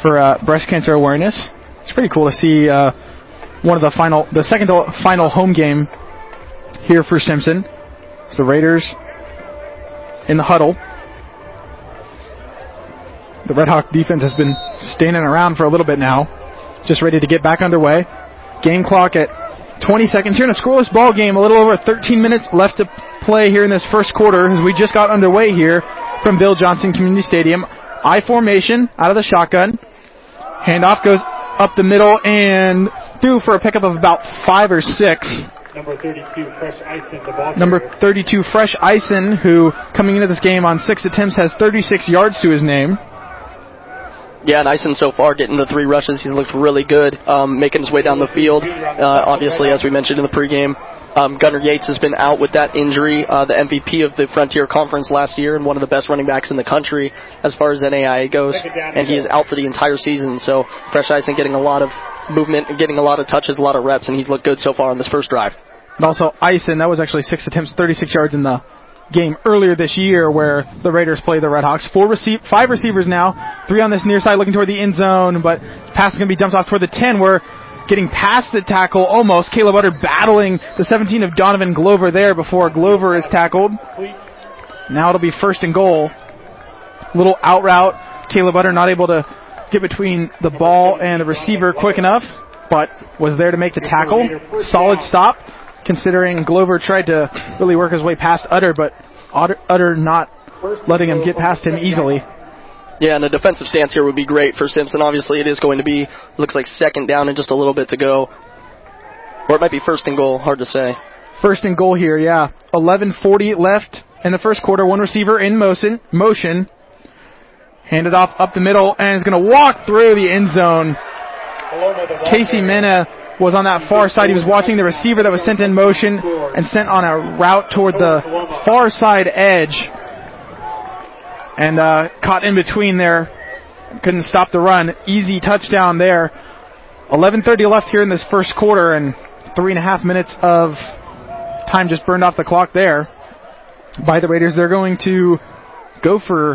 for breast cancer awareness. It's pretty cool to see the second to final home game here for Simpson. It's the Raiders in the huddle. The Red Hawk defense has been standing around for a little bit now, just ready to get back underway. Game clock at 20 seconds here in a scoreless ball game. A little over 13 minutes left to play here in this first quarter as we just got underway here from Bill Johnson Community Stadium. I formation out of the shotgun. Handoff goes up the middle and through for a pickup of about 5 or 6. Number 32, Fresh Eisen, the ball. Number 32, Fresh Eisen, who coming into this game on 6 attempts has 36 yards to his name. Yeah, and Eisen so far getting the 3 rushes. He's looked really good, making his way down the field. Obviously, as we mentioned in the pregame, Gunnar Yates has been out with that injury, the MVP of the Frontier Conference last year and one of the best running backs in the country as far as NAIA goes, and he is out for the entire season. So Fresh Eisen getting a lot of movement, getting a lot of touches, a lot of reps, and he's looked good so far on this first drive. And also Eisen, that was actually 6 attempts, 36 yards in the game earlier this year where the Raiders played the Red Hawks. 5 receivers now, 3 on this near side looking toward the end zone, but pass is going to be dumped off toward the 10. We're getting past the tackle almost. Caleb Utter battling the 17 of Donovan Glover there before Glover is tackled. Now it'll be first and goal. Little out route. Caleb Utter not able to get between the ball and the receiver quick enough, but was there to make the tackle. Solid stop, considering Glover tried to really work his way past Utter, but Utter not letting him get past him easily. Yeah, and a defensive stance here would be great for Simpson. Obviously, it is going to be, looks like second down and just a little bit to go. Or it might be first and goal, hard to say. First and goal here, yeah. 11:40 left in the first quarter. One receiver in motion. Handed off up the middle, and is going to walk through the end zone. Casey Mena was on that far side. He was watching the receiver that was sent in motion and sent on a route toward the far side edge. And caught in between there. Couldn't stop the run. Easy touchdown there. 11:30 left here in this first quarter, and 3.5 minutes of time just burned off the clock there by the Raiders. They're going to go for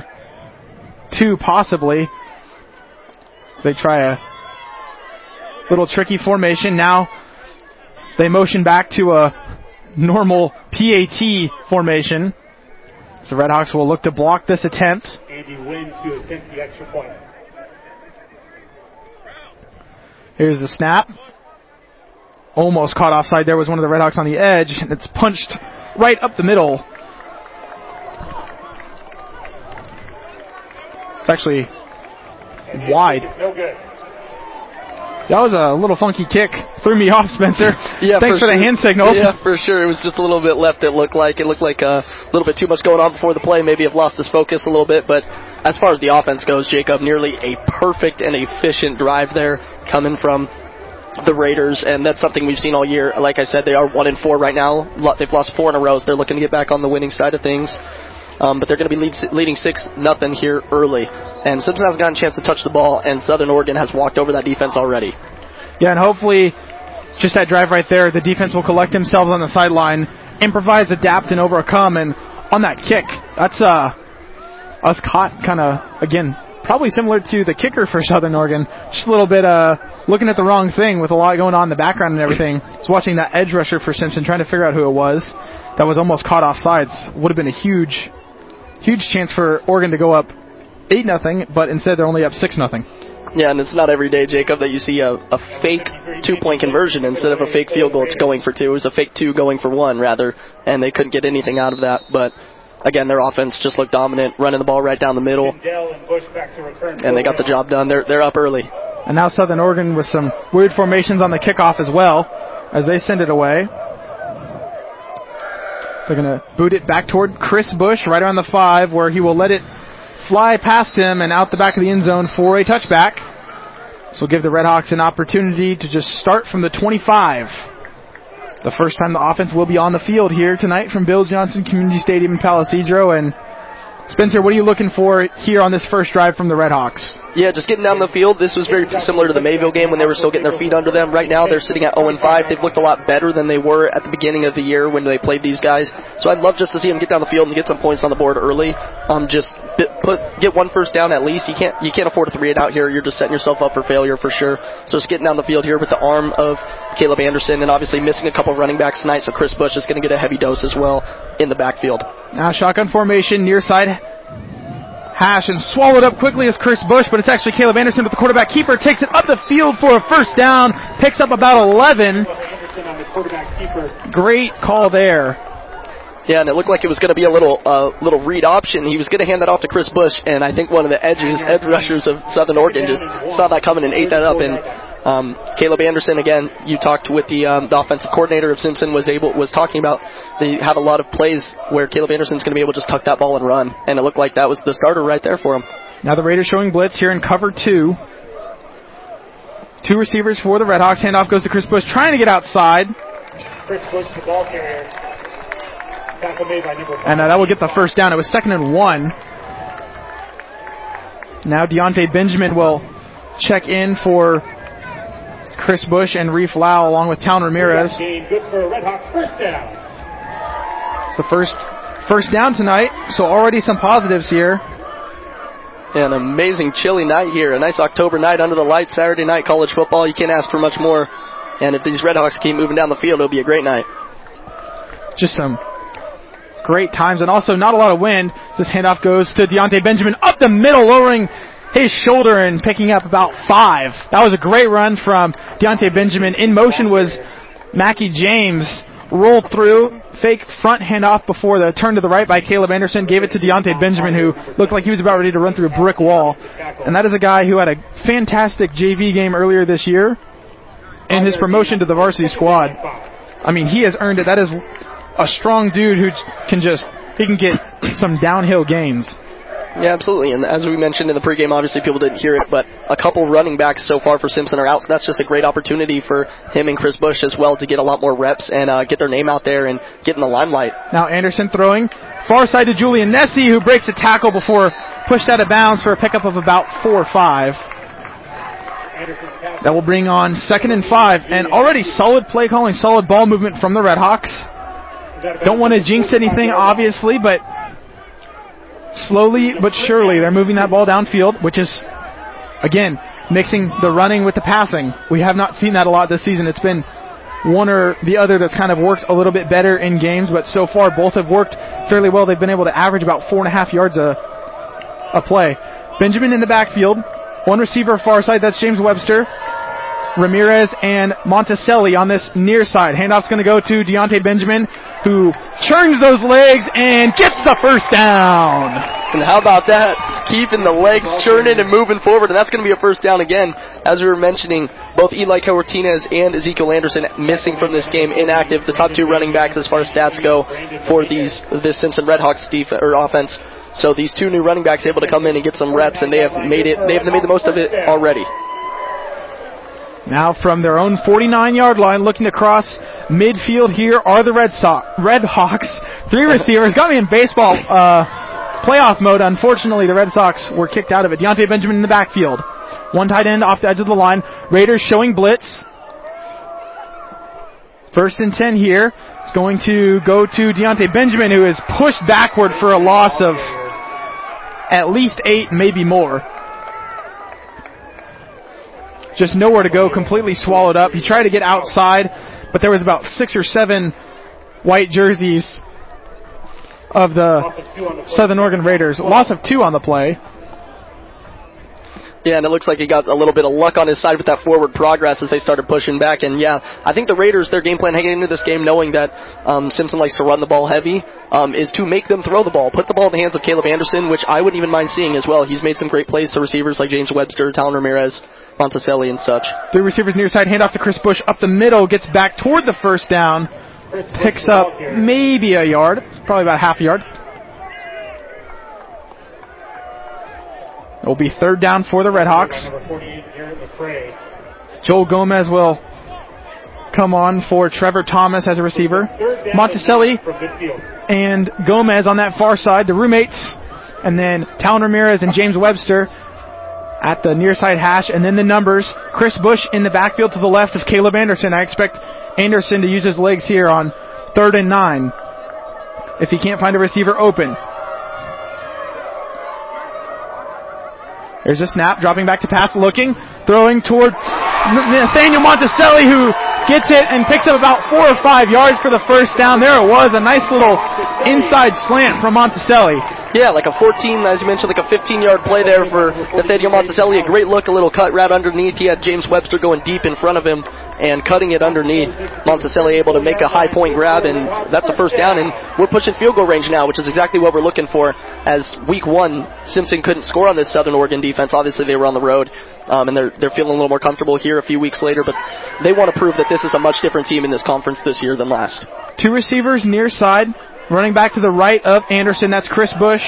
2 possibly. They try a little tricky formation. Now they motion back to a normal PAT formation. So Red Hawks will look to block this attempt. Andy Wynn to attempt the extra point. Here's the snap. Almost caught offside there was one of the Red Hawks on the edge. And it's punched right up the middle. It's actually wide. No good. That was a little funky kick. Threw me off, Spencer. Yeah, Thanks for the hand signals. Yeah, for sure. It was just a little bit left, it looked like. It looked like a little bit too much going on before the play. Maybe have lost his focus a little bit. But as far as the offense goes, Jacob, nearly a perfect and efficient drive there coming from the Raiders. And that's something we've seen all year. Like I said, they are 1-4 right now. They've lost 4 in a row, so they're looking to get back on the winning side of things. But they're going to be leading 6-0 here early. And Simpson hasn't gotten a chance to touch the ball, and Southern Oregon has walked over that defense already. Yeah, and hopefully just that drive right there, the defense will collect themselves on the sideline, improvise, adapt, and overcome. And on that kick, that's us caught kind of, again, probably similar to the kicker for Southern Oregon. Just a little bit looking at the wrong thing with a lot going on in the background and everything. Just watching that edge rusher for Simpson, trying to figure out who it was. That was almost caught off sides. Would have been a huge chance for Oregon to go up 8-0, but instead they're only up 6-0. Yeah, and it's not every day, Jacob, that you see a fake 2-point conversion instead of a fake field goal. It's going for 2. It was a fake 2 going for 1, rather, and they couldn't get anything out of that. But, again, their offense just looked dominant, running the ball right down the middle, and they got the job done. They're up early. And now Southern Oregon with some weird formations on the kickoff as well as they send it away. They're going to boot it back toward Chris Bush right around the 5, where he will let it fly past him and out the back of the end zone for a touchback. This will give the Red Hawks an opportunity to just start from the 25. The first time the offense will be on the field here tonight from Bill Johnson Community Stadium in Palo Cedro, and Spencer, what are you looking for here on this first drive from the Redhawks? Yeah, just getting down the field. This was very similar to the Mayville game when they were still getting their feet under them. Right now, they're sitting at 0-5. They've looked a lot better than they were at the beginning of the year when they played these guys. So I'd love just to see them get down the field and get some points on the board early. Get one first down at least. You can't afford a 3-8 out here. You're just setting yourself up for failure for sure. So just getting down the field here with the arm of Caleb Anderson, and obviously missing a couple running backs tonight. So Chris Bush is going to get a heavy dose as well in the backfield. Now shotgun formation, near side hash, and swallowed up quickly as Chris Bush, but it's actually Caleb Anderson with the quarterback keeper, takes it up the field for a first down, picks up about 11. Great call there. Yeah, and it looked like it was going to be a little read option. He was going to hand that off to Chris Bush, and I think one of the edge rushers of Southern Oregon just saw that coming and ate that up. And Caleb Anderson, again, you talked with the offensive coordinator of Simpson, was talking about they have a lot of plays where Caleb Anderson's going to be able to just tuck that ball and run, and it looked like that was the starter right there for him. Now the Raiders showing blitz here in cover 2. 2 receivers for the Redhawks. Handoff goes to Chris Bush, trying to get outside. Chris Bush, the ball carrier. Tackle made by number 5. And that will get the first down. It was 2nd and 1. Now Deontay Benjamin will check in for Chris Bush and Reef Lau along with Town Ramirez. Good for Redhawks, first down. It's the first down tonight, so already some positives here. Yeah, an amazing chilly night here. A nice October night under the lights, Saturday night college football. You can't ask for much more. And if these Redhawks keep moving down the field, it'll be a great night. Just some great times, and also not a lot of wind. This handoff goes to Deontay Benjamin up the middle, lowering his shoulder and picking up about 5. That was a great run from Deontay Benjamin. In motion was Mackie James. Rolled through, fake front handoff before the turn to the right by Caleb Anderson. Gave it to Deontay Benjamin, who looked like he was about ready to run through a brick wall. And that is a guy who had a fantastic JV game earlier this year and his promotion to the varsity squad. I mean, he has earned it. That is a strong dude who can get some downhill gains. Yeah, absolutely. And as we mentioned in the pregame, obviously people didn't hear it, but a couple running backs so far for Simpson are out, so that's just a great opportunity for him and Chris Bush as well to get a lot more reps and get their name out there and get in the limelight. Now Anderson throwing far side to Julian Nessie, who breaks a tackle before pushed out of bounds for a pickup of about 4 or 5. That will bring on 2nd and 5, and already solid play calling, solid ball movement from the Redhawks. Don't want to jinx anything, obviously, but slowly but surely they're moving that ball downfield, which is, again, mixing the running with the passing. We have not seen that a lot this season. It's been one or the other that's kind of worked a little bit better in games, but so far both have worked fairly well. They've been able to average about 4.5 yards a play. Benjamin in the backfield. One receiver far side, that's James Webster. Ramirez and Monticelli on this near side. Handoff's going to go to Deontay Benjamin, who churns those legs and gets the first down. And how about that? Keeping the legs churning and moving forward, and that's going to be a first down again. As we were mentioning, both Eli Cortinez and Ezekiel Anderson missing from this game, inactive. The top 2 running backs as far as stats go for this Simpson Redhawks offense. So these 2 new running backs able to come in and get some reps, and they have made the most of it already. Now from their own 49-yard line, looking across midfield here are the Redhawks. 3 receivers. Got me in baseball playoff mode. Unfortunately, the Red Sox were kicked out of it. Deontay Benjamin in the backfield. 1 tight end off the edge of the line. Raiders showing blitz. 1st and 10 here. It's going to go to Deontay Benjamin, who is pushed backward for a loss of at least 8, maybe more. Just nowhere to go, completely swallowed up. He tried to get outside, but there was about 6 or 7 white jerseys of the Southern Oregon Raiders. Loss of 2 on the play. Yeah, and it looks like he got a little bit of luck on his side with that forward progress as they started pushing back. And yeah, I think the Raiders, their game plan heading into this game, knowing that Simpson likes to run the ball heavy, is to make them throw the ball. Put the ball in the hands of Caleb Anderson, which I wouldn't even mind seeing as well. He's made some great plays to receivers like James Webster, Talon Ramirez, Monticelli, and such. 3 receivers near side, handoff to Chris Bush up the middle, gets back toward the first down, picks up maybe a yard, probably about half a yard. It will be 3rd down for the Redhawks. Joel Gomez will come on for Trevor Thomas as a receiver. Monticelli and Gomez on that far side, the roommates, and then Talon Ramirez and James Webster at the near side hash, and then the numbers. Chris Bush in the backfield to the left of Caleb Anderson. I expect Anderson to use his legs here on 3rd and 9 if he can't find a receiver open. There's a snap, dropping back to pass, looking, throwing toward Nathaniel Monticelli, who gets it and picks up about 4 or 5 yards for the first down. There it was, a nice little inside slant from Monticelli. Yeah, like a 14, as you mentioned, like a 15-yard play there for Nathaniel Monticelli. A great look, a little cut right underneath. He had James Webster going deep in front of him and cutting it underneath. Monticelli able to make a high point grab, and that's a first down. And we're pushing field goal range now, which is exactly what we're looking for. As week 1, Simpson couldn't score on this Southern Oregon defense. Obviously, they were on the road. And they're feeling a little more comfortable here a few weeks later, but they want to prove that this is a much different team in this conference this year than last. 2 receivers near side, running back to the right of Anderson. That's Chris Bush.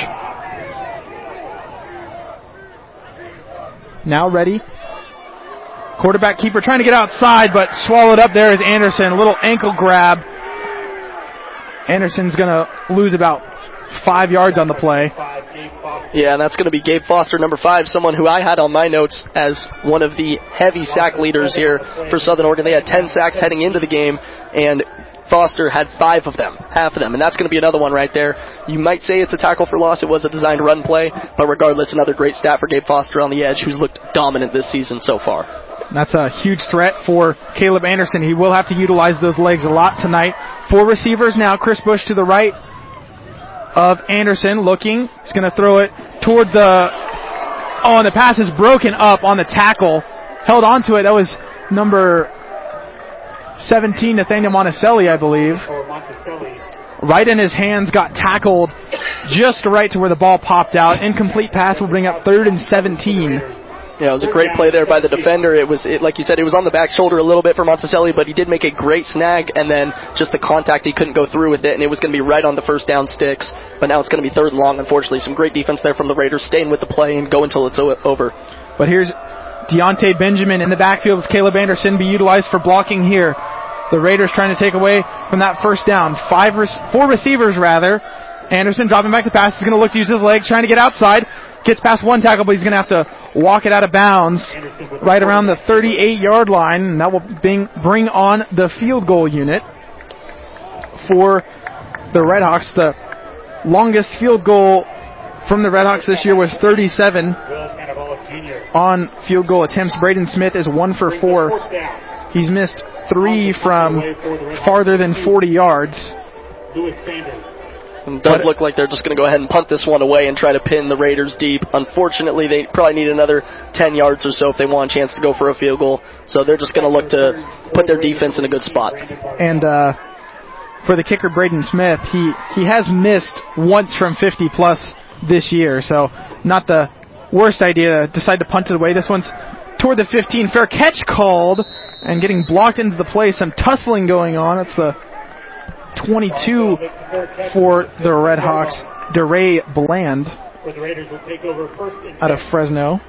Now ready. Quarterback keeper trying to get outside, but swallowed up there is Anderson. A little ankle grab. Anderson's going to lose about 5 yards on the play. Yeah, and that's going to be Gabe Foster, number 5, someone who I had on my notes as one of the heavy sack leaders here for Southern Oregon. They had 10 sacks heading into the game, and Foster had 5 of them, half of them, and that's going to be another one right there. You might say it's a tackle for loss. It was a designed run play, but regardless, another great stat for Gabe Foster on the edge, who's looked dominant this season so far. That's a huge threat for Caleb Anderson. He will have to utilize those legs a lot tonight. 4 receivers now. Chris Bush to the right of Anderson, looking. He's going to throw it toward the... Oh, and the pass is broken up on the tackle. Held onto it. That was number 17, Nathaniel Monticelli, I believe. Right in his hands, got tackled just right to where the ball popped out. Incomplete pass will bring up 3rd and 17. Yeah, it was a great play there by the defender. Like you said, it was on the back shoulder a little bit for Monticelli, but he did make a great snag, and then just the contact, he couldn't go through with it, and it was going to be right on the first down sticks. But now it's going to be 3rd and long, unfortunately. Some great defense there from the Raiders, staying with the play and go until it's over. But here's Deontay Benjamin in the backfield with Caleb Anderson, be utilized for blocking here. The Raiders trying to take away from that first down. 4 receivers, rather. Anderson dropping back to pass. He's going to look to use his legs, trying to get outside. Gets past one tackle, but he's going to have to walk it out of bounds right around the 38-yard line, and that will bring on the field goal unit for the Redhawks. The longest field goal from the Redhawks this year was 37 on field goal attempts. Braden Smith is 1 for 4. He's missed 3 from farther than 40 yards. It does look like they're just going to go ahead and punt this one away and try to pin the Raiders deep. Unfortunately, they probably need another 10 yards or so if they want a chance to go for a field goal. So they're just going to look to put their defense in a good spot. And for the kicker, Braden Smith, he has missed once from 50-plus this year. So not the worst idea to decide to punt it away. This one's toward the 15. Fair catch called and getting blocked into the play. Some tussling going on. It's the 22 for the Redhawks, DeRay Bland out of Fresno.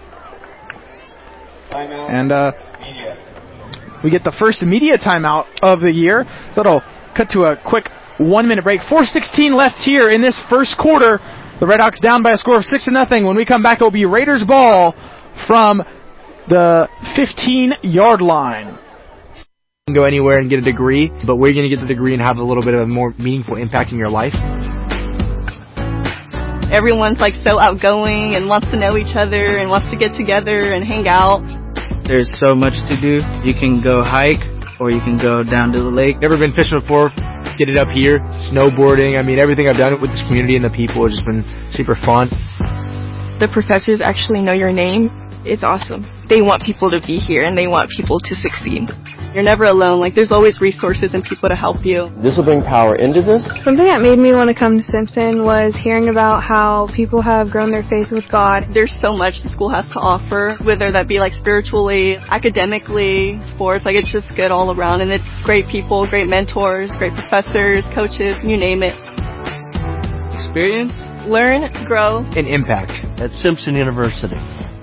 And we get the first media timeout of the year. So it'll cut to a quick 1-minute break. 4:16 left here in this first quarter. The Redhawks down by a score of 6-0. When we come back, it will be Raiders ball from the 15-yard line. Go anywhere and get a degree, but where are you going to get the degree and have a little bit of a more meaningful impact in your life? Everyone's like so outgoing and wants to know each other and wants to get together and hang out. There's so much to do. You can go hike or you can go down to the lake. Never been fishing before, get it up here, snowboarding. I mean, everything I've done with this community and the people has just been super fun. The professors actually know your name. It's awesome. They want people to be here and they want people to succeed. You're never alone. Like, there's always resources and people to help you. This will bring power into this. Something that made me want to come to Simpson was hearing about how people have grown their faith with God. There's so much the school has to offer, whether that be like spiritually, academically, sports. Like, it's just good all around, and it's great people, great mentors, great professors, coaches, you name it. Experience, learn, grow, and impact at Simpson University.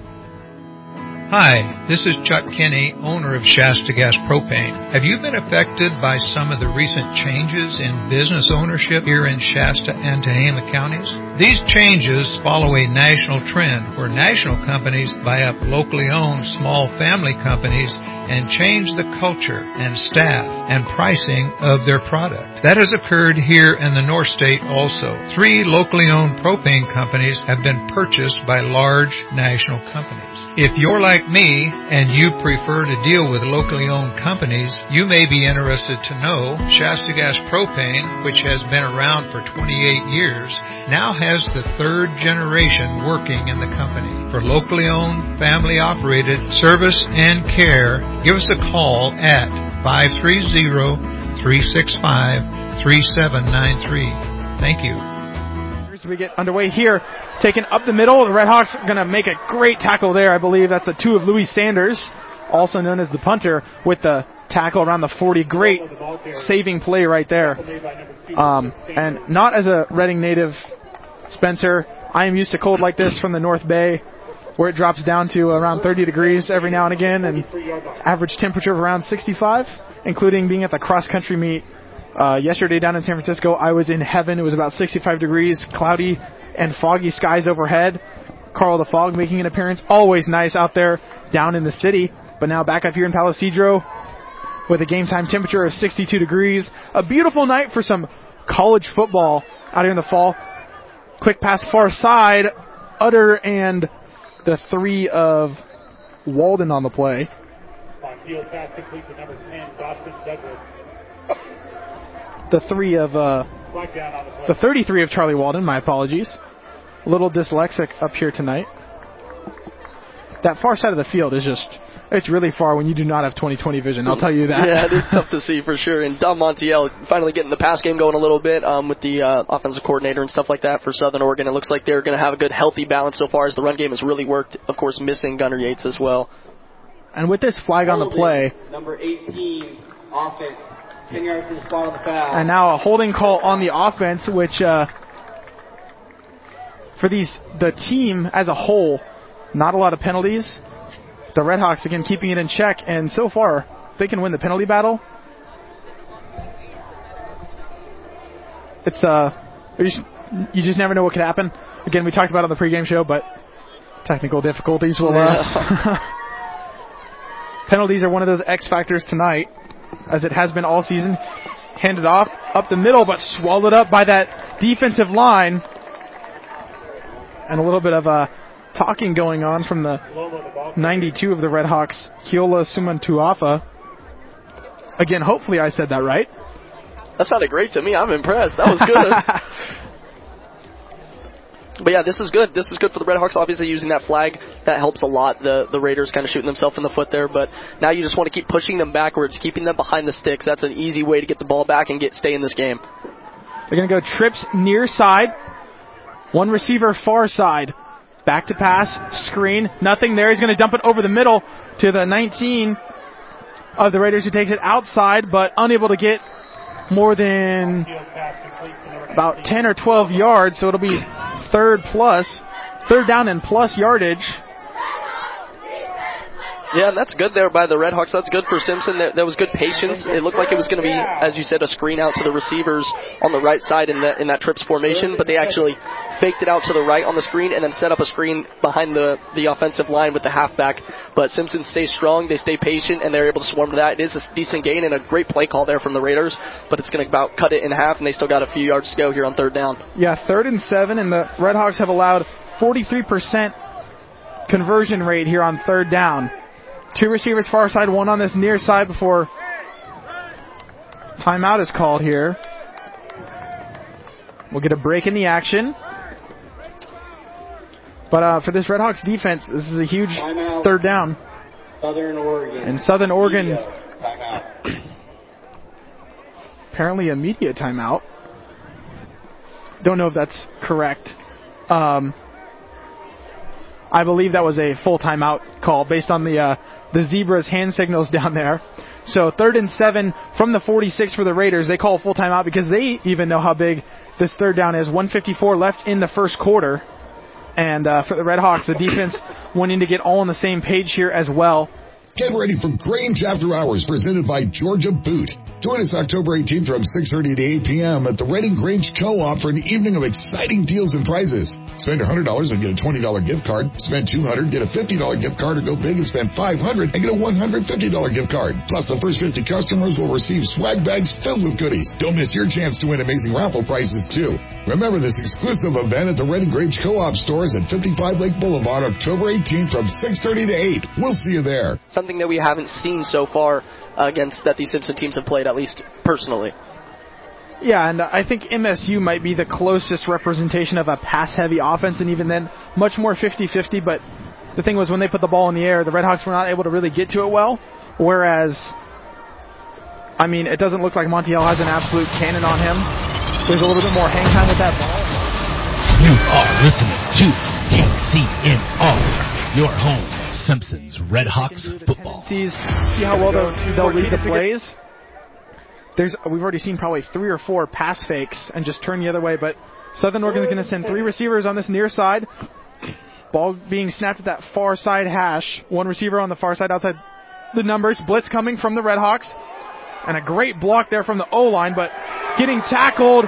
Hi, this is Chuck Kinney, owner of Shasta Gas Propane. Have you been affected by some of the recent changes in business ownership here in Shasta and Tehama counties? These changes follow a national trend where national companies buy up locally owned small family companies and change the culture and staff and pricing of their product. That has occurred here in the North State also. 3 locally owned propane companies have been purchased by large national companies. If you're like me and you prefer to deal with locally owned companies, you may be interested to know Shasta Gas Propane, which has been around for 28 years, now has the 3rd generation working in the company. For locally owned, family operated service and care, give us a call at 530-365-3793. Thank you. As we get underway here, taken up the middle, the Redhawks are going to make a great tackle there. I believe that's the 2 of Louis Sanders, also known as the punter, with the tackle around the 40. Great saving play right there. And not as a Reading native, Spencer, I am used to cold like this from the North Bay, where it drops down to around 30 degrees every now and again, and average temperature of around 65, including being at the cross-country meet yesterday down in San Francisco. I was in heaven. It was about 65 degrees, cloudy and foggy skies overhead. Carl the Fog making an appearance. Always nice out there down in the city, but now back up here in Palo Cedro with a game-time temperature of 62 degrees. A beautiful night for some college football out here in the fall. Quick pass far side. Utter and the 3 of Walden on the play. Field pass complete to number 10, Dawson Douglas. The 33 of Charlie Walden, my apologies. A little dyslexic up here tonight. That far side of the field is it's really far when you do not have 20/20 vision, I'll tell you that. Yeah, it is tough to see for sure. And Don Montiel finally getting the pass game going a little bit with the offensive coordinator and stuff like that for Southern Oregon. It looks like they're going to have a good, healthy balance so far as the run game has really worked. Of course, missing Gunnar Yates as well. And with this flag on the play, number 18, offense, 10 yards to the spot on the foul. And now a holding call on the offense, which for the team as a whole, not a lot of penalties. The Redhawks, again, keeping it in check, and so far, they can win the penalty battle. It's you just never know what could happen. Again, we talked about it on the pregame show, but technical difficulties will... Penalties are one of those X factors tonight, as it has been all season. Handed off up the middle, but swallowed up by that defensive line. And a little bit of talking going on from the 92 of the Redhawks, Keola Sumantuafa. Again, hopefully I said that right. That sounded great to me. I'm impressed. That was good. But yeah, this is good. This is good for the Redhawks. Obviously, using that flag, that helps a lot. The Raiders kind of shooting themselves in the foot there. But now you just want to keep pushing them backwards, keeping them behind the sticks. That's an easy way to get the ball back and stay in this game. They're going to go trips near side. One receiver far side. Back to pass. Screen. Nothing there. He's going to dump it over the middle to the 19 of the Raiders, who takes it outside, but unable to get more than about 10 or 12 yards. So it'll be third down and plus yardage. Yeah, that's good there by the Redhawks. That's good for Simpson. That was good patience. It looked like it was going to be, as you said, a screen out to the receivers on the right side in that trips formation, but they actually faked it out to the right on the screen and then set up a screen behind the offensive line with the halfback. But Simpson stays strong, they stay patient, and they're able to swarm to that. It is a decent gain and a great play call there from the Raiders, but it's going to about cut it in half, and they still got a few yards to go here on third down. Yeah, 3rd and 7, and the Redhawks have allowed 43% conversion rate here on third down. 2 receivers far side, 1 on this near side before timeout is called here. We'll get a break in the action. But for this Redhawks defense, this is a huge timeout. Third down. Southern Oregon. And Southern Oregon, timeout. Apparently a media timeout. Don't know if that's correct. I believe that was a full timeout call based on the Zebras' hand signals down there. So 3rd and 7 from the 46 for the Raiders. They call a full timeout because they even know how big this third down is. 1:54 left in the first quarter. And for the Redhawks, the defense wanting to get all on the same page here as well. Get ready for Grange After Hours presented by Georgia Boot. Join us October 18th from 6:30 to 8 p.m. at the Reading Grange Co-op for an evening of exciting deals and prizes. Spend $100 and get a $20 gift card. Spend $200, get a $50 gift card, or go big and spend $500 and get a $150 gift card. Plus, the first 50 customers will receive swag bags filled with goodies. Don't miss your chance to win amazing raffle prizes, too. Remember this exclusive event at the Reading Grange Co-op stores at 55 Lake Boulevard, October 18th from 6:30 to 8. We'll see you there. Something that we haven't seen so far against that these Simpson teams have played, at least personally. Yeah, and I think MSU might be the closest representation of a pass-heavy offense, and even then, much more 50-50, but the thing was when they put the ball in the air, the Redhawks were not able to really get to it well, whereas, I mean, it doesn't look like Montiel has an absolute cannon on him. There's a little bit more hang time with that ball. You are listening to KCNR, your home Simpsons Redhawks football. See how well they'll read the plays. We've already seen probably 3 or 4 pass fakes and just turn the other way, but Southern Oregon's going to send 3 receivers on this near side. Ball being snapped at that far side hash. 1 receiver on the far side outside the numbers. Blitz coming from the Redhawks. And a great block there from the O-line, but getting tackled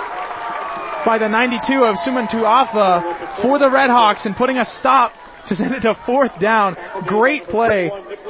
by the 92 of Suman Tuatha for the Redhawks and putting a stop to send it to 4th down. Great play.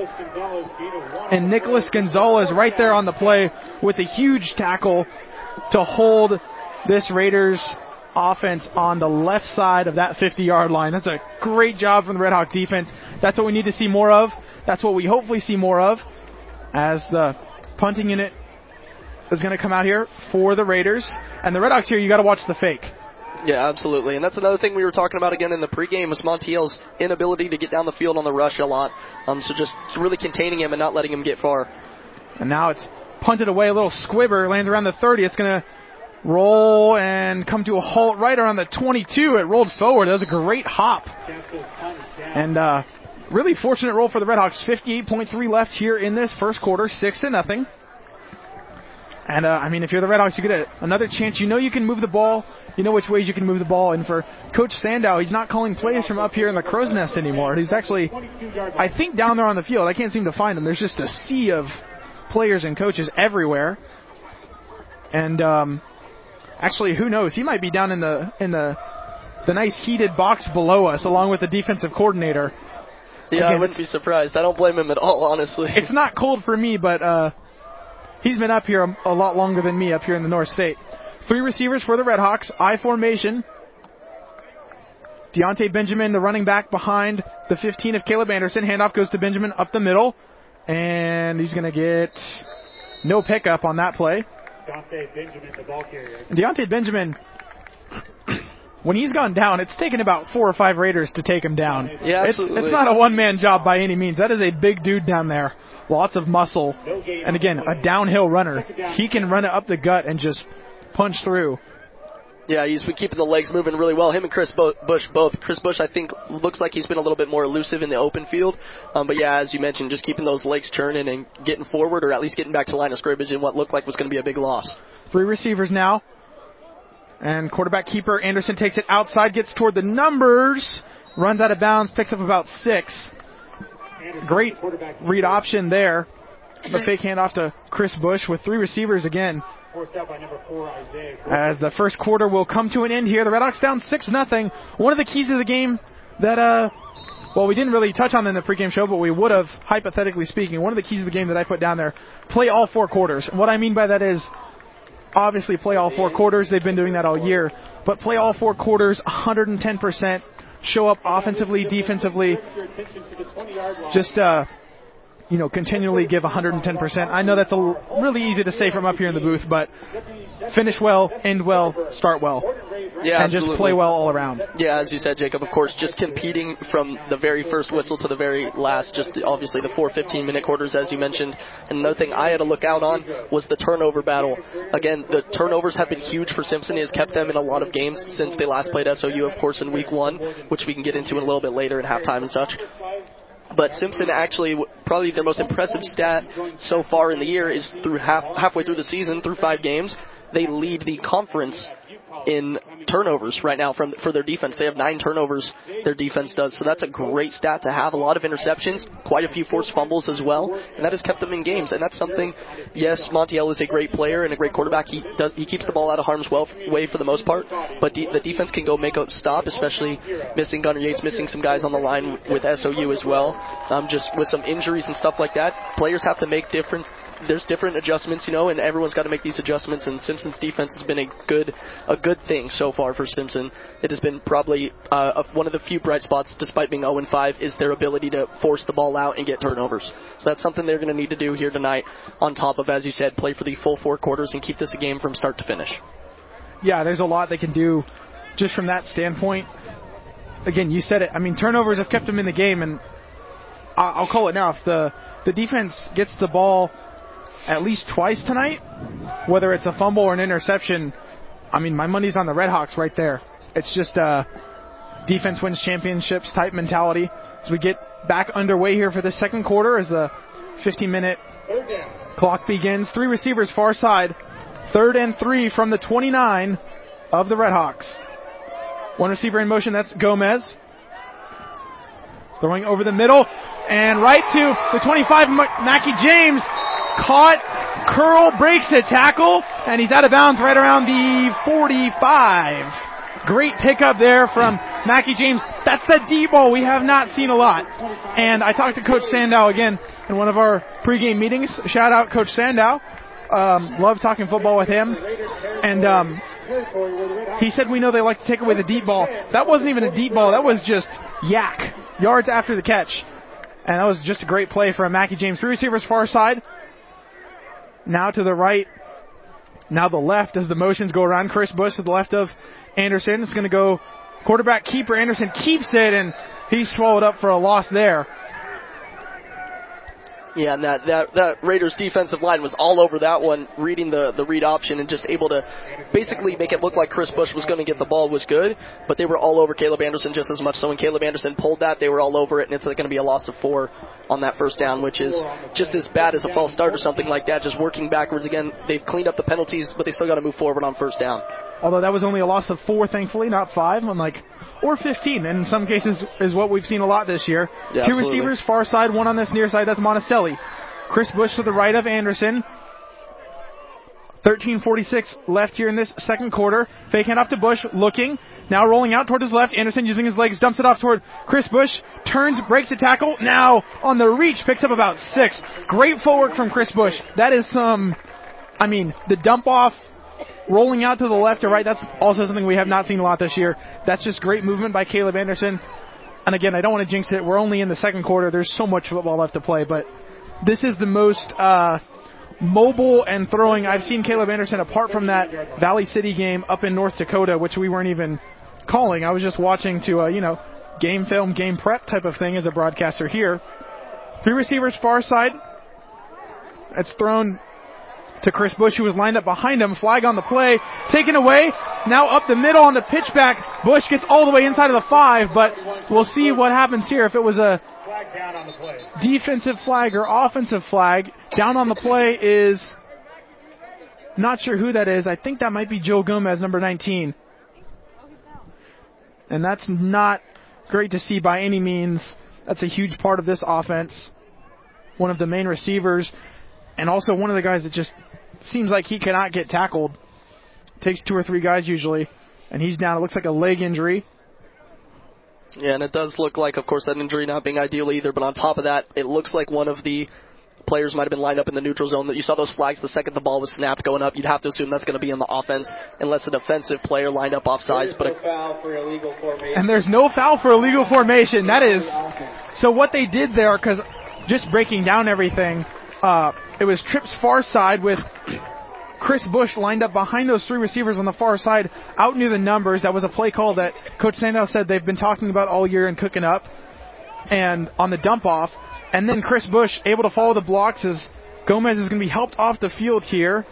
And Nicholas Gonzalez right there on the play with a huge tackle to hold this Raiders offense on the left side of that 50-yard line. That's a great job from the Redhawk defense. That's what we need to see more of. That's what we hopefully see more of, as the punting unit is going to come out here for the Raiders. And the Redhawks here, you got to watch the fake. Yeah, absolutely. And that's another thing we were talking about again in the pregame was Montiel's inability to get down the field on the rush a lot. So just really containing him and not letting him get far. And now it's punted away, a little squibber, lands around the 30. It's going to roll and come to a halt right around the 22. It rolled forward. That was a great hop. And really fortunate roll for the Redhawks. 58.3 left here in this first quarter, 6-0. And, I mean, if you're the Redhawks, you get another chance. You know you can move the ball. You know which ways you can move the ball. And for Coach Sandow, he's not calling plays from up here in the crow's nest anymore. He's actually, I think, down there on the field. I can't seem to find him. There's just a sea of players and coaches everywhere. And actually, who knows? He might be down in the nice heated box below us, along with the defensive coordinator. Yeah, again, I wouldn't be surprised. I don't blame him at all, honestly. It's not cold for me, but he's been up here a lot longer than me up here in the North State. 3 receivers for the Redhawks, I formation. Deontay Benjamin, the running back behind the 15 of Caleb Anderson. Handoff goes to Benjamin up the middle, and he's going to get no pickup on that play. Deontay Benjamin, the ball carrier. Deontay Benjamin, when he's gone down, it's taken about 4 or 5 Raiders to take him down. Yeah, absolutely. It's not a one-man job by any means. That is a big dude down there. Lots of muscle. And again, a downhill runner. He can run it up the gut and just punch through. Yeah, he's been keeping the legs moving really well. Him and Chris Bush both. Chris Bush, I think, looks like he's been a little bit more elusive in the open field. But yeah, as you mentioned, just keeping those legs churning and getting forward, or at least getting back to the line of scrimmage in what looked like was going to be a big loss. 3 receivers now. And quarterback keeper Anderson takes it outside, gets toward the numbers, runs out of bounds, picks up about 6. Great read option there. The fake handoff to Chris Bush with 3 receivers again. As the first quarter will come to an end here, the Redhawks down 6-0. One of the keys of the game that, we didn't really touch on in the pregame show, but we would have, hypothetically speaking, one of the keys of the game that I put down there, play all 4 quarters. And what I mean by that is, obviously play all 4 quarters. They've been doing that all year. But play all 4 quarters, 110%. Show up offensively, defensively. Just, continually give 110%. I know that's really easy to say from up here in the booth, but finish well, end well, start well. Yeah, and just play well all around. Yeah, as you said, Jacob, of course, just competing from the very first whistle to the very last, just obviously the 4 15-minute quarters, as you mentioned. And another thing I had to look out on was the turnover battle. Again, the turnovers have been huge for Simpson. It has kept them in a lot of games since they last played SOU, of course, in week 1, which we can get into in a little bit later at halftime and such. But Simpson actually, probably their most impressive stat so far in the year is halfway through the season, through 5 games, they lead the conference in turnovers right now for their defense. They have 9 turnovers, their defense does. So that's a great stat to have. A lot of interceptions, quite a few forced fumbles as well, and that has kept them in games. And that's something, yes, Montiel is a great player and a great quarterback. He keeps the ball out of harm's way for the most part, but the defense can go make a stop, especially missing Gunnar Yates, missing some guys on the line with SOU as well. Just with some injuries and stuff like that, players have to make there's different adjustments, and everyone's got to make these adjustments, and Simpson's defense has been a good thing so far for Simpson. It has been probably one of the few bright spots, despite being 0-5, is their ability to force the ball out and get turnovers. So that's something they're going to need to do here tonight, on top of, as you said, play for the full 4 quarters and keep this a game from start to finish. Yeah, there's a lot they can do just from that standpoint. Again, you said it. I mean, turnovers have kept them in the game, and I'll call it now. If the defense gets the ball at least twice tonight, whether it's a fumble or an interception, I mean, my money's on the Red Hawks right there. It's just defense wins championships type mentality. As we get back underway here for the second quarter, as the 15-minute clock begins. 3 receivers far side. 3rd and 3 from the 29 of the Red Hawks. 1 receiver in motion, that's Gomez. Throwing over the middle and right to the 25, Mackie James. Caught, curl, breaks the tackle, and he's out of bounds right around the 45. Great pickup there from Mackie James. That's the deep ball we have not seen a lot. And I talked to Coach Sandow again in one of our pregame meetings. Shout out Coach Sandow. Love talking football with him. And he said we know they like to take away the deep ball. That wasn't even a deep ball. That was just yak. Yards after the catch. And that was just a great play from Mackie James. 3 receivers far side. Now to the right, now the left as the motions go around. Chris Bush to the left of Anderson. It's going to go quarterback keeper. Anderson keeps it, and he's swallowed up for a loss there. Yeah, and that Raiders defensive line was all over that one, reading the read option and just able to basically make it look like Chris Bush was going to get the ball was good, but they were all over Caleb Anderson just as much. So when Caleb Anderson pulled that, they were all over it, and it's going to be a loss of 4 on that first down, which is just as bad as a false start or something like that, just working backwards again. They've cleaned up the penalties, but they still got to move forward on first down. Although that was only a loss of 4, thankfully, not 5, or 15, and in some cases is what we've seen a lot this year. Yeah, 2 absolutely. receivers, far side, 1 on this near side, that's Monticelli. Chris Bush to the right of Anderson. 13:46 left here in this second quarter. Fake hand off to Bush, looking. Now rolling out toward his left. Anderson using his legs, dumps it off toward Chris Bush. Turns, breaks the tackle. Now on the reach, picks up about 6. Great footwork from Chris Bush. That is the dump off, rolling out to the left or right, that's also something we have not seen a lot this year. That's just great movement by Caleb Anderson. And again, I don't want to jinx it. We're only in the second quarter. There's so much football left to play, but this is the most mobile and throwing I've seen Caleb Anderson, apart from that Valley City game up in North Dakota, which we weren't even calling. I was just watching to, game film, game prep type of thing as a broadcaster here. 3 receivers far side. It's thrown to Chris Bush, who was lined up behind him. Flag on the play. Taken away. Now up the middle on the pitchback. Bush gets all the way inside of the 5, but we'll see what happens here. If it was a down on the play. Defensive flag or offensive flag. Down on the play is, not sure who that is. I think that might be Joe Gomez, number 19. And that's not great to see by any means. That's a huge part of this offense. One of the main receivers, and also one of the guys that just seems like he cannot get tackled. Takes 2 or 3 guys usually, and he's down. It looks like a leg injury. Yeah, and it does look like, of course, that injury not being ideal either, but on top of that, it looks like one of the players might have been lined up in the neutral zone. That you saw those flags the second the ball was snapped going up. You'd have to assume that's going to be in the offense unless a defensive player lined up offsides. There's no foul for illegal formation. And there's no foul for illegal formation. That is, so what they did there, because just breaking down everything, it was trips far side with Chris Bush lined up behind those 3 receivers on the far side, out near the numbers. That was a play call that Coach Sandow said they've been talking about all year and cooking up, and on the dump off. And then Chris Bush able to follow the blocks as Gomez is going to be helped off the field here.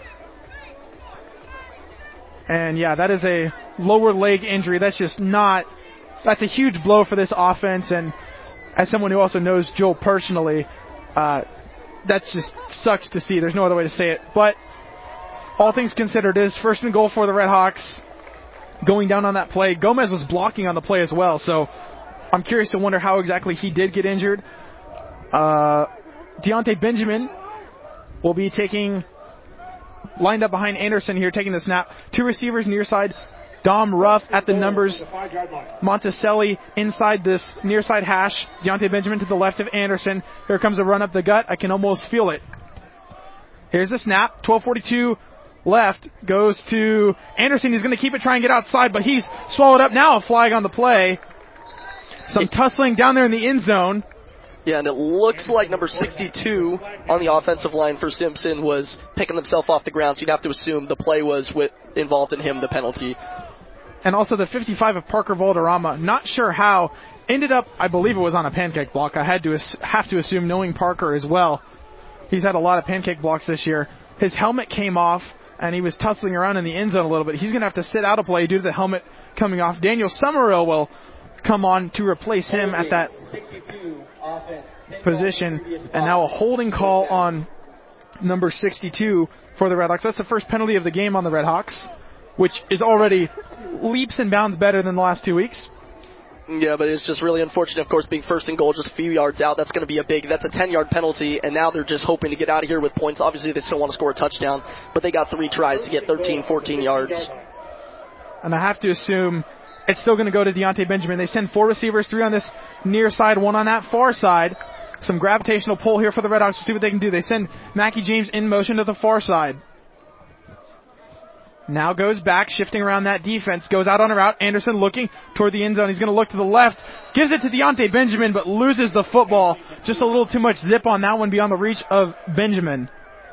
And yeah, that is a lower leg injury. That's a huge blow for this offense. And as someone who also knows Joel personally, that just sucks to see. There's no other way to say it. But all things considered, it is 1st and goal for the Red Hawks. going down on that play. Gomez was blocking on the play as well, so I'm curious to wonder how exactly he did get injured. Deontay Benjamin will be lined up behind Anderson here, taking the snap. 2 receivers near side. Dom Ruff at the numbers. Monticelli inside this near side hash. Deontay Benjamin to the left of Anderson. Here comes a run up the gut. I can almost feel it. Here's the snap. 12:42 left. Goes to Anderson. He's going to keep it, try and get outside, but he's swallowed up. Now a flag on the play. Some tussling down there in the end zone. Yeah, and it looks like number 62 on the offensive line for Simpson was picking himself off the ground, so you'd have to assume the play was involved in him, the penalty. And also the 55 of Parker Valderrama, not sure how, ended up, I believe it was on a pancake block. I have to assume, knowing Parker as well. He's had a lot of pancake blocks this year. His helmet came off, and he was tussling around in the end zone a little bit. He's going to have to sit out a play due to the helmet coming off. Daniel Summerall will come on to replace him at that position. And now a holding call on number 62 for the Redhawks. That's the first penalty of the game on the Redhawks, which is already leaps and bounds better than the last 2 weeks. Yeah, but it's just really unfortunate, of course, being first and goal just a few yards out. That's going to be that's a 10-yard penalty, and now they're just hoping to get out of here with points. Obviously, they still want to score a touchdown, but they got 3 tries to get 13, 14 yards. And I have to assume it's still going to go to Deontay Benjamin. They send 4 receivers, 3 on this near side, 1 on that far side. Some gravitational pull here for the Redhawks. We'll see what they can do. They send Mackie James in motion to the far side. Now goes back, shifting around that defense. Goes out on a route. Anderson looking toward the end zone. He's going to look to the left. Gives it to Deontay Benjamin, but loses the football. Just a little too much zip on that one beyond the reach of Benjamin.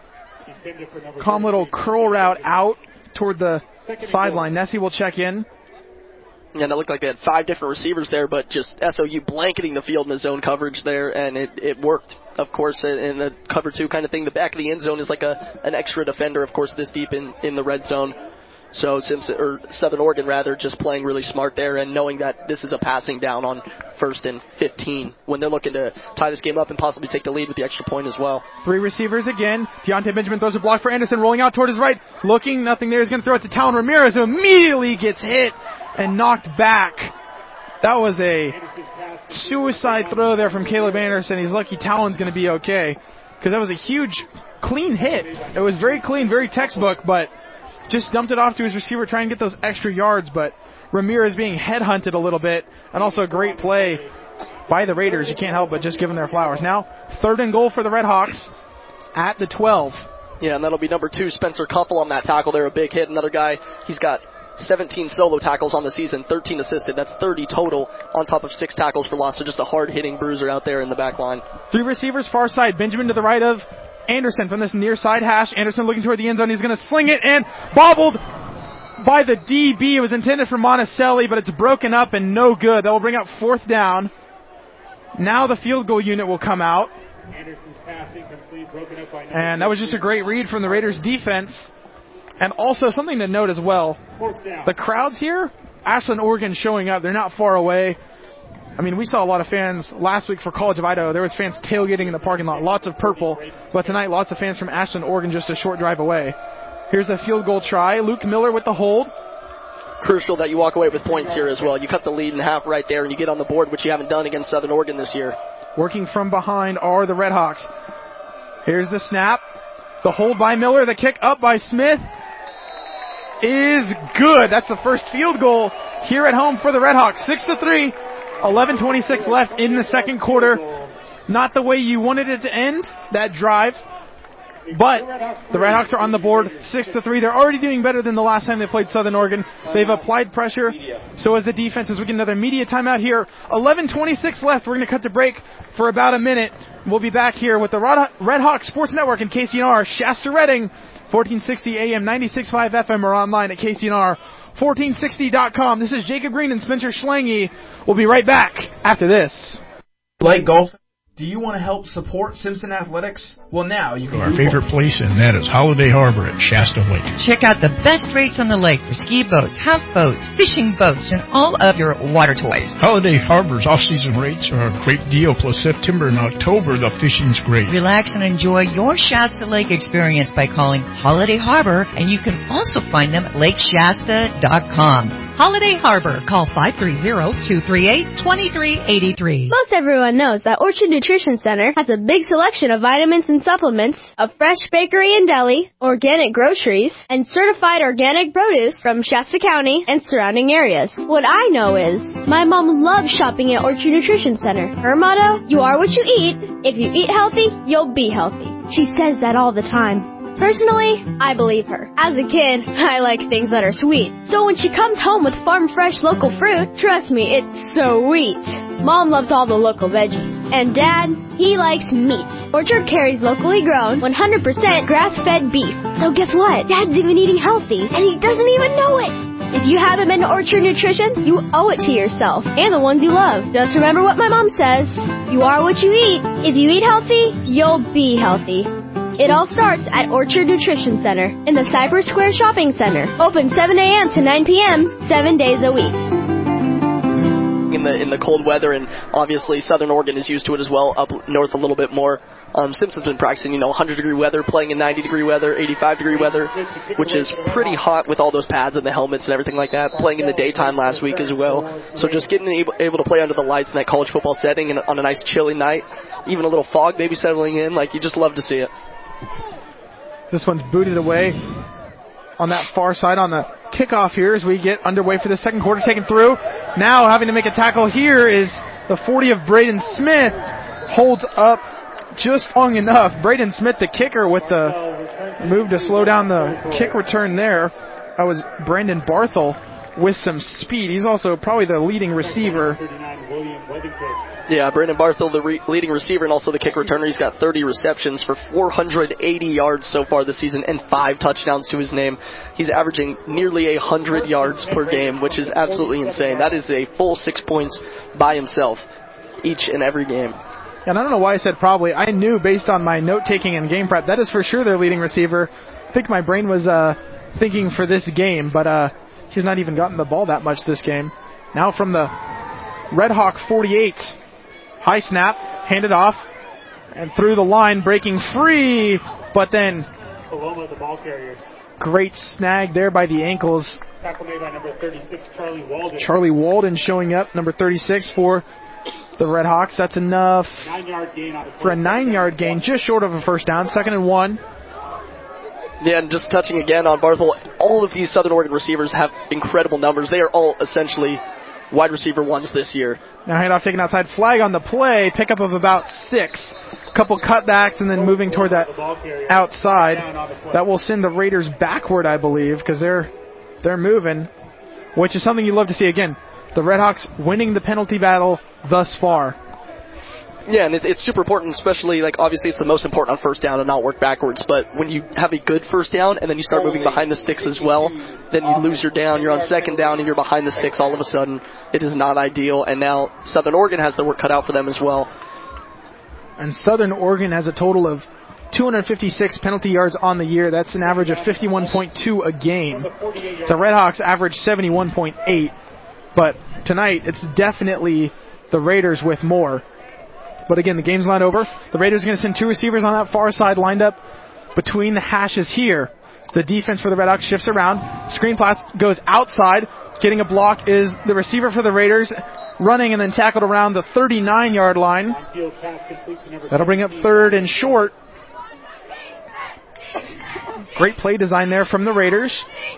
Calm little curl route out toward the sideline. Nessie will check in. Yeah, and it looked like they had 5 different receivers there, but just SOU blanketing the field in the zone coverage there, and it worked, of course, in the cover 2 kind of thing. The back of the end zone is like an extra defender, of course, this deep in the red zone. So Southern Oregon, rather, just playing really smart there and knowing that this is a passing down on 1st and 15 when they're looking to tie this game up and possibly take the lead with the extra point as well. 3 receivers again. Deontay Benjamin throws a block for Anderson, rolling out toward his right. Looking, nothing there. He's going to throw it to Talon Ramirez, who immediately gets hit and knocked back. That was a suicide throw there from Caleb Anderson. He's lucky Talon's going to be okay because that was a huge, clean hit. It was very clean, very textbook, but just dumped it off to his receiver trying to get those extra yards, but Ramirez being headhunted a little bit, and also a great play by the Raiders. You can't help but just give them their flowers. Now, 3rd and goal for the Redhawks at the 12. Yeah, and that'll be number 2, Spencer Cuffle on that tackle there, a big hit. Another guy, he's got 17 solo tackles on the season, 13 assisted. That's 30 total on top of 6 tackles for loss, so just a hard-hitting bruiser out there in the back line. 3 receivers far side. Benjamin to the right of Anderson from this near side hash. Anderson looking toward the end zone. He's going to sling it and bobbled by the DB. It was intended for Monticelli, but it's broken up and no good. That will bring up 4th down. Now the field goal unit will come out. Anderson's passing complete, broken up by and that was just a great read from the Raiders defense. And also something to note as well, the crowds here, Ashland, Oregon showing up. They're not far away. I mean, we saw a lot of fans last week for College of Idaho. There was fans tailgating in the parking lot, lots of purple. But tonight, lots of fans from Ashland, Oregon, just a short drive away. Here's the field goal try. Luke Miller with the hold. Crucial that you walk away with points here as well. You cut the lead in half right there, and you get on the board, which you haven't done against Southern Oregon this year. Working from behind are the Redhawks. Here's the snap. The hold by Miller. The kick up by Smith is good. That's the first field goal here at home for the Redhawks. 6-3. 11:26 left in the second quarter. Not the way you wanted it to end, that drive. But the Redhawks are on the board, 6-3. They're already doing better than the last time they played Southern Oregon. They've applied pressure. So as the defense, as we get another media timeout here. 11:26 left. We're going to cut to break for about a minute. We'll be back here with the Redhawks Sports Network and KCNR, Shasta Redding, 1460 AM, 96.5 FM, or online at KCNR1460.com. This is Jacob Green and Spencer Schlange. We'll be right back after this. Like golf? Do you want to help support Simpson Athletics? Well, now you can. Our favorite place, and that is Holiday Harbor at Shasta Lake. Check out the best rates on the lake for ski boats, houseboats, fishing boats, and all of your water toys. Holiday Harbor's off-season rates are a great deal, plus September and October, the fishing's great. Relax and enjoy your Shasta Lake experience by calling Holiday Harbor, and you can also find them at lakeshasta.com. Holiday Harbor. Call 530-238-2383. Most everyone knows that Orchard Nutrition Center has a big selection of vitamins and supplements, a fresh bakery and deli, organic groceries, and certified organic produce from Shasta County and surrounding areas. What I know is, my mom loves shopping at Orchard Nutrition Center. Her motto, you are what you eat. If you eat healthy, you'll be healthy. She says that all the time. Personally, I believe her. As a kid, I like things that are sweet. So when she comes home with farm fresh local fruit, trust me, it's sweet. Mom loves all the local veggies. And Dad, he likes meat. Orchard carries locally grown, 100% grass-fed beef. So guess what? Dad's even eating healthy, and he doesn't even know it. If you haven't been to Orchard Nutrition, you owe it to yourself and the ones you love. Just remember what my mom says. You are what you eat. If you eat healthy, you'll be healthy. It all starts at Orchard Nutrition Center in the Cypress Square Shopping Center. Open 7 a.m. to 9 p.m., 7 days a week. In the cold weather, and obviously Southern Oregon is used to it as well, up north a little bit more. Simpson's been practicing, 100-degree weather, playing in 90-degree weather, 85-degree weather, which is pretty hot with all those pads and the helmets and everything like that, playing in the daytime last week as well. So just getting able to play under the lights in that college football setting and on a nice chilly night, even a little fog maybe settling in, you just love to see it. This one's booted away on that far side on the kickoff here as we get underway for the second quarter, taken through. Now having to make a tackle here is the 40 of Braden Smith. Holds up just long enough. Braden Smith, the kicker, with the move to slow down the kick return there. That was Brandon Barthel with some speed. He's also probably the leading receiver. Yeah, Brandon Barthel, the leading receiver and also the kick returner. He's got 30 receptions for 480 yards so far this season and 5 touchdowns to his name. He's averaging nearly 100 yards per game, which is absolutely insane. That is a full 6 points by himself each and every game. And I don't know why I said probably. I knew based on my note-taking and game prep, that is for sure their leading receiver. I think my brain was thinking for this game, but he's not even gotten the ball that much this game. Now from the Red Hawk 48. High snap, handed off, and through the line, breaking free, but then Coloma, the ball carrier. Great snag there by the ankles. Tackle made by number 36, Charlie Walden. Charlie Walden showing up, number 36 for the Red Hawks. That's enough 9-yard gain on for a 9-yard gain, just short of a first down, 2nd and 1. Yeah, and just touching again on Barthel, all of these Southern Oregon receivers have incredible numbers. They are all essentially wide receiver ones this year. Now handoff taken outside, flag on the play, pickup of about 6. Couple cutbacks and then moving toward that outside. That will send the Raiders backward, I believe, because they're moving, which is something you love to see. Again, the Red Hawks winning the penalty battle thus far. Yeah, and it's super important, especially, obviously it's the most important on first down and not work backwards, but when you have a good first down and then you start moving behind the sticks as well, then you lose your down, you're on second down, and you're behind the sticks all of a sudden. It is not ideal, and now Southern Oregon has their work cut out for them as well. And Southern Oregon has a total of 256 penalty yards on the year. That's an average of 51.2 a game. The Red Hawks average 71.8, but tonight it's definitely the Raiders with more. But again, the game's not over. The Raiders are going to send 2 receivers on that far side lined up between the hashes here. The defense for the Red Hawks shifts around. Screen pass goes outside. Getting a block is the receiver for the Raiders, running and then tackled around the 39-yard line. That'll bring up 3rd and short. Great play design there from the Raiders.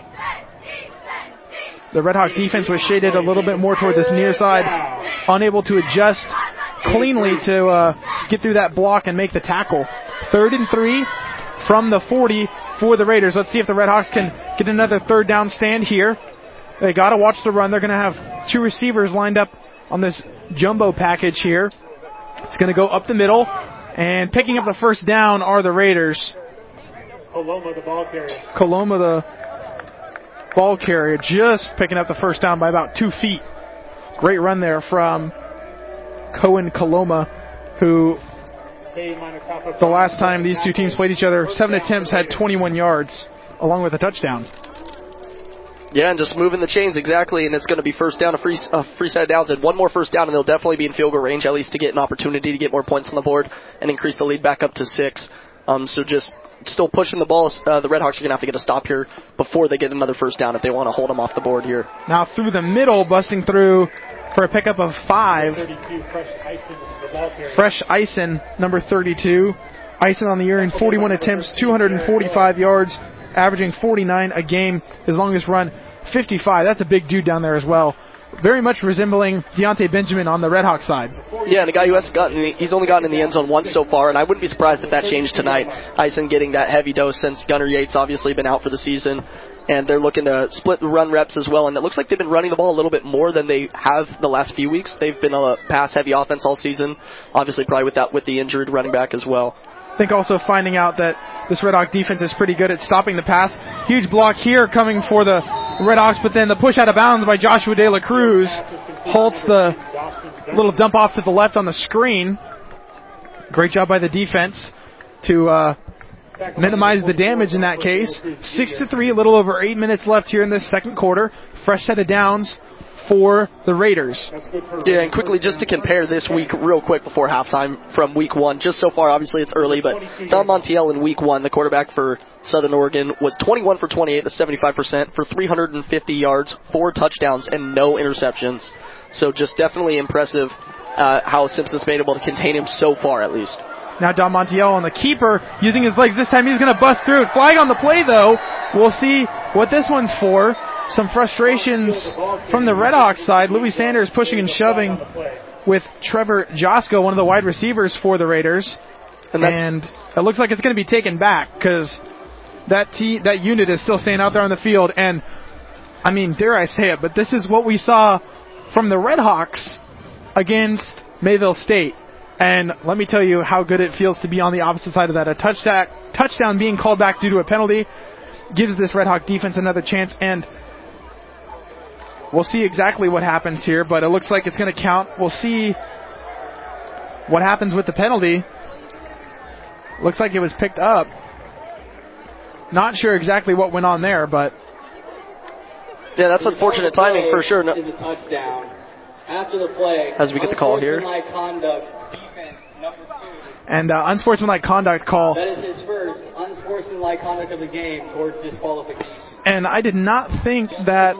The Red Hawk defense was shaded a little bit more toward this near side, unable to adjust cleanly to get through that block and make the tackle. 3rd and 3 from the 40 for the Raiders. Let's see if the Red Hawks can get another 3rd down stand here. They got to watch the run. They're going to have 2 receivers lined up on this jumbo package here. It's going to go up the middle, and picking up the first down are the Raiders. Coloma, the ball carrier. Coloma, the ball carrier, just picking up the first down by about 2 feet. Great run there from Cohen Coloma, who the last time these two teams played each other, 7 attempts, had 21 yards, along with a touchdown. Yeah, and just moving the chains, exactly, and it's going to be first down, a free side of downs, and 1 more first down, and they'll definitely be in field goal range, at least to get an opportunity to get more points on the board and increase the lead back up to 6. So just still pushing the ball. The Red Hawks are going to have to get a stop here before they get another first down if they want to hold them off the board here. Now through the middle, busting through for a pickup of 5. Fresh Eisen, number 32. Eisen on the year in 41 attempts, 245 yards, averaging 49 a game. His longest run, 55. That's a big dude down there as well. Very much resembling Deontay Benjamin on the Red Hawk side. Yeah, and the guy who he's only gotten in the end zone once so far, and I wouldn't be surprised if that changed tonight. Eisen getting that heavy dose since Gunnar Yates obviously been out for the season, and they're looking to split the run reps as well, and it looks like they've been running the ball a little bit more than they have the last few weeks. They've been a pass-heavy offense all season, obviously probably with the injured running back as well. I think also finding out that this Red Hawk defense is pretty good at stopping the pass. Huge block here coming for the Red Hawks, but then the push out of bounds by Joshua De La Cruz halts the little dump off to the left on the screen. Great job by the defense to minimize the damage in that case. 6-3, a little over 8 minutes left here in this second quarter. Fresh set of downs for the Raiders. Yeah, and quickly just to compare this week real quick before halftime from week 1. Just so far, obviously it's early, but Don Montiel in week 1, the quarterback for Southern Oregon, was 21 for 28, that's 75%, for 350 yards, 4 touchdowns, and no interceptions. So just definitely impressive how Simpson's been able to contain him so far at least. Now Don Montiel on the keeper, using his legs. This time he's going to bust through it. Flag on the play, though. We'll see what this one's for. Some frustrations from the Red Hawks side. Louis Sanders pushing and shoving with Trevor Josko, one of the wide receivers for the Raiders. And it looks like it's going to be taken back because that unit is still staying out there on the field. And, I mean, dare I say it, but this is what we saw from the Red Hawks against Mayville State. And let me tell you how good it feels to be on the opposite side of that. A touchdown being called back due to a penalty gives this Red Hawk defense another chance. And we'll see exactly what happens here, but it looks like it's going to count. We'll see what happens with the penalty. Looks like it was picked up. Not sure exactly what went on there, but... Yeah, that's unfortunate timing for sure. Is a touchdown. After the play, as we get the call here. Unsportsmanlike conduct, defense, number 2. And unsportsmanlike conduct call. That is his first unsportsmanlike conduct of the game towards disqualification. And I did not think that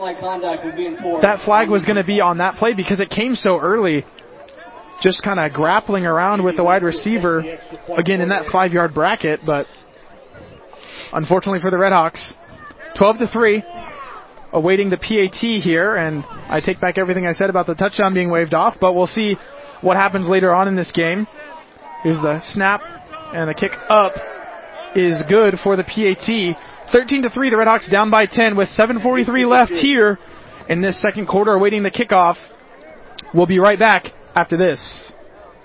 flag was going to be on that play because it came so early. Just kind of grappling around with the wide receiver, again in that 5-yard bracket, but unfortunately for the Red Hawks, 12-3, awaiting the PAT here, and I take back everything I said about the touchdown being waved off, but we'll see what happens later on in this game. Here's the snap, and the kick up is good for the PAT. 13-3, the Red Hawks down by 10 with 7:43 left here in this second quarter, awaiting the kickoff. We'll be right back after this.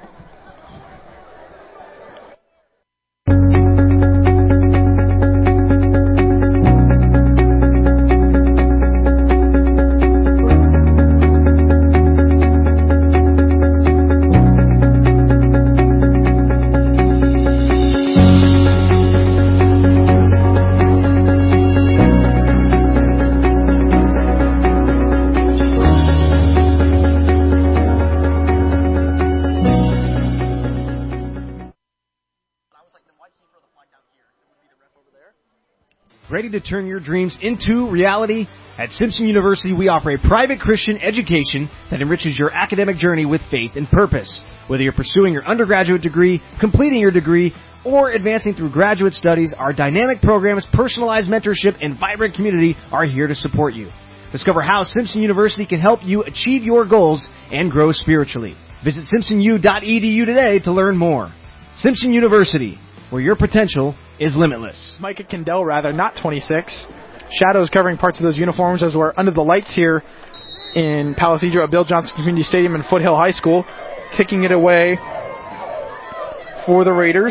Ready to turn your dreams into reality? At Simpson University, we offer a private Christian education that enriches your academic journey with faith and purpose. Whether you're pursuing your undergraduate degree, completing your degree, or advancing through graduate studies, our dynamic programs, personalized mentorship, and vibrant community are here to support you. Discover how Simpson University can help you achieve your goals and grow spiritually. Visit simpsonu.edu today to learn more. Simpson University, where your potential is limitless. Micah Kendall, not 26. Shadows covering parts of those uniforms as we're under the lights here in Palisadro at Bill Johnson Community Stadium and Foothill High School. Kicking it away for the Raiders.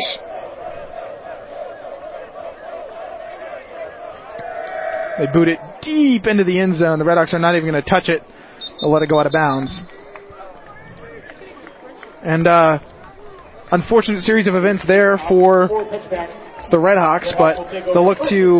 They boot it deep into the end zone. The Red Hawks are not even going to touch it. They'll let it go out of bounds. And unfortunate series of events there for the Red Hawks, but they'll look to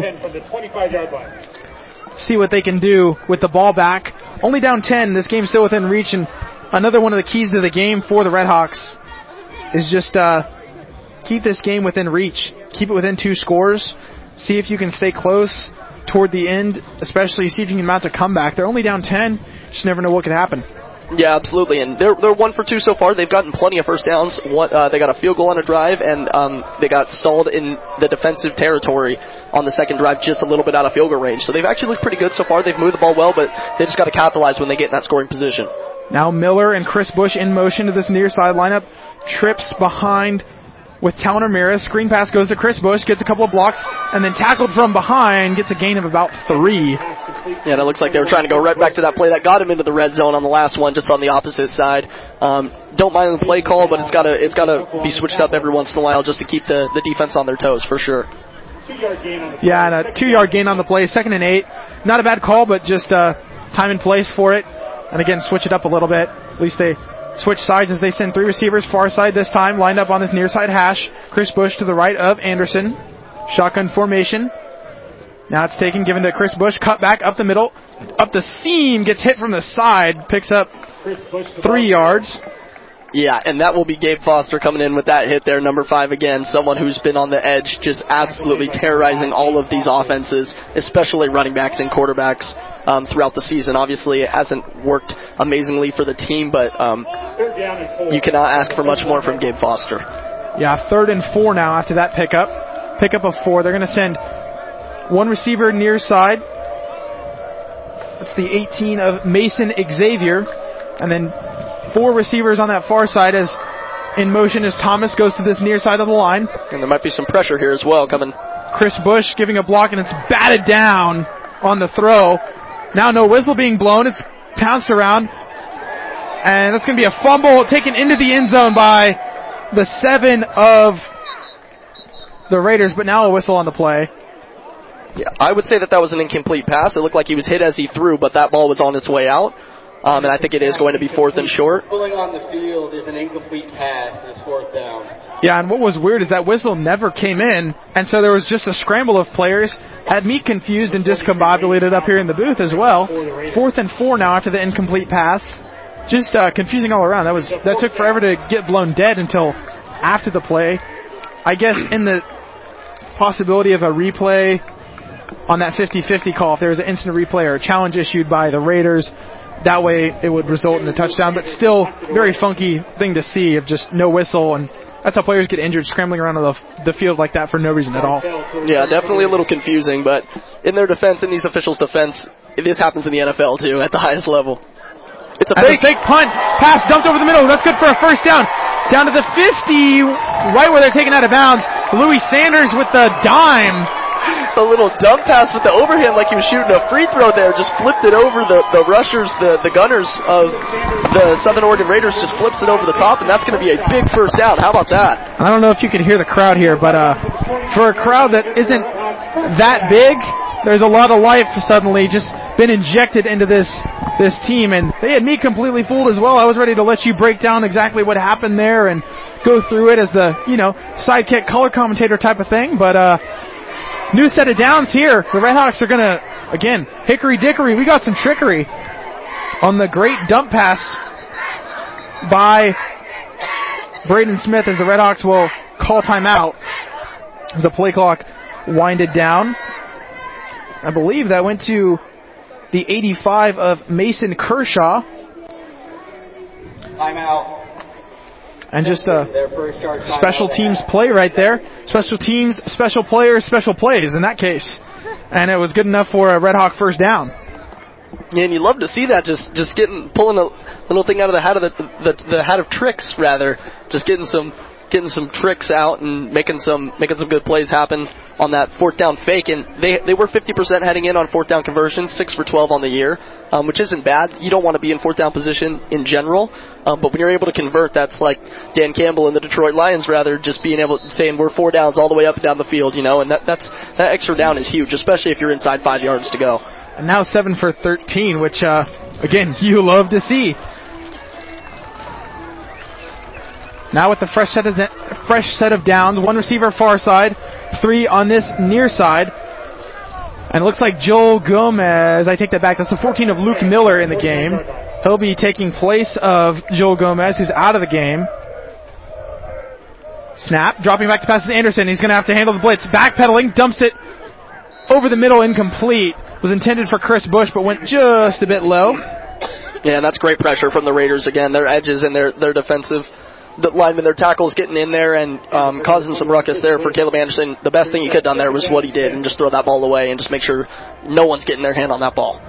see what they can do with the ball back. Only down 10. This game's still within reach, and another one of the keys to the game for the Red Hawks is just keep this game within reach. Keep it within 2 scores. See if you can stay close toward the end, especially see if you can mount a comeback. They're only down 10. Just never know what could happen. Yeah, absolutely, and they're 1 for 2 so far. They've gotten plenty of first downs. They got a field goal on a drive, and they got stalled in the defensive territory on the second drive, just a little bit out of field goal range. So they've actually looked pretty good so far. They've moved the ball well, but they just got to capitalize when they get in that scoring position. Now Miller and Chris Bush in motion to this near side lineup. Trips behind with Talon Ramirez. Screen pass goes to Chris Bush, gets a couple of blocks, and then tackled from behind, gets a gain of about 3. Yeah, that looks like they were trying to go right back to that play that got him into the red zone on the last one, just on the opposite side. Don't mind the play call, but it's got to be switched up every once in a while just to keep the defense on their toes, for sure. 2-yard gain on the play. Yeah, and a 2-yard gain on the play. 2nd and 8. Not a bad call, but just time and place for it. And again, switch it up a little bit. At least they switch sides as they send 3 receivers far side this time, lined up on this near side hash. Chris Bush to the right of Anderson. Shotgun formation. Now it's taken, given to Chris Bush. Cut back up the middle. Up the seam. Gets hit from the side. Picks up 3 yards. Yeah, and that will be Gabe Foster coming in with that hit there, number 5 again. Someone who's been on the edge, just absolutely terrorizing all of these offenses, especially running backs and quarterbacks throughout the season. Obviously, it hasn't worked amazingly for the team, but you cannot ask for much more from Gabe Foster. Yeah, 3rd and 4 now after that pickup. Pickup of 4. They're going to send 1 receiver near side. That's the 18 of Mason Xavier. And then 4 receivers on that far side as in motion as Thomas goes to this near side of the line. And there might be some pressure here as well coming. Chris Bush giving a block, and it's batted down on the throw. Now no whistle being blown. It's pounced around. And that's going to be a fumble taken into the end zone by the 7 of the Raiders, but now a whistle on the play. Yeah, I would say that was an incomplete pass. It looked like he was hit as he threw, but that ball was on its way out. And I think it is going to be 4th and short. Pulling on the field is an incomplete pass. It's 4th down. Yeah, and what was weird is that whistle never came in, and so there was just a scramble of players. Had me confused and discombobulated up here in the booth as well. 4th and 4 now after the incomplete pass. Just confusing all around. That took forever to get blown dead until after the play. I guess in the possibility of a replay on that 50-50 call, if there was an instant replay or a challenge issued by the Raiders, that way it would result in a touchdown. But still, very funky thing to see of just no whistle, and that's how players get injured, scrambling around the field like that for no reason at all. Yeah, definitely a little confusing, but in their defense, in these officials' defense, this happens in the NFL too at the highest level. It's a fake punt. Pass dumped over the middle. That's good for a first down. Down to the 50, right where they're taken out of bounds. Louis Sanders with the dime. A little dump pass with the overhand like he was shooting a free throw there. Just flipped it over the rushers, the gunners of the Southern Oregon Raiders. Just flips it over the top, and that's going to be a big first down. How about that? I don't know if you can hear the crowd here, but for a crowd that isn't that big, there's a lot of life suddenly just been injected into this team, and they had me completely fooled as well. I was ready to let you break down exactly what happened there and go through it as the, sidekick color commentator type of thing, but new set of downs here. The Redhawks are going to, again, hickory dickory. We got some trickery on the great dump pass by Braden Smith as the Redhawks will call timeout as the play clock winded down. I believe that went to the 85 of Mason Kershaw. Timeout. And just a special teams play right there. Special teams, special players, special plays in that case. And it was good enough for a Red Hawk first down. Yeah, and you love to see that, just pulling a little thing out of the hat of the hat of tricks, rather. Just getting some tricks out and making some good plays happen on that 4th down fake. And they were 50% heading in on 4th down conversions, 6 for 12 on the year, which isn't bad. You don't want to be in 4th down position in general, but when you're able to convert, that's like Dan Campbell and the Detroit Lions, rather, just being able to saying we're 4 downs all the way up and down the field, and that extra down is huge, especially if you're inside 5 yards to go. And now 7 for 13, which again you love to see. Now with the fresh set of downs, 1 receiver far side, 3 on this near side. And it looks like Joel Gomez, I take that back, that's the 14 of Luke Miller in the game. He'll be taking place of Joel Gomez, who's out of the game. Snap, dropping back to pass to Anderson. He's going to have to handle the blitz. Backpedaling, dumps it over the middle, incomplete. Was intended for Chris Bush, but went just a bit low. Yeah, and that's great pressure from the Raiders again. Their edges and their defensive linemen, their tackles getting in there and causing some ruckus there for Caleb Anderson. The best thing he could have done there was what he did and just throw that ball away and just make sure no one's getting their hand on that ball.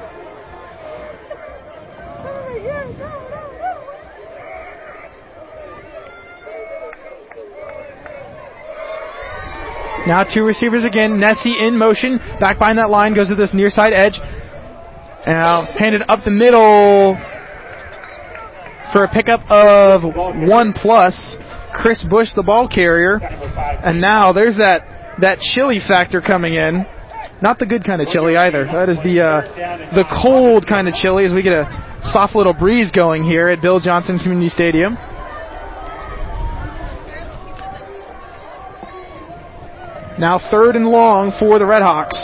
Now 2 receivers again. Nessie in motion. Back behind that line. Goes to this near side edge. Now handed up the middle for a pickup of 1+. Chris Bush, the ball carrier. And now there's that chili factor coming in. Not the good kind of chili either. That is the cold kind of chili as we get a soft little breeze going here at Bill Johnson Community Stadium. Now 3rd and long for the Redhawks.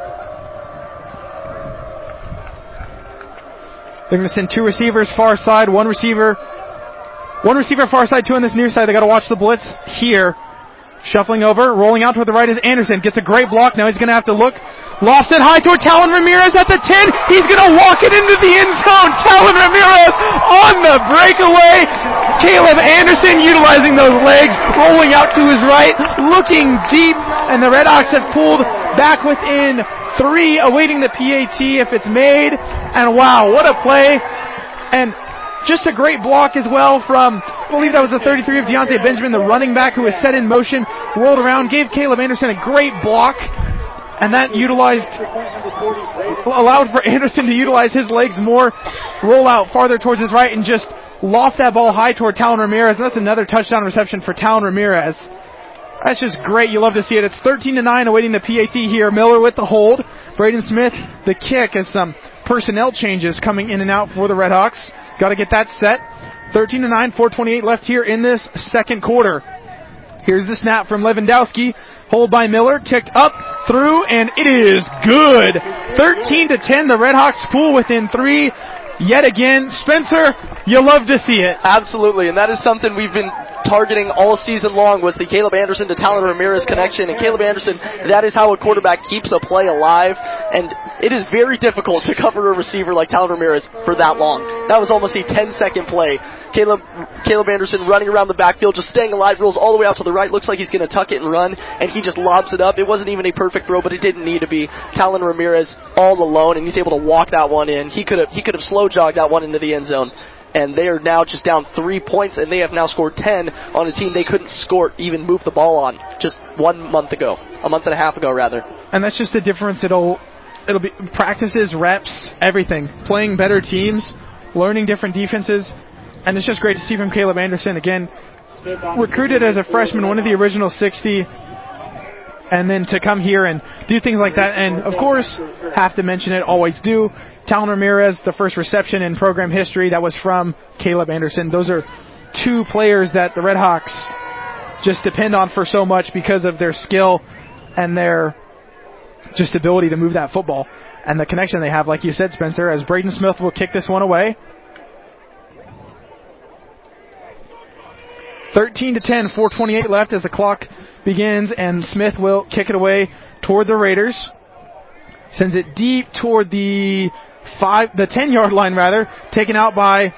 They're going to send 2 receivers far side, one receiver far side, 2 on this near side. They got to watch the blitz here. Shuffling over, rolling out toward the right is Anderson. Gets a great block. Now he's going to have to look. Lofts it high toward Talon Ramirez at the 10. He's going to walk it into the end zone. Talon Ramirez on the breakaway. Caleb Anderson utilizing those legs, rolling out to his right, looking deep, and the Redhawks have pulled back within 3, awaiting the PAT if it's made. And wow, what a play. And just a great block as well from, I believe that was the 33 of Deontay Benjamin, the running back who was set in motion, rolled around, gave Caleb Anderson a great block. And that allowed for Anderson to utilize his legs more, roll out farther towards his right, and just loft that ball high toward Talon Ramirez. And that's another touchdown reception for Talon Ramirez. That's just great. You love to see it. It's 13-9, awaiting the PAT here. Miller with the hold. Braden Smith, the kick, as some personnel changes coming in and out for the Redhawks. Got to get that set. 13-9, 4:28 left here in this second quarter. Here's the snap from Lewandowski. Hold by Miller, kicked up, through, and it is good. 13-10, the Redhawks pull within 3. Yet again, Spencer, you love to see it. Absolutely, and that is something we've been targeting all season long, was the Caleb Anderson to Talon Ramirez connection. And Caleb Anderson, that is how a quarterback keeps a play alive, and it is very difficult to cover a receiver like Talon Ramirez for that long. That was almost a 10-second play. Caleb Anderson running around the backfield, just staying alive, rolls all the way out to the right, looks like he's going to tuck it and run, and he just lobs it up. It wasn't even a perfect throw, but it didn't need to be. Talon Ramirez all alone, and he's able to walk that one in. He could have slow jogged that one into the end zone. And they are now just down 3 points, and they have now scored 10 on a team they couldn't score, even move the ball on just a month and a half ago, rather. And that's just the difference. It'll be practices, reps, everything. Playing better teams, learning different defenses, and it's just great to see from Caleb Anderson. Again, recruited as a freshman, one of the original 60, and then to come here and do things like that. And, of course, have to mention it, always do. Talon Ramirez, the first reception in program history, that was from Caleb Anderson. Those are 2 players that the Redhawks just depend on for so much because of their skill and their just ability to move that football and the connection they have, like you said, Spencer, as Braden Smith will kick this one away. 13-10, 4:28 left as the clock begins, and Smith will kick it away toward the Raiders. Sends it deep toward the 10-yard line, rather. Taken out by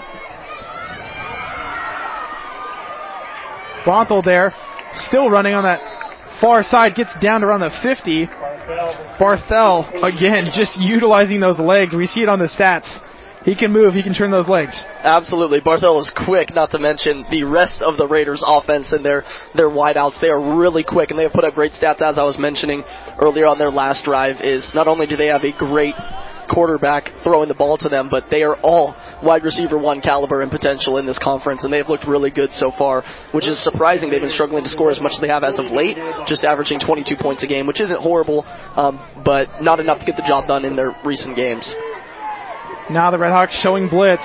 Bonthel there. Still running on that far side. Gets down to around the 50. Barthel, again, just utilizing those legs. We see it on the stats. He can move. He can turn those legs. Absolutely. Barthel is quick, not to mention the rest of the Raiders' offense and their wideouts. They are really quick, and they have put up great stats, as I was mentioning earlier on their last drive, is not only do they have a great quarterback throwing the ball to them, but they are all wide receiver 1 caliber and potential in this conference, and they have looked really good so far, which is surprising. They've been struggling to score as much as they have as of late, just averaging 22 points a game, which isn't horrible, but not enough to get the job done in their recent games. Now the Redhawks showing blitz.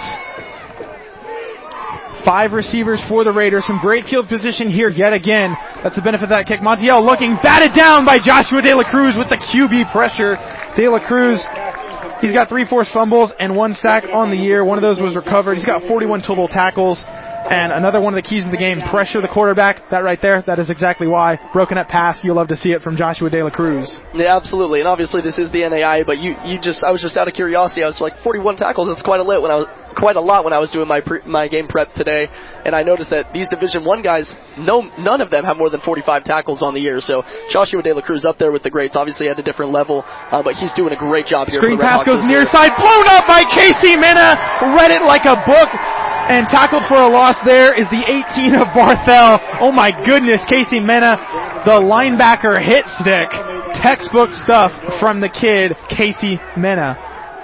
5 receivers for the Raiders. Some great field position here yet again. That's the benefit of that kick. Montiel looking, batted down by Joshua De La Cruz with the QB pressure. De La Cruz, he's got 3 forced fumbles and 1 sack on the year. One of those was recovered. He's got 41 total tackles. And another one of the keys of the game, pressure the quarterback. That right there, that is exactly why. Broken up pass, you'll love to see it from Joshua De La Cruz. Yeah, absolutely. And obviously this is the NAI, but I was just out of curiosity. I was like, 41 tackles, that's quite a lot when I was doing my game prep today. And I noticed that these Division I guys, none of them have more than 45 tackles on the year. So Joshua De La Cruz up there with the greats, obviously at a different level, but he's doing a great job here. Screen for the pass Red goes Hawks near side, blown up by Casey Minna. Read it like a book. And tackled for a loss there is the 18 of Barthel. Oh my goodness, Casey Minna, the linebacker hit stick. Textbook stuff from the kid, Casey Minna.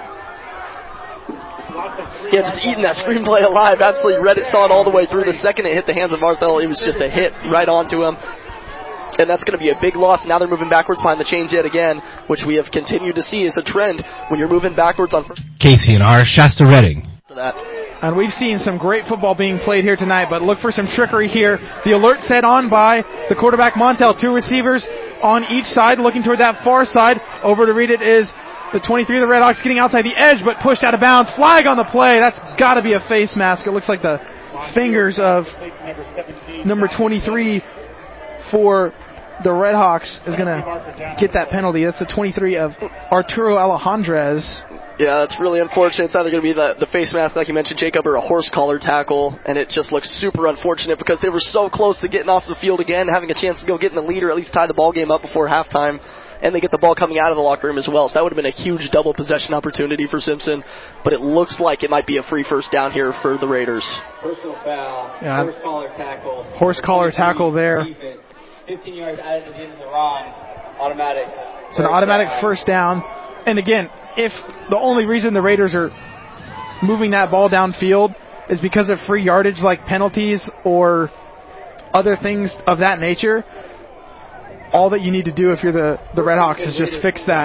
Yeah, just eating that screenplay alive. Absolutely read it, saw it all the way through. The second it hit the hands of Barthel, it was just a hit right onto him. And that's going to be a big loss. Now they're moving backwards behind the chains yet again, which we have continued to see as a trend when you're moving backwards on KCNR, Shasta Redding. That. And we've seen some great football being played here tonight, but look for some trickery here. The alert set on by the quarterback Montel. Two receivers on each side, looking toward that far side. Over to read it is the 23 of the Red Hawks getting outside the edge, but pushed out of bounds. Flag on the play. That's got to be a face mask. It looks like the fingers of number 23 for the Red Hawks is going to get that penalty. That's the 23 of Arturo Alejandrez. Yeah, that's really unfortunate. It's either going to be the face mask, like you mentioned, Jacob, or a horse collar tackle, and it just looks super unfortunate because they were so close to getting off the field again, having a chance to go get in the lead or at least tie the ball game up before halftime, and they get the ball coming out of the locker room as well. So that would have been a huge double possession opportunity for Simpson, but it looks like it might be a free first down here for the Raiders. Personal foul, yeah. Horse collar tackle. Horse collar tackle there. 15 yards added into the wrong, automatic. It's an automatic first down. And again, if the only reason the Raiders are moving that ball downfield is because of free yardage like penalties or other things of that nature, all that you need to do if you're the Red Hawks is just fix that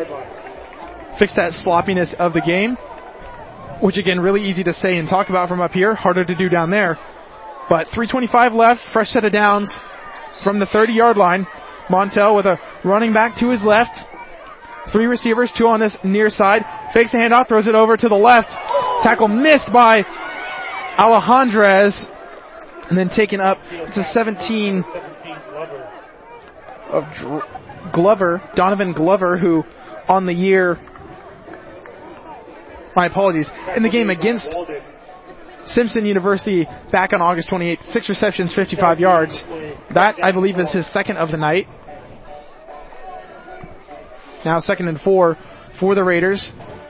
sloppiness of the game, which again, really easy to say and talk about from up here, harder to do down there. But 3:25 left, fresh set of downs from the 30-yard line. Montel with a running back to his left. Three receivers, two on this near side. Fakes the handoff, throws it over to the left. Tackle missed by Alejandrez. And then taken up to 17 of Glover, Donovan Glover, who on the year, my apologies, in the game against Simpson University back on August 28th, 6 receptions, 55 yards. That, I believe, is his second of the night. Now 2nd and 4 for the Raiders.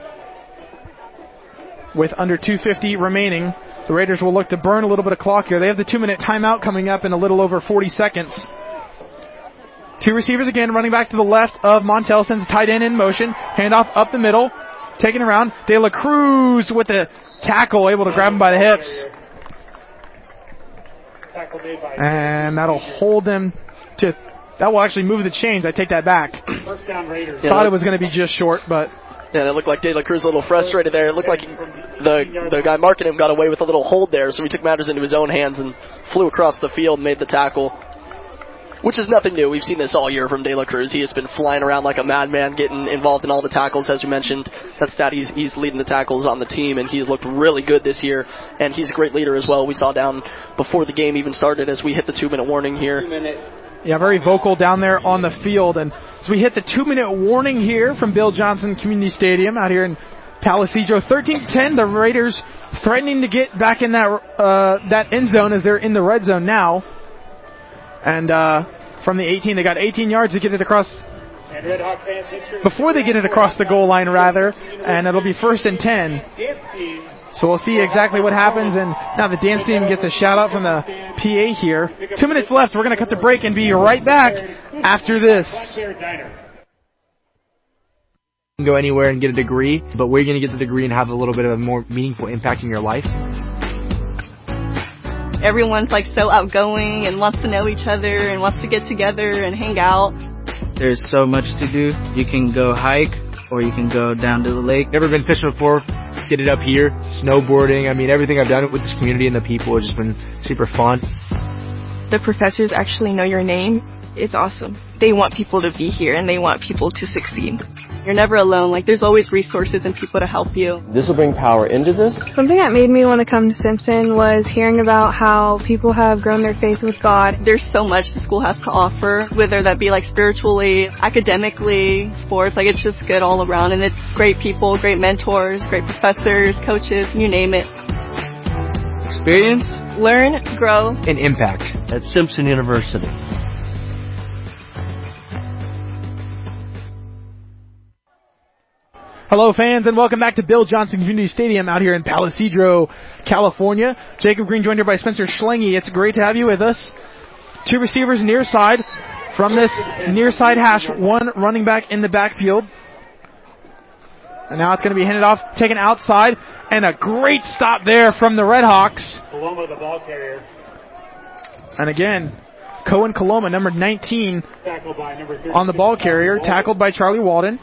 With under 2:50 remaining, the Raiders will look to burn a little bit of clock here. They have the 2-minute timeout coming up in a little over 40 seconds. Two receivers again, running back to the left of Montel, sends a tight end in motion. Handoff up the middle, taken around. De La Cruz with the tackle, able to grab him by the hips. And that'll hold them to... That will actually move the chains. I take that back. First down Raiders. Thought it was going to be just short, but... Yeah, it looked like De La Cruz a little frustrated there. It looked like the guy marking him got away with a little hold there, so he took matters into his own hands and flew across the field and made the tackle, which is nothing new. We've seen this all year from De La Cruz. He has been flying around like a madman, getting involved in all the tackles, as you mentioned. That's stat, he's leading the tackles on the team, and he's looked really good this year, and he's a great leader as well. We saw down before the game even started as we hit the 2-minute warning here. 2-minute. Yeah, very vocal down there on the field. And as we hit the 2-minute warning here from Bill Johnson Community Stadium out here in Palisadro, 13-10, the Raiders threatening to get back in that end zone as they're in the red zone now. And from the 18, they got 18 yards to get it across. Before they get it across the goal line, rather, and it'll be 1st and 10. So we'll see exactly what happens, and now the dance team gets a shout-out from the PA here. 2 minutes left. We're going to cut the break and be right back after this. You can go anywhere and get a degree, but where are you going to get the degree and have a little bit of a more meaningful impact in your life? Everyone's like so outgoing and wants to know each other and wants to get together and hang out. There's so much to do. You can go hike or you can go down to the lake. Never been fishing before. Get it up here. Snowboarding. I mean, everything I've done with this community and the people has just been super fun. The professors actually know your name. It's awesome. They want people to be here and they want people to succeed. You're never alone. Like, there's always resources and people to help you. This will bring power into this. Something that made me want to come to Simpson was hearing about how people have grown their faith with God. There's so much the school has to offer, whether that be like spiritually, academically, sports. Like, it's just good all around, and it's great people, great mentors, great professors, coaches, you name it. Experience, learn, grow, and impact at Simpson University. Hello, fans, and welcome back to Bill Johnson Community Stadium out here in Palo Cedro, California. Jacob Green joined here by Spencer Schlengy. It's great to have you with us. Two receivers near side from this near side hash. One running back in the backfield. And now it's going to be handed off, taken outside, and a great stop there from the Redhawks. Coloma, the ball carrier. And again, Cohen Coloma, number 19, Tackled by number 36, on the ball carrier, tackled by Charlie Walden.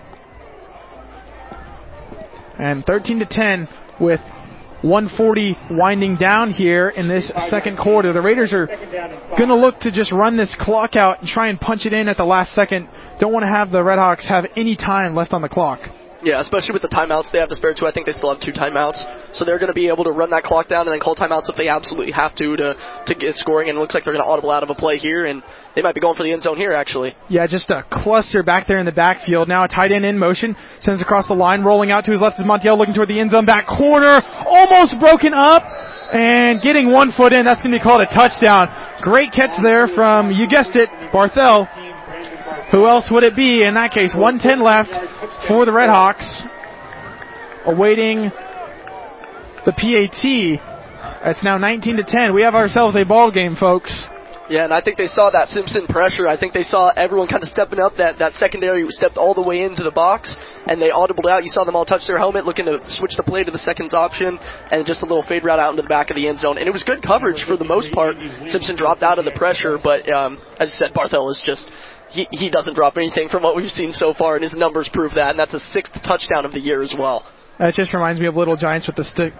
And 13-10 with 1:40 winding down here in this second quarter. The Raiders are going to look to just run this clock out and try and punch it in at the last second. Don't want to have the Redhawks have any time left on the clock. Yeah, especially with the timeouts they have to spare too. I think they still have 2 timeouts. So they're going to be able to run that clock down and then call timeouts if they absolutely have to get scoring. And it looks like they're going to audible out of a play here, and they might be going for the end zone here, actually. Yeah, just a cluster back there in the backfield. Now a tight end in motion. Sends across the line. Rolling out to his left is Montiel, looking toward the end zone. Back corner. Almost broken up. And getting 1 foot in. That's going to be called a touchdown. Great catch there from, you guessed it, Barthel. Who else would it be? In that case, 1:10 left for the Redhawks. Awaiting the PAT. It's now 19-10. We have ourselves a ball game, folks. Yeah, and I think they saw that Simpson pressure. I think they saw everyone kind of stepping up. That secondary stepped all the way into the box, and they audibled out. You saw them all touch their helmet, looking to switch the play to the second option, and just a little fade route out into the back of the end zone. And it was good coverage for the most part. Simpson dropped out of the pressure, but as I said, Barthel is just... He doesn't drop anything from what we've seen so far, and his numbers prove that, and that's a 6th touchdown of the year as well. That just reminds me of Little Giants with the stick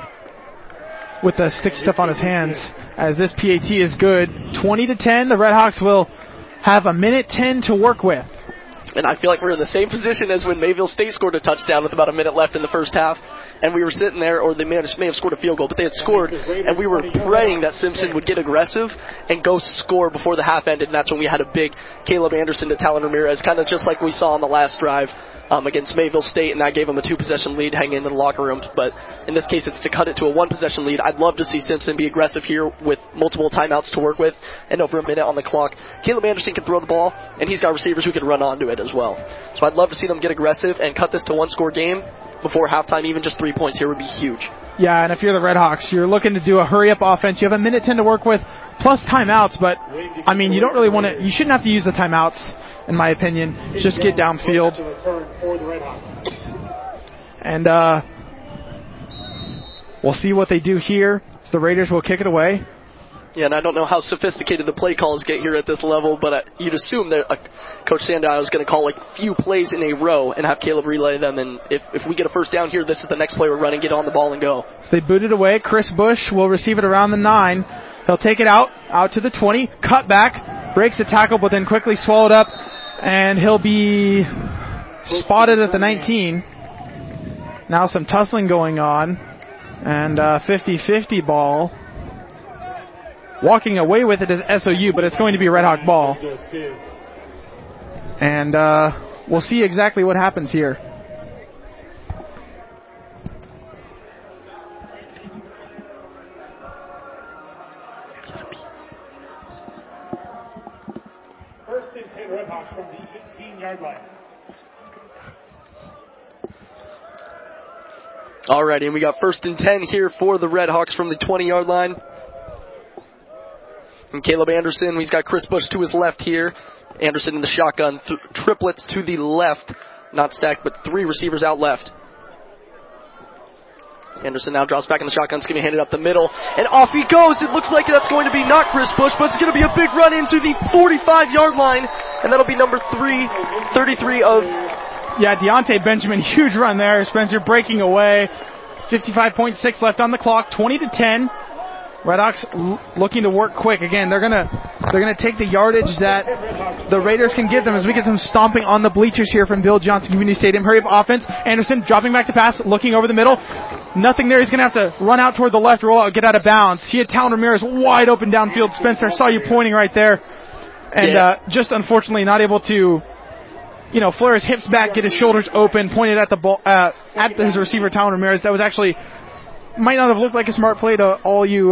stuff on his hands, as this PAT is good. 20-10, the Redhawks will have 1:10 to work with. And I feel like we're in the same position as when Mayville State scored a touchdown with about a minute left in the first half. And we were sitting there, or they may have scored a field goal, but they had scored, and we were praying that Simpson would get aggressive and go score before the half ended, and that's when we had a big Caleb Anderson to Talon Ramirez, kind of just like we saw on the last drive against Mayville State, and that gave them a 2-possession lead hanging into the locker room. But in this case, it's to cut it to a 1-possession lead. I'd love to see Simpson be aggressive here with multiple timeouts to work with and over a minute on the clock. Caleb Anderson can throw the ball, and he's got receivers who can run onto it as well. So I'd love to see them get aggressive and cut this to 1-score game before halftime. Even just 3 points here would be huge. Yeah, and if you're the Redhawks, you're looking to do a hurry-up offense. You have 1:10 to work with, plus timeouts, but, I mean, you don't really want to, you shouldn't have to use the timeouts, in my opinion. Just get downfield. And we'll see what they do here. So the Raiders will kick it away. Yeah, and I don't know how sophisticated the play calls get here at this level, but you'd assume that Coach Sandial is going to call a few plays in a row and have Caleb relay them. And if we get a first down here, this is the next play we're running. Get on the ball and go. So they boot it away. Chris Bush will receive it around the 9. He'll take it out to the 20, cut back, breaks a tackle, but then quickly swallowed up, and he'll be spotted at the 19. Now some tussling going on, and 50-50 ball. Walking away with it is SOU, but it's going to be a Red Hawk ball. And we'll see exactly what happens here. First and 10 Red Hawks from the 18-yard line. Alrighty, and we got first and 10 here for the Red Hawks from the 20-yard line. And Caleb Anderson, he's got Chris Bush to his left here. Anderson in the shotgun, triplets to the left. Not stacked, but 3 receivers out left. Anderson now drops back in the shotgun. It's going to be handed up the middle. And off he goes. It looks like that's going to be not Chris Bush, but it's going to be a big run into the 45-yard line. And that'll be number 33 of... Yeah, Deontay Benjamin, huge run there. Spencer breaking away. 55.6 left on the clock. 20-10. Redhawks looking to work quick. Again, they're gonna take the yardage that the Raiders can give them as we get some stomping on the bleachers here from Bill Johnson Community Stadium. Hurry up offense. Anderson dropping back to pass, looking over the middle. Nothing there. He's going to have to run out toward the left, roll out, get out of bounds. He had Talon Ramirez wide open downfield. Spencer, I saw you pointing right there. And just unfortunately not able to, flare his hips back, get his shoulders open, pointed at the ball, at his receiver, Talon Ramirez. That was actually, might not have looked like a smart play to all you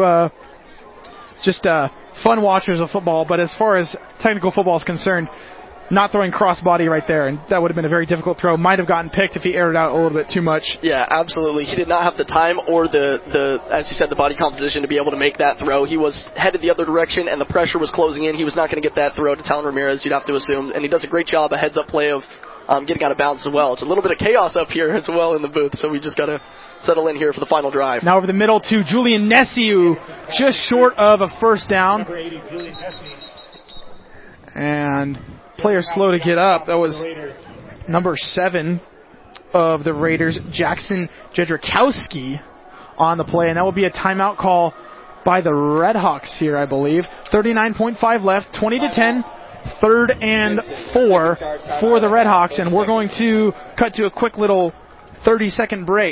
fun watchers of football, but as far as technical football is concerned, not throwing crossbody right there, and that would have been a very difficult throw. Might have gotten picked if he aired it out a little bit too much. Yeah, absolutely. He did not have the time or the as you said, the body composition to be able to make that throw. He was headed the other direction, and the pressure was closing in. He was not going to get that throw to Talon Ramirez, you'd have to assume, and he does a great job, a heads-up play of getting out of bounds as well. It's a little bit of chaos up here as well in the booth, so we just got to settle in here for the final drive. Now over the middle to Julian Nessiu, just short of a first down. And player slow to get up. That was number 7 of the Raiders, Jackson Jedrzejkowski, on the play. And that will be a timeout call by the Redhawks here, I believe. 39.5 left, 20-10. 3rd and 4 for the Redhawks, and we're going to cut to a quick little 30-second break.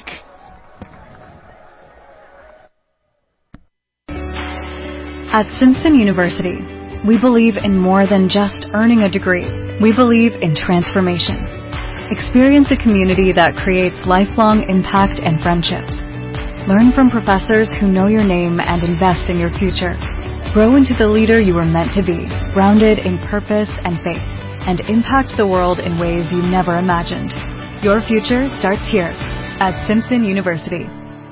At Simpson University, we believe in more than just earning a degree. We believe in transformation. Experience a community that creates lifelong impact and friendships. Learn from professors who know your name and invest in your future. Grow into the leader you were meant to be, grounded in purpose and faith, and impact the world in ways you never imagined. Your future starts here at Simpson University.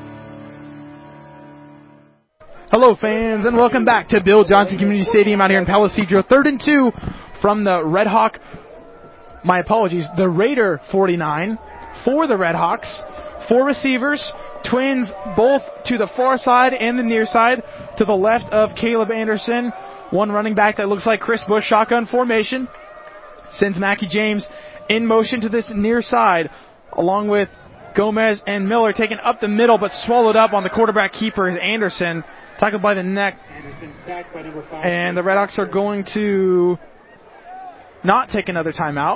Hello, fans, and welcome back to Bill Johnson Community Stadium out here in Palisadro. 3rd and 2 from the Redhawk. My apologies, the Raider 49 for the Redhawks. 4 receivers, twins both to the far side and the near side. To the left of Caleb Anderson, 1 running back that looks like Chris Bush, shotgun formation. Sends Mackie James in motion to this near side, along with Gomez and Miller taken up the middle, but swallowed up on the quarterback keeper is Anderson, tackled by the neck. And the Redhawks are going to not take another timeout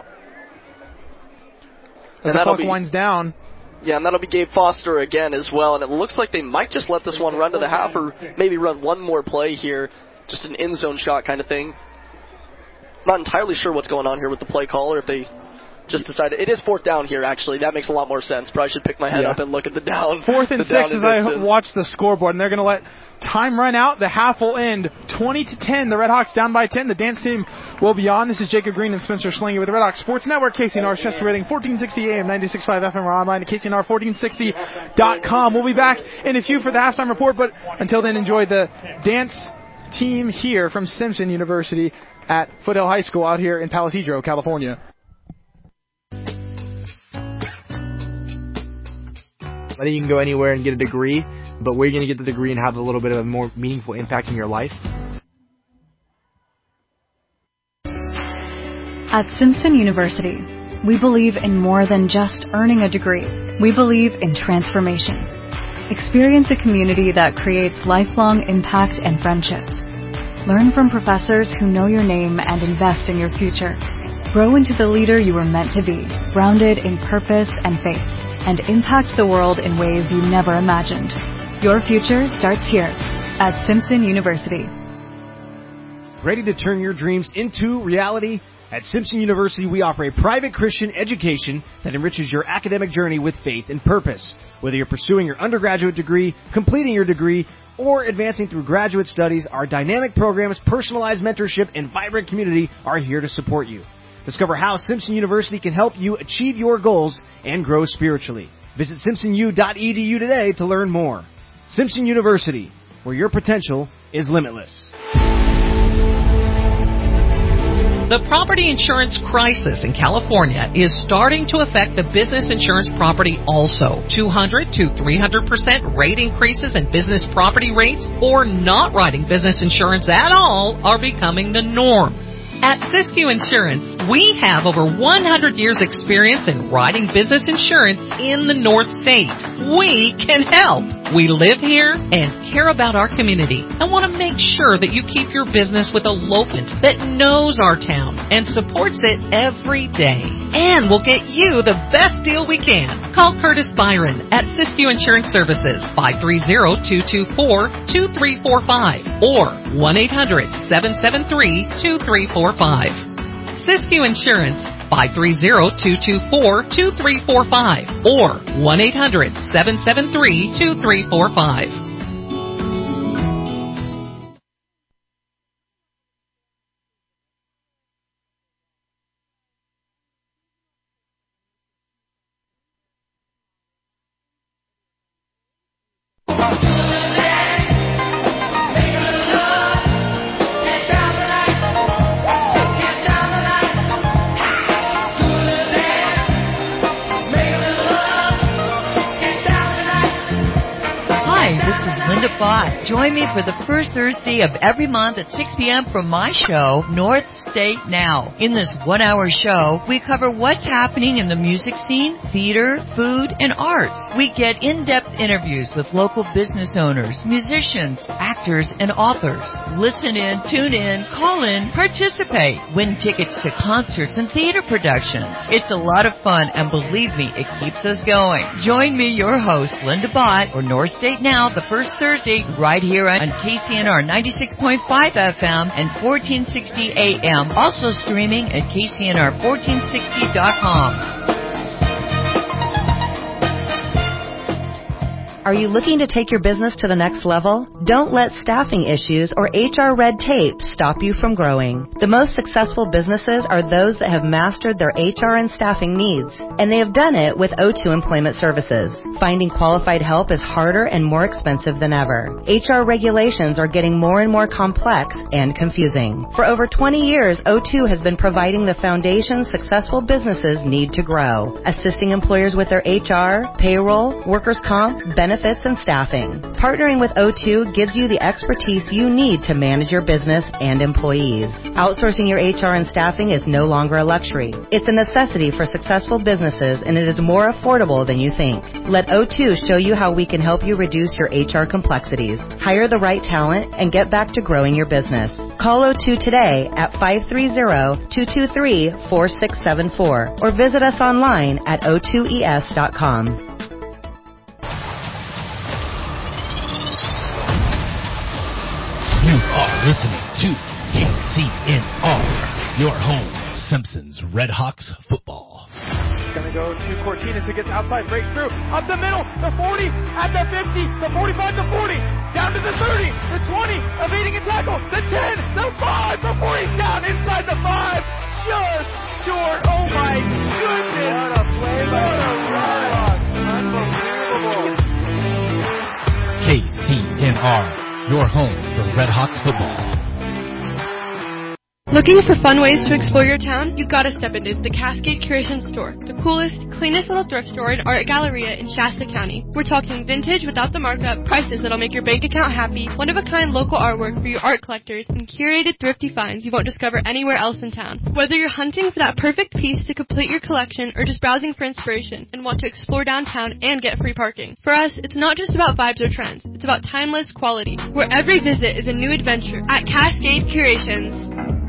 as the clock winds down. Yeah, and that'll be Gabe Foster again as well, and it looks like they might just let this one run to the half or maybe run one more play here, just an end zone shot kind of thing. Not entirely sure what's going on here with the play caller, if they just decided. It is 4th down here, actually. That makes a lot more sense. Probably should pick my head up and look at the down. 4th and 6 as I watch the scoreboard, and they're going to let time run out. The half will end 20-10. The Redhawks down by 10. The dance team will be on. This is Jacob Green and Spencer Schlingy with the Redhawks Sports Network. KCNR Chester Redding, 1460 AM, 96.5 FM. We're online at KCNR1460.com. We'll be back in a few for the halftime report, but until then, enjoy the dance team here from Simpson University at Foothill High School out here in Palisadro, California. I think you can go anywhere and get a degree, but where are you going to get the degree and have a little bit of a more meaningful impact in your life? At Simpson University, we believe in more than just earning a degree. We believe in transformation. Experience a community that creates lifelong impact and friendships. Learn from professors who know your name and invest in your future. Grow into the leader you were meant to be, grounded in purpose and faith, and impact the world in ways you never imagined. Your future starts here at Simpson University. Ready to turn your dreams into reality? At Simpson University, we offer a private Christian education that enriches your academic journey with faith and purpose. Whether you're pursuing your undergraduate degree, completing your degree, or advancing through graduate studies, our dynamic programs, personalized mentorship, and vibrant community are here to support you. Discover how Simpson University can help you achieve your goals and grow spiritually. Visit simpsonu.edu today to learn more. Simpson University, where your potential is limitless. The property insurance crisis in California is starting to affect the business insurance property also. 200 to 300% rate increases in business property rates or not writing business insurance at all are becoming the norm. At Siskiyou Insurance, we have over 100 years experience in writing business insurance in the North State. We can help. We live here and care about our community and want to make sure that you keep your business with a local that knows our town and supports it every day. And we'll get you the best deal we can. Call Curtis Byron at Siskiyou Insurance Services, 530-224-2345 or 1-800-773-2345. Siskiyou Insurance, 530-224-2345 or 1-800-773-2345. Join me for the first Thursday of every month at 6 p.m. for my show, North State Now. In this 1-hour show, we cover what's happening in the music scene, theater, food, and arts. We get in-depth interviews with local business owners, musicians, actors, and authors. Listen in, tune in, call in, participate. Win tickets to concerts and theater productions. It's a lot of fun, and believe me, it keeps us going. Join me, your host, Linda Bott, for North State Now, the first Thursday, right here on KCNR 96.5 FM and 1460 AM. Also streaming at KCNR1460.com. Are you looking to take your business to the next level? Don't let staffing issues or HR red tape stop you from growing. The most successful businesses are those that have mastered their HR and staffing needs, and they have done it with O2 Employment Services. Finding qualified help is harder and more expensive than ever. HR regulations are getting more and more complex and confusing. For over 20 years, O2 has been providing the foundation successful businesses need to grow, assisting employers with their HR, payroll, workers' comp, benefits, and staffing. Partnering with O2 gives you the expertise you need to manage your business and employees. Outsourcing your HR and staffing is no longer a luxury. It's a necessity for successful businesses, and it is more affordable than you think. Let O2 show you how we can help you reduce your HR complexities, hire the right talent, and get back to growing your business. Call O2 today at 530-223-4674 or visit us online at o2es.com. You are listening to KCNR, your home, Simpsons Red Hawks football. It's going to go to Cortinas, who gets outside, breaks through, up the middle, the 40, at the 50, the 45, the 40, down to the 30, the 20, evading a tackle, the 10, the 5, before he's down inside the 5, just short. Oh my goodness. What a play by the Red Hawks. Unbelievable. KCNR. Your home for Red Hawks football. Looking for fun ways to explore your town? You gotta step into the Cascade Curation Store, the coolest, cleanest little thrift store and art galleria in Shasta County. We're talking vintage without the markup, prices that'll make your bank account happy, one-of-a-kind local artwork for your art collectors, and curated thrifty finds you won't discover anywhere else in town. Whether you're hunting for that perfect piece to complete your collection or just browsing for inspiration and want to explore downtown and get free parking. For us, it's not just about vibes or trends. It's about timeless quality, where every visit is a new adventure at Cascade Curations.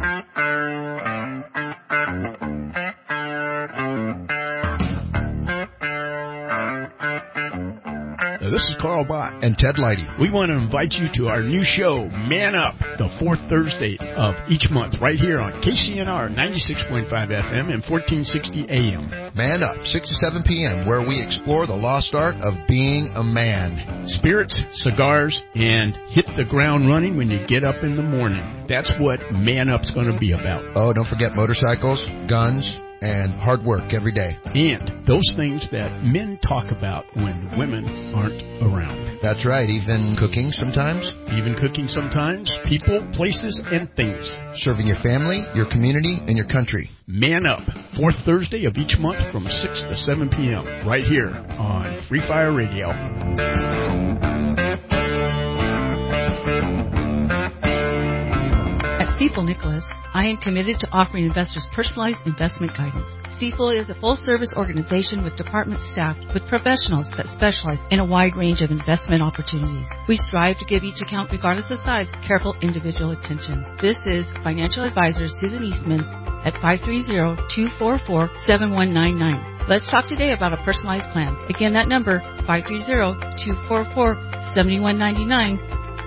This is Carl Bott and Ted Leidy. We want to invite you to our new show, Man Up, the fourth Thursday of each month, right here on KCNR 96.5 FM and 1460 AM. Man Up, 6 to 7 p.m., where we explore the lost art of being a man. Spirits, cigars, and hit the ground running when you get up in the morning. That's what Man Up's going to be about. Oh, don't forget motorcycles, guns, and hard work every day. And those things that men talk about when women aren't around. That's right, even cooking sometimes. People, places, and things. Serving your family, your community, and your country. Man Up, fourth Thursday of each month from 6 to 7 p.m. right here on Free Fire Radio. At Steeple Nicholas, I am committed to offering investors personalized investment guidance. Stifel is a full-service organization with department staff with professionals that specialize in a wide range of investment opportunities. We strive to give each account, regardless of size, careful individual attention. This is financial advisor Susan Eastman at 530-244-7199. Let's talk today about a personalized plan. Again, that number, 530-244-7199.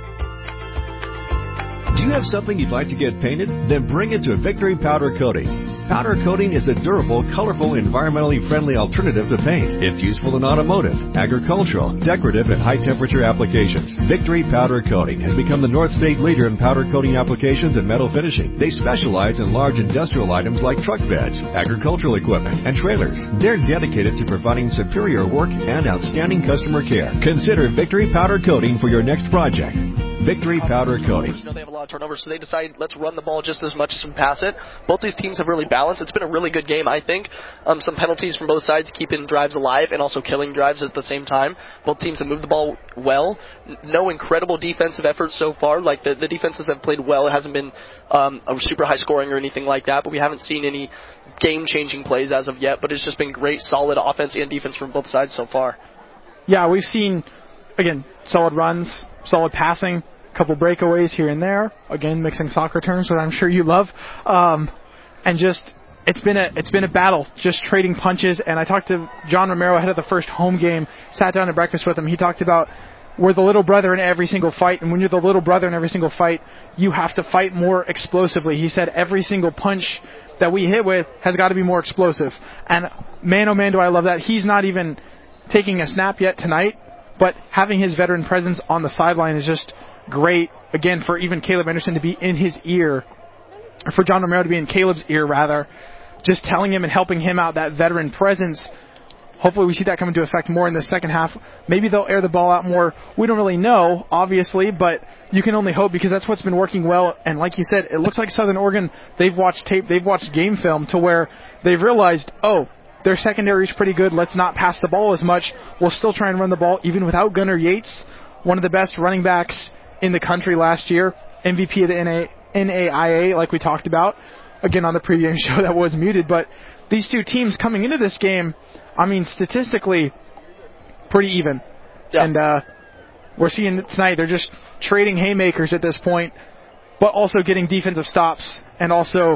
Do you have something you'd like to get painted? Then bring it to Victory Powder Coating. Powder coating is a durable, colorful, environmentally friendly alternative to paint. It's useful in automotive, agricultural, decorative, and high-temperature applications. Victory Powder Coating has become the North State leader in powder coating applications and metal finishing. They specialize in large industrial items like truck beds, agricultural equipment, and trailers. They're dedicated to providing superior work and outstanding customer care. Consider Victory Powder Coating for your next project. Victory Powder Coating. They have a lot of turnovers, so they decide let's run the ball just as much as we pass it. Both these teams have really balanced. It's been a really good game, I think. Some penalties from both sides keeping drives alive and also killing drives at the same time. Both teams have moved the ball well. No incredible defensive efforts so far. Like the defenses have played well. It hasn't been a super high scoring or anything like that, but we haven't seen any game-changing plays as of yet. But it's just been great, solid offense and defense from both sides so far. Yeah, we've seen, again, solid runs, solid passing, a couple breakaways here and there. Again, mixing soccer terms, which I'm sure you love. And just, it's been a battle, just trading punches. And I talked to John Romero ahead of the first home game, sat down to breakfast with him. He talked about we're the little brother in every single fight, and when you're the little brother in every single fight, you have to fight more explosively. He said every single punch that we hit with has got to be more explosive. And man, oh man, do I love that. He's not even taking a snap yet tonight, but having his veteran presence on the sideline is just great, again, for even Caleb Anderson to be in his ear, or for John Romero to be in Caleb's ear, rather, just telling him and helping him out, that veteran presence. Hopefully we see that come into effect more in the second half. Maybe they'll air the ball out more. We don't really know, obviously, but you can only hope because that's what's been working well. And like you said, it looks like Southern Oregon, they've watched tape, they've watched game film to where they've realized, oh, their secondary is pretty good. Let's not pass the ball as much. We'll still try and run the ball even without Gunnar Yates, one of the best running backs in the country last year, MVP of the NAIA, like we talked about, again on the preview show that was muted. But these two teams coming into this game, I mean, statistically, pretty even. Yeah. And we're seeing tonight they're just trading haymakers at this point, but also getting defensive stops. And also,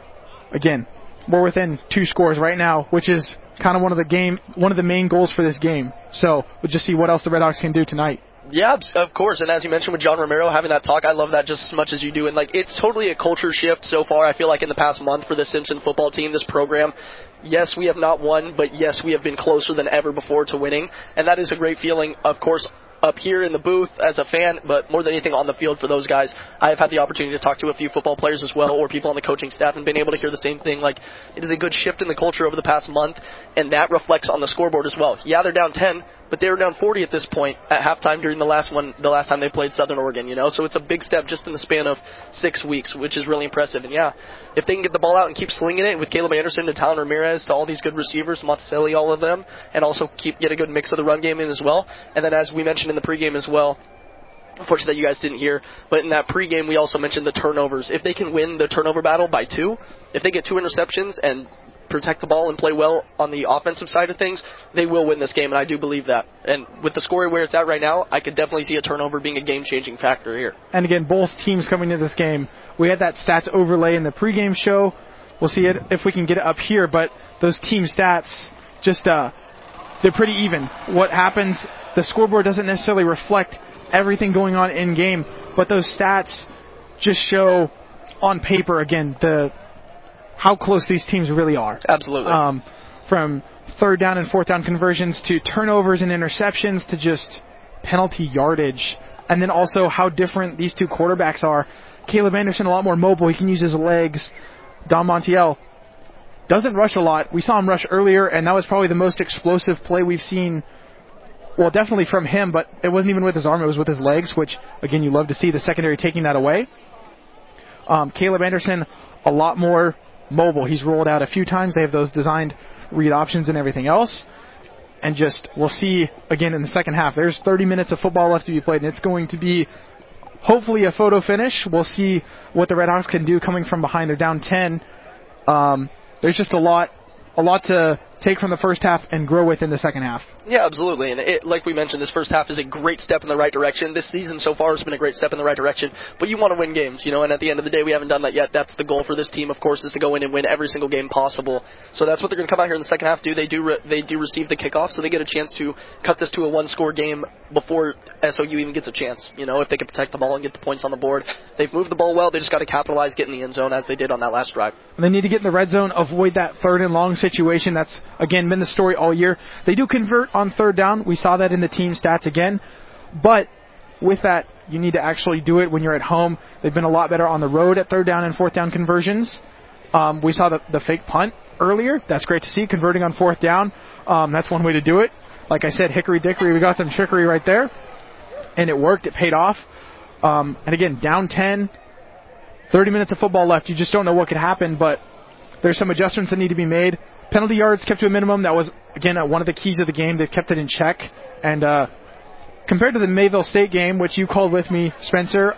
again, we're within 2 scores right now, which is kind of one of the main goals for this game. So we'll just see what else the Redhawks can do tonight. Yeah, of course. And as you mentioned with John Romero having that talk, I love that just as much as you do. And it's totally a culture shift so far, I feel like, in the past month for the Simpson football team, this program. Yes, we have not won, but yes, we have been closer than ever before to winning. And that is a great feeling, of course, up here in the booth as a fan, but more than anything on the field for those guys. I have had the opportunity to talk to a few football players as well, or people on the coaching staff, and been able to hear the same thing. It is a good shift in the culture over the past month, and that reflects on the scoreboard as well. Yeah, they're down 10, but they were down 40 at this point at halftime during the last time they played Southern Oregon, So it's a big step just in the span of 6 weeks, which is really impressive. And yeah, if they can get the ball out and keep slinging it with Caleb Anderson to Talon Ramirez to all these good receivers, Monticelli, all of them, and also get a good mix of the run game in as well. And then as we mentioned in the pregame as well, unfortunately that you guys didn't hear, but in that pregame we also mentioned the turnovers. If they can win the turnover battle by 2, if they get 2 interceptions and protect the ball and play well on the offensive side of things, they will win this game, and I do believe that. And with the score where it's at right now, I could definitely see a turnover being a game-changing factor here. And again, both teams coming into this game, we had that stats overlay in the pregame show. We'll see it if we can get it up here, but those team stats, just they're pretty even. What happens, the scoreboard doesn't necessarily reflect everything going on in-game, but those stats just show on paper, again, how close these teams really are. Absolutely. From 3rd down and 4th down conversions to turnovers and interceptions to just penalty yardage. And then also how different these two quarterbacks are. Caleb Anderson, a lot more mobile. He can use his legs. Don Montiel doesn't rush a lot. We saw him rush earlier, and that was probably the most explosive play we've seen. Well, definitely from him, but it wasn't even with his arm. It was with his legs, which, again, you love to see the secondary taking that away. Caleb Anderson, a lot more mobile. He's rolled out a few times. They have those designed read options and everything else. And just, we'll see again in the second half. There's 30 minutes of football left to be played, and it's going to be hopefully a photo finish. We'll see what the Redhawks can do coming from behind. They're down 10. There's just a lot to take from the first half and grow with in the second half. Yeah, absolutely. And like we mentioned, this first half is a great step in the right direction. This season so far has been a great step in the right direction. But you want to win games, and at the end of the day, we haven't done that yet. That's the goal for this team, of course, is to go in and win every single game possible. So that's what they're going to come out here in the second half do. They do receive the kickoff, so they get a chance to cut this to a one-score game before SOU even gets a chance. If they can protect the ball and get the points on the board. They've moved the ball well. They just got to capitalize, get in the end zone as they did on that last drive. And they need to get in the red zone, avoid that third and long situation. That's, again, been the story all year. They do convert on third down. We saw that in the team stats again. But with that, you need to actually do it when you're at home. They've been a lot better on the road at third down and fourth down conversions. We saw the fake punt earlier. That's great to see, converting on fourth down. That's one way to do it. Like I said, hickory dickory, we got some trickery right there. And it worked. It paid off. And again, down 10, 30 minutes of football left. You just don't know what could happen, but there's some adjustments that need to be made. Penalty yards kept to a minimum. That was, again, one of the keys of the game. They've kept it in check. And compared to the Mayville State game, which you called with me, Spencer,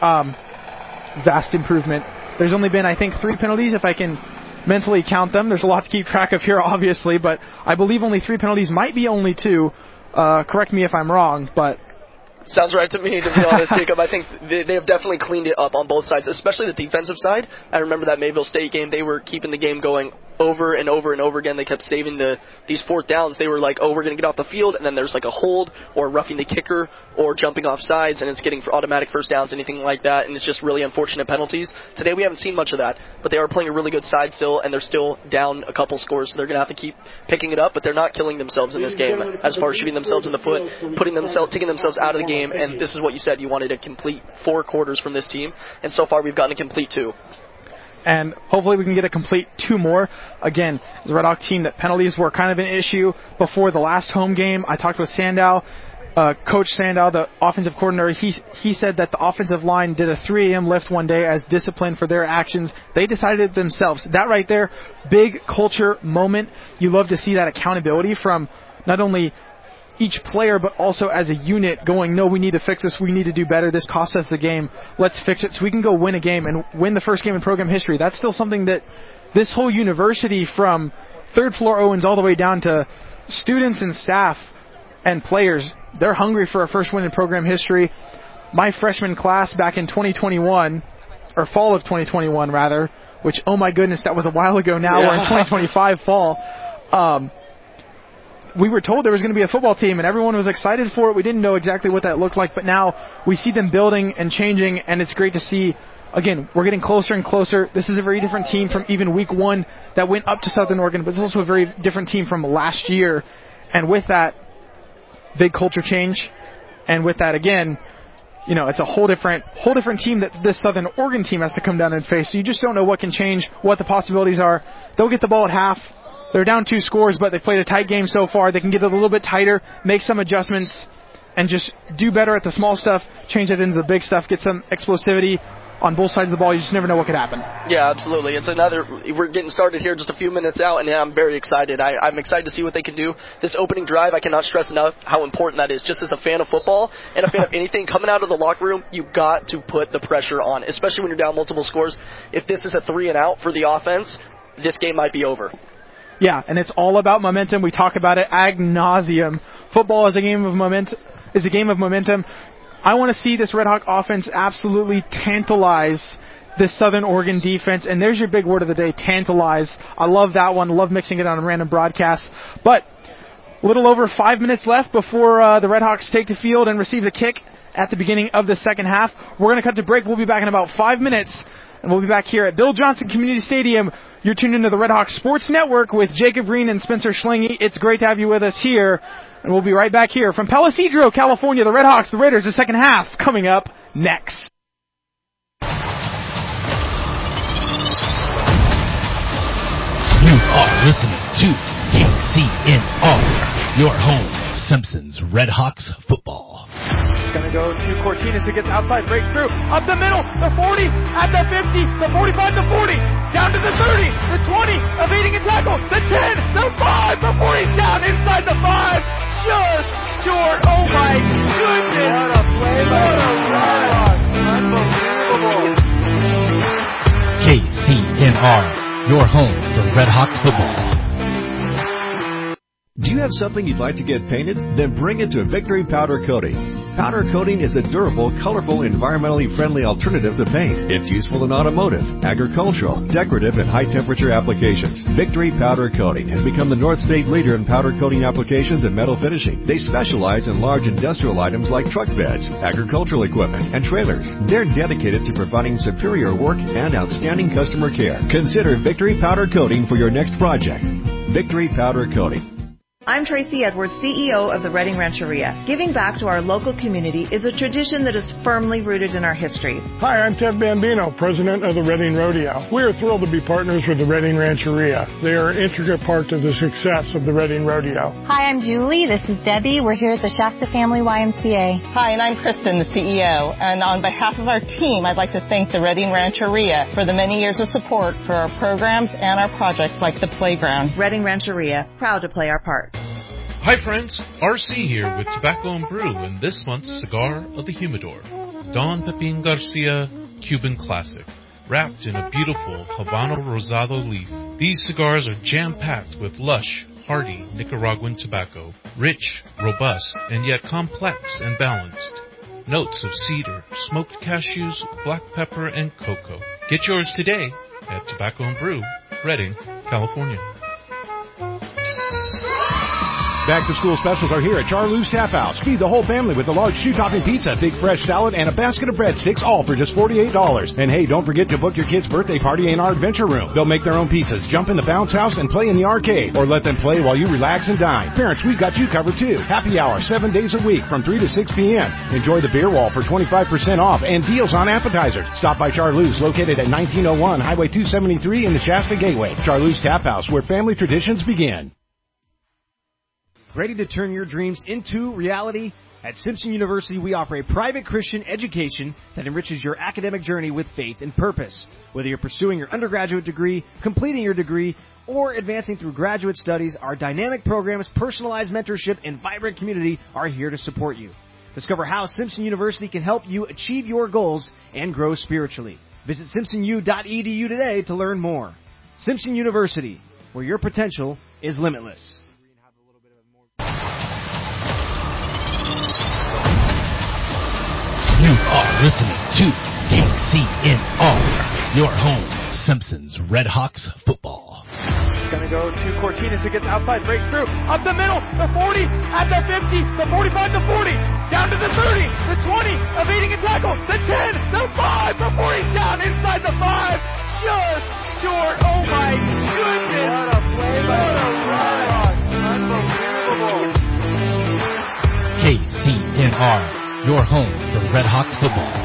vast improvement. There's only been, I think, 3 penalties, if I can mentally count them. There's a lot to keep track of here, obviously, but I believe only 3 penalties. Might be only 2. Correct me if I'm wrong, but... Sounds right to me, to be honest, Jacob. I think they have definitely cleaned it up on both sides, especially the defensive side. I remember that Mayville State game. They were keeping the game going over and over and over again. They kept saving these fourth downs. They were like, oh, we're going to get off the field, and then there's like a hold or roughing the kicker or jumping off sides, and it's getting automatic first downs, anything like that, and it's just really unfortunate penalties. Today we haven't seen much of that, but they are playing a really good side still, and they're still down a couple scores, so they're going to have to keep picking it up, but they're not killing themselves in this game as far as shooting themselves in the foot, taking themselves out of the game, and this is what you said. You wanted a complete 4 quarters from this team, and so far we've gotten a complete 2. And hopefully we can get a complete 2 more. Again, as a Red Hawk team, that penalties were kind of an issue before the last home game. I talked with Sandow, Coach Sandow, the offensive coordinator. He said that the offensive line did a 3 a.m. lift one day as discipline for their actions. They decided it themselves. That right there, big culture moment. You love to see that accountability from not only each player, but also as a unit going, no, we need to fix this. We need to do better. This cost us the game. Let's fix it so we can go win a game and win the first game in program history. That's still something that this whole university, from third floor Owens all the way down to students and staff and players, they're hungry for a first win in program history. My freshman class back in 2021, or fall of 2021 rather, which, oh my goodness, that was a while ago now. Yeah. We're in 2025 fall. We were told there was going to be a football team, and everyone was excited for it. We didn't know exactly what that looked like, but now we see them building and changing, and it's great to see. Again, we're getting closer and closer. This is a very different team from even week 1 that went up to Southern Oregon, but it's also a very different team from last year. And with that, big culture change, and with that, again, it's a whole different team that this Southern Oregon team has to come down and face. So you just don't know what can change, what the possibilities are. They'll get the ball at half. They're down 2 scores, but they played a tight game so far. They can get it a little bit tighter, make some adjustments, and just do better at the small stuff, change it into the big stuff, get some explosivity on both sides of the ball. You just never know what could happen. Yeah, absolutely. We're getting started here just a few minutes out, and I'm very excited. I'm excited to see what they can do. This opening drive, I cannot stress enough how important that is. Just as a fan of football and a fan of anything, coming out of the locker room, you've got to put the pressure on, especially when you're down multiple scores. If this is a 3 and out for the offense, this game might be over. Yeah, and it's all about momentum. We talk about it ad nauseum. Football is a game of momentum. I want to see this Red Hawk offense absolutely tantalize this Southern Oregon defense. And there's your big word of the day, tantalize. I love that one. Love mixing it on a random broadcast. But a little over 5 minutes left before the Red Hawks take the field and receive the kick at the beginning of the second half. We're going to cut to break. We'll be back in about 5 minutes. And we'll be back here at Bill Johnson Community Stadium. You're tuned into the Red Hawk Sports Network with Jacob Green and Spencer Schlingy. It's great to have you with us here. And we'll be right back here from Palisadro, California. The Red Hawks, the Raiders, the second half coming up next. You are listening to KCNR, your home for Simpsons Red Hawks football. It's going to go to Cortinas, who gets outside, breaks through, up the middle, the 40, at the 50, the 45, the 40, down to the 30, the 20, evading a tackle, the 10, the 5, before he's down inside the 5, just short. Oh my goodness. What a play. What a run. KCNR, your home for Red Hawks football. Do you have something you'd like to get painted? Then bring it to Victory Powder Coating. Powder coating is a durable, colorful, environmentally friendly alternative to paint. It's useful in automotive, agricultural, decorative, and high-temperature applications. Victory Powder Coating has become the North State leader in powder coating applications and metal finishing. They specialize in large industrial items like truck beds, agricultural equipment, and trailers. They're dedicated to providing superior work and outstanding customer care. Consider Victory Powder Coating for your next project. Victory Powder Coating. I'm Tracy Edwards, CEO of the Redding Rancheria. Giving back to our local community is a tradition that is firmly rooted in our history. Hi, I'm Ted Bambino, president of the Redding Rodeo. We are thrilled to be partners with the Redding Rancheria. They are an intricate part of the success of the Redding Rodeo. Hi, I'm Julie. This is Debbie. We're here at the Shasta Family YMCA. Hi, and I'm Kristen, the CEO. And on behalf of our team, I'd like to thank the Redding Rancheria for the many years of support for our programs and our projects like the playground. Redding Rancheria, proud to play our part. Hi friends, RC here with Tobacco and Brew and this month's Cigar of the Humidor. Don Pepin Garcia Cuban Classic, wrapped in a beautiful Habano Rosado leaf. These cigars are jam-packed with lush, hearty Nicaraguan tobacco, rich, robust, and yet complex and balanced. Notes of cedar, smoked cashews, black pepper, and cocoa. Get yours today at Tobacco and Brew, Redding, California. Back to school specials are here at Charlie's Tap House. Feed the whole family with a large 2-topping pizza, big fresh salad, and a basket of breadsticks, all for just $48. And hey, don't forget to book your kids' birthday party in our adventure room. They'll make their own pizzas, jump in the bounce house, and play in the arcade. Or let them play while you relax and dine. Parents, we've got you covered too. Happy hour 7 days a week from 3 to 6 p.m. Enjoy the beer wall for 25% off and deals on appetizers. Stop by Charlie's, located at 1901 Highway 273 in the Shasta Gateway. Charlie's Tap House, where family traditions begin. Ready to turn your dreams into reality? At Simpson University, we offer a private Christian education that enriches your academic journey with faith and purpose. Whether you're pursuing your undergraduate degree, completing your degree, or advancing through graduate studies, our dynamic programs, personalized mentorship, and vibrant community are here to support you. Discover how Simpson University can help you achieve your goals and grow spiritually. Visit simpsonu.edu today to learn more. Simpson University, where your potential is limitless. You are listening to KCNR, your home, Simpsons Red Hawks football. It's going to go to Cortinas, who gets outside, breaks through, up the middle, the 40, at the 50, the 45, the 40, down to the 30, the 20, evading a tackle, the 10, the 5, before he's down inside the 5, just short. Oh my goodness. What a play by the Red Hawks. Unbelievable. KCNR. Your home for Red Hawks football.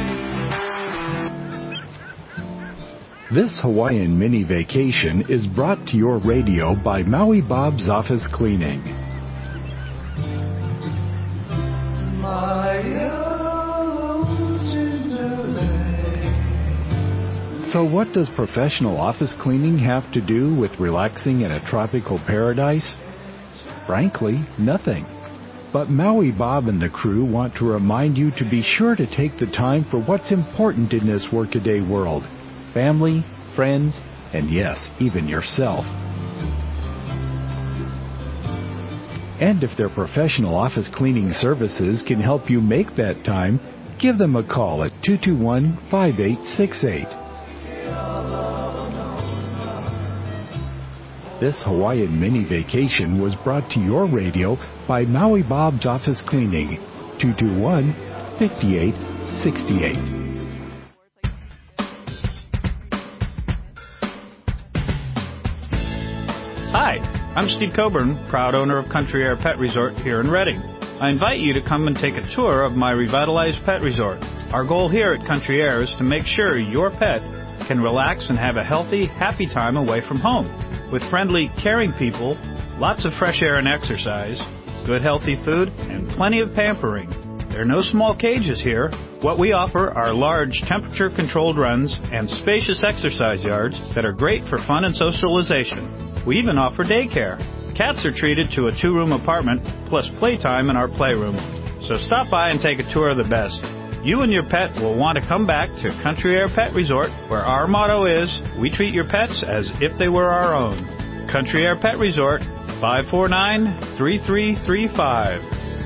This Hawaiian mini vacation is brought to your radio by Maui Bob's Office Cleaning. So what does professional office cleaning have to do with relaxing in a tropical paradise? Frankly, nothing. But Maui Bob and the crew want to remind you to be sure to take the time for what's important in this workaday world. Family, friends, and yes, even yourself. And if their professional office cleaning services can help you make that time, give them a call at 221-5868. This Hawaiian mini vacation was brought to your radio by Maui Bob's Office Cleaning, 221-5868. Hi, I'm Steve Coburn, proud owner of Country Air Pet Resort here in Redding. I invite you to come and take a tour of my revitalized pet resort. Our goal here at Country Air is to make sure your pet can relax and have a healthy, happy time away from home. With friendly, caring people, lots of fresh air and exercise, good healthy food, and plenty of pampering. There are no small cages here. What we offer are large temperature-controlled runs and spacious exercise yards that are great for fun and socialization. We even offer daycare. Cats are treated to a 2-room apartment plus playtime in our playroom. So stop by and take a tour of the best. you and your pet will want to come back to Country Air Pet Resort, where our motto is, we treat your pets as if they were our own. Country Air Pet Resort, 549-3335.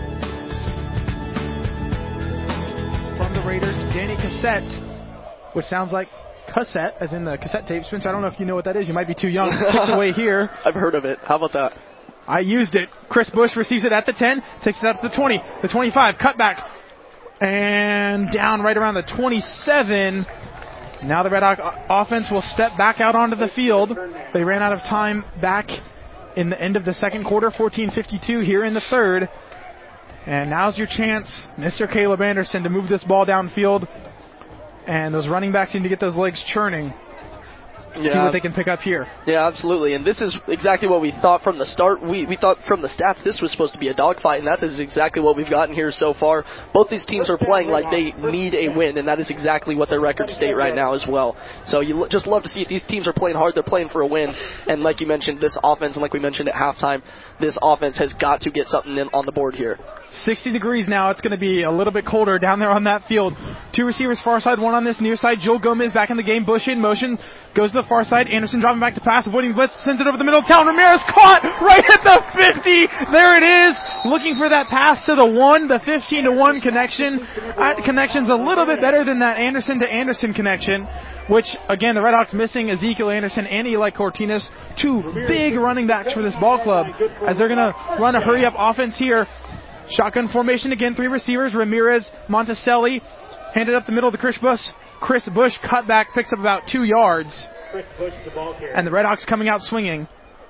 From the Raiders, Danny Cassette, which sounds like cassette, as in the cassette tape. Spencer, I don't know if you know what that is. You might be too young. Kicked away here. I've heard of it. How about that? I used it. Chris Bush receives it at the 10, takes it out to the 20, the 25, cut back, and down right around the 27. Now the Red Hawk offense will step back out onto the field. They ran out of time back in the end of the second quarter, 14:52 here in the third. And now's your chance, Mr. Caleb Anderson, to move this ball downfield. And those running backs need to get those legs churning. See what they can pick up here. Yeah, absolutely. And this is exactly what we thought from the start. We thought from the stats this was supposed to be a dogfight, and that is exactly what we've gotten here so far. Both these teams are playing like they need a win, and that is exactly what their records state right now as well. So you just love to see if these teams are playing hard, they're playing for a win. And like you mentioned, this offense, and like we mentioned at halftime, this offense has got to get something on the board here. 60 degrees now. It's going to be a little bit colder down there on that field. Two receivers far side, one on this near side. Joel Gomez back in the game. Bush in motion. Goes to the far side. Anderson dropping back to pass. Avoiding blitz. Sends it over the middle of town. Ramirez caught right at the 50. There it is. Looking for that pass to the 1. The 15-to-1 connection. That connection's a little bit better than that Anderson to Anderson connection, which, again, the Red Hawks missing Ezekiel Anderson and Eli Cortinas. Two big running backs for this ball club as they're going to run a hurry-up offense here. Shotgun formation again, three receivers, Ramirez, Monticelli, handed up the middle to Chris Bush. Chris Bush cut back, picks up about 2 yards. Chris Bush, the ball carrier. And the Red Hawks coming out swinging.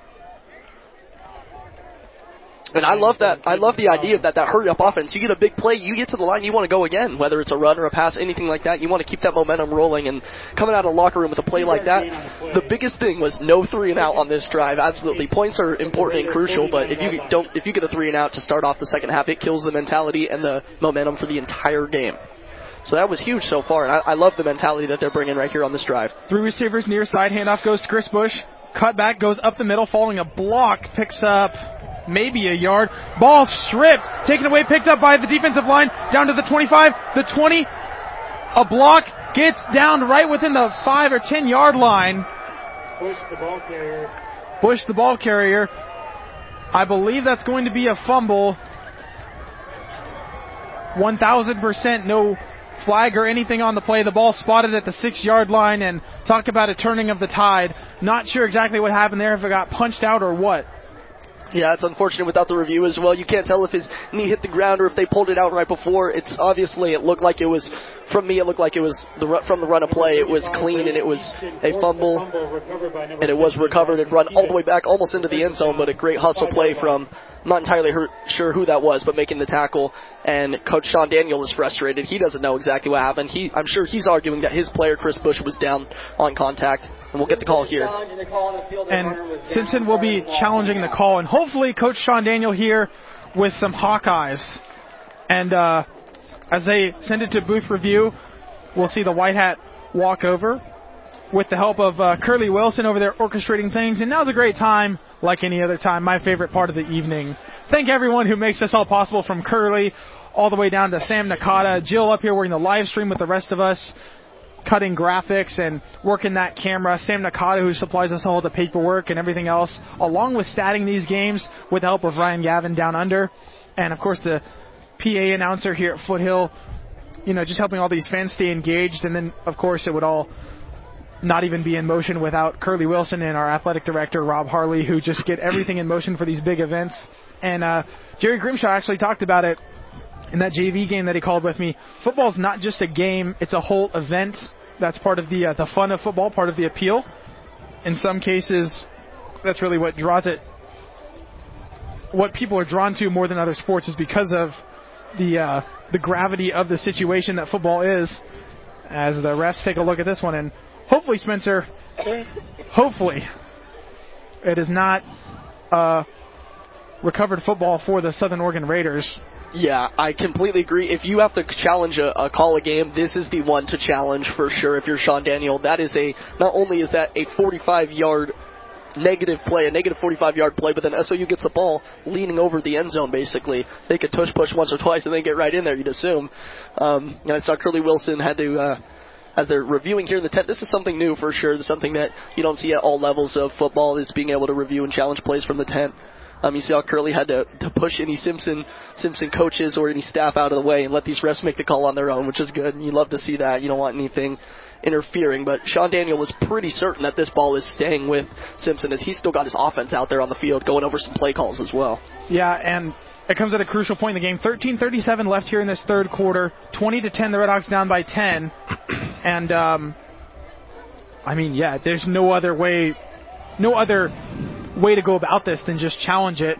And I love that. I love the idea of that hurry-up offense. You get a big play, you get to the line, you want to go again, whether it's a run or a pass, anything like that. You want to keep that momentum rolling, and coming out of the locker room with a play like that, the biggest thing was no 3 and out on this drive. Absolutely, points are important and crucial, but if you get a 3 and out to start off the second half, it kills the mentality and the momentum for the entire game. So that was huge so far, and I love the mentality that they're bringing right here on this drive. Three receivers near side, handoff goes to Chris Bush. Cut back, goes up the middle, following a block, picks up maybe a yard. Ball stripped, taken away, picked up by the defensive line, down to the 25, the 20. A block, gets down right within the 5 or 10 yard line. Bush, the ball carrier. Bush, the ball carrier. I believe that's going to be a fumble. 1,000% no flag or anything on the play. The ball spotted at the 6 yard line, and talk about a turning of the tide. Not sure exactly what happened there, if it got punched out or what. Yeah, it's unfortunate without the review as well. You can't tell if his knee hit the ground or if they pulled it out right before. It's obviously, it looked like it was, from me, it looked like it was from the run of play. It was clean, and it was a fumble, and it was recovered and run all the way back almost into the end zone, but a great hustle play from, not entirely sure who that was, but making the tackle. And Coach Sean Daniel is frustrated. He doesn't know exactly what happened. I'm sure he's arguing that his player, Chris Bush, was down on contact. And we'll get the call here. And Simpson will be challenging the call. And hopefully Coach Sean Daniel here with some Hawkeyes. And as they send it to booth review, we'll see the white hat walk over with the help of Curly Wilson over there orchestrating things. And now's a great time, like any other time, my favorite part of the evening. Thank everyone who makes this all possible, from Curly all the way down to Sam Nakata, Jill up here working the live stream with the rest of us, cutting graphics and working that camera, Sam Nakata, who supplies us all the paperwork and everything else, along with statting these games with the help of Ryan Gavin down under, and of course the PA announcer here at Foothill, just helping all these fans stay engaged. And then of course it would all not even be in motion without Curly Wilson and our athletic director Rob Harley, who just get everything in motion for these big events. And Jerry Grimshaw actually talked about it in that JV game that he called with me. Football's not just a game, it's a whole event. That's part of the fun of football, part of the appeal. In some cases, that's really what draws it. What people are drawn to more than other sports is because of the gravity of the situation that football is. As the refs take a look at this one, and hopefully, Spencer, hopefully, it is not recovered football for the Southern Oregon Raiders. Yeah, I completely agree. If you have to challenge a call a game, this is the one to challenge for sure. If you're Sean Daniel, that is not only is that a 45-yard negative play, a negative 45-yard play, but then SOU gets the ball leaning over the end zone, basically. They could push once or twice and then get right in there, you'd assume. And I saw Curly Wilson had to, as they're reviewing here in the tent, this is something new for sure. This is something that you don't see at all levels of football, is being able to review and challenge plays from the tent. You see how Curly had to push any Simpson coaches or any staff out of the way and let these refs make the call on their own, which is good. And you love to see that. You don't want anything interfering. But Sean Daniel was pretty certain that this ball is staying with Simpson, as he's still got his offense out there on the field going over some play calls as well. Yeah, and it comes at a crucial point in the game. 13:37 left here in this third quarter. 20-10, the Redhawks down by 10. And, there's no other way to go about this than just challenge it.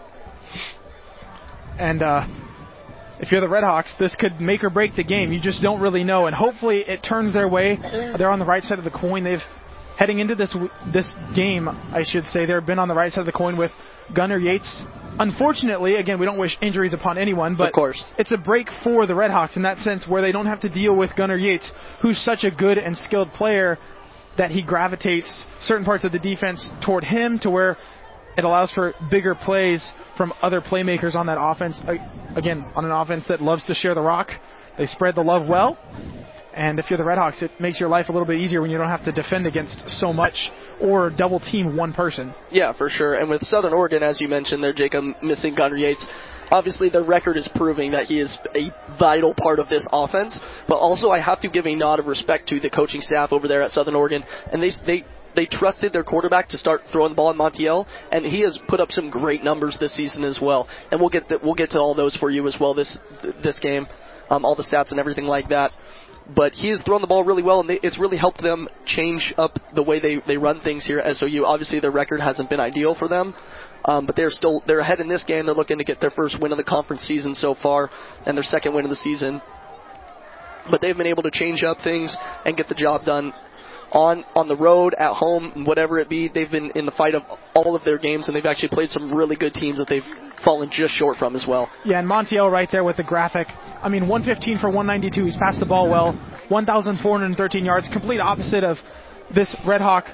And if you're the Redhawks, this could make or break the game. You just don't really know, and hopefully it turns their way. They're on the right side of the coin. They've heading into this game, I should say, they've been on the right side of the coin with Gunnar Yates. Unfortunately, again, we don't wish injuries upon anyone, but of course, it's a break for the Redhawks in that sense, where they don't have to deal with Gunnar Yates, who's such a good and skilled player that he gravitates certain parts of the defense toward him, to where it allows for bigger plays from other playmakers on that offense. Again, on an offense that loves to share the rock, they spread the love well. And if you're the Redhawks, it makes your life a little bit easier when you don't have to defend against so much or double team one person. Yeah, for sure. And with Southern Oregon, as you mentioned there, Jacob, missing Gunnar Yates, obviously their record is proving that he is a vital part of this offense. But also I have to give a nod of respect to the coaching staff over there at Southern Oregon. And they trusted their quarterback to start throwing the ball in Montiel, and he has put up some great numbers this season as well. And we'll get to all those for you as well this game, all the stats and everything like that. But he has thrown the ball really well, and it's really helped them change up the way they run things here at SOU. Obviously, their record hasn't been ideal for them, but they're ahead in this game. They're looking to get their first win of the conference season so far, and their second win of the season. But they've been able to change up things and get the job done on the road, at home, whatever it be. They've been in the fight of all of their games, and they've actually played some really good teams that they've fallen just short from as well. Yeah, and Montiel right there with the graphic. 115 for 192. He's passed the ball well. 1,413 yards. Complete opposite of this Red Hawk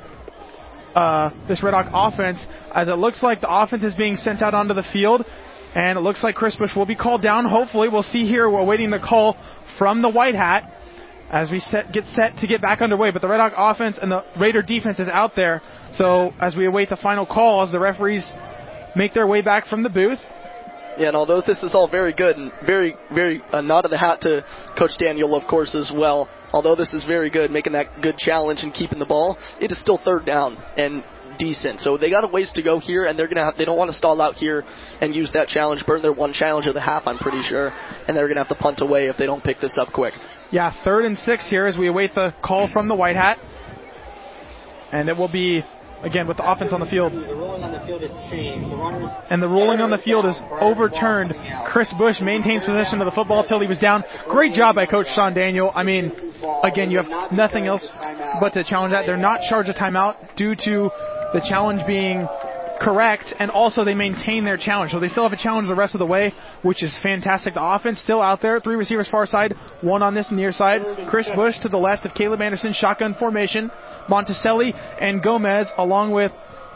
offense, as it looks like the offense is being sent out onto the field, and it looks like Chris Bush will be called down. Hopefully, we'll see here. We're awaiting the call from the White Hat as we get set to get back underway. But the Red Hawk offense and the Raider defense is out there. So as we await the final call, as the referees make their way back from the booth. Yeah, and although this is all very good and very, very nod of the hat to Coach Daniel, of course, as well. Although this is very good, making that good challenge and keeping the ball, it is still third down and decent. So they got a ways to go here, and they don't want to stall out here and use that challenge, burn their one challenge of the half, I'm pretty sure, and they're going to have to punt away if they don't pick this up quick. Yeah, 3rd and 6 here as we await the call from the White Hat. And it will be, again, with the offense on the field. The ruling on the field is changed. And the ruling on the field is overturned. Chris Bush maintains possession of the football till he was down. Great job by Coach Sean Daniel. Again, you have nothing else but to challenge that. They're not charged a timeout due to the challenge being correct, and also they maintain their challenge. So they still have a challenge the rest of the way, which is fantastic. The offense still out there. 3 receivers far side, 1 on this near side. Chris Bush to the left of Caleb Anderson, shotgun formation. Monticelli and Gomez along with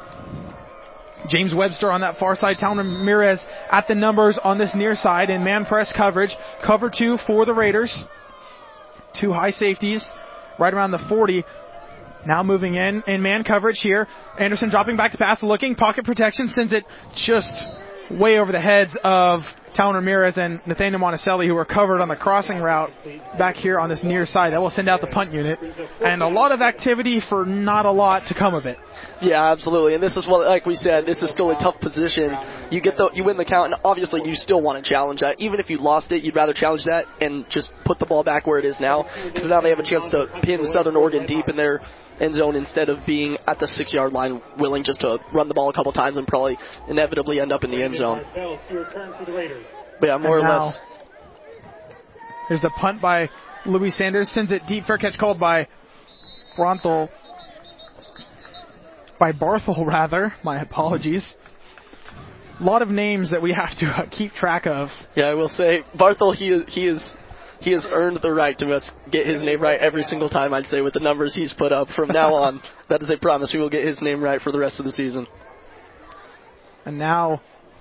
James Webster on that far side. Talon Ramirez at the numbers on this near side in man press coverage. Cover 2 for the Raiders. 2 high safeties right around the 40. Now moving in man coverage here. Anderson dropping back to pass, looking, pocket protection, sends it just way over the heads of Talon Ramirez and Nathaniel Monticelli, who are covered on the crossing route back here on this near side. That will send out the punt unit. And a lot of activity for not a lot to come of it. Yeah, absolutely. And this is what, like we said, this is still a tough position. You win the count, and obviously you still want to challenge that. Even if you lost it, you'd rather challenge that and just put the ball back where it is now, because now they have a chance to pin Southern Oregon deep in their end zone instead of being at the 6-yard line, willing just to run the ball a couple times and probably inevitably end up in the end zone. But yeah, more or less. Here's the punt by Louis Sanders, sends it deep. Fair catch called by Barthel. My apologies. A lot of names that we have to keep track of. Yeah, I will say, Barthel, he is he has earned the right to get his name right every single time, I'd say, with the numbers he's put up. From now on, that is a promise. We will get his name right for the rest of the season. And now...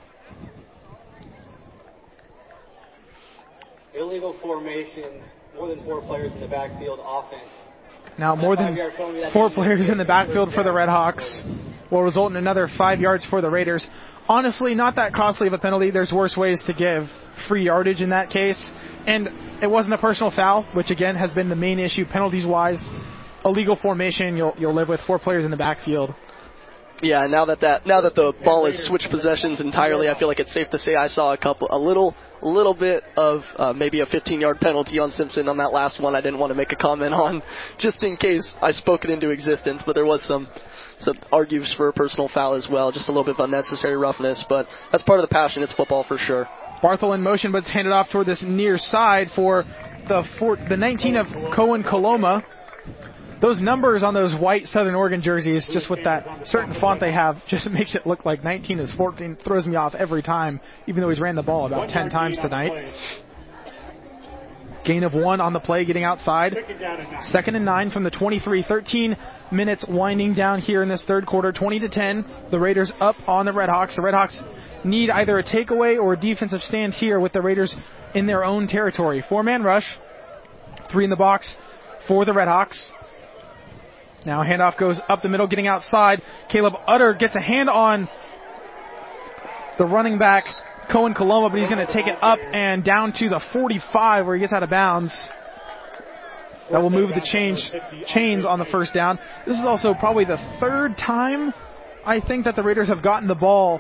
illegal formation, more than 4 players in the backfield offense. Now more than 4 players in the backfield for the Redhawks will result in another 5 yards for the Raiders. Honestly, not that costly of a penalty. There's worse ways to give free yardage in that case. And it wasn't a personal foul, which again has been the main issue penalties-wise. Illegal formation, you'll live with 4 players in the backfield. Yeah, now that the ball has switched possessions entirely, I feel like it's safe to say I saw a little bit of maybe a 15-yard penalty on Simpson on that last one. I didn't want to make a comment on, just in case I spoke it into existence. But there was some argues for a personal foul as well, just a little bit of unnecessary roughness. But that's part of the passion. It's football for sure. Barthel in motion, but it's handed off toward this near side for the 19 of Cohen Coloma. Those numbers on those white Southern Oregon jerseys, just with that certain font they have, just makes it look like 19 is 14. Throws me off every time, even though he's ran the ball about 10 times tonight. Gain of 1 on the play, getting outside. 2nd and 9 from the 23. 13 minutes winding down here in this third quarter. 20-10. The Raiders up on the Redhawks. The Redhawks need either a takeaway or a defensive stand here with the Raiders in their own territory. 4-man rush. 3 in the box for the Redhawks. Now handoff goes up the middle, getting outside. Caleb Utter gets a hand on the running back, Cohen Coloma, but he's going to take it up and down to the 45 where he gets out of bounds. That will move the chains on the first down. This is also probably the 3rd time, I think, that the Raiders have gotten the ball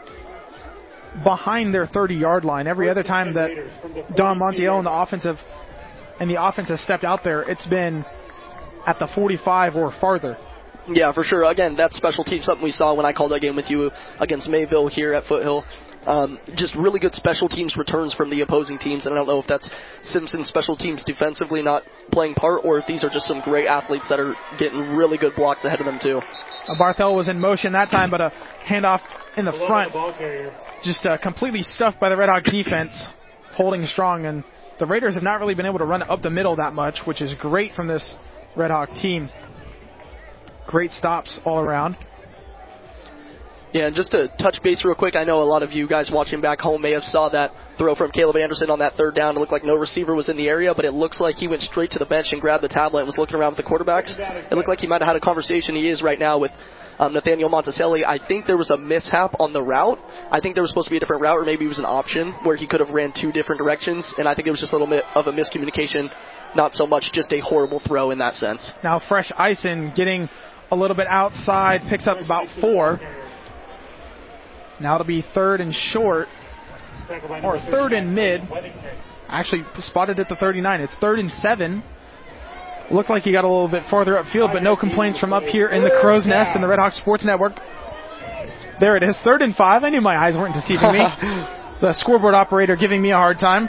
behind their 30-yard line. Every other time that Don Montiel and the offense has stepped out there, it's been at the 45 or farther. Yeah, for sure. Again, that's special teams, something we saw when I called that game with you against Mayville here at Foothill. Just really good special teams returns from the opposing teams, and I don't know if that's Simpson's special teams defensively not playing part, or if these are just some great athletes that are getting really good blocks ahead of them too. Barthel was in motion that time, but a handoff in the front, just completely stuffed by the Red Hawk defense, holding strong, and the Raiders have not really been able to run it up the middle that much, which is great from this Red Hawk team. Great stops all around. Yeah, and just to touch base real quick, I know a lot of you guys watching back home may have saw that throw from Caleb Anderson on that 3rd down. It looked like no receiver was in the area, but it looks like he went straight to the bench and grabbed the tablet and was looking around with the quarterbacks. It looked like he might have had a conversation. He is right now with Nathaniel Monticelli. I think there was a mishap on the route. I think there was supposed to be a different route, or maybe it was an option where he could have ran 2 different directions, and I think it was just a little bit of a miscommunication, not so much just a horrible throw in that sense. Now Fresh Eisen getting a little bit outside, picks up about 4. Now it'll be 3rd and short, or 3rd and mid. Actually spotted at the 39. It's 3rd and 7. Looked like he got a little bit farther upfield, but no complaints from up here in the Crow's Nest and the Red Hawk Sports Network. There it is, 3rd and 5. I knew my eyes weren't deceiving me. The scoreboard operator giving me a hard time.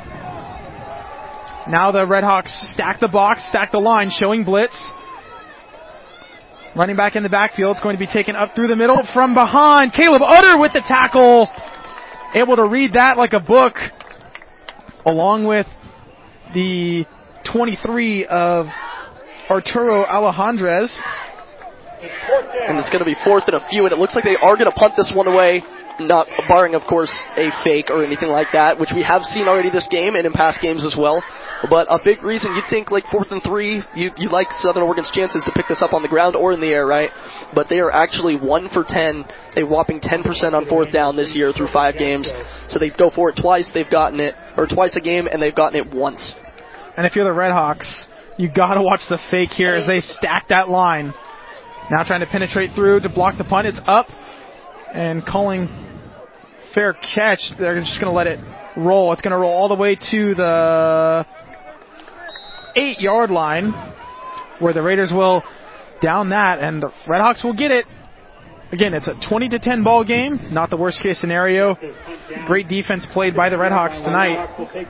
Now the Red Hawks stack the box, stack the line, showing blitz. Running back in the backfield. It's going to be taken up through the middle from behind. Caleb Utter with the tackle. Able to read that like a book. Along with the 23 of Arturo Alejandrez. And it's going to be 4th and a few, and it looks like they are going to punt this one away. Not barring, of course, a fake or anything like that, which we have seen already this game and in past games as well. But a big reason you'd think, like 4th and 3, you like Southern Oregon's chances to pick this up on the ground or in the air, right? But they are actually 1 for 10, a whopping 10% on 4th down this year through 5 games. So they go for it twice, they've gotten it, or twice a game, and they've gotten it once. And if you're the Red Hawks, you got to watch the fake here as they stack that line. Now trying to penetrate through to block the punt. It's up and calling fair catch. They're just going to let it roll. It's going to roll all the way to the 8-yard line where the Raiders will down that, and the Red Hawks will get it. Again, it's a 20-10 ball game, not the worst case scenario. Great defense played by the Red Hawks tonight.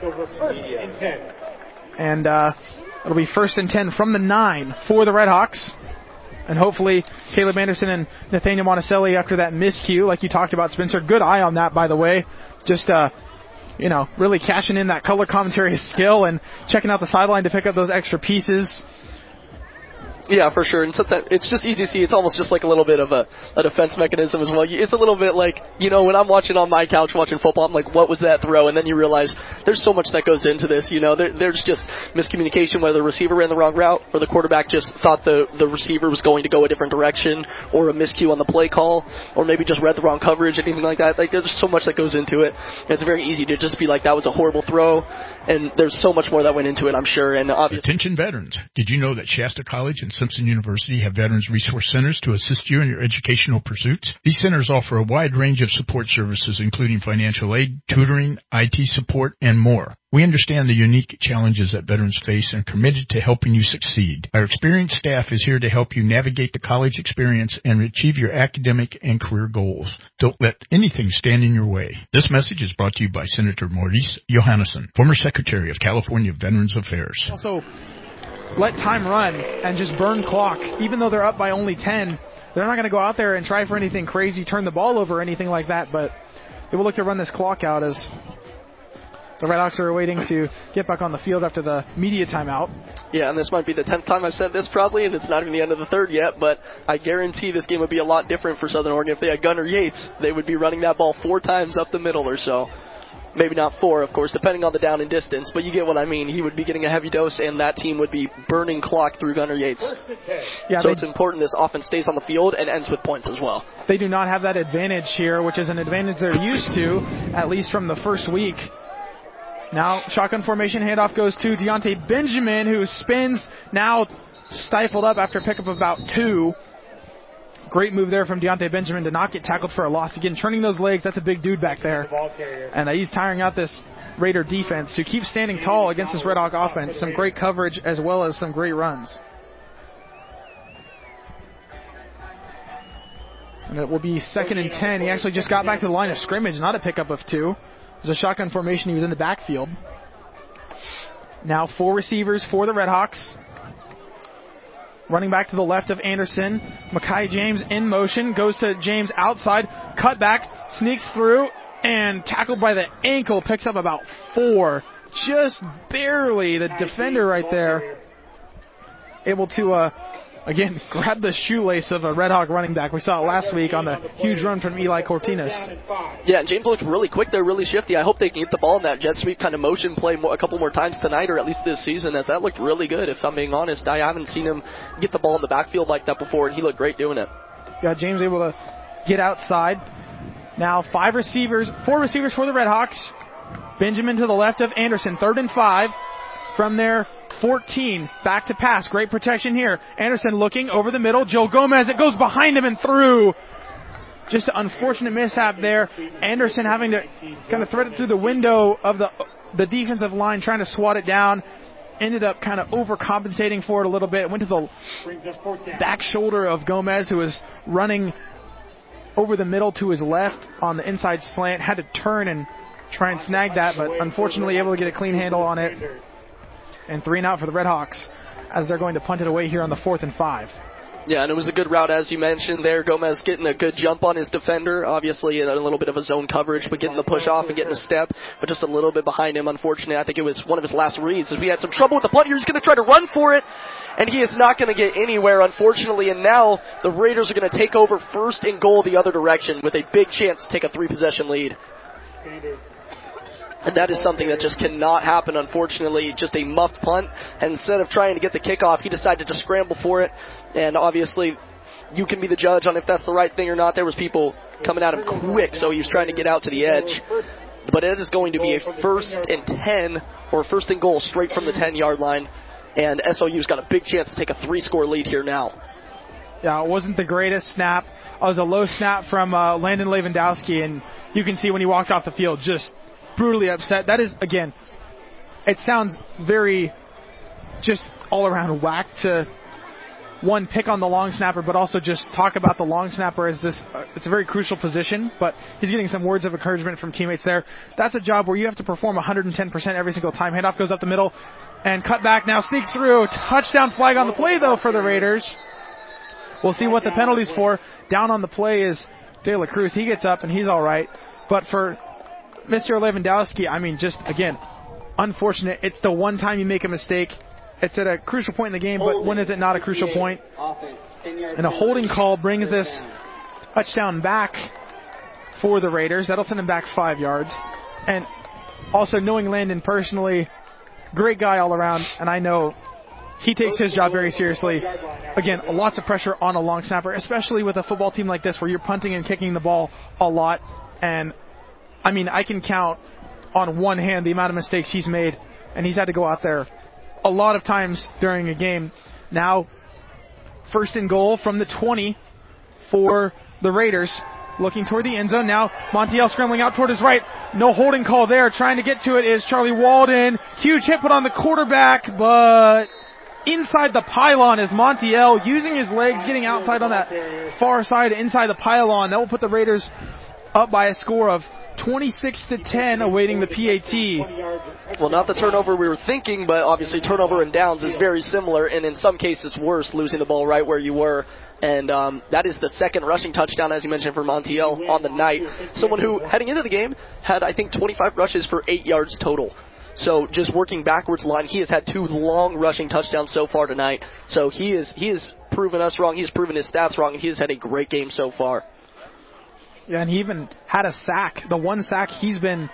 And it'll be 1st and 10 from the 9 for the Red Hawks. And hopefully Caleb Anderson and Nathaniel Monticelli after that miscue, like you talked about, Spencer. Good eye on that, by the way. Just really cashing in that color commentary skill and checking out the sideline to pick up those extra pieces. Yeah, for sure. And so it's just easy to see. It's almost just like a little bit of a defense mechanism as well. It's a little bit like, when I'm watching on my couch watching football, I'm like, what was that throw? And then you realize there's so much that goes into this. There's just miscommunication, whether the receiver ran the wrong route or the quarterback just thought the receiver was going to go a different direction, or a miscue on the play call, or maybe just read the wrong coverage, anything like that. Like, there's so much that goes into it. And it's very easy to just be like, that was a horrible throw. And there's so much more that went into it, I'm sure. And obviously, attention veterans. Did you know that Shasta College and Simpson University have Veterans Resource Centers to assist you in your educational pursuits? These centers offer a wide range of support services, including financial aid, tutoring, IT support, and more. We understand the unique challenges that veterans face and are committed to helping you succeed. Our experienced staff is here to help you navigate the college experience and achieve your academic and career goals. Don't let anything stand in your way. This message is brought to you by Senator Maurice Johannesson, former Secretary of California Veterans Affairs. Also, let time run and just burn clock. Even though they're up by only 10, they're not going to go out there and try for anything crazy, turn the ball over or anything like that, but they will look to run this clock out as the Redhawks are waiting to get back on the field after the media timeout. Yeah, and this might be the 10th time I've said this probably, and it's not even the end of the third yet, but I guarantee this game would be a lot different for Southern Oregon. If they had Gunnar Yates, they would be running that ball 4 times up the middle or so. Maybe not 4, of course, depending on the down and distance, but you get what I mean. He would be getting a heavy dose, and that team would be burning clock through Gunnar Yates. Yeah, so it's important this offense stays on the field and ends with points as well. They do not have that advantage here, which is an advantage they're used to, at least from the first week. Now, shotgun formation handoff goes to Deontay Benjamin, who spins, now stifled up after a pickup of about 2. Great move there from Deontay Benjamin to not get tackled for a loss. Again, turning those legs, that's a big dude back there. And he's tiring out this Raider defense, who keeps standing tall against this Red Hawk offense. Some great coverage as well as some great runs. And it will be 2nd and 10. He actually just got back to the line of scrimmage, not a pickup of 2. It was a shotgun formation. He was in the backfield. Now 4 receivers for the Redhawks. Running back to the left of Anderson. Makai James in motion. Goes to James outside. Cut back. Sneaks through. And tackled by the ankle. Picks up about 4. Just barely. The defender right there. Able to, again, grab the shoelace of a Red Hawk running back. We saw it last week on the huge run from Eli Cortinas. Yeah, and James looked really quick there, really shifty. I hope they can get the ball in that jet sweep kind of motion play a couple more times tonight, or at least this season, as that looked really good, if I'm being honest. I haven't seen him get the ball in the backfield like that before, and he looked great doing it. Yeah, James able to get outside. Now 4 receivers for the Red Hawks. Benjamin to the left of Anderson, 3rd and 5. From there, 14, back to pass. Great protection here. Anderson looking over the middle. Joe Gomez, it goes behind him and through. Just an unfortunate mishap there. Anderson having to kind of thread it through the window of the defensive line, trying to swat it down. Ended up kind of overcompensating for it a little bit. Went to the back shoulder of Gomez, who was running over the middle to his left on the inside slant. Had to turn and try and snag that, but unfortunately able to get a clean handle on it. And 3 and out for the Red Hawks as they're going to punt it away here on the 4th and 5. Yeah, and it was a good route, as you mentioned there. Gomez getting a good jump on his defender, obviously in a little bit of a zone coverage, but getting the push off and getting a step, but just a little bit behind him, unfortunately. I think it was one of his last reads, as we had some trouble with the punt here. He's going to try to run for it, and he is not going to get anywhere, unfortunately, and now the Raiders are going to take over 1st and goal the other direction with a big chance to take a 3-possession lead. And that is something that just cannot happen, unfortunately. Just a muffed punt. And instead of trying to get the kickoff, he decided to scramble for it. And obviously, you can be the judge on if that's the right thing or not. There was people coming at him quick, so he was trying to get out to the edge. But it is going to be a 1st and 10, or 1st and goal straight from the 10-yard line. And SOU's got a big chance to take a 3-score lead here now. Yeah, it wasn't the greatest snap. It was a low snap from Landon Lewandowski, and you can see when he walked off the field, just brutally upset. That is, again, it sounds very just all around whack to one, pick on the long snapper, but also just talk about the long snapper as this. It's a very crucial position, but he's getting some words of encouragement from teammates there. That's a job where you have to perform 110% every single time. Handoff goes up the middle and cut back now, sneaks through. Touchdown flag on the play though for the Raiders. We'll see what the penalty's for. Down on the play is De La Cruz. He gets up and he's all right, but for Mr. Lewandowski, I mean, just, again, unfortunate. It's the one time you make a mistake. It's at a crucial point in the game, but when is it not a crucial point? And a holding call brings this touchdown back for the Raiders. That'll send him back 5 yards. And also knowing Landon personally, great guy all around, and I know he takes his job very seriously. Again, lots of pressure on a long snapper, especially with a football team like this where you're punting and kicking the ball a lot. And, I mean, I can count on one hand the amount of mistakes he's made, and he's had to go out there a lot of times during a game. Now, first and goal from the 20 for the Raiders. Looking toward the end zone. Now, Montiel scrambling out toward his right. No holding call there. Trying to get to it is Charlie Walden. Huge hit put on the quarterback, but inside the pylon is Montiel using his legs, getting outside on that far side inside the pylon. That will put the Raiders up by a score of 26-10, awaiting the PAT. Well, not the turnover we were thinking, but obviously turnover and downs is very similar, and in some cases worse, losing the ball right where you were. And that is the second rushing touchdown, as you mentioned, for Montiel on the night. Someone who, heading into the game, had, I think, 25 rushes for 8 yards total. So just working backwards line, he has had 2 long rushing touchdowns so far tonight. So he is proven us wrong. He's proven his stats wrong, and he has had a great game so far. Yeah, and he even had a sack. The one sack he's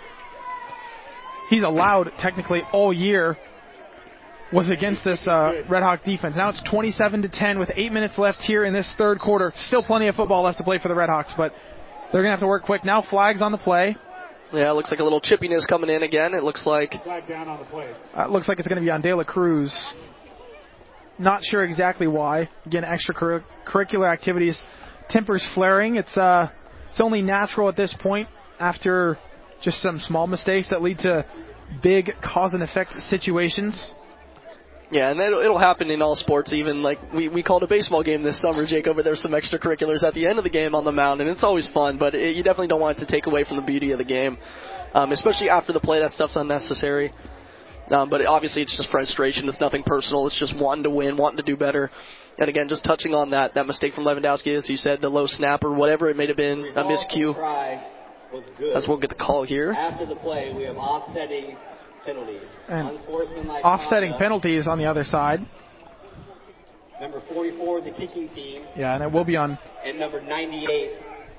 allowed technically all year was against this Red Hawk defense. Now it's 27-10 with 8 minutes left here in this third quarter. Still plenty of football left to play for the Red Hawks, but they're going to have to work quick. Now flags on the play. Yeah, it looks like a little chippiness coming in again. It looks like Flag down on the play. Looks like it's going to be on De La Cruz. Not sure exactly why. Again, extracurricular activities. Tempers flaring. It's only natural at this point after just some small mistakes that lead to big cause and effect situations. Yeah, and it'll happen in all sports. Even like we called a baseball game this summer, Jacob, where there's some extracurriculars at the end of the game on the mound, and it's always fun, but you definitely don't want it to take away from the beauty of the game, especially after the play. That stuff's unnecessary. But obviously it's just frustration. It's nothing personal. It's just wanting to win, wanting to do better. And again, just touching on that mistake from Lewandowski, as you said, the low snap or whatever it may have been, a miscue. That's we'll get the call here. After the play, we have offsetting penalties. And offsetting penalties on the other side. Number 44, the kicking team. Yeah, and it will be on. And number 98.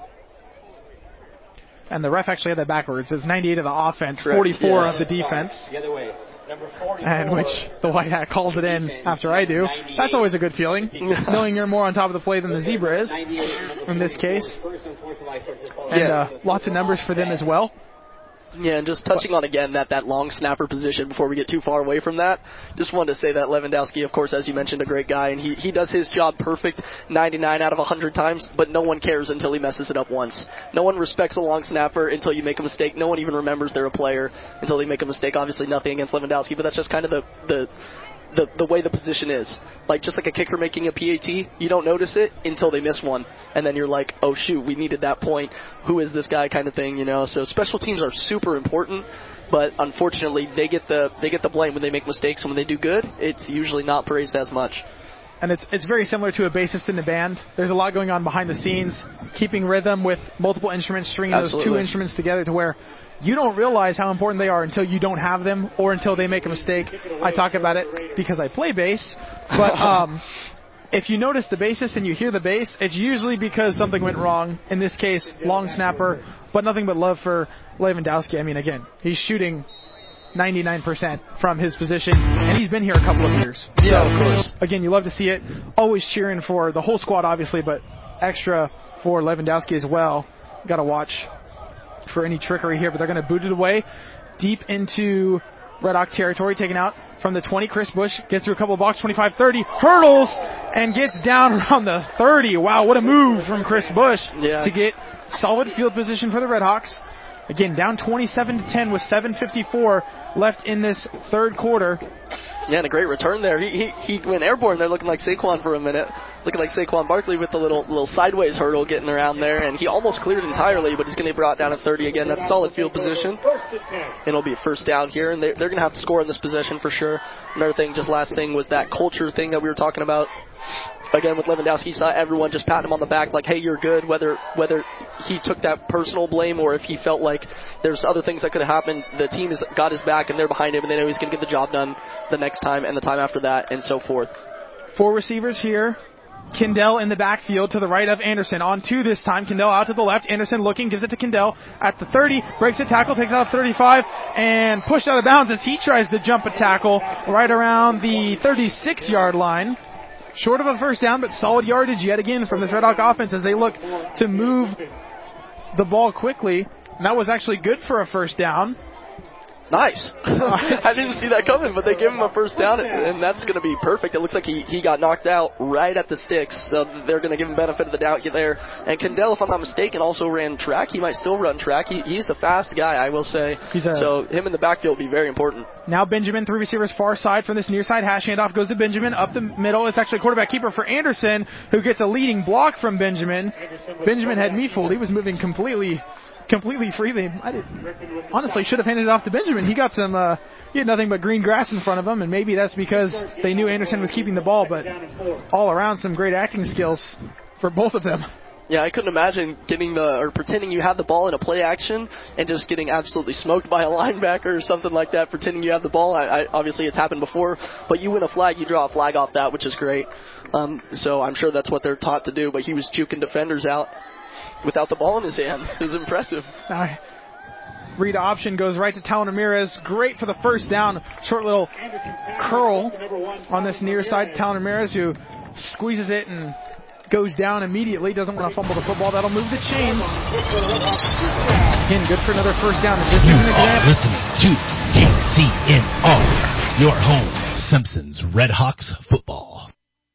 And the ref actually had that backwards. It's 98 of the offense, Correct. 44 Yes. of the defense. The other way. Number 44. And which the white hat calls it in after I do. That's always a good feeling, knowing you're more on top of the play than the zebra is in this case. And lots of numbers for them as well. Yeah, and just touching on again that long snapper position before we get too far away from that. Just wanted to say that Lewandowski, of course, as you mentioned, a great guy, and he does his job perfect 99 out of 100 times, but no one cares until he messes it up once. No one respects a long snapper until you make a mistake. No one even remembers they're a player until they make a mistake. Obviously nothing against Lewandowski, but that's just kind of the way the position is. Like, just like a kicker making a PAT, you don't notice it until they miss one. And then you're like, oh, shoot, we needed that point. Who is this guy kind of thing, you know? So special teams are super important, but unfortunately they get the blame when they make mistakes, and when they do good, it's usually not praised as much. And it's very similar to a bassist in a band. There's a lot going on behind the scenes, keeping rhythm with multiple instruments, stringing Absolutely. those two instruments together to where you don't realize how important they are until you don't have them or until they make a mistake. I talk about it because I play bass, but if you notice the bassist and you hear the bass, it's usually because something went wrong. In this case, long snapper, but nothing but love for Lewandowski. I mean, again, he's shooting 99% from his position, and he's been here a couple of years. Yeah, so, of course. Again, you love to see it. Always cheering for the whole squad, obviously, but extra for Lewandowski as well. Got to watch for any trickery here, but they're going to boot it away deep into Red Hawk territory, taken out from the 20. Chris Bush gets through a couple of blocks, 25-30, hurdles, and gets down around the 30. Wow, what a move from Chris Bush to get solid field position for the Red Hawks. Again, down 27-10 with 7:54 left in this third quarter. Yeah, and a great return there. He went airborne there, looking like Saquon for a minute, looking like Saquon Barkley with the little sideways hurdle getting around there, and he almost cleared entirely, but he's going to be brought down at 30 again. That's solid field position. And it'll be a first down here, and they're going to have to score in this possession for sure. Another thing, just last thing, was that culture thing that we were talking about. Again, with Lewandowski, he saw everyone just patting him on the back like, hey, you're good, whether he took that personal blame or if he felt like there's other things that could have happened. The team has got his back, and they're behind him, and they know he's going to get the job done the next time and the time after that and so forth. 4 receivers here. Kindell in the backfield to the right of Anderson. On 2 this time. Kindell out to the left. Anderson looking, gives it to Kindell at the 30. Breaks a tackle, takes out 35, and pushed out of bounds as he tries to jump a tackle right around the 36-yard line. Short of a first down, but solid yardage yet again from this Red Hawk offense as they look to move the ball quickly. And that was actually good for a first down. Nice. I didn't see that coming, but they give him a first down, and that's going to be perfect. It looks like he got knocked out right at the sticks, so they're going to give him benefit of the doubt there. And Kindell, if I'm not mistaken, also ran track. He might still run track. He's a fast guy, I will say. So him in the backfield will be very important. Now Benjamin, 3 receivers far side from this near side hash handoff goes to Benjamin up the middle. It's actually a quarterback keeper for Anderson, who gets a leading block from Benjamin. Benjamin had me fooled. He was moving completely freely. Honestly should have handed it off to Benjamin. He got he had nothing but green grass in front of him, and maybe that's because they knew Anderson was keeping the ball, but all around some great acting skills for both of them. Yeah, I couldn't imagine pretending you had the ball in a play action and just getting absolutely smoked by a linebacker or something like that, pretending you have the ball. Obviously it's happened before, but you win a flag, you draw a flag off that, which is great. So I'm sure that's what they're taught to do, but he was juking defenders out without the ball in his hands. It was impressive. Read option goes right to Talon Ramirez. Great for the first down. Short little curl on this near side. Talon Ramirez, who squeezes it and goes down immediately. Doesn't want to fumble the football. That'll move the chains. Again, good for another first down. This is an example. Listening to KCNR, your home, Simpsons Red Hawks football.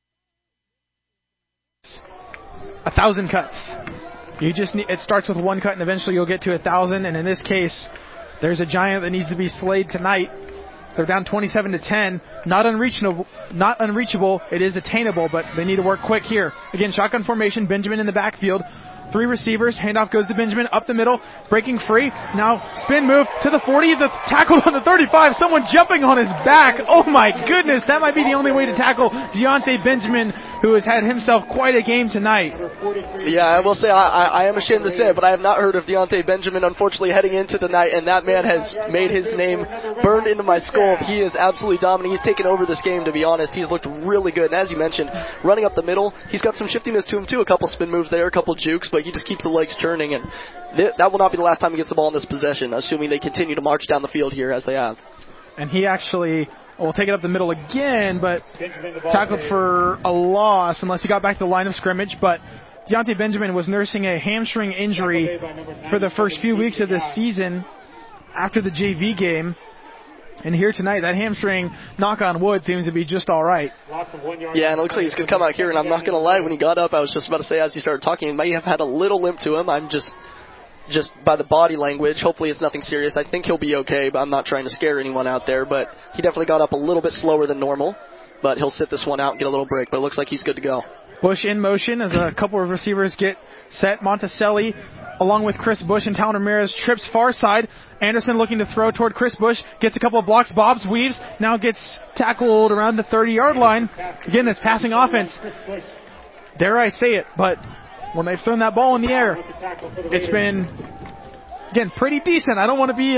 1,000 cuts. It starts with 1 cut, and eventually you'll get to 1,000. And in this case, there's a giant that needs to be slayed tonight. They're down 27-10. Not unreachable. It is attainable, but they need to work quick here. Again, shotgun formation. Benjamin in the backfield. 3 receivers. Handoff goes to Benjamin up the middle, breaking free. Now spin move to the 40. The tackle on the 35. Someone jumping on his back. Oh my goodness, that might be the only way to tackle Deontay Benjamin, who has had himself quite a game tonight. Yeah, I will say I am ashamed to say it, but I have not heard of Deontay Benjamin, unfortunately, heading into tonight, and that man has made his name burned into my skull. He is absolutely dominant. He's taken over this game, to be honest. He's looked really good, and as you mentioned, running up the middle, he's got some shiftiness to him too, a couple spin moves there, a couple jukes, but he just keeps the legs churning, and that will not be the last time he gets the ball in this possession, assuming they continue to march down the field here as they have. And he actually will take it up the middle again, but tackled for a loss unless he got back to the line of scrimmage. But Deontay Benjamin was nursing a hamstring injury for the first few weeks of this season after the JV game. And here tonight, that hamstring, knock on wood, seems to be just all right. Yeah, and it looks like he's going to come out here, and I'm not going to lie, when he got up, I was just about to say, as he started talking, he might have had a little limp to him. I'm just by the body language, hopefully it's nothing serious. I think he'll be okay, but I'm not trying to scare anyone out there. But he definitely got up a little bit slower than normal, but he'll sit this one out and get a little break. But it looks like he's good to go. Bush in motion as a couple of receivers get set. Monticelli, along with Chris Bush and Talon Ramirez, trips far side. Anderson looking to throw toward Chris Bush, gets a couple of blocks, bobs, weaves, now gets tackled around the 30-yard line. Again, this passing offense, dare I say it, but when they've thrown that ball in the air, it's been, again, pretty decent. I don't want to be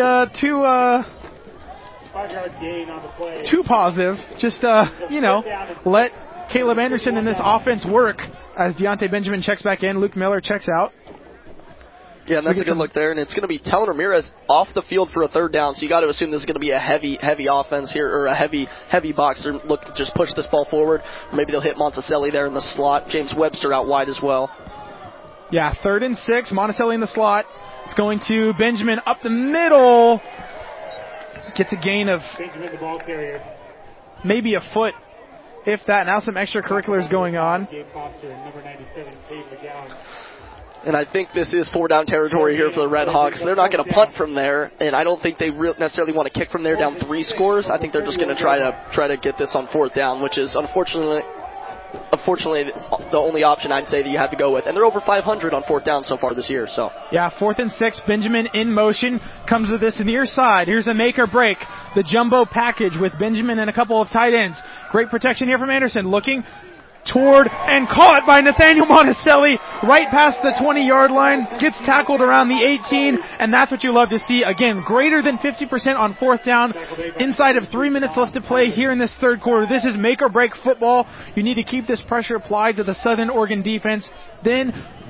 too positive. Just, let Caleb Anderson and this offense work as Deontay Benjamin checks back in. Luke Miller checks out. Yeah, and that's a good look there, and it's going to be Talon Ramirez off the field for a third down, so you got to assume this is going to be a heavy offense here, or a heavy box. They're looking to just push this ball forward. Maybe they'll hit Monticelli there in the slot. James Webster out wide as well. Yeah, 3rd and 6, Monticelli in the slot. It's going to Benjamin up the middle. Gets a gain of maybe a foot, if that. Now some extracurriculars going on. And I think this is 4-down territory here for the Red Hawks. They're not going to punt from there, and I don't think they necessarily want to kick from there down 3 scores. I think they're just going to try to get this on 4th down, which is unfortunately unfortunately, the only option I'd say that you have to go with. And they're over 500 on 4th down so far this year. So yeah, 4th and 6. Benjamin in motion comes to this near side. Here's a make or break. The jumbo package with Benjamin and a couple of tight ends. Great protection here from Anderson. Looking toward and caught by Nathaniel Monticelli right past the 20-yard line. Gets tackled around the 18, and that's what you love to see. Again, greater than 50% on 4th down. Inside of 3 minutes left to play here in this third quarter. This is make or break football. You need to keep this pressure applied to the Southern Oregon defense. Then,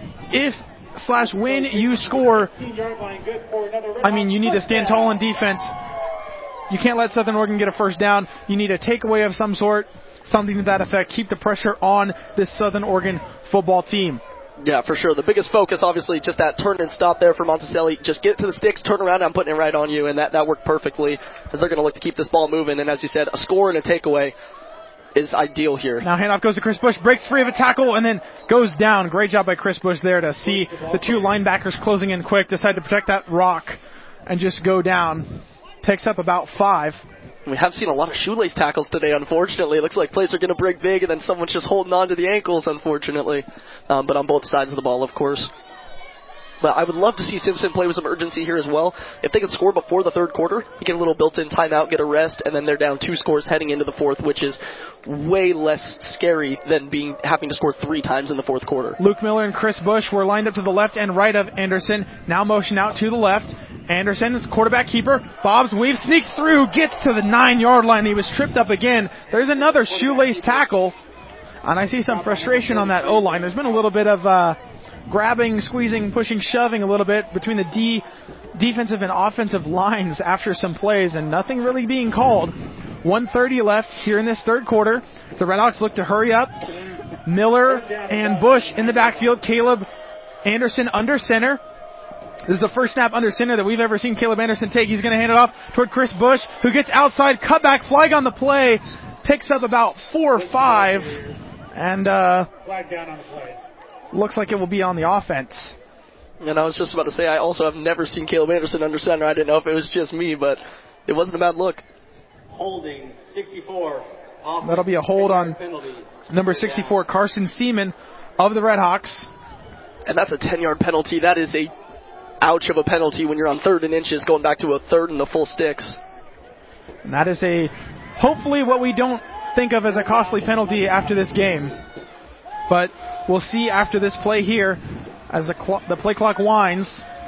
if/when you score, you need to stand tall on defense. You can't let Southern Oregon get a first down. You need a takeaway of some sort. Something to that effect. Keep the pressure on this Southern Oregon football team. Yeah, for sure. The biggest focus, obviously, just that turn and stop there for Monticelli. Just get to the sticks, turn around, I'm putting it right on you, and that worked perfectly as they're going to look to keep this ball moving. And as you said, a score and a takeaway is ideal here. Now handoff goes to Chris Bush, breaks free of a tackle, and then goes down. Great job by Chris Bush there to see the two linebackers closing in quick, decide to protect that rock and just go down. Picks up about 5. We have seen a lot of shoelace tackles today, unfortunately. It looks like plays are going to break big, and then someone's just holding on to the ankles, unfortunately. But on both sides of the ball, of course. But I would love to see Simpson play with some urgency here as well. If they could score before the third quarter, you get a little built-in timeout, get a rest, and then they're down 2 scores heading into the fourth, which is way less scary than having to score 3 times in the fourth quarter. Luke Miller and Chris Bush were lined up to the left and right of Anderson. Now motion out to the left. Anderson is quarterback keeper. Bob's weave sneaks through, gets to the 9-yard line. He was tripped up again. There's another shoelace tackle, and I see some frustration on that O-line. There's been a little bit of grabbing, squeezing, pushing, shoving a little bit between the defensive and offensive lines after some plays, and nothing really being called. 1:30 left here in this third quarter. The Redhawks look to hurry up. Miller and Bush in the backfield. Caleb Anderson under center. This is the first snap under center that we've ever seen Caleb Anderson take. He's going to hand it off toward Chris Bush, who gets outside, cutback, flag on the play, picks up about 4 or 5, and flag down on the play. Looks like it will be on the offense. And I was just about to say, I also have never seen Caleb Anderson under center. I didn't know if it was just me, but it wasn't a bad look. Holding 64. That'll be a hold on number 64, Carson Seaman of the Redhawks. And that's a 10-yard penalty. That is a ouch of a penalty when you're on 3rd and inches, going back to a 3rd and the full sticks. And that is hopefully what we don't think of as a costly penalty after this game. But we'll see after this play here as the play clock winds.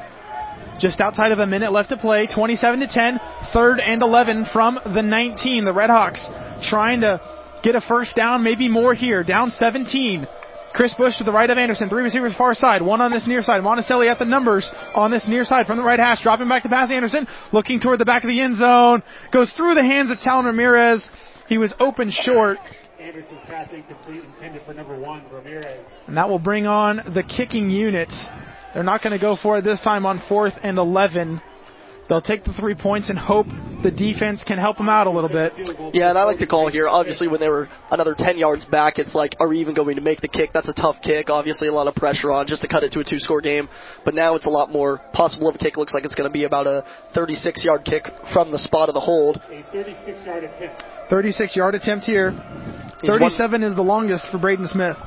Just outside of a minute left to play, 27-10, 3rd and 11 from the 19. The Redhawks trying to get a first down, maybe more here, down 17. Chris Bush to the right of Anderson. 3 receivers far side. 1 on this near side. Monticelli at the numbers on this near side from the right hash. Dropping back to pass Anderson. Looking toward the back of the end zone. Goes through the hands of Talon Ramirez. He was open short. Anderson's pass incomplete, intended for number 1, Ramirez. And that will bring on the kicking unit. They're not going to go for it this time on 4th and 11. They'll take the 3 points and hope the defense can help them out a little bit. Yeah, and I like the call here. Obviously, when they were another 10 yards back, it's like, are we even going to make the kick? That's a tough kick. Obviously, a lot of pressure on just to cut it to a 2-score game. But now it's a lot more possible of a kick. It looks like it's going to be about a 36-yard kick from the spot of the hold. A 36-yard attempt. 36-yard attempt here. 37 is the longest for Braden Smith.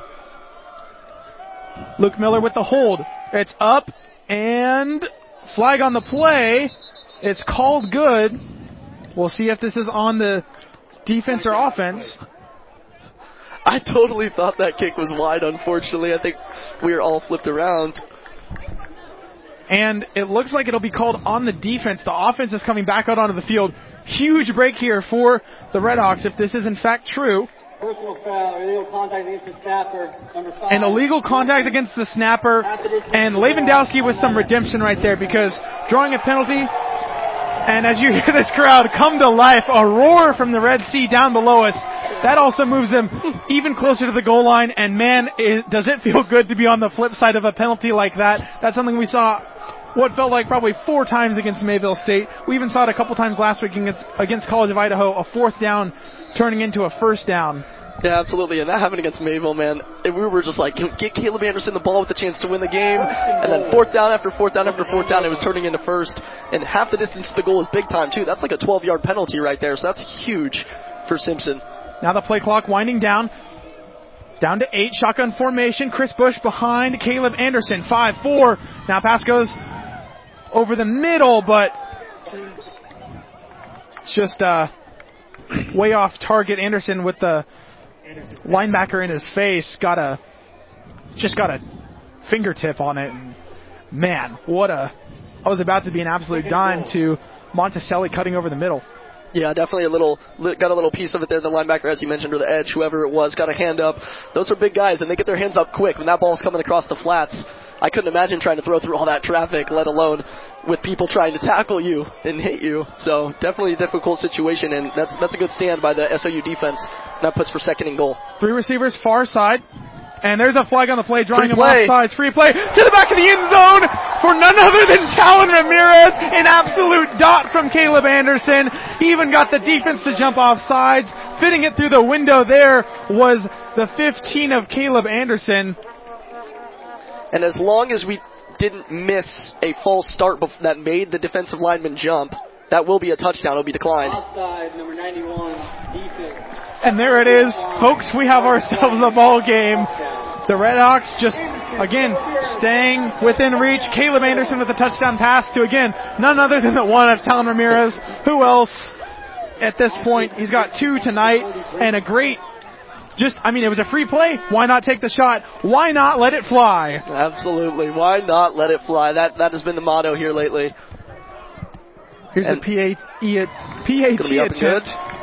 Luke Miller with the hold. It's up, and flag on the play. It's called good. We'll see if this is on the defense or offense. I totally thought that kick was wide, unfortunately. I think we were all flipped around. And it looks like it'll be called on the defense. The offense is coming back out onto the field. Huge break here for the Redhawks if this is in fact true. Personal foul, illegal contact against the snapper, number 5. An illegal contact against the snapper. And Lewandowski with some redemption right there because drawing a penalty. And as you hear this crowd come to life, a roar from the Red Sea down below us. That also moves them even closer to the goal line. And man, does it feel good to be on the flip side of a penalty like that. That's something we saw what felt like probably 4 times against Mayville State. We even saw it a couple times last week against College of Idaho, a 4th down turning into a 1st down. Yeah, absolutely, and that happened against Mayville, man. And we were just like, get Caleb Anderson the ball with the chance to win the game, and then 4th down after 4th down after 4th down, it was turning into 1st, and half the distance to the goal is big time, too. That's like a 12-yard penalty right there, so that's huge for Simpson. Now the play clock winding down. Down to 8, shotgun formation. Chris Bush behind Caleb Anderson. 5-4. Now pass goes over the middle, but it's just way off target. Anderson with the linebacker in his face got a fingertip on it. And man, that was about to be an absolute dime to Monticelli cutting over the middle. Yeah, definitely got a little piece of it there. The linebacker, as you mentioned, or the edge, whoever it was, got a hand up. Those are big guys, and they get their hands up quick. When that ball's coming across the flats, I couldn't imagine trying to throw through all that traffic, let alone with people trying to tackle you and hit you. So definitely a difficult situation, and that's a good stand by the SOU defense. That puts for 2nd and goal. 3 receivers far side. And there's a flag on the play, drawing him offside. Free play to the back of the end zone for none other than Talon Ramirez. An absolute dot from Caleb Anderson. He even got the defense to jump off sides. Fitting it through the window there was the 15 of Caleb Anderson. And as long as we didn't miss a false start that made the defensive lineman jump, that will be a touchdown. It'll be declined. Outside, number 91, defense. And there it is, folks. We have ourselves a ball game. The Redhawks just, again, staying within reach. Caleb Anderson with a touchdown pass to, again, none other than the one of Talon Ramirez. Who else at this point? He's got 2 tonight, and a great, it was a free play. Why not take the shot? Why not let it fly? Absolutely. Why not let it fly? That has been the motto here lately. Here's the PAT attempt.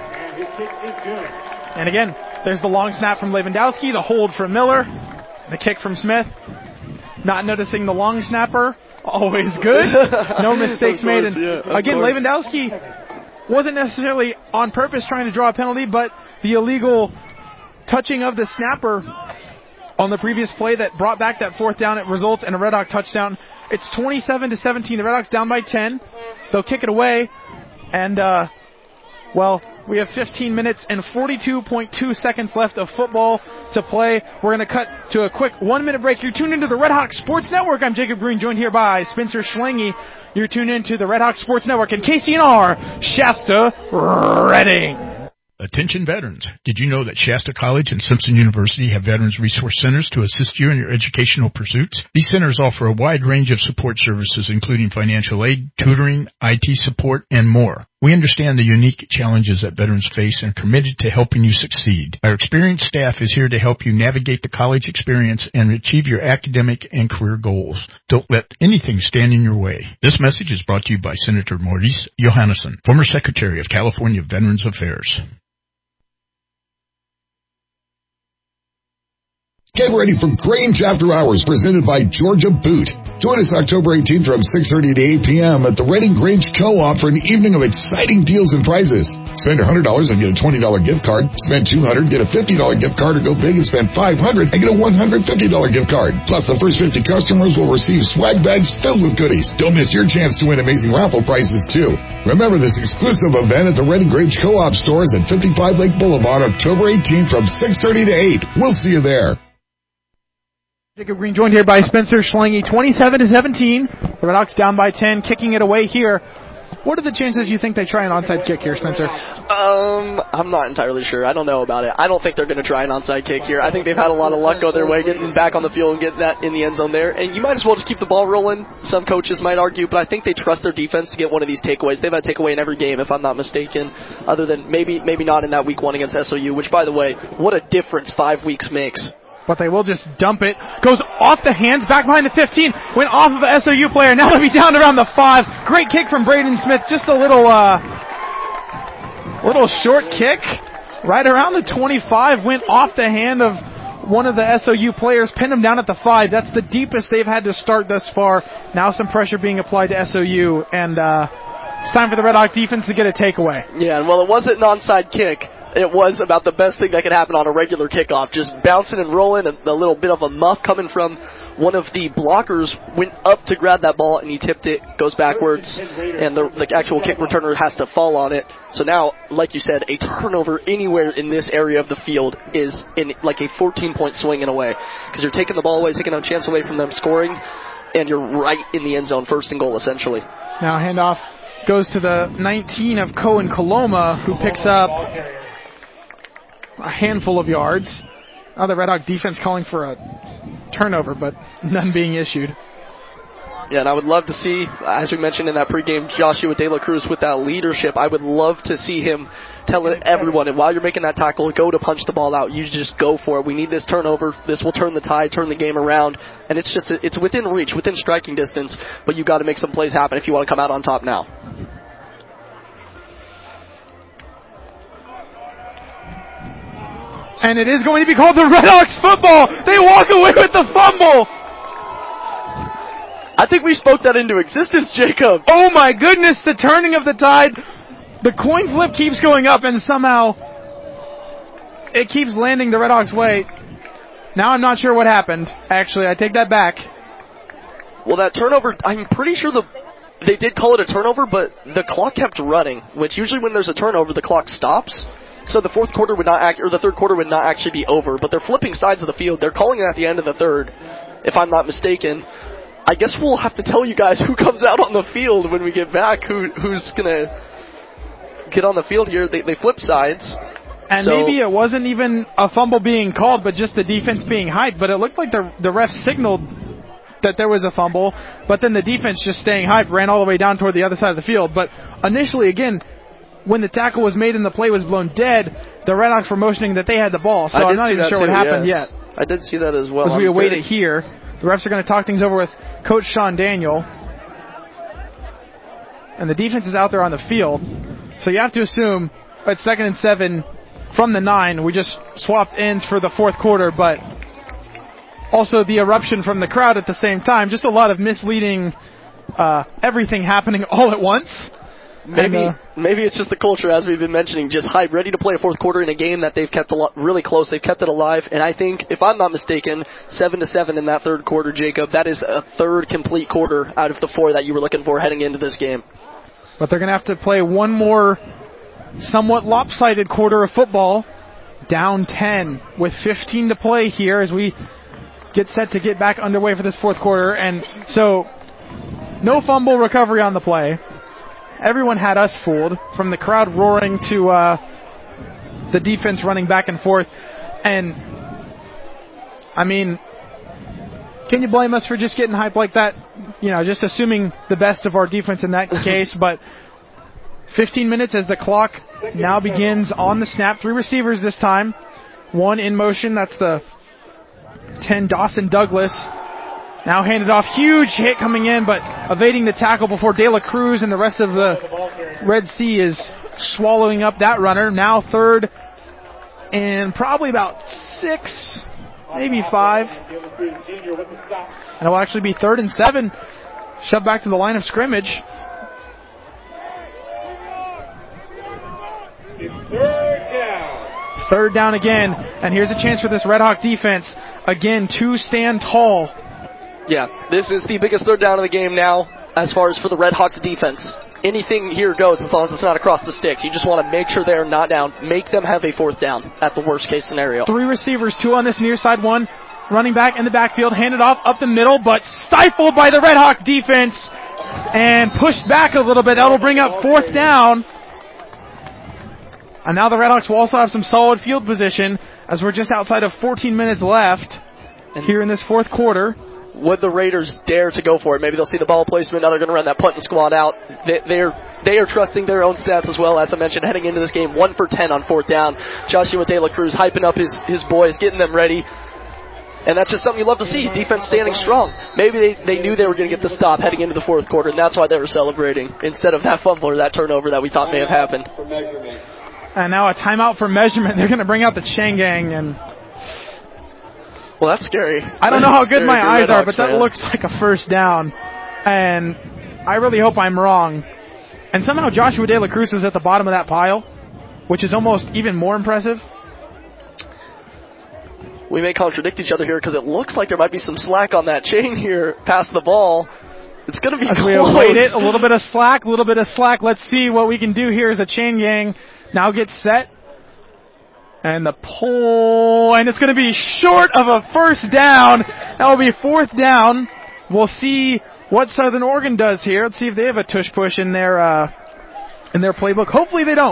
And again, there's the long snap from Lewandowski, the hold from Miller, the kick from Smith. Not noticing the long snapper, always good. No mistakes made. And again, Lewandowski wasn't necessarily on purpose trying to draw a penalty, but the illegal touching of the snapper on the previous play that brought back that 4th down, it results in a Red Hawk touchdown. It's 27-17. The Red Hawks down by 10. They'll kick it away, and we have 15 minutes and 42.2 seconds left of football to play. We're going to cut to a quick 1-minute break. You're tuned into the Red Hawk Sports Network. I'm Jacob Green, joined here by Spencer Schlange. You're tuned into the Red Hawk Sports Network and KCNR, Shasta, Reading. Attention veterans. Did you know that Shasta College and Simpson University have Veterans Resource Centers to assist you in your educational pursuits? These centers offer a wide range of support services, including financial aid, tutoring, IT support, and more. We understand the unique challenges that veterans face and are committed to helping you succeed. Our experienced staff is here to help you navigate the college experience and achieve your academic and career goals. Don't let anything stand in your way. This message is brought to you by Senator Maurice Johannesson, former Secretary of California Veterans Affairs. Get ready for Grange After Hours presented by Georgia Boot. Join us October 18th from 6:30 to 8 p.m. at the Reading Grange Co-op for an evening of exciting deals and prizes. Spend $100 and get a $20 gift card. Spend $200, get a $50 gift card, or go big and spend $500 and get a $150 gift card. Plus, the first 50 customers will receive swag bags filled with goodies. Don't miss your chance to win amazing raffle prizes, too. Remember this exclusive event at the Reading Grange Co-op stores at 55 Lake Boulevard, October 18th from 6:30 to 8. We'll see you there. Jacob Green joined here by Spencer Schlange, 27-17. The Red Hawks down by 10, kicking it away here. What are the chances you think they try an onside kick here, Spencer? I'm not entirely sure. I don't know about it. I don't think they're going to try an onside kick here. I think they've had a lot of luck go their way, getting back on the field and getting that in the end zone there. And you might as well just keep the ball rolling. Some coaches might argue, but I think they trust their defense to get one of these takeaways. They've had a takeaway in every game, if I'm not mistaken, other than maybe not in that week 1 against SOU, which, by the way, what a difference 5 weeks makes. But they will just dump it. Goes off the hands, back behind the 15. Went off of an SOU player. Now they'll be down around the 5. Great kick from Braden Smith. Just a little short kick. Right around the 25. Went off the hand of one of the SOU players. Pinned him down at the 5. That's the deepest they've had to start thus far. Now some pressure being applied to SOU. And it's time for the Red Hawk defense to get a takeaway. Yeah, and well, it wasn't an onside kick. It was about the best thing that could happen on a regular kickoff. Just bouncing and rolling, a little bit of a muff coming from one of the blockers, went up to grab that ball, and he tipped it, goes backwards, and the actual kick returner has to fall on it. So now, like you said, a turnover anywhere in this area of the field is in like a 14-point swing in a way, because you're taking the ball away, taking a chance away from them scoring, and you're right in the end zone, 1st and goal, essentially. Now handoff goes to the 19 of Cohen Coloma, who picks up a handful of yards. The Red Hawk defense calling for a turnover, but none being issued. Yeah, and I would love to see, as we mentioned in that pregame, Joshua De La Cruz with that leadership. I would love to see him telling everyone, and while you're making that tackle, go to punch the ball out. You just go for it. We need this turnover. This will turn the tide, turn the game around. And it's just, it's within reach, within striking distance, but you got to make some plays happen if you want to come out on top now. And it is going to be called the Red Hawks football. They walk away with the fumble. I think we spoke that into existence, Jacob. Oh my goodness, the turning of the tide. The coin flip keeps going up and somehow it keeps landing the Red Hawks' way. Now I'm not sure what happened. Actually, I take that back. Well, that turnover, I'm pretty sure they did call it a turnover, but the clock kept running, which usually when there's a turnover, the clock stops. So the fourth quarter would not or the third quarter would not actually be over, but they're flipping sides of the field. They're calling it at the end of the third, if I'm not mistaken. I guess we'll have to tell you guys who comes out on the field when we get back, who's going to get on the field here. They flip sides. And maybe it wasn't even a fumble being called, but just the defense being hyped. But it looked like the ref signaled that there was a fumble, but then the defense just staying hyped ran all the way down toward the other side of the field. But initially, again, when the tackle was made and the play was blown dead, the Red Hawks were motioning that they had the ball. So I'm not even sure what happened yet. I did see that as well. As we await it here. The refs are going to talk things over with Coach Sean Daniel. And the defense is out there on the field. So you have to assume it's 2nd and 7 from the 9. We just swapped ends for the fourth quarter, but also the eruption from the crowd at the same time. Just a lot of misleading everything happening all at once. Maybe it's just the culture, as we've been mentioning, just hype, ready to play a fourth quarter in a game that they've kept really close. They've kept it alive, and I think, if I'm not mistaken, 7-7 in that third quarter, Jacob. That is a third complete quarter out of the 4 that you were looking for heading into this game. But they're going to have to play one more somewhat lopsided quarter of football, down 10 with 15 to play here as we get set to get back underway for this fourth quarter. And so, no fumble recovery on the play. Everyone had us fooled, from the crowd roaring to the defense running back and forth. And, I mean, can you blame us for just getting hyped like that? You know, just assuming the best of our defense in that case. But 15 minutes as the clock now begins on the snap. 3 receivers this time. 1 in motion. That's the 10, Dawson Douglas. Now handed off. Huge hit coming in, but evading the tackle before De La Cruz and the rest of the Red Sea is swallowing up that runner. Now 3rd and probably about 6, maybe 5. And it will actually be 3rd and 7. Shoved back to the line of scrimmage. It's 3rd down. 3rd down again. And here's a chance for this Red Hawk defense. Again, to stand tall. Yeah, this is the biggest 3rd down of the game now as far as for the Red Hawks defense. Anything here goes as long as it's not across the sticks. You just want to make sure they're not down. Make them have a 4th down at the worst case scenario. 3 receivers, 2 on this near side, 1 running back in the backfield, handed off up the middle, but stifled by the Red Hawk defense and pushed back a little bit. That'll bring up 4th down. And now the Red Hawks will also have some solid field position as we're just outside of 14 minutes left here in this fourth quarter. Would the Raiders dare to go for it? Maybe they'll see the ball placement. Now they're going to run that punt and squad out. They are trusting their own stats as well. As I mentioned, heading into this game, 1 for 10 on 4th down. Joshua De La Cruz hyping up his boys, getting them ready. And that's just something you love to see. Defense standing strong. Maybe they knew they were going to get the stop heading into the fourth quarter, and that's why they were celebrating instead of that fumble or that turnover that we thought may have happened. And now a timeout for measurement. They're going to bring out the Changang and... Well, that's scary. I don't know how good my eyes are, but that looks like a 1st down. And I really hope I'm wrong. And somehow Joshua De La Cruz was at the bottom of that pile, which is almost even more impressive. We may contradict each other here because it looks like there might be some slack on that chain here past the ball. It's going to be close. We await it, a little bit of slack. Let's see what we can do here as the Changang now gets set. And the pull, and it's going to be short of a 1st down. That will be 4th down. We'll see what Southern Oregon does here. Let's see if they have a tush push in their playbook. Hopefully they don't.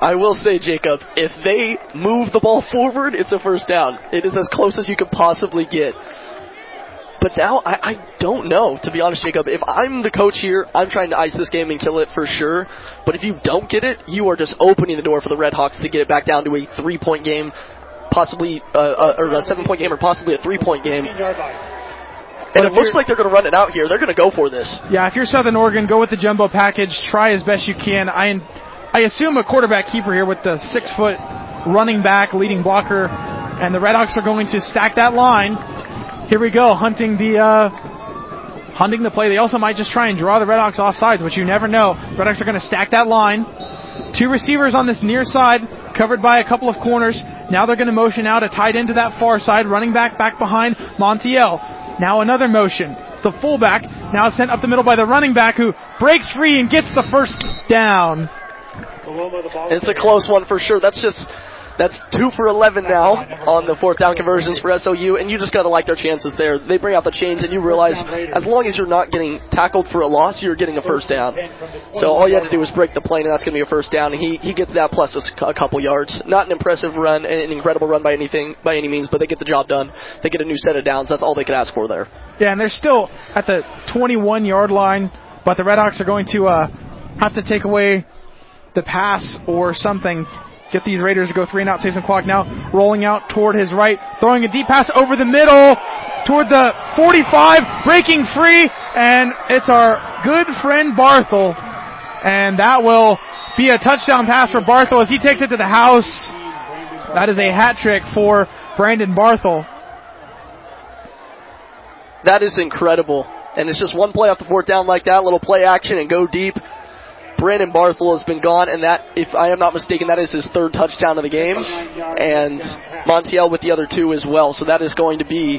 I will say, Jacob, if they move the ball forward, it's a first down. It is as close as you could possibly get. But now, I don't know, to be honest, Jacob. If I'm the coach here, I'm trying to ice this game and kill it for sure. But if you don't get it, you are just opening the door for the Red Hawks to get it back down to a 3-point game, possibly, or a 7-point game, or possibly a 3-point game. And it looks like they're going to run it out here. They're going to go for this. Yeah, if you're Southern Oregon, go with the jumbo package. Try as best you can. I assume a quarterback keeper here with the 6-foot running back, leading blocker, and the Red Hawks are going to stack that line. Here we go, hunting the play. They also might just try and draw the Red Hawks off sides, which you never know. Red Hawks are going to stack that line. 2 receivers on this near side, covered by a couple of corners. Now they're going to motion out a tight end to that far side, running back behind Montiel. Now another motion. It's the fullback. Now it's sent up the middle by the running back, who breaks free and gets the first down. It's a close one for sure. That's 2 for 11 now on the 4th down conversions for SOU, and you just got to like their chances there. They bring out the chains, and you realize as long as you're not getting tackled for a loss, you're getting a first down. So all you have to do is break the plane, and that's going to be a first down. And he gets that plus a couple yards. Not an impressive run, an incredible run by any means, but they get the job done. They get a new set of downs. That's all they could ask for there. Yeah, and they're still at the 21-yard line, but the Red Hawks are going to have to take away the pass or something. Get these Raiders to go 3 and out, save some clock. Now rolling out toward his right, throwing a deep pass over the middle toward the 45, breaking free, and it's our good friend Barthel. And that will be a touchdown pass for Barthel as he takes it to the house. That is a hat trick for Brandon Barthel. That is incredible. And it's just one play off the 4th down like that, little play action and go deep. Brandon Barthel has been gone, and that, if I am not mistaken, that is his 3rd touchdown of the game, and Montiel with the other 2 as well. So that is going to be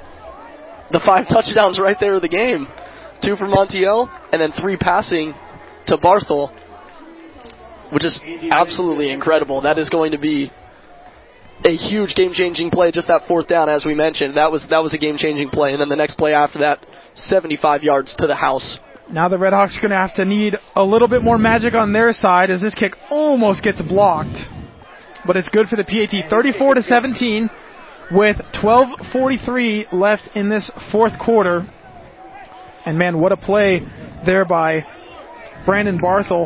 the 5 touchdowns right there of the game. 2 for Montiel, and then 3 passing to Barthel, which is absolutely incredible. That is going to be a huge game-changing play, just that 4th down, as we mentioned. That was a game-changing play, and then the next play after that, 75 yards to the house. Now the Red Hawks are going to have to need a little bit more magic on their side as this kick almost gets blocked. But it's good for the PAT. 34-17 with 12:43 left in this 4th quarter. And man, what a play there by Brandon Barthel.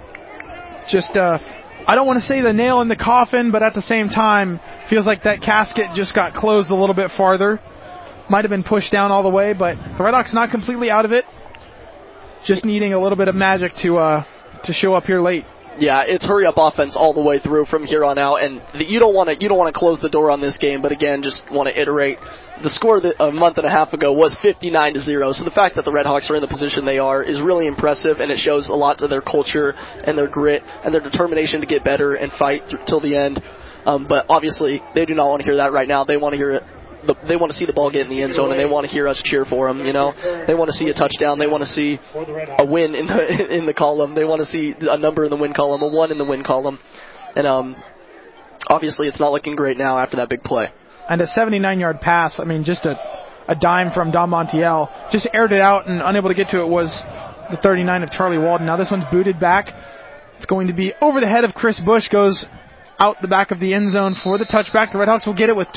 Just, I don't want to say the nail in the coffin, but at the same time, feels like that casket just got closed a little bit farther. Might have been pushed down all the way, but the Red Hawks not completely out of it. Just needing a little bit of magic to show up here late. Yeah, it's hurry up offense all the way through from here on out, and you don't want to close the door on this game. But again, just want to iterate. The score a month and a half ago was 59-0. So the fact that the Red Hawks are in the position they are is really impressive, and it shows a lot to their culture and their grit and their determination to get better and fight till the end. But obviously, they do not want to hear that right now. They want to hear it. They want to see the ball get in the end zone, and they want to hear us cheer for them. You know, they want to see a touchdown. They want to see a win in the column. They want to see a number in the win column, a 1 in the win column, and obviously it's not looking great now after that big play. And a 79-yard pass. I mean, just a dime from Dom Montiel. Just aired it out and unable to get to it was the 39 of Charlie Walden. Now this one's booted back. It's going to be over the head of Chris Bush. Goes out the back of the end zone for the touchback. The Red Hawks will get it with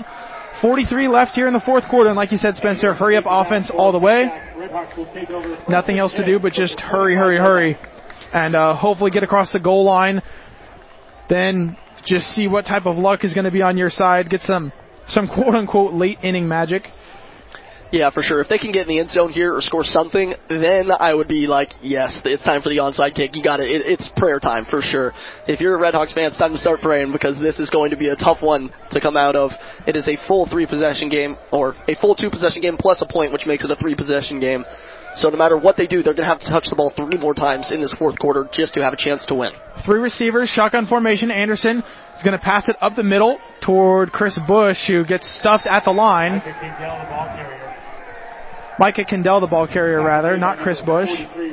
12:43 left here in the 4th quarter. And like you said, Spencer, hurry up offense all the way. Nothing else to do but just hurry. And hopefully get across the goal line. Then just see what type of luck is going to be on your side. Get some quote-unquote late inning magic. Yeah, for sure. If they can get in the end zone here or score something, then I would be like, yes, it's time for the onside kick. You got it. It's prayer time for sure. If you're a Red Hawks fan, it's time to start praying because this is going to be a tough one to come out of. It is a full 3-possession game or a full 2-possession game plus a point, which makes it a 3-possession game. So no matter what they do, they're going to have to touch the ball 3 more times in this 4th quarter just to have a chance to win. 3 receivers, shotgun formation. Anderson is going to pass it up the middle toward Chris Bush, who gets stuffed at the line. Micah Kendall, the ball carrier, rather, not Chris Bush.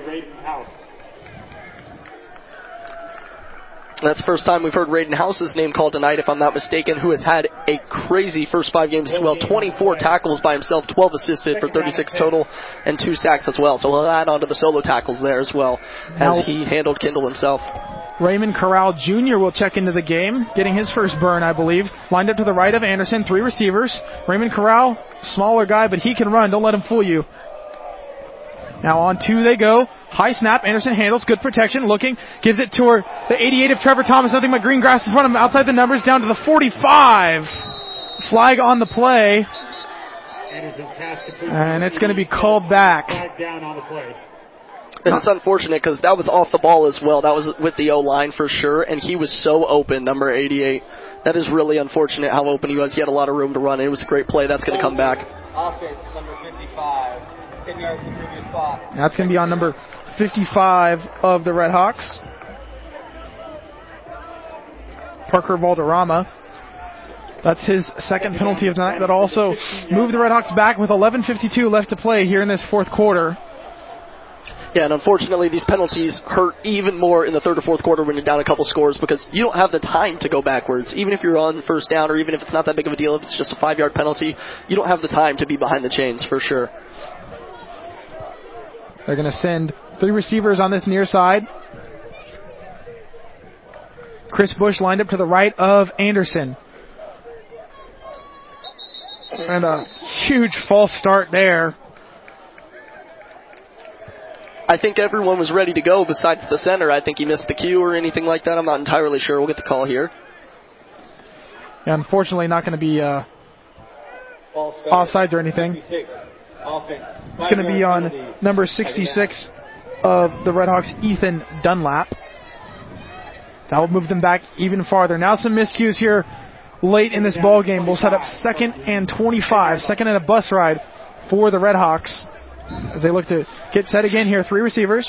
That's the first time we've heard Raiden House's name called tonight, if I'm not mistaken, who has had a crazy first 5 games as well. 24 tackles by himself, 12 assists for 36 total, and 2 sacks as well. So he'll add on to the solo tackles there as well, as he handled Kendall himself. Raymond Corral Jr. will check into the game, getting his first burn, I believe. Lined up to the right of Anderson, 3 receivers. Raymond Corral, smaller guy, but he can run. Don't let him fool you. Now on 2 they go. High snap. Anderson handles. Good protection. Looking. Gives it to the 88 of Trevor Thomas. Nothing but green grass in front of him. Outside the numbers. Down to the 45. Flag on the play. And it's going to be called back. And it's unfortunate because that was off the ball as well. That was with the O-line for sure, and he was so open, number 88. That is really unfortunate how open he was. He had a lot of room to run. It was a great play. That's going to come back. Offense, number 55. 10 yards from the previous spot. That's going to be on number 55 of the Red Hawks. Parker Valderrama. That's his second penalty of the night. That also moved the Red Hawks back with 11:52 left to play here in this fourth quarter. Yeah, and unfortunately these penalties hurt even more in the third or fourth quarter when you're down a couple scores because you don't have the time to go backwards. Even if you're on first down or even if it's not that big of a deal, if it's just a 5-yard penalty, you don't have the time to be behind the chains for sure. They're going to send 3 receivers on this near side. Chris Bush lined up to the right of Anderson. And a huge false start there. I think everyone was ready to go besides the center. I think he missed the cue or anything like that. I'm not entirely sure. We'll get the call here. Yeah, unfortunately not going to be offsides or anything. It's going to be on number 66 of the Red Hawks, Ethan Dunlap. That will move them back even farther. Now some miscues here late in this ball game. We'll set up 2nd and 25. 2nd and a bus ride for the Red Hawks as they look to get set again here. 3 receivers.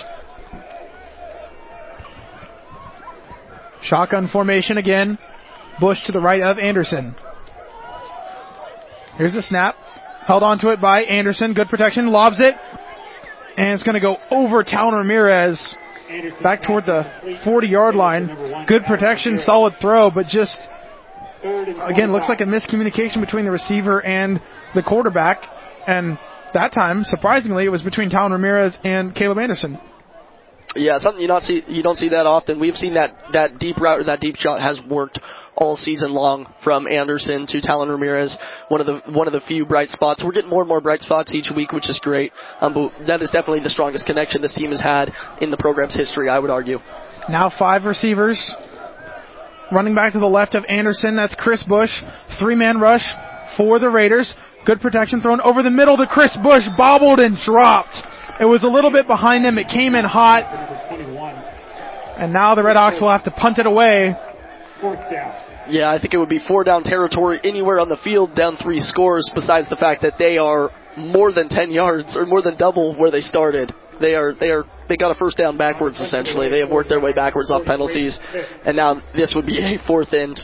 Shotgun formation again. Bush to the right of Anderson. Here's the snap. Held onto it by Anderson. Good protection. Lobs it. And it's going to go over Talon Ramirez back toward the 40-yard line. Good protection. Solid throw, but just, again, looks like a miscommunication between the receiver and the quarterback. And that time, surprisingly, it was between Talon Ramirez and Caleb Anderson. Yeah, something you don't see that often. We've seen that deep route or that deep shot has worked all season long from Anderson to Talon Ramirez. One of the few bright spots. We're getting more and more bright spots each week, which is great. But that is definitely the strongest connection this team has had in the program's history, I would argue. Now 5 receivers. Running back to the left of Anderson, that's Chris Bush. 3-man rush for the Raiders. Good protection thrown over the middle to Chris Bush. Bobbled and dropped. It was a little bit behind him. It came in hot. And now the Red Hawks will have to punt it away. Yeah, I think it would be 4-down territory anywhere on the field, down 3 scores, besides the fact that they are more than 10 yards or more than double where they started. They got a first down backwards, essentially. They have worked their way backwards off penalties. And now this would be a 4th and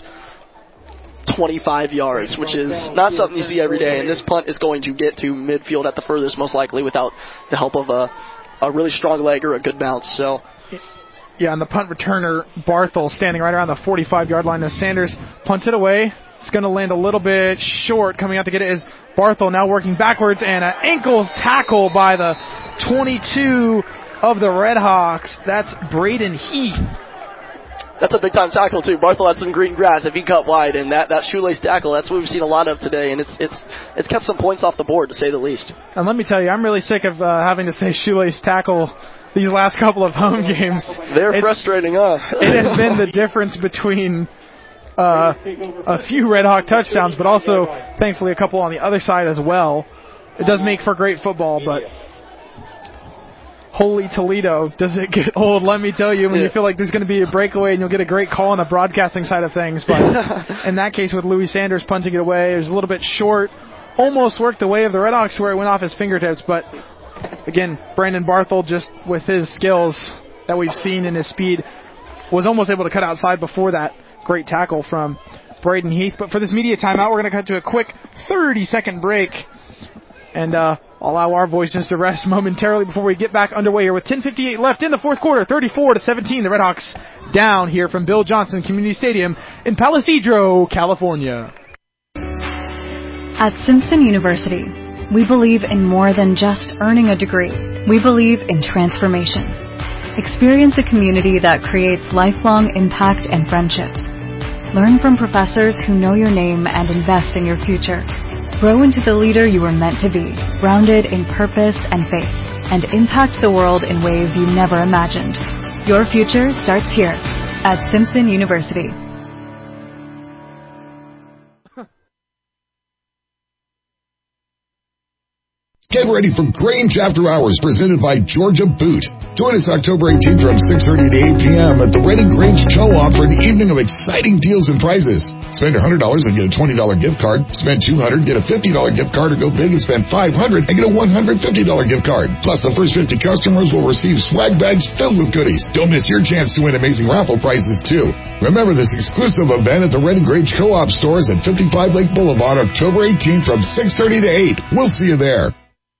25 yards, which is not something you see every day. And this punt is going to get to midfield at the furthest, most likely, without the help of a really strong leg or a good bounce. So, yeah, and the punt returner, Barthel, standing right around the 45-yard line as Sanders punts it away. It's going to land a little bit short. Coming out to get it is Barthel, now working backwards, and an ankle tackle by the 22 of the Red Hawks. That's Braden Heath. That's a big-time tackle, too. Barthel had some green grass if he cut wide, and that shoelace tackle, that's what we've seen a lot of today, and it's kept some points off the board, to say the least. And let me tell you, I'm really sick of having to say shoelace tackle these last couple of home games. They're frustrating, huh? It has been the difference between a few Red Hawk touchdowns, but also, thankfully, a couple on the other side as well. It does make for great football, but holy Toledo, does it get old, let me tell you, when you feel like there's going to be a breakaway and you'll get a great call on the broadcasting side of things. But in that case, with Louis Sanders punting it away, it was a little bit short. Almost worked the way of the Red Hawks where it went off his fingertips. But, again, Brandon Barthel, just with his skills that we've seen and his speed, was almost able to cut outside before that great tackle from Braden Heath. But for this media timeout, we're going to cut to a quick 30-second break. And allow our voices to rest momentarily before we get back underway here with 10:58 left in the fourth quarter. 34-17, the Red Hawks down here from Bill Johnson Community Stadium in Palisadro, California. At Simpson University, we believe in more than just earning a degree. We believe in transformation. Experience a community that creates lifelong impact and friendships. Learn from professors who know your name and invest in your future. Grow into the leader you were meant to be, grounded in purpose and faith, and impact the world in ways you never imagined. Your future starts here at Simpson University. Get ready for Grange After Hours presented by Georgia Boot. Join us October 18th from 6:30 to 8 p.m. at the Reading Grange Co-op for an evening of exciting deals and prizes. Spend $100 and get a $20 gift card. Spend $200, get a $50 gift card, or go big and spend $500 and get a $150 gift card. Plus, the first 50 customers will receive swag bags filled with goodies. Don't miss your chance to win amazing raffle prizes, too. Remember this exclusive event at the Reading Grange Co-op stores at 55 Lake Boulevard, October 18th from 6:30 to 8. We'll see you there.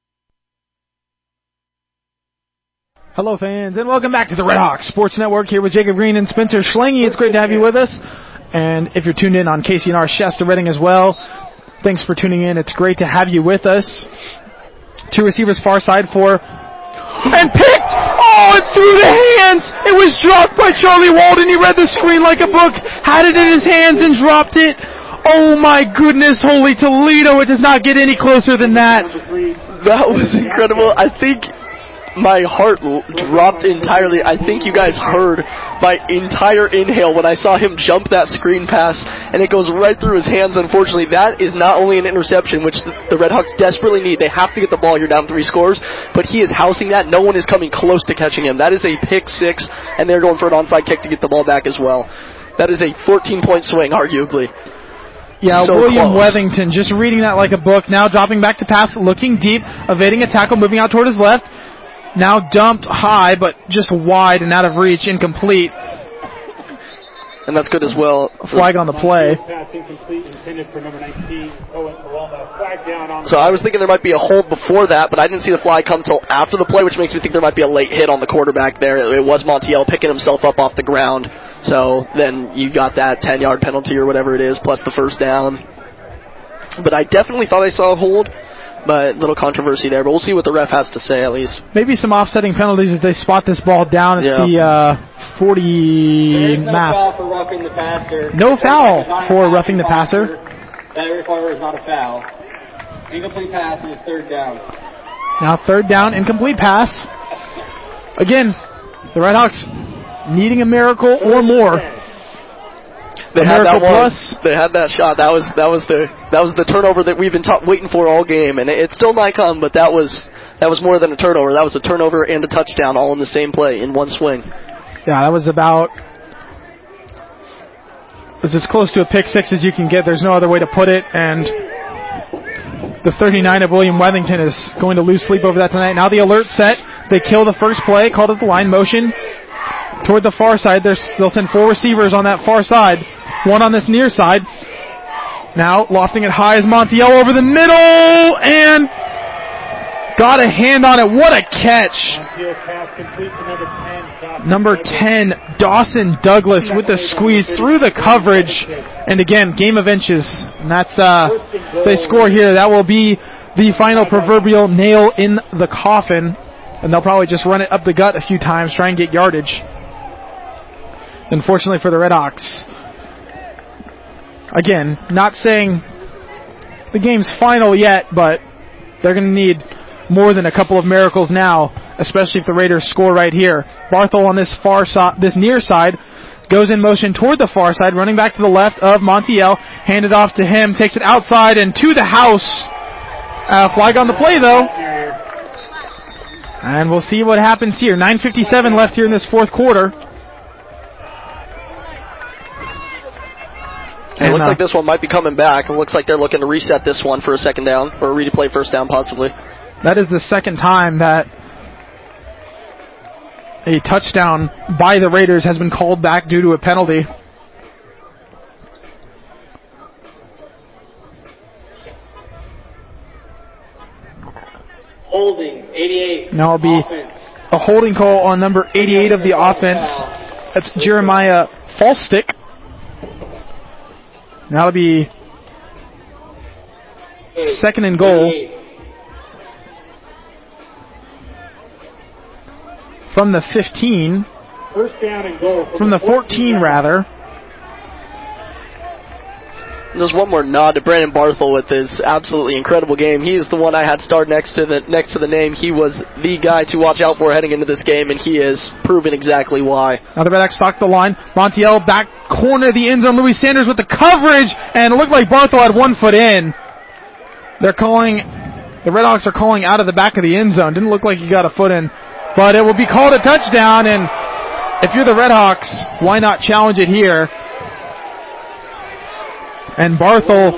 Hello, fans, and welcome back to the Red Hawks Sports Network here with Jacob Green and Spencer Schlange. It's great to have you with us. And if you're tuned in on KCNR Shasta Reading as well, thanks for tuning in. It's great to have you with us. Two receivers far side for... And picked! Oh, it's through the hands! It was dropped by Charlie Walden. He read the screen like a book, had it in his hands, and dropped it. Oh, my goodness, holy Toledo. It does not get any closer than that. That was incredible. I think... my heart dropped entirely. I think you guys heard my entire inhale when I saw him jump that screen pass, and it goes right through his hands, unfortunately. That is not only an interception, which the Red Hawks desperately need. They have to get the ball. You're down 3 scores, but he is housing that. No one is coming close to catching him. That is a pick 6, and they're going for an onside kick to get the ball back as well. That is a 14-point swing, arguably. Yeah, so William close. Wethington just reading that like a book, now dropping back to pass, looking deep, evading a tackle, moving out toward his left. Now dumped high, but just wide and out of reach, incomplete. And that's good as well. Flag on the play. So I was thinking there might be a hold before that, but I didn't see the flag come till after the play, which makes me think there might be a late hit on the quarterback there. It was Montiel picking himself up off the ground. So then you got that 10-yard penalty or whatever it is, plus the first down. But I definitely thought I saw a hold. But little controversy there, but we'll see what the ref has to say at least. Maybe some offsetting penalties if they spot this ball down at the 40 map. No foul for roughing the passer. No foul for roughing the passer. That requires not a foul. Incomplete pass is third down. Now third down, incomplete pass. Again, the Red Hawks needing a miracle or more. They had that one. They had that shot. That was the turnover that we've been waiting for all game, and it still might come. But that was more than a turnover. That was a turnover and a touchdown, all in the same play in one swing. Yeah, that was as close to a pick 6 as you can get. There's no other way to put it. And the 39 of William Wethington is going to lose sleep over that tonight. Now the alert set. They kill the first play, called it the line motion. Toward the far side, they'll send 4 receivers on that far side. 1 on this near side. Now lofting it high is Montiel over the middle and got a hand on it. What a catch! Montiel's pass complete to number 10, Dawson Douglas with the squeeze through the coverage. And again, game of inches. And that's if they score here, that will be the final proverbial nail in the coffin. And they'll probably just run it up the gut a few times, try and get yardage. Unfortunately for the Red Hawks. Again, not saying the game's final yet, but they're going to need more than a couple of miracles now, especially if the Raiders score right here. Barthel on this this near side goes in motion toward the far side, running back to the left of Montiel, handed off to him, takes it outside and to the house. Flag on the play though. And we'll see what happens here. 9:57 left here in this fourth quarter. It looks like this one might be coming back. It looks like they're looking to reset this one for a second down, or a replay first down possibly. That is the second time that a touchdown by the Raiders has been called back due to a penalty. Holding, 88. Now it'll be a holding call on number 88 of the offense. That's Jeremiah Falstick. Now it'll be second and goal from the 15. First down and goal. From the 14, rather. Just one more nod to Brandon Barthel with his absolutely incredible game. He is the one I had starred next to the name. He was the guy to watch out for heading into this game, and he has proven exactly why. Now the Redhawks stock the line. Montiel back corner of the end zone. Louis Sanders with the coverage, and it looked like Barthel had 1 foot in. The Redhawks are calling out of the back of the end zone. Didn't look like he got a foot in, but it will be called a touchdown, and if you're the Redhawks, why not challenge it here? And Barthel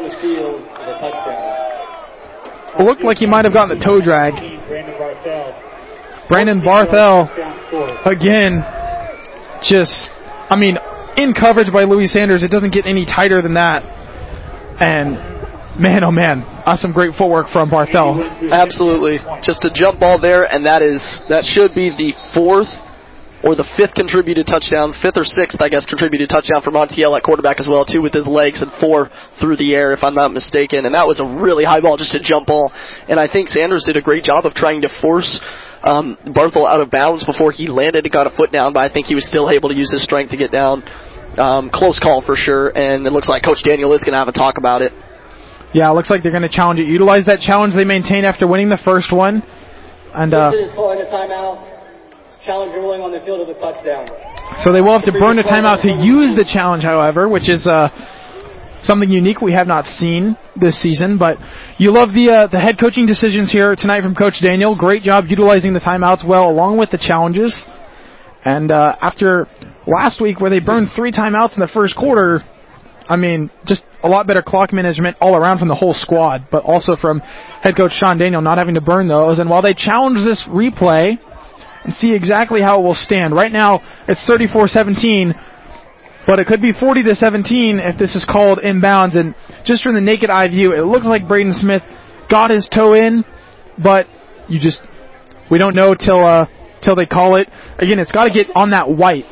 looked like he might have gotten the toe drag. Brandon Barthel, again, in coverage by Louis Sanders. It doesn't get any tighter than that. And, man, oh man, some great footwork from Barthel. Absolutely. Just a jump ball there, and that should be the 4th or the 5th contributed touchdown, 5th or 6th, I guess, contributed touchdown for Montiel at quarterback as well, 2 with his legs and 4 through the air, if I'm not mistaken. And that was a really high ball, just a jump ball. And I think Sanders did a great job of trying to force Barthel out of bounds before he landed and got a foot down, but I think he was still able to use his strength to get down. Close call for sure, and it looks like Coach Daniel is going to have a talk about it. Yeah, it looks like they're going to challenge it. Utilize that challenge they maintained after winning the first one. And is calling a timeout. Challenge ruling on the field of the touchdown. So they will have to burn a timeout to use the challenge, however, which is something unique we have not seen this season. But you love the head coaching decisions here tonight from Coach Daniel. Great job utilizing the timeouts well, along with the challenges. And after last week where they burned 3 timeouts in the first quarter, just a lot better clock management all around from the whole squad, but also from head coach Sean Daniel not having to burn those. And while they challenge this replay and see exactly how it will stand. Right now, it's 34-17, but it could be 40-17 if this is called inbounds. And just from the naked eye view, it looks like Braden Smith got his toe in, but we don't know till they call it. Again, it's got to get on that white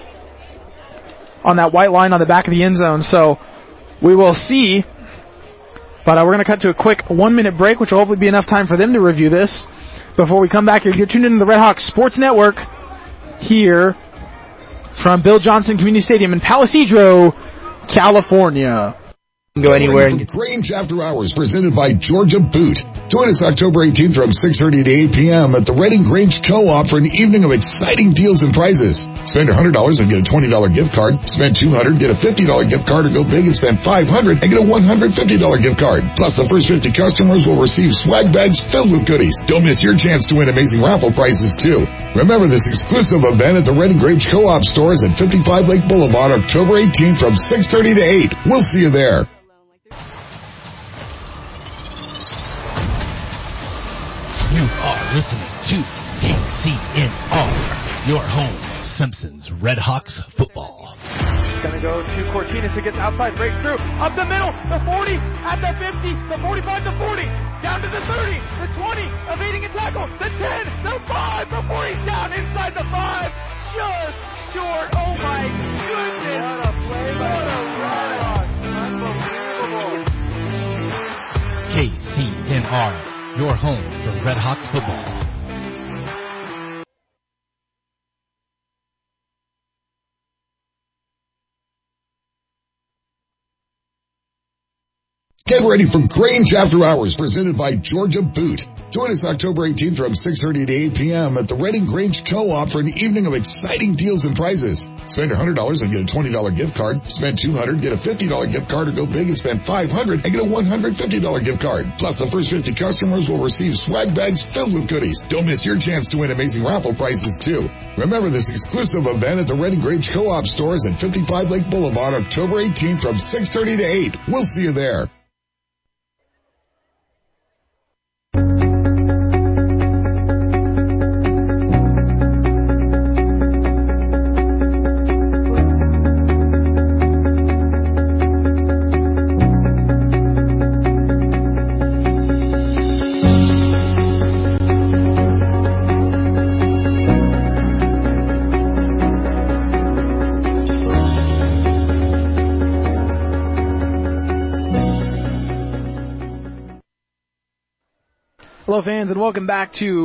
line on the back of the end zone. So we will see. But we're going to cut to a quick 1-minute break, which will hopefully be enough time for them to review this. Before we come back here, you're tuned into the Redhawks Sports Network here from Bill Johnson Community Stadium in Palisadro, California. Go anywhere. Grange After Hours presented by Georgia Boot. Join us October 18th from 6:30 to 8 p.m. at the Reading Grange Co-op for an evening of exciting deals and prizes. Spend $100 and get a $20 gift card. Spend $200, get a $50 gift card, or go big and spend $500 and get a $150 gift card. Plus, the first 50 customers will receive swag bags filled with goodies. Don't miss your chance to win amazing raffle prizes, too. Remember this exclusive event at the Reading Grange Co-op stores at 55 Lake Boulevard, October 18th from 6:30 to 8. We'll see you there. You are listening to KCNR, your home, Simpsons Redhawks football. It's going to go to Cortinas. It gets outside, breaks through, up the middle, the 40, at the 50, the 45, the 40, down to the 30, the 20, evading a tackle, the 10, the 5, before he's down inside the 5, just short. Oh my goodness. What a play by the Redhawks. Unbelievable. KCNR, your home for Redhawks football. Get ready for Grange After Hours presented by Georgia Boot. Join us October 18th from 6:30 to 8 p.m. at the Reading Grange Co-op for an evening of exciting deals and prizes. Spend $100 and get a $20 gift card. Spend $200, get a $50 gift card, or go big and spend $500 and get a $150 gift card. Plus, the first 50 customers will receive swag bags filled with goodies. Don't miss your chance to win amazing raffle prizes, too. Remember this exclusive event at the Reading Grange Co-op stores at 55 Lake Boulevard, October 18th from 6:30 to 8. We'll see you there. Hello, fans, and welcome back to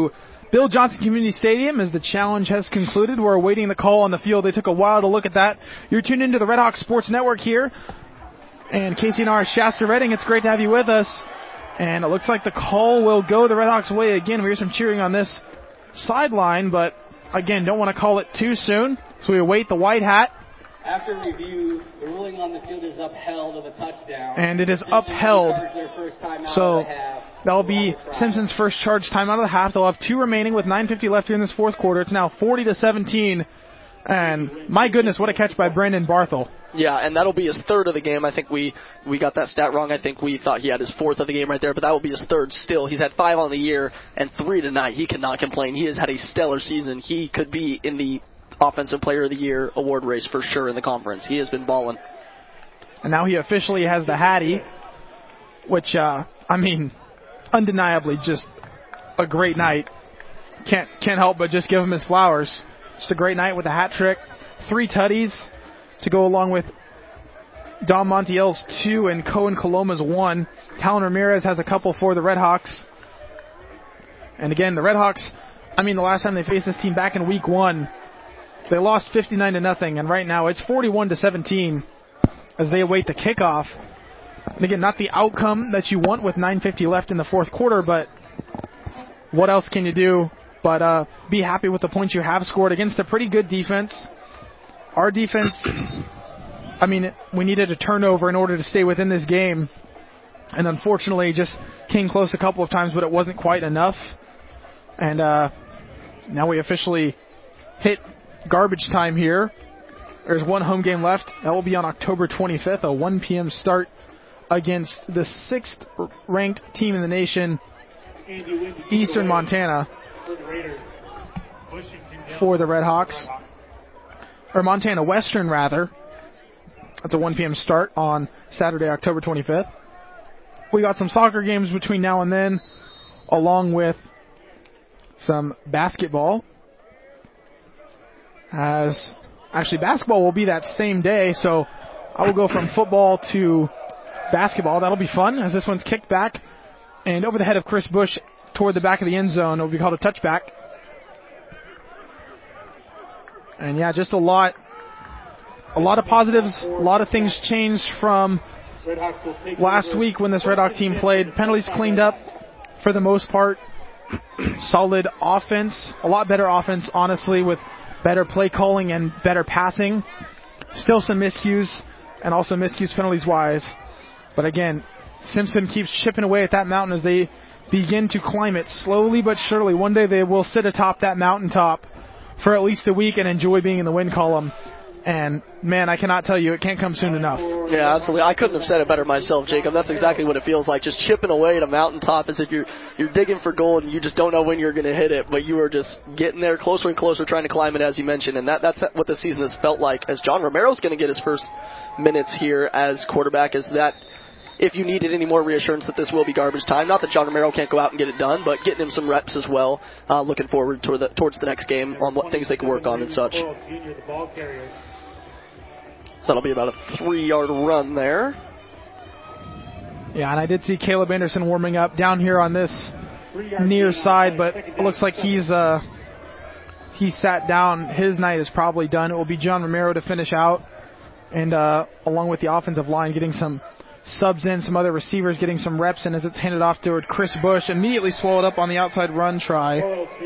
Bill Johnson Community Stadium as the challenge has concluded. We're awaiting the call on the field. They took a while to look at that. You're tuned into the Red Hawk Sports Network here. And KCNR Shasta Redding, it's great to have you with us. And it looks like the call will go the Red Hawks' way again. We hear some cheering on this sideline, but again, don't want to call it too soon. So we await the white hat. After review, the ruling on the field is upheld of a touchdown. And it is upheld. So that'll be Simpson's first charge time out of the half. They'll have 2 remaining with 9:50 left here in this fourth quarter. It's now 40-17. And my goodness, what a catch by Brandon Barthel. Yeah, and that'll be his 3rd of the game. I think we got that stat wrong. I think we thought he had his 4th of the game right there, but that will be his 3rd still. He's had 5 on the year and 3 tonight. He cannot complain. He has had a stellar season. He could be in the Offensive Player of the Year award race for sure in the conference. He has been balling. And now he officially has the Hattie, which, undeniably just a great night. Can't help but just give him his flowers. Just a great night with a hat trick. 3 tutties to go along with Don Montiel's 2 and Cohen Coloma's 1. Talon Ramirez has a couple for the Red Hawks. And again, the Red Hawks, the last time they faced this team back in week 1, they lost 59-0, and right now it's 41-17 as they await the kickoff. And again, not the outcome that you want with 9:50 left in the fourth quarter, but what else can you do but be happy with the points you have scored against a pretty good defense. Our defense, we needed a turnover in order to stay within this game, and unfortunately just came close a couple of times, but it wasn't quite enough. And now we officially hit garbage time here. There's 1 home game left. That will be on October 25th, a 1 p.m. start against the 6th ranked team in the nation, Eastern Montana, for the Red Hawks. Or Montana Western, rather. That's a 1 p.m. start on Saturday, October 25th. We got some soccer games between now and then, along with some basketball. As actually basketball will be that same day, so I will go from football to basketball. That'll be fun as this one's kicked back and over the head of Chris Bush toward the back of the end zone. It will be called a touchback. And yeah, just a lot of positives, a lot of things changed from last week when this Red Hawk team played. Penalties cleaned up for the most part. Solid offense, a lot better offense, honestly, with better play calling and better passing. Still some miscues, and also miscues penalties-wise. But again, Simpson keeps chipping away at that mountain as they begin to climb it slowly but surely. One day they will sit atop that mountaintop for at least a week and enjoy being in the win column. And, man, I cannot tell you, it can't come soon enough. Yeah, absolutely. I couldn't have said it better myself, Jacob. That's exactly what it feels like, just chipping away at a mountaintop as if you're digging for gold and you just don't know when you're going to hit it, but you are just getting there closer and closer, trying to climb it, as you mentioned. And that's what the season has felt like, as John Romero's going to get his first minutes here as quarterback, is that if you needed any more reassurance that this will be garbage time. Not that John Romero can't go out and get it done, but getting him some reps as well. Looking forward towards the next game on what things they can work on and such. So that'll be about a 3-yard run there. Yeah, and I did see Caleb Anderson warming up down here on this near side, but it looks like he sat down. His night is probably done. It will be John Romero to finish out, and along with the offensive line, getting some subs in, some other receivers getting some reps in as it's handed off toward Chris Bush. Immediately swallowed up on the outside run try.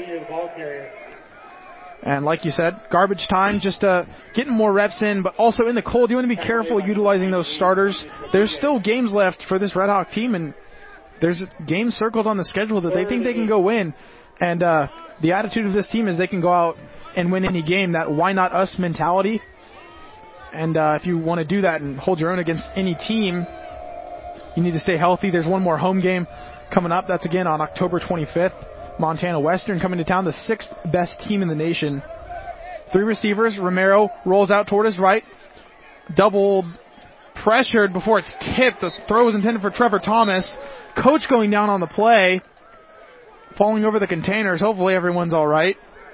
And like you said, garbage time, just getting more reps in, but also in the cold. You want to be careful utilizing those starters. There's still games left for this Red Hawk team, and there's games circled on the schedule that they think they can go win. And the attitude of this team is they can go out and win any game, that why not us mentality. And if you want to do that and hold your own against any team, you need to stay healthy. There's one more home game coming up. That's again on October 25th. Montana Western coming to town, the 6th best team in the nation. 3 receivers. Romero rolls out toward his right. Double pressured before it's tipped. The throw was intended for Trevor Thomas. Coach going down on the play. Falling over the containers. Hopefully everyone's all right.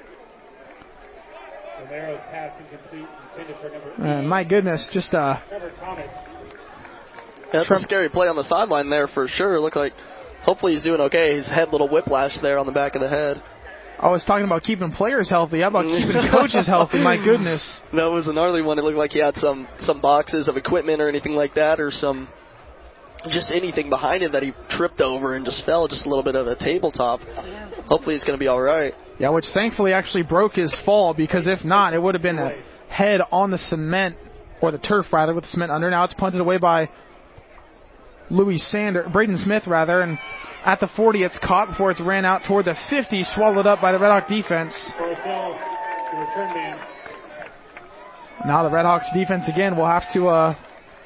Romero's pass incomplete, intended for number 8. My goodness, just Trevor Thomas. That's a scary play on the sideline there for sure. Looked like hopefully he's doing okay. His head, little whiplash there on the back of the head. I was talking about keeping players healthy. How about keeping coaches healthy? My goodness. That was a gnarly one. It looked like he had some boxes of equipment or anything like that, or just anything behind him that he tripped over and just fell, just a little bit of a tabletop. Hopefully it's going to be all right. Yeah, which thankfully actually broke his fall, because if not, it would have been a head on the cement, or the turf rather, with the cement under. Now it's punted away by Braden Smith, and at the 40 it's caught before it's ran out toward the 50, swallowed up by the Red Hawk defense. Now the Red Hawks defense again will have to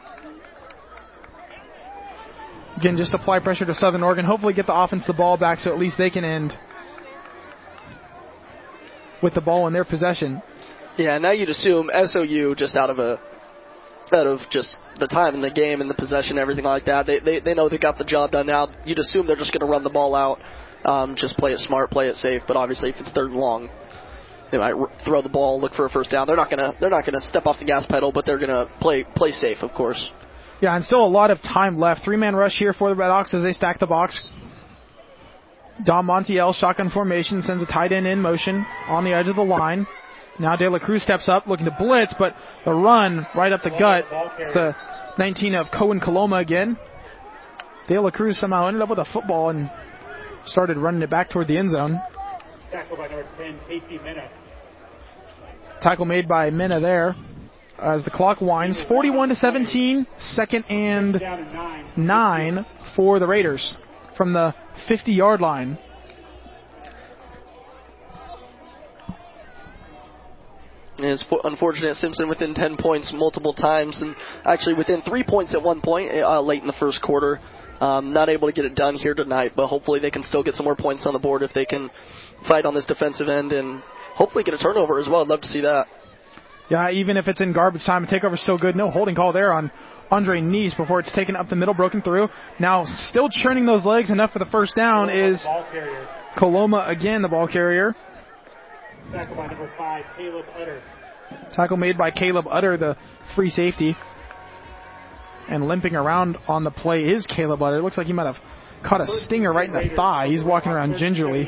again just apply pressure to Southern Oregon, hopefully get the offense the ball back so at least they can end with the ball in their possession. Yeah, now you'd assume SOU, just out of just the time in the game and the possession, everything like that, they know they got the job done now. You'd assume they're just going to run the ball out, just play it smart, play it safe. But obviously, if it's third and long, they might throw the ball, look for a first down. They're not gonna step off the gas pedal, but they're gonna play safe, of course. Yeah, and still a lot of time left. 3-man rush here for the Red Hawks as they stack the box. Dom Montiel, shotgun formation, sends a tight end in motion on the edge of the line. Now De La Cruz steps up, looking to blitz, but the run right up the gut. It's the 19 of Cohen Coloma again. De La Cruz somehow ended up with a football and started running it back toward the end zone. Tackle by number 10, Casey Minna. Tackle made by Minna there. As the clock winds, 41-17, second and 9 for the Raiders from the 50-yard line. And it's unfortunate Simpson within 10 points multiple times, and actually within 3 points at one point late in the first quarter. Not able to get it done here tonight, but hopefully they can still get some more points on the board if they can fight on this defensive end and hopefully get a turnover as well. I'd love to see that. Yeah, even if it's in garbage time, a takeover's still good. No holding call there on Andre Neese before it's taken up the middle, broken through. Now still churning those legs enough for the first down is Coloma again, the ball carrier. Tackle by number 5, Caleb Utter. Tackle made by Caleb Utter, the free safety. And limping around on the play is Caleb Utter. It looks like he might have caught a stinger right in the thigh. He's walking around gingerly.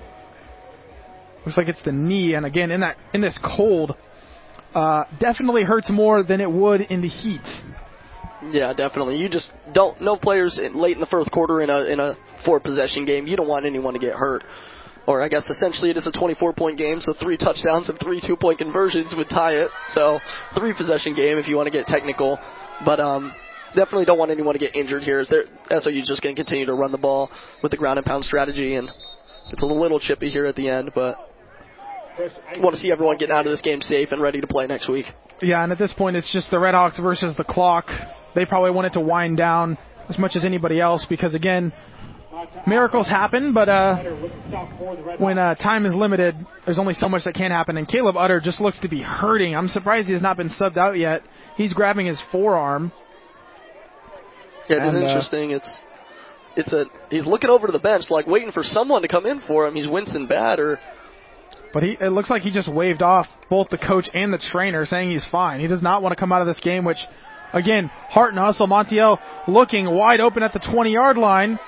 Looks like it's the knee. And again, in this cold, definitely hurts more than it would in the heat. Yeah, definitely. You just don't. No players late in the first quarter in a 4-possession game. You don't want anyone to get hurt. Or I guess essentially it is a 24-point game, so 3 touchdowns and 3 2-point conversions would tie it. So 3-possession game if you want to get technical. But definitely don't want anyone to get injured here. SOU's just going to continue to run the ball with the ground and pound strategy, and it's a little chippy here at the end, but I want to see everyone get out of this game safe and ready to play next week. Yeah, and at this point it's just the Red Hawks versus the clock. They probably want it to wind down as much as anybody else because, again, miracles happen, but when time is limited, there's only so much that can happen. And Caleb Utter just looks to be hurting. I'm surprised he has not been subbed out yet. He's grabbing his forearm. Yeah, it is interesting. He's looking over to the bench, like waiting for someone to come in for him. He's wincing bad, but it looks like he just waved off both the coach and the trainer, saying he's fine. He does not want to come out of this game. Which, again, heart and hustle. Montiel looking wide open at the 20-yard line.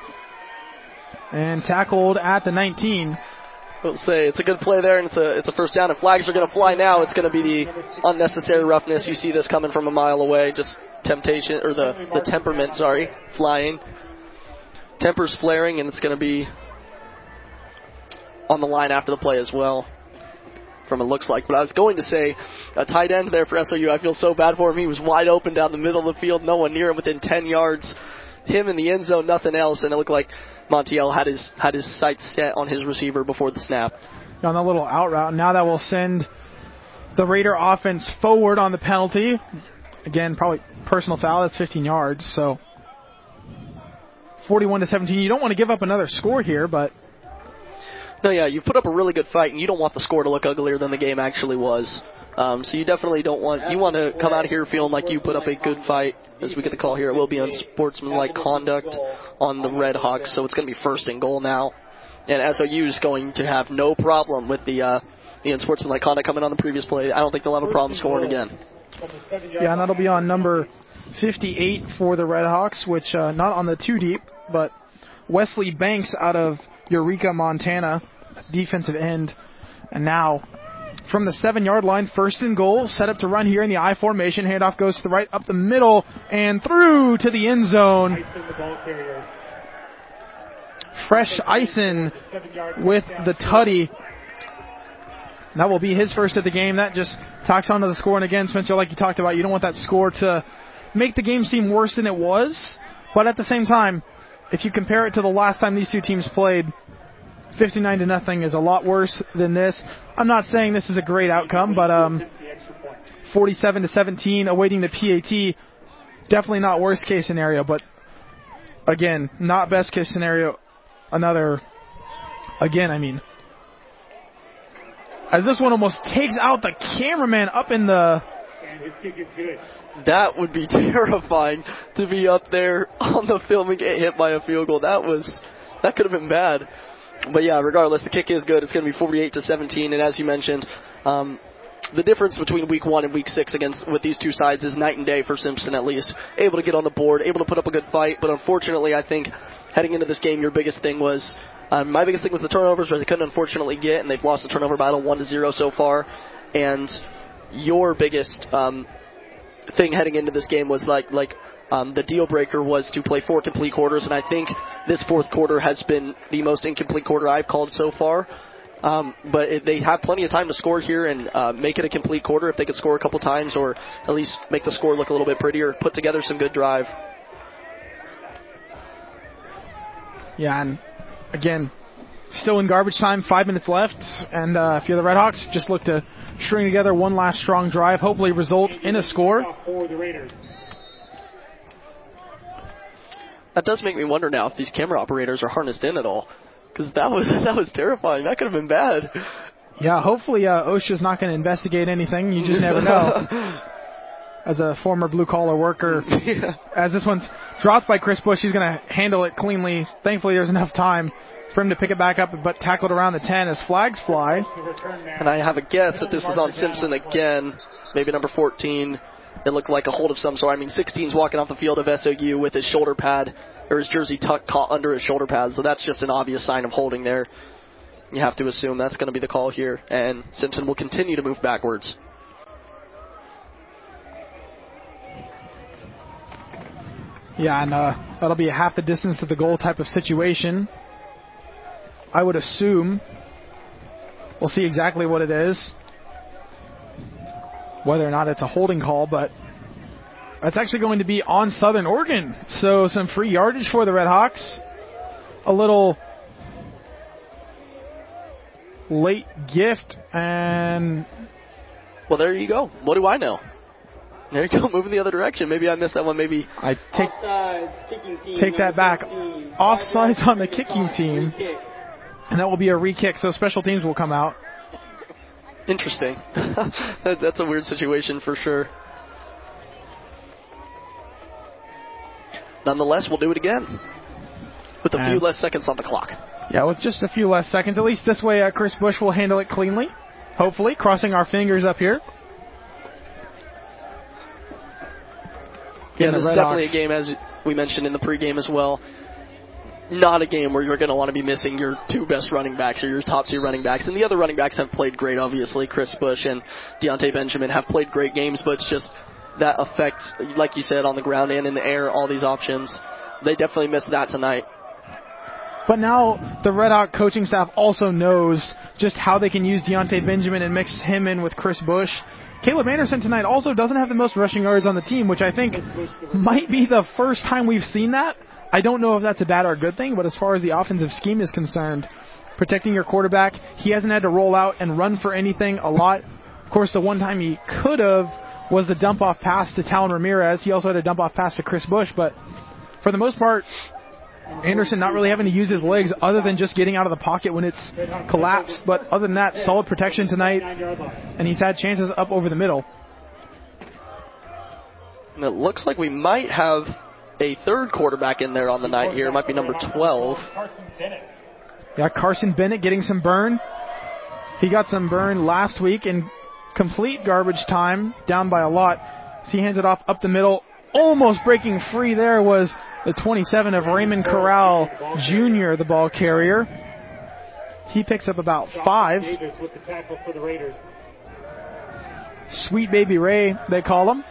And tackled at the 19. We'll say it's a good play there, and it's a first down. If flags are going to fly now, it's going to be the unnecessary roughness. You see this coming from a mile away, just temptation, or the temperament, flying. Temper's flaring, and it's going to be on the line after the play as well, from it looks like. But I was going to say, a tight end there for SOU. I feel so bad for him. He was wide open down the middle of the field, no one near him within 10 yards. Him in the end zone, nothing else, and it looked like Montiel had his sights set on his receiver before the snap. On the little out route. Now that will send the Raider offense forward on the penalty. Again, probably personal foul. That's 15 yards. So 41-17. You don't want to give up another score here, but no, yeah, you put up a really good fight, and you don't want the score to look uglier than the game actually was. So you definitely don't want. You want to come out here feeling like you put up a good fight. As we get the call here, it will be unsportsmanlike conduct on the Red Hawks, so it's going to be first and goal now. And SOU is going to have no problem with the unsportsmanlike conduct coming on the previous play. I don't think they'll have a problem scoring again. Yeah, and that'll be on number 58 for the Red Hawks, which not on the 2 deep, but Wesley Banks out of Eureka, Montana. defensive end. And now, from the 7-yard line, 1st and goal, set up to run here in the I formation. Handoff goes to the right, up the middle, and through to the end zone. Fresh Eisen with the tutty. That will be his first of the game. That just tacks onto the score. And again, Spencer, like you talked about, you don't want that score to make the game seem worse than it was. But at the same time, if you compare it to the last time these two teams played, 59-0 is a lot worse than this. I'm not saying this is a great outcome, but 47-17 awaiting the PAT, definitely not worst case scenario. But again, not best case scenario. As this one almost takes out the cameraman up in the... And his kick is good. That would be terrifying to be up there on the film and get hit by a field goal. That could have been bad. But yeah, regardless, the kick is good. It's going to be 48-17, and as you mentioned, the difference between week 1 and week 6 with these two sides is night and day for Simpson at least. Able to get on the board, able to put up a good fight, but unfortunately I think heading into this game your biggest thing was, my biggest thing was the turnovers, which they couldn't unfortunately get, and they've lost the turnover battle 1-0 so far. And your biggest thing heading into this game was the deal breaker was to play 4 complete quarters, and I think this 4th quarter has been the most incomplete quarter I've called so far. But they have plenty of time to score here and make it a complete quarter if they could score a couple times, or at least make the score look a little bit prettier, put together some good drive. Yeah, and again, still in garbage time, 5 minutes left, and if you're the Redhawks, just look to string together one last strong drive, hopefully result in a score. That does make me wonder now if these camera operators are harnessed in at all, because that was terrifying. That could have been bad. Yeah, hopefully OSHA's not going to investigate anything. You just never know. As a former blue-collar worker, yeah. As this one's dropped by Chris Bush, he's going to handle it cleanly. Thankfully, there's enough time for him to pick it back up, but tackled around the 10 as flags fly. And I have a guess that this is on Simpson again, maybe number 14. It looked like a hold of some sort. 16's walking off the field of SOU with his shoulder pad, or his jersey tucked caught under his shoulder pad, so that's just an obvious sign of holding there. You have to assume that's going to be the call here, and Simpson will continue to move backwards. Yeah, and that'll be a half the distance to the goal type of situation. I would assume. We'll see exactly what it is. Whether or not it's a holding call, but that's actually going to be on Southern Oregon. So some free yardage for the Redhawks. A little late gift, and... Well, there you go. What do I know? There you go, moving the other direction. Maybe I missed that one. Maybe I take that back. Offsides on the kicking team. And that will be a re-kick, so special teams will come out. Interesting. That's a weird situation for sure. Nonetheless, we'll do it again with a few less seconds on the clock. Yeah, with just a few less seconds. At least this way Chris Bush will handle it cleanly. Hopefully, crossing our fingers up here. Yeah, this is definitely a game, as we mentioned in the pregame as well. Not a game where you're going to want to be missing your 2 best running backs or your top 2 running backs. And the other running backs have played great, obviously. Chris Bush and Deontay Benjamin have played great games, but it's just that effect, like you said, on the ground and in the air, all these options. They definitely missed that tonight. But now the Red Hawk coaching staff also knows just how they can use Deontay Benjamin and mix him in with Chris Bush. Caleb Anderson tonight also doesn't have the most rushing yards on the team, which I think might be the first time we've seen that. I don't know if that's a bad or a good thing, but as far as the offensive scheme is concerned, protecting your quarterback, he hasn't had to roll out and run for anything a lot. Of course, the one time he could have was the dump-off pass to Talon Ramirez. He also had a dump-off pass to Chris Bush, but for the most part, Anderson not really having to use his legs other than just getting out of the pocket when it's collapsed. But other than that, solid protection tonight, and he's had chances up over the middle. And it looks like we might have a third quarterback in there on the night here. It might be number 12. Yeah, Carson Bennett getting some burn. He got some burn last week in complete garbage time, down by a lot. So he hands it off up the middle. Almost breaking free there was the 27 of Raymond Corral Jr., the ball carrier. He picks up about 5. Davis with the tackle for the Raiders. Sweet Baby Ray, they call him.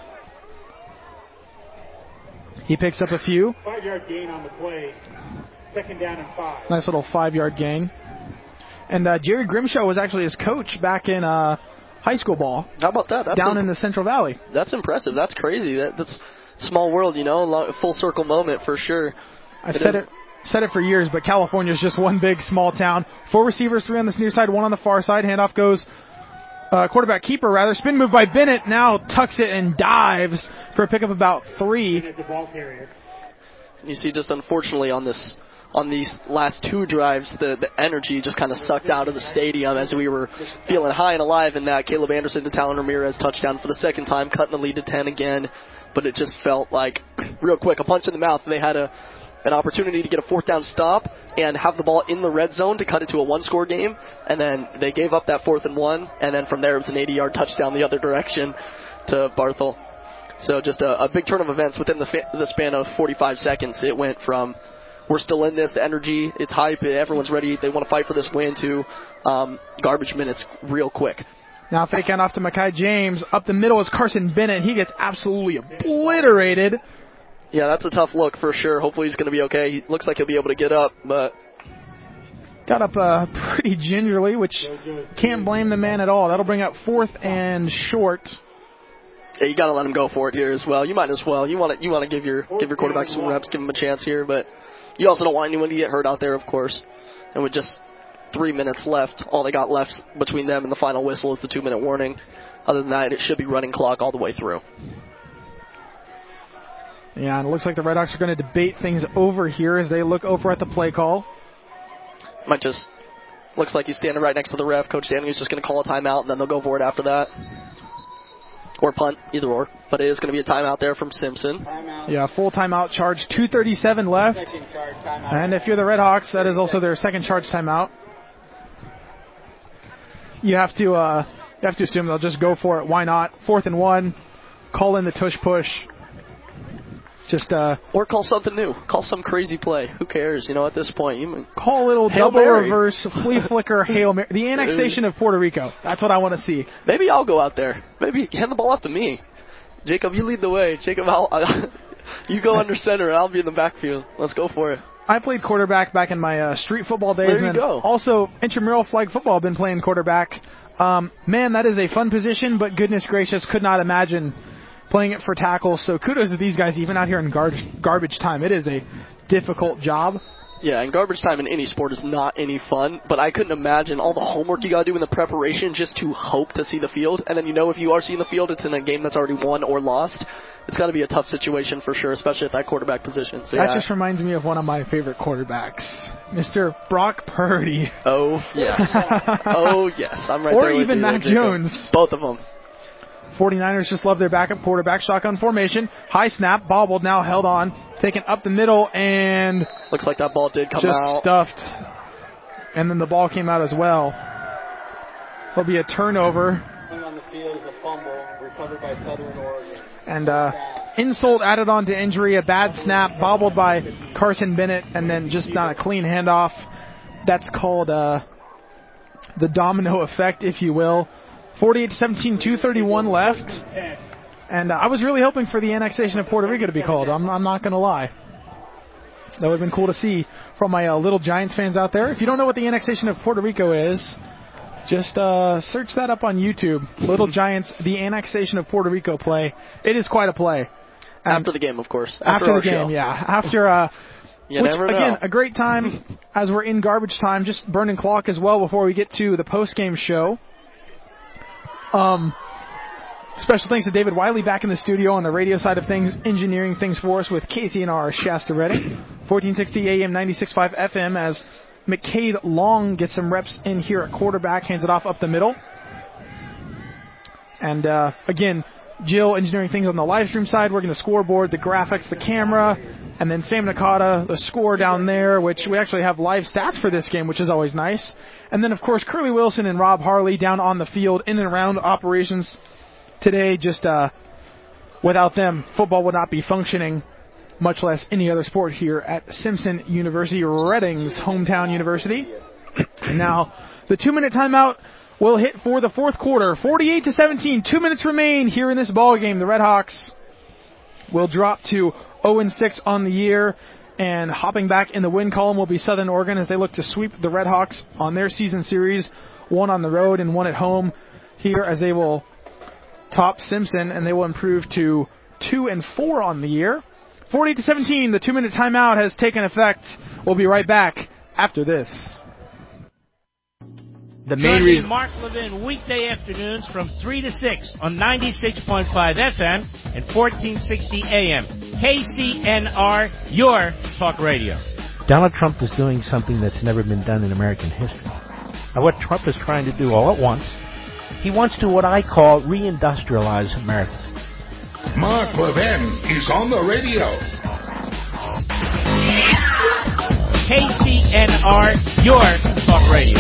He picks up a few. 5-yard gain on the play. 2nd down and 5. Nice little 5-yard gain. And Jerry Grimshaw was actually his coach back in high school ball. How about that? That's down in the Central Valley. That's impressive. That's crazy. That's small world, you know, full circle moment for sure. I've said it for years, but California is just one big small town. 4 receivers, 3 on this near side, 1 on the far side. Handoff goes quarterback keeper rather. Spin move by Bennett. Now tucks it and dives for a pickup about 3. The ball carrier. You see, just unfortunately on these last 2 drives, the energy just kind of sucked out of the stadium as we were feeling high and alive in that Caleb Anderson to Talon Ramirez touchdown for the 2nd time, cutting the lead to 10 again. But it just felt like, real quick, a punch in the mouth. They had an opportunity to get a 4th down stop and have the ball in the red zone to cut it to a 1-score game, and then they gave up that 4th and 1, and then from there it was an 80-yard touchdown the other direction to Barthel. So just a big turn of events within the span of 45 seconds. It went from we're still in this, the energy, it's hype, everyone's ready, they want to fight for this win, to garbage minutes real quick. Now fake handoff to Makai James. Up the middle is Carson Bennett. He gets absolutely obliterated. Yeah, that's a tough look for sure. Hopefully he's going to be okay. He looks like he'll be able to get up, but got up pretty gingerly, which can't blame the man at all. That'll bring up 4th and short. Yeah, you got to let him go for it here as well. You might as well. You want to give your quarterback some reps, give him a chance here, but you also don't want anyone to get hurt out there, of course. And with just 3 minutes left, all they got left between them and the final whistle is the 2-minute warning. Other than that, it should be running clock all the way through. Yeah, and it looks like the Red Hawks are going to debate things over here as they look over at the play call. Might just looks like he's standing right next to the ref. Coach Daniels just going to call a timeout, and then they'll go for it after that. Or punt, either or. But it is going to be a timeout there from Simpson. Timeout. Yeah, full timeout charge, 2:37 left. Second charge timeout. And if you're the Red Hawks, that is also their second charge timeout. You have to assume they'll just go for it. Why not? 4th and 1. Call in the tush push. Just or call something new. Call some crazy play. Who cares? You know, at this point, you call a little Hail double Mary. Reverse, flea flicker, Hail Mary. The annexation of Puerto Rico. That's what I want to see. Maybe I'll go out there. Maybe hand the ball off to me. Jacob, you lead the way. Jacob, you go under center, and I'll be in the backfield. Let's go for it. I played quarterback back in my street football days. There you go. Also, intramural flag football. I've been playing quarterback. Man, that is a fun position, but goodness gracious, could not imagine playing it for tackles. So kudos to these guys, even out here in garbage time. It is a difficult job. Yeah, and garbage time in any sport is not any fun, but I couldn't imagine all the homework you got to do in the preparation just to hope to see the field. And then, you know, if you are seeing the field, it's in a game that's already won or lost. It's got to be a tough situation for sure, especially at that quarterback position. So, that just reminds me of one of my favorite quarterbacks, Mr. Brock Purdy. Oh, yes. Oh, yes. I'm right or there with even you, Mac Jacob. Jones. Both of them. 49ers just love their backup quarterback. Shotgun formation. High snap. Bobbled, now held on. Taken up the middle, and looks like that ball did come just out. Stuffed. And then the ball came out as well. There'll be a turnover. On the field is a fumble recovered by Southern Oregon. And insult added on to injury. A bad snap. Bobbled by Carson Bennett, and then just not a clean handoff. That's called the domino effect, if you will. 48-17, 2:31 left. And I was really hoping for the annexation of Puerto Rico to be called. I'm not going to lie. That would have been cool to see from my Little Giants fans out there. If you don't know what the annexation of Puerto Rico is, just search that up on YouTube. Little Giants, the annexation of Puerto Rico play. It is quite a play. After the game, of course. After our the game, show. yeah. After, you which, never know. again, a great time as we're in garbage time, just burning clock as well before we get to the post-game show. Special thanks to David Wiley back in the studio on the radio side of things, engineering things for us with KCNR Shasta Redding. 1460 AM, 96.5 FM as McCade Long gets some reps in here at quarterback, hands it off up the middle. And again, Jill engineering things on the live stream side, working the scoreboard, the graphics, the camera, and then Sam Nakata, the score down there, which we actually have live stats for this game, which is always nice. And then, of course, Curly Wilson and Rob Harley down on the field, in and around operations today. Just without them, football would not be functioning, much less any other sport here at Simpson University, Redding's hometown university. And now the 2-minute timeout will hit for the fourth quarter. 48-17, 2 minutes remain here in this ball game. The Redhawks will drop to 0-6 on the year, and hopping back in the win column will be Southern Oregon as they look to sweep the Redhawks on their season series, one on the road and one at home here, as they will top Simpson and they will improve to 2-4 on the year. 48-17, the 2-minute timeout has taken effect. We'll be right back after this. The main reason Mark Levin weekday afternoons from 3 to 6 on 96.5 FM and 1460 AM. KCNR, your talk radio. Donald Trump is doing something that's never been done in American history. Now, what Trump is trying to do all at once, he wants to what I call reindustrialize America. Mark Levin is on the radio. KCNR, your talk radio.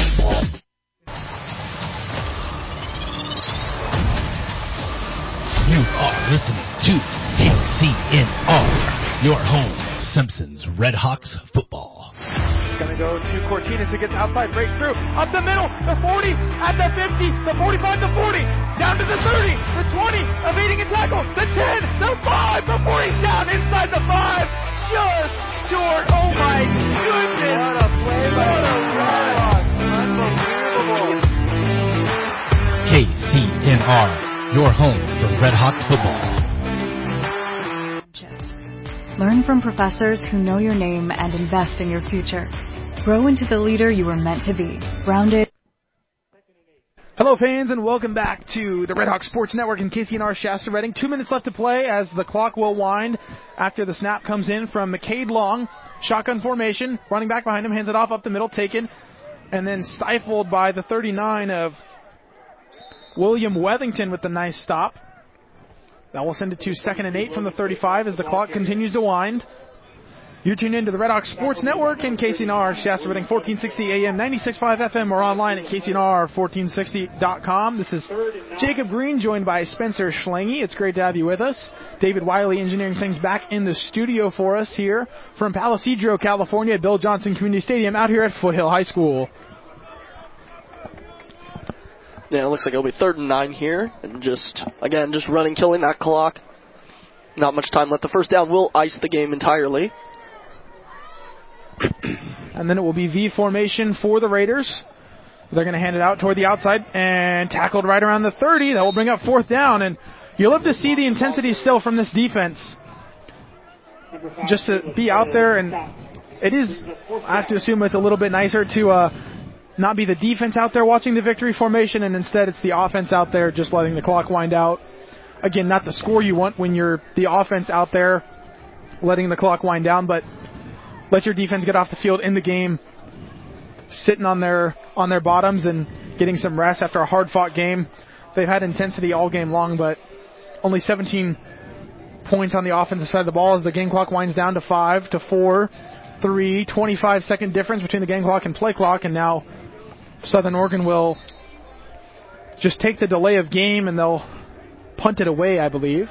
You are listening to KCNR, your home, Simpsons Red Hawks football. It's going to go to Cortinas, who gets outside, breaks through, up the middle, the 40, at the 50, the 45, the 40, down to the 30, the 20, evading a tackle, the 10, the 5, before he's down inside the 5, just short. Oh my goodness. What a play by the Redhawks. Unbelievable. KCNR, your home for Red Hawks football. Learn from professors who know your name and invest in your future. Grow into the leader you were meant to be. Grounded. Hello, fans, and welcome back to the Red Hawk Sports Network and KCNR Shasta Redding. 2 minutes left to play as the clock will wind after the snap comes in from McCade Long. Shotgun formation, running back behind him, hands it off up the middle, taken, and then stifled by the 39 of William Wethington with the nice stop. Now we'll send it to 2nd and 8 from the 35 as the clock continues to wind. You're tuned in to the Red Hawk Sports Network and KCNR Shasta Redding, 1460 AM, 96.5 FM, or online at KCNR1460.com. This is Jacob Green, joined by Spencer Schlange. It's great to have you with us. David Wiley engineering things back in the studio for us here from Palisadro, California, Bill Johnson Community Stadium, out here at Foothill High School. Yeah, it looks like it'll be 3rd and 9 here. And just running, killing that clock. Not much time left. The first down will ice the game entirely. And then it will be V formation for the Raiders. They're going to hand it out toward the outside and tackled right around the 30. That will bring up 4th down. And you'll love to see the intensity still from this defense. Just to be out there, and it is, I have to assume it's a little bit nicer to not be the defense out there watching the victory formation, and instead it's the offense out there just letting the clock wind out. Again, not the score you want when you're the offense out there letting the clock wind down, but let your defense get off the field in the game, sitting on their bottoms and getting some rest after a hard-fought game. They've had intensity all game long, but only 17 points on the offensive side of the ball as the game clock winds down to 5, to 4, 3, 25-second difference between the game clock and play clock, and now Southern Oregon will just take the delay of game and they'll punt it away, I believe.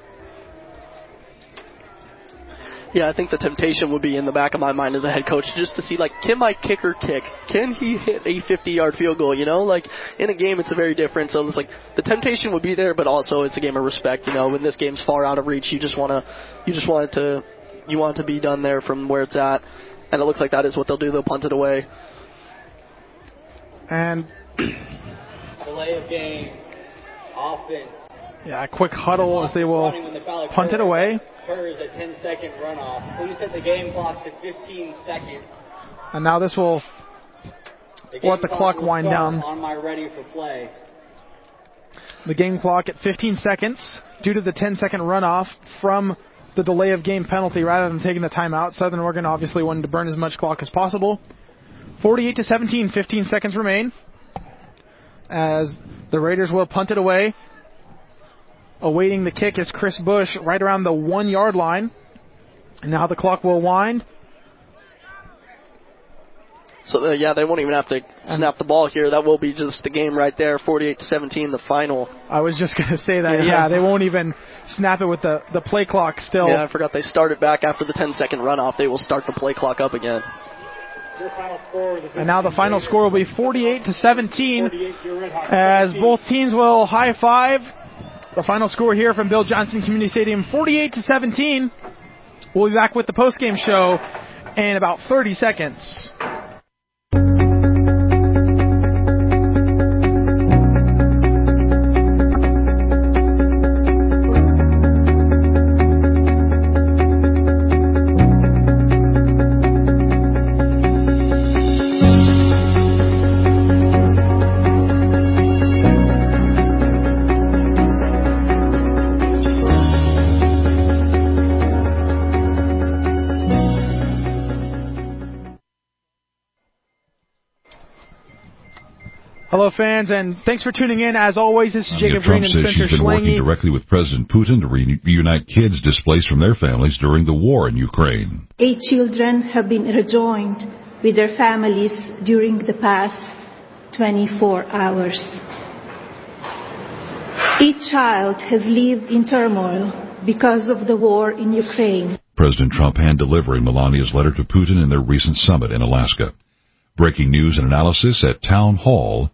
Yeah, I think the temptation would be in the back of my mind as a head coach just to see, can my kicker kick? Can he hit a 50-yard field goal? In a game it's a very different. So it's the temptation would be there, but also it's a game of respect. When this game's far out of reach, you want it to be done there from where it's at. And it looks like that is what they'll do. They'll punt it away. And delay of game, offense. Yeah, a quick huddle as they will punt it away. Occurs a 10-second runoff. Please set the game clock to 15 seconds. And now this will let the clock wind down. On my ready for play. The game clock at 15 seconds due to the 10-second runoff from the delay of game penalty rather than taking the timeout. Southern Oregon obviously wanted to burn as much clock as possible. 48-17, 15 seconds remain as the Raiders will punt it away. Awaiting the kick is Chris Bush right around the 1-yard line. And now the clock will wind. So, they won't even have to snap the ball here. That will be just the game right there, 48-17, the final. I was just going to say that, yeah, they won't even snap it with the play clock still. Yeah, I forgot they started back after the 10-second runoff. They will start the play clock up again. And now the final score will be 48-17 as both teams will high-five. The final score here from Bill Johnson Community Stadium, 48-17. We'll be back with the postgame show in about 30 seconds. Hello, fans, and thanks for tuning in. As always, this is Jacob Green and Spencer Trump says she's been working directly with President Putin to reunite kids displaced from their families during the war in Ukraine. 8 children have been rejoined with their families during the past 24 hours. Each child has lived in turmoil because of the war in Ukraine. President Trump hand-delivering Melania's letter to Putin in their recent summit in Alaska. Breaking news and analysis at townhall.com.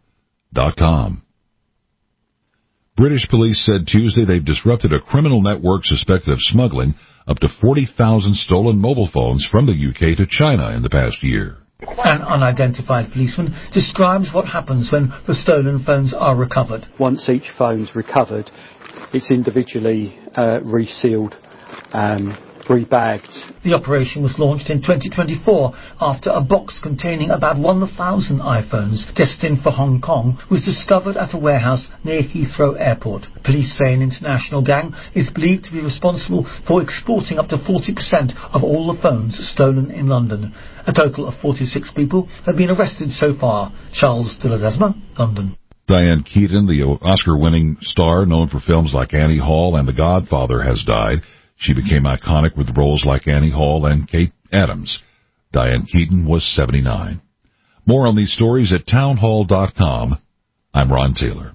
British police said Tuesday they've disrupted a criminal network suspected of smuggling up to 40,000 stolen mobile phones from the UK to China in the past year. An unidentified policeman describes what happens when the stolen phones are recovered. Once each phone's recovered, it's individually resealed, rebagged. The operation was launched in 2024 after a box containing about 1,000 iPhones destined for Hong Kong was discovered at a warehouse near Heathrow Airport. Police say an international gang is believed to be responsible for exporting up to 40% of all the phones stolen in London. A total of 46 people have been arrested so far. Charles de Ledesma, London. Diane Keaton, the Oscar-winning star known for films like Annie Hall and The Godfather, has died. She became iconic with roles like Annie Hall and Kate Adams. Diane Keaton was 79. More on these stories at townhall.com. I'm Ron Taylor.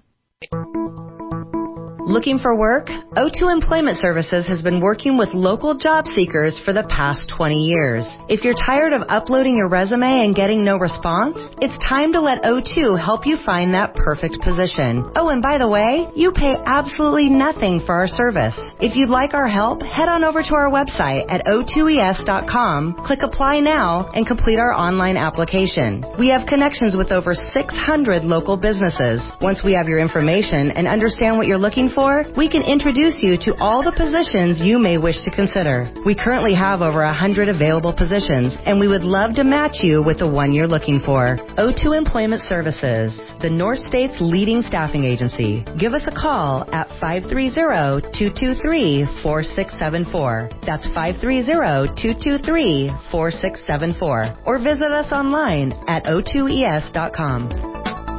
Looking for work? O2 Employment Services has been working with local job seekers for the past 20 years. If you're tired of uploading your resume and getting no response, it's time to let O2 help you find that perfect position. Oh, and by the way, you pay absolutely nothing for our service. If you'd like our help, head on over to our website at o2es.com, click Apply Now, and complete our online application. We have connections with over 600 local businesses. Once we have your information and understand what you're looking for, we can introduce you to all the positions you may wish to consider. We currently have over 100 available positions, and we would love to match you with the one you're looking for. O2 Employment Services, the North State's leading staffing agency. Give us a call at 530-223-4674. That's 530-223-4674. Or visit us online at o2es.com.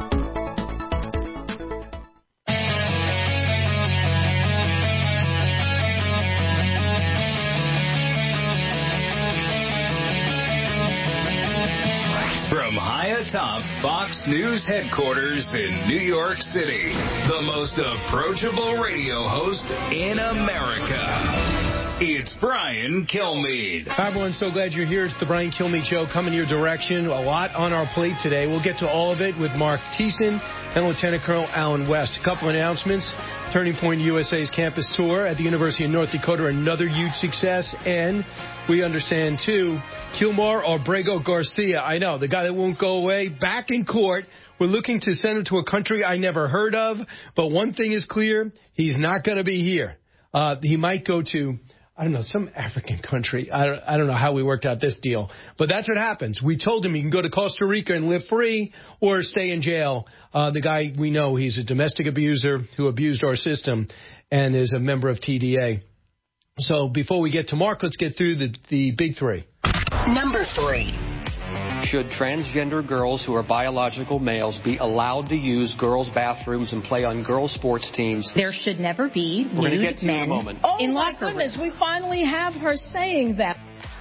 Atop Fox News headquarters in New York City, the most approachable radio host in America. It's Brian Kilmeade. Hi, everyone. So glad you're here. It's the Brian Kilmeade Show coming your direction. A lot on our plate today. We'll get to all of it with Mark Thiessen and Lieutenant Colonel Alan West. A couple announcements. Turning Point USA's campus tour at the University of North Dakota, another huge success. And we understand, too, Kilmar Abrego Garcia, I know, the guy that won't go away, back in court. We're looking to send him to a country I never heard of. But one thing is clear, he's not going to be here. He might go to, I don't know, some African country. I don't know how we worked out this deal. But that's what happens. We told him he can go to Costa Rica and live free or stay in jail. The guy, we know he's a domestic abuser who abused our system and is a member of TDA. So before we get to Mark, let's get through the big three. Number 3. Should transgender girls who are biological males be allowed to use girls' bathrooms and play on girls' sports teams? There should never be nude men in locker rooms. Oh, my goodness, we finally have her saying that.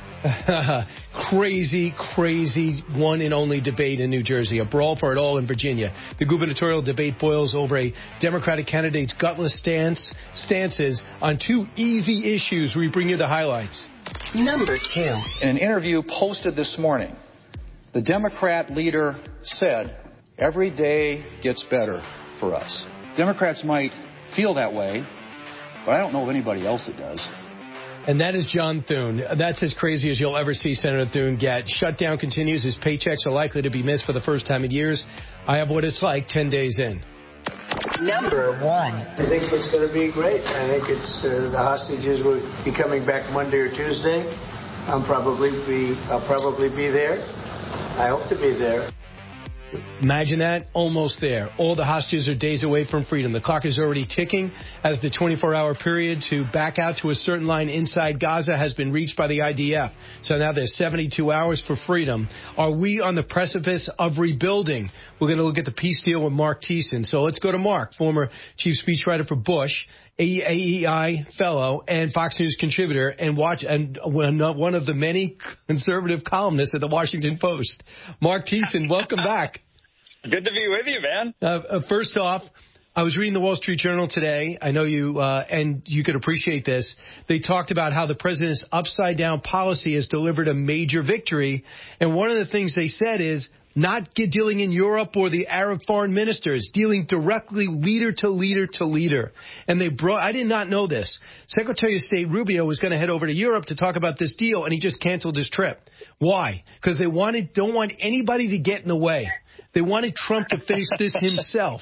Crazy one and only debate in New Jersey. A brawl for it all in Virginia. The gubernatorial debate boils over a Democratic candidate's gutless stances on two easy issues. We bring you the highlights. Number 2. In an interview posted this morning, The Democrat leader said, every day gets better for us. Democrats might feel that way, but I don't know of anybody else that does. And that is John Thune. That's as crazy as you'll ever see Senator Thune get. Shutdown continues. His paychecks are likely to be missed for the first time in years. I have what it's like 10 days in. Number 1. I think it's going to be great. I think it's the hostages will be coming back Monday or Tuesday. I'll probably be there. I hope to be there. Imagine that. Almost there. All the hostages are days away from freedom. The clock is already ticking as the 24-hour period to back out to a certain line inside Gaza has been reached by the IDF. So now there's 72 hours for freedom. Are we on the precipice of rebuilding? We're going to look at the peace deal with Mark Thiessen. So let's go to Mark, former chief speechwriter for Bush, AEI fellow, and Fox News contributor, and one of the many conservative columnists at the Washington Post. Mark Thiessen, welcome back. Good to be with you, man. First off, I was reading the Wall Street Journal today. I know you, and you could appreciate this. They talked about how the president's upside-down policy has delivered a major victory, and one of the things they said is not dealing in Europe or the Arab foreign ministers, dealing directly leader to leader to leader. And I did not know this. Secretary of State Rubio was going to head over to Europe to talk about this deal, and he just canceled his trip. Why? Because they don't want anybody to get in the way. They wanted Trump to finish this himself.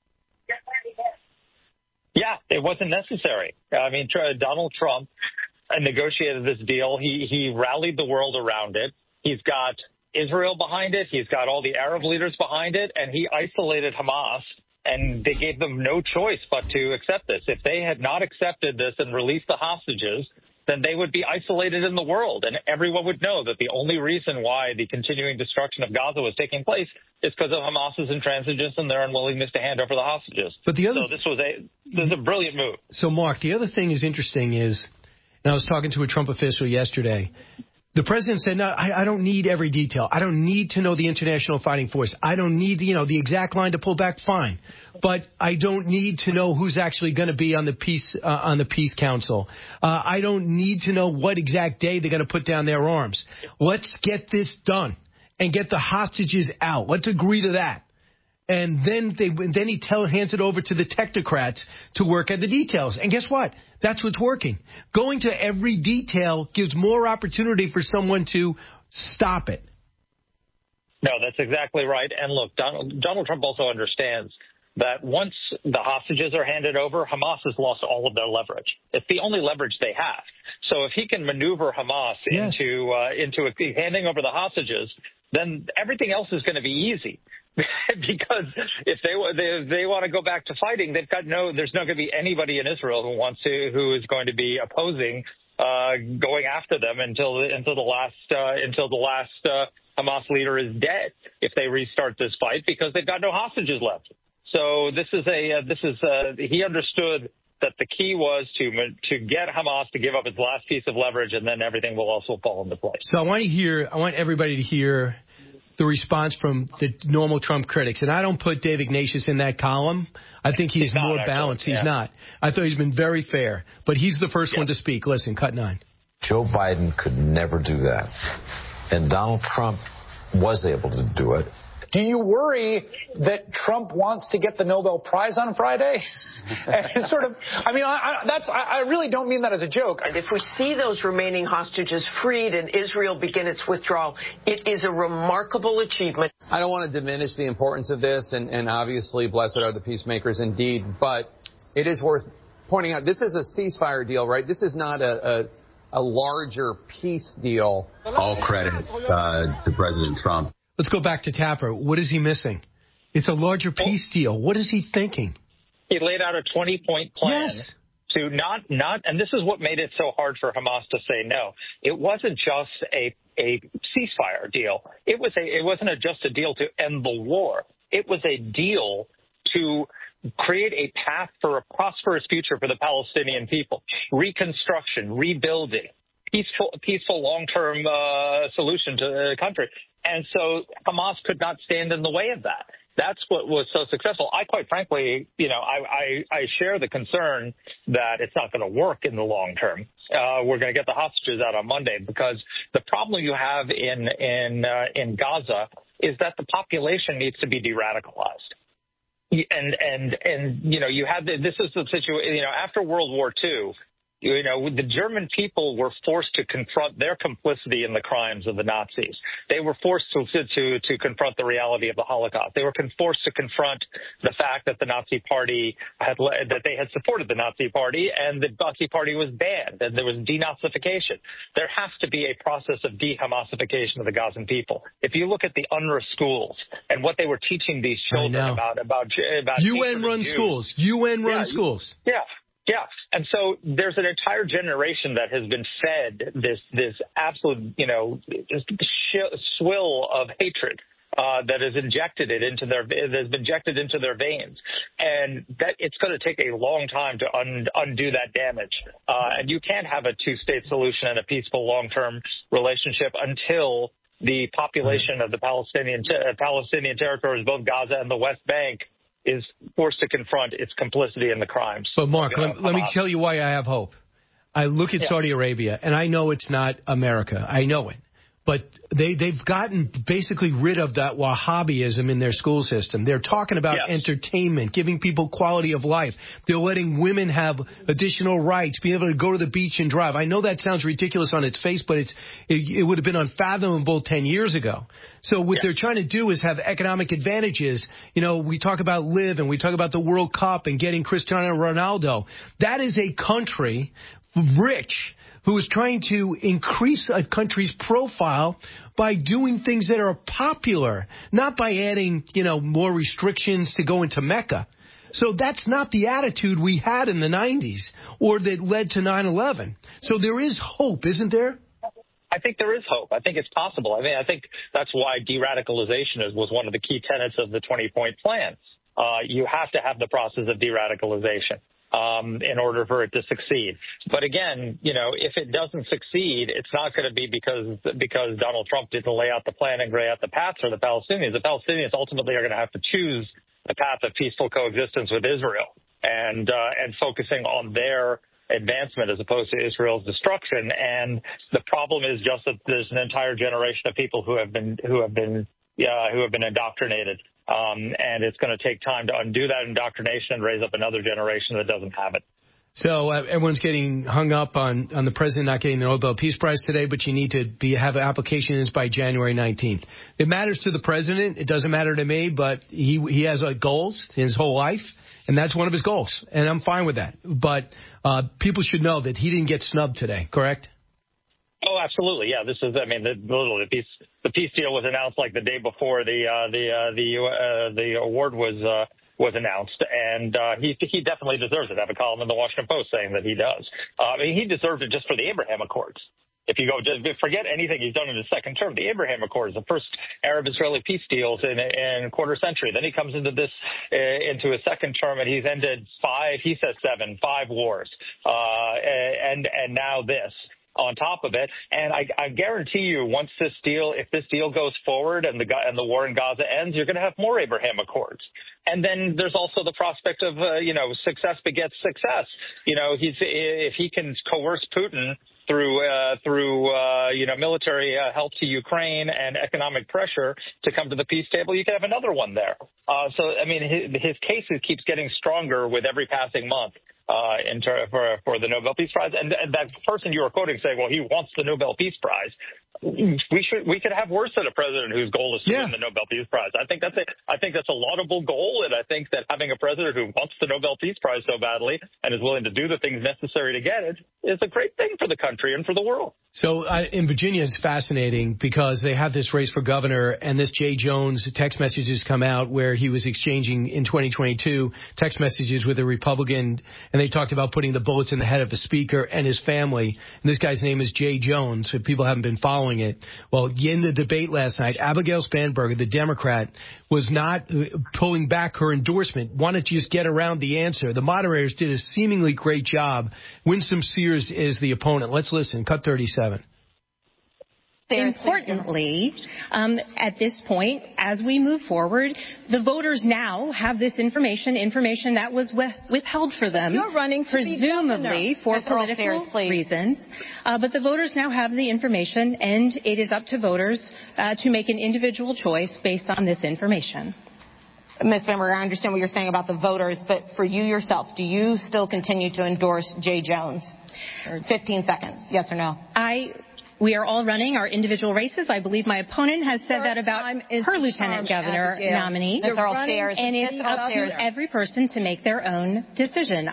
Yeah, it wasn't necessary. I mean, Donald Trump negotiated this deal. He rallied the world around it. He's got Israel behind it. He's got all the Arab leaders behind it, and he isolated Hamas, and they gave them no choice but to accept this. If they had not accepted this and released the hostages, then they would be isolated in the world, and everyone would know that the only reason why the continuing destruction of Gaza was taking place is because of Hamas's intransigence and their unwillingness to hand over the hostages. But so this is a brilliant move. So, Mark, the other thing is interesting is, and I was talking to a Trump official yesterday, the president said, no, I don't need every detail. I don't need to know the International Fighting Force. I don't need, the exact line to pull back. Fine. But I don't need to know who's actually going to be on the peace council. I don't need to know what exact day they're going to put down their arms. Let's get this done and get the hostages out. Let's agree to that. And then he hands it over to the technocrats to work at the details. And guess what? That's what's working. Going to every detail gives more opportunity for someone to stop it. No, that's exactly right. And look, Donald Trump also understands that once the hostages are handed over, Hamas has lost all of their leverage. It's the only leverage they have. So if he can maneuver Hamas into handing over the hostages, then everything else is going to be easy. Because if they want to go back to fighting, there's not going to be anybody in Israel who is going to be opposing going after them until the last Hamas leader is dead if they restart this fight, because they've got no hostages left. So he understood that the key was to get Hamas to give up its last piece of leverage, and then everything will also fall into place. So I want everybody to hear the response from the normal Trump critics. And I don't put Dave Ignatius in that column. I think he's more balanced. He's not. I thought he's been very fair. But he's the first one to speak. Listen, cut 9. Joe Biden could never do that. And Donald Trump was able to do it. Do you worry that Trump wants to get the Nobel Prize on Friday? I really don't mean that as a joke. And if we see those remaining hostages freed and Israel begin its withdrawal, it is a remarkable achievement. I don't want to diminish the importance of this, and obviously blessed are the peacemakers indeed, but it is worth pointing out, this is a ceasefire deal, right? This is not a larger peace deal. All credit to President Trump. Let's go back to Tapper. What is he missing? It's a larger peace deal. What is he thinking? He laid out a 20-point plan to not, and this is what made it so hard for Hamas to say no. It wasn't just a ceasefire deal. It wasn't just a deal to end the war. It was a deal to create a path for a prosperous future for the Palestinian people, reconstruction, rebuilding, peaceful long-term solution to the country. And so Hamas could not stand in the way of that. That's what was so successful. I quite frankly, I share the concern that it's not going to work in the long term. we're going to get the hostages out on Monday, because the problem you have in Gaza is that the population needs to be de-radicalized. And you had this is the situation, after World War II, the German people were forced to confront their complicity in the crimes of the Nazis. They were forced to confront the reality of the Holocaust. They were forced to confront the fact that the Nazi Party that they had supported the Nazi Party, and the Nazi Party was banned, and there was denazification. There has to be a process of de-Hamasification of the Gazan people. If you look at the UNRWA schools and what they were teaching these children about UN-run schools, UN-run schools. Yeah. Yeah. And so there's an entire generation that has been fed this absolute, swill of hatred that has been injected into their veins. And that it's going to take a long time to undo that damage. And you can't have a two-state solution and a peaceful long-term relationship until the population of the Palestinian territories, both Gaza and the West Bank, is forced to confront its complicity in the crimes. But, Mark, let me tell you why I have hope. I look at Saudi Arabia, and I know it's not America. I know it. But they've gotten basically rid of that Wahhabism in their school system. They're talking about entertainment, giving people quality of life. They're letting women have additional rights, being able to go to the beach and drive. I know that sounds ridiculous on its face, but it would have been unfathomable 10 years ago. So what they're trying to do is have economic advantages. We talk about LIV and we talk about the World Cup and getting Cristiano Ronaldo. That is a country rich who is trying to increase a country's profile by doing things that are popular, not by adding, more restrictions to go into Mecca. So that's not the attitude we had in the 90s or that led to 9/11. So there is hope, isn't there? I think there is hope. I think it's possible. I mean, I think that's why de-radicalization was one of the key tenets of the 20-point plan. You have to have the process of de-radicalization in order for it to succeed. But again, if it doesn't succeed, it's not going to be because Donald Trump didn't lay out the plan and lay out the path for the Palestinians. The Palestinians ultimately are going to have to choose the path of peaceful coexistence with Israel and focusing on their advancement as opposed to Israel's destruction. And the problem is just that there's an entire generation of people who have been indoctrinated. And it's going to take time to undo that indoctrination and raise up another generation that doesn't have it. So everyone's getting hung up on the president not getting the Nobel Peace Prize today, but you need to have applications by January 19th. It matters to the president. It doesn't matter to me, but he has goals his whole life, and that's one of his goals, and I'm fine with that. But people should know that he didn't get snubbed today, correct? Oh, absolutely. Yeah, this is. I mean, the peace deal was announced like the day before the award was announced, and he definitely deserves it. I have a column in the Washington Post saying that he does. I mean, he deserved it just for the Abraham Accords. If you go, just forget anything he's done in his second term. The Abraham Accords, the first Arab-Israeli peace deals in a quarter century. Then he comes into his second term, and he's ended 5 wars, and now this on top of it. And I guarantee you, if this deal goes forward and the war in Gaza ends, you're going to have more Abraham Accords. And then there's also the prospect of, success begets success. If he can coerce Putin through military help to Ukraine and economic pressure to come to the peace table, you can have another one there. So, I mean, his case keeps getting stronger with every passing month. For the Nobel Peace Prize, and that person you were quoting saying, "Well, he wants the Nobel Peace Prize." We could have worse than a president whose goal is to win the Nobel Peace Prize. I think that's a laudable goal, and I think that having a president who wants the Nobel Peace Prize so badly and is willing to do the things necessary to get it is a great thing for the country and for the world. So in Virginia, it's fascinating because they have this race for governor, and this Jay Jones text messages come out where he was exchanging in 2022 text messages with a Republican, and they talked about putting the bullets in the head of the speaker and his family. And this guy's name is Jay Jones, if people haven't been following it. Well, in the debate last night, Abigail Spanberger, the Democrat, was not pulling back her endorsement, wanted to just get around the answer. The moderators did a seemingly great job. Winsome Sears is the opponent. Let's listen. Cut 37. Importantly, at this point, as we move forward, the voters now have this information that was withheld for them. You're running to presumably for political reasons. But the voters now have the information, and it is up to voters to make an individual choice based on this information. Ms. Bamberger, I understand what you're saying about the voters, but for you yourself, do you still continue to endorse Jay Jones? 15 seconds, yes or no? We are all running our individual races. I believe my opponent has said that about her lieutenant governor nominee. And it's up to every person to make their own decision.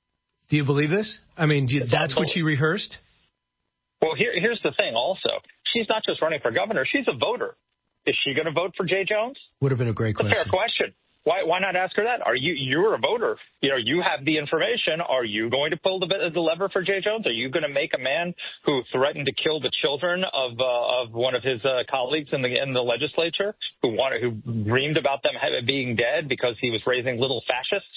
Do you believe this? I mean, that's what she rehearsed? Well, here's the thing also. She's not just running for governor. She's a voter. Is she going to vote for Jay Jones? Would have been a great question. Fair question. Why not ask her that? You're a voter. You have the information. Are you going to pull the lever for Jay Jones? Are you going to make a man who threatened to kill the children of one of his colleagues in the legislature, who dreamed about them being dead because he was raising little fascists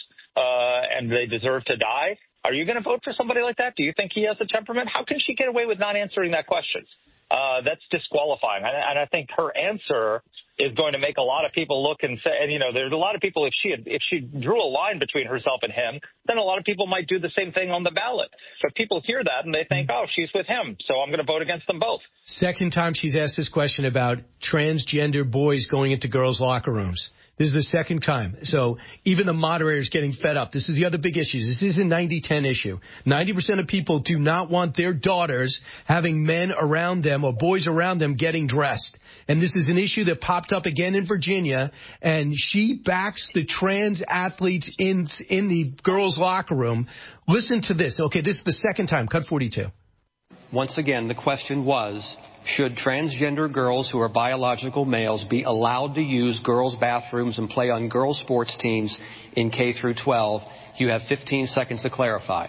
and they deserve to die? Are you going to vote for somebody like that? Do you think he has a temperament? How can she get away with not answering that question? That's disqualifying. And I think her answer is going to make a lot of people look and say, and there's a lot of people, if she drew a line between herself and him, then a lot of people might do the same thing on the ballot. But people hear that and they think, oh, she's with him, so I'm going to vote against them both. Second time she's asked this question about transgender boys going into girls' locker rooms. This is the second time. So even the moderator's getting fed up. This is the other big issue. This is a 90-10 issue. 90% of people do not want their daughters having men around them or boys around them getting dressed. And this is an issue that popped up again in Virginia. And she backs the trans athletes in the girls' locker room. Listen to this. Okay, this is the second time. Cut 42. Once again, the question was, should transgender girls who are biological males be allowed to use girls' bathrooms and play on girls' sports teams in K through 12? You have 15 seconds to clarify.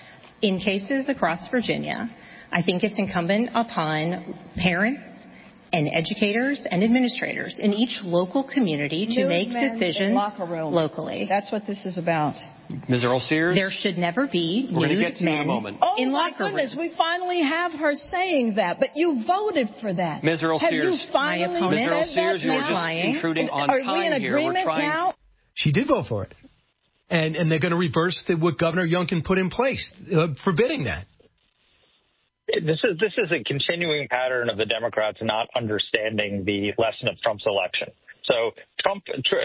In cases across Virginia, I think it's incumbent upon parents and educators and administrators in each local community to make decisions locally. That's what this is about. Ms. Earl Sears? There should never be nude men in in Oh, my locker goodness, rooms. we finally have her saying that, but you voted for that. Ms. Earl Have Sears. you finally Ms. Earl said Sears, that you're now? just intruding on Are time we in here. agreement now? She did vote for it. And they're going to reverse what Governor Youngkin put in place, forbidding that. This is a continuing pattern of the Democrats not understanding the lesson of Trump's election. So Trump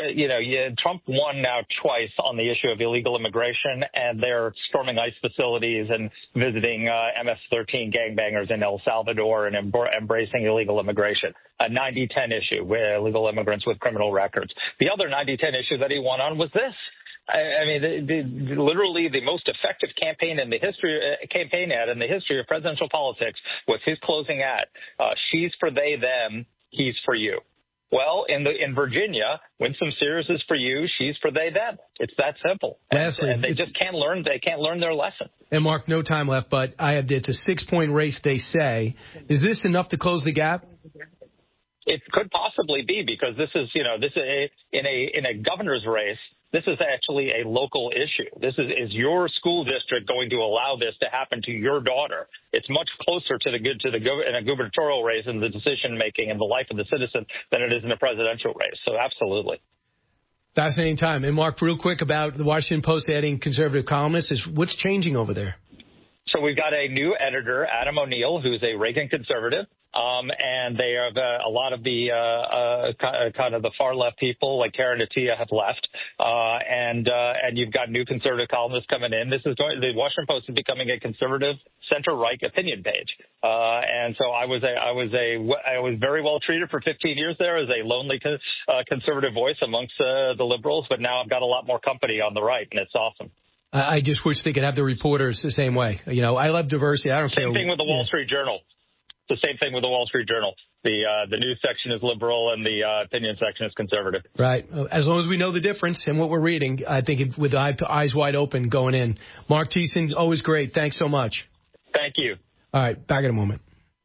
won now twice on the issue of illegal immigration, and they're storming ICE facilities and visiting MS-13 gangbangers in El Salvador and embracing illegal immigration. A 90-10 issue with illegal immigrants with criminal records. The other 90-10 issue that he won on was this. I mean, literally the most effective campaign ad in the history of presidential politics was his closing ad. She's for they, them, he's for you. Well, in Virginia, Winsome Sears is for you, she's for they, them. It's that simple. Lastly, and they just can't learn. They can't learn their lesson. And Mark, no time left, but it's a 6-point race. They say, is this enough to close the gap? It could possibly be, because this is in a governor's race. This is actually a local issue. This is your school district going to allow this to happen to your daughter? It's much closer in a gubernatorial race and the decision making and the life of the citizen than it is in a presidential race. So absolutely. Fascinating time. And Mark, real quick about the Washington Post adding conservative columnists. What's changing over there? So we've got a new editor, Adam O'Neill, who's a Reagan conservative. And they have a lot of the kind of the far left people like Karen Attiah have left, and you've got new conservative columnists coming in. The Washington Post is becoming a conservative center right opinion page, and so I was very well treated for 15 years there as a lonely conservative voice amongst the liberals, but now I've got a lot more company on the right, and it's awesome. I just wish they could have the reporters the same way. I love diversity. I don't care. Same thing with the Wall Street Journal. The same thing with the Wall Street Journal. The news section is liberal and the opinion section is conservative. Right. As long as we know the difference and what we're reading, I think with eyes wide open going in. Mark Thiessen, always great. Thanks so much. Thank you. All right. Back in a moment.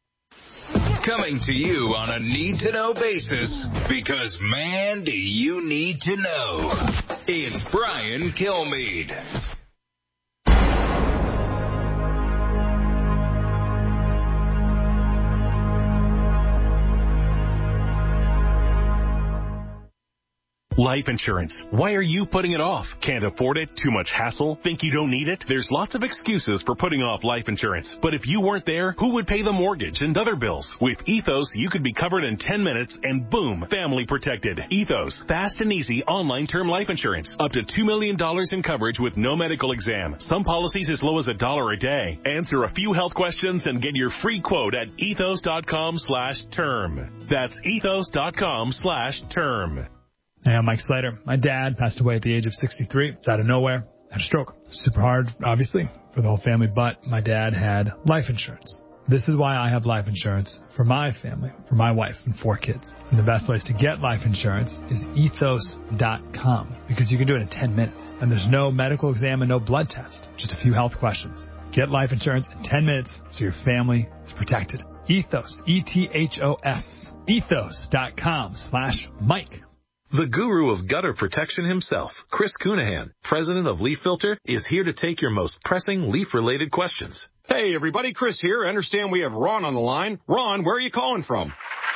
Coming to you on a need-to-know basis, because, man, do you need to know. It's Brian Kilmeade. Life insurance. Why are you putting it off? Can't afford it? Too much hassle? Think you don't need it? There's lots of excuses for putting off life insurance. But if you weren't there, who would pay the mortgage and other bills? With Ethos, you could be covered in 10 minutes and boom, family protected. Ethos, fast and easy online term life insurance. Up to $2 million in coverage with no medical exam. Some policies as low as $1 a day. Answer a few health questions and get your free quote at ethos.com/term. That's ethos.com/term. Hey, I'm Mike Slater. My dad passed away at the age of 63. It's out of nowhere. Had a stroke. Super hard, obviously, for the whole family, but my dad had life insurance. This is why I have life insurance for my family, for my wife and 4 kids. And the best place to get life insurance is ethos.com, because you can do it in 10 minutes. And there's no medical exam and no blood test, just a few health questions. Get life insurance in 10 minutes so your family is protected. Ethos, E-T-H-O-S, ethos.com/Mike. The guru of gutter protection himself, Chris Cunahan, president of Leaf Filter, is here to take your most pressing leaf-related questions. Hey, everybody, Chris here. I understand we have Ron on the line. Ron, where are you calling from?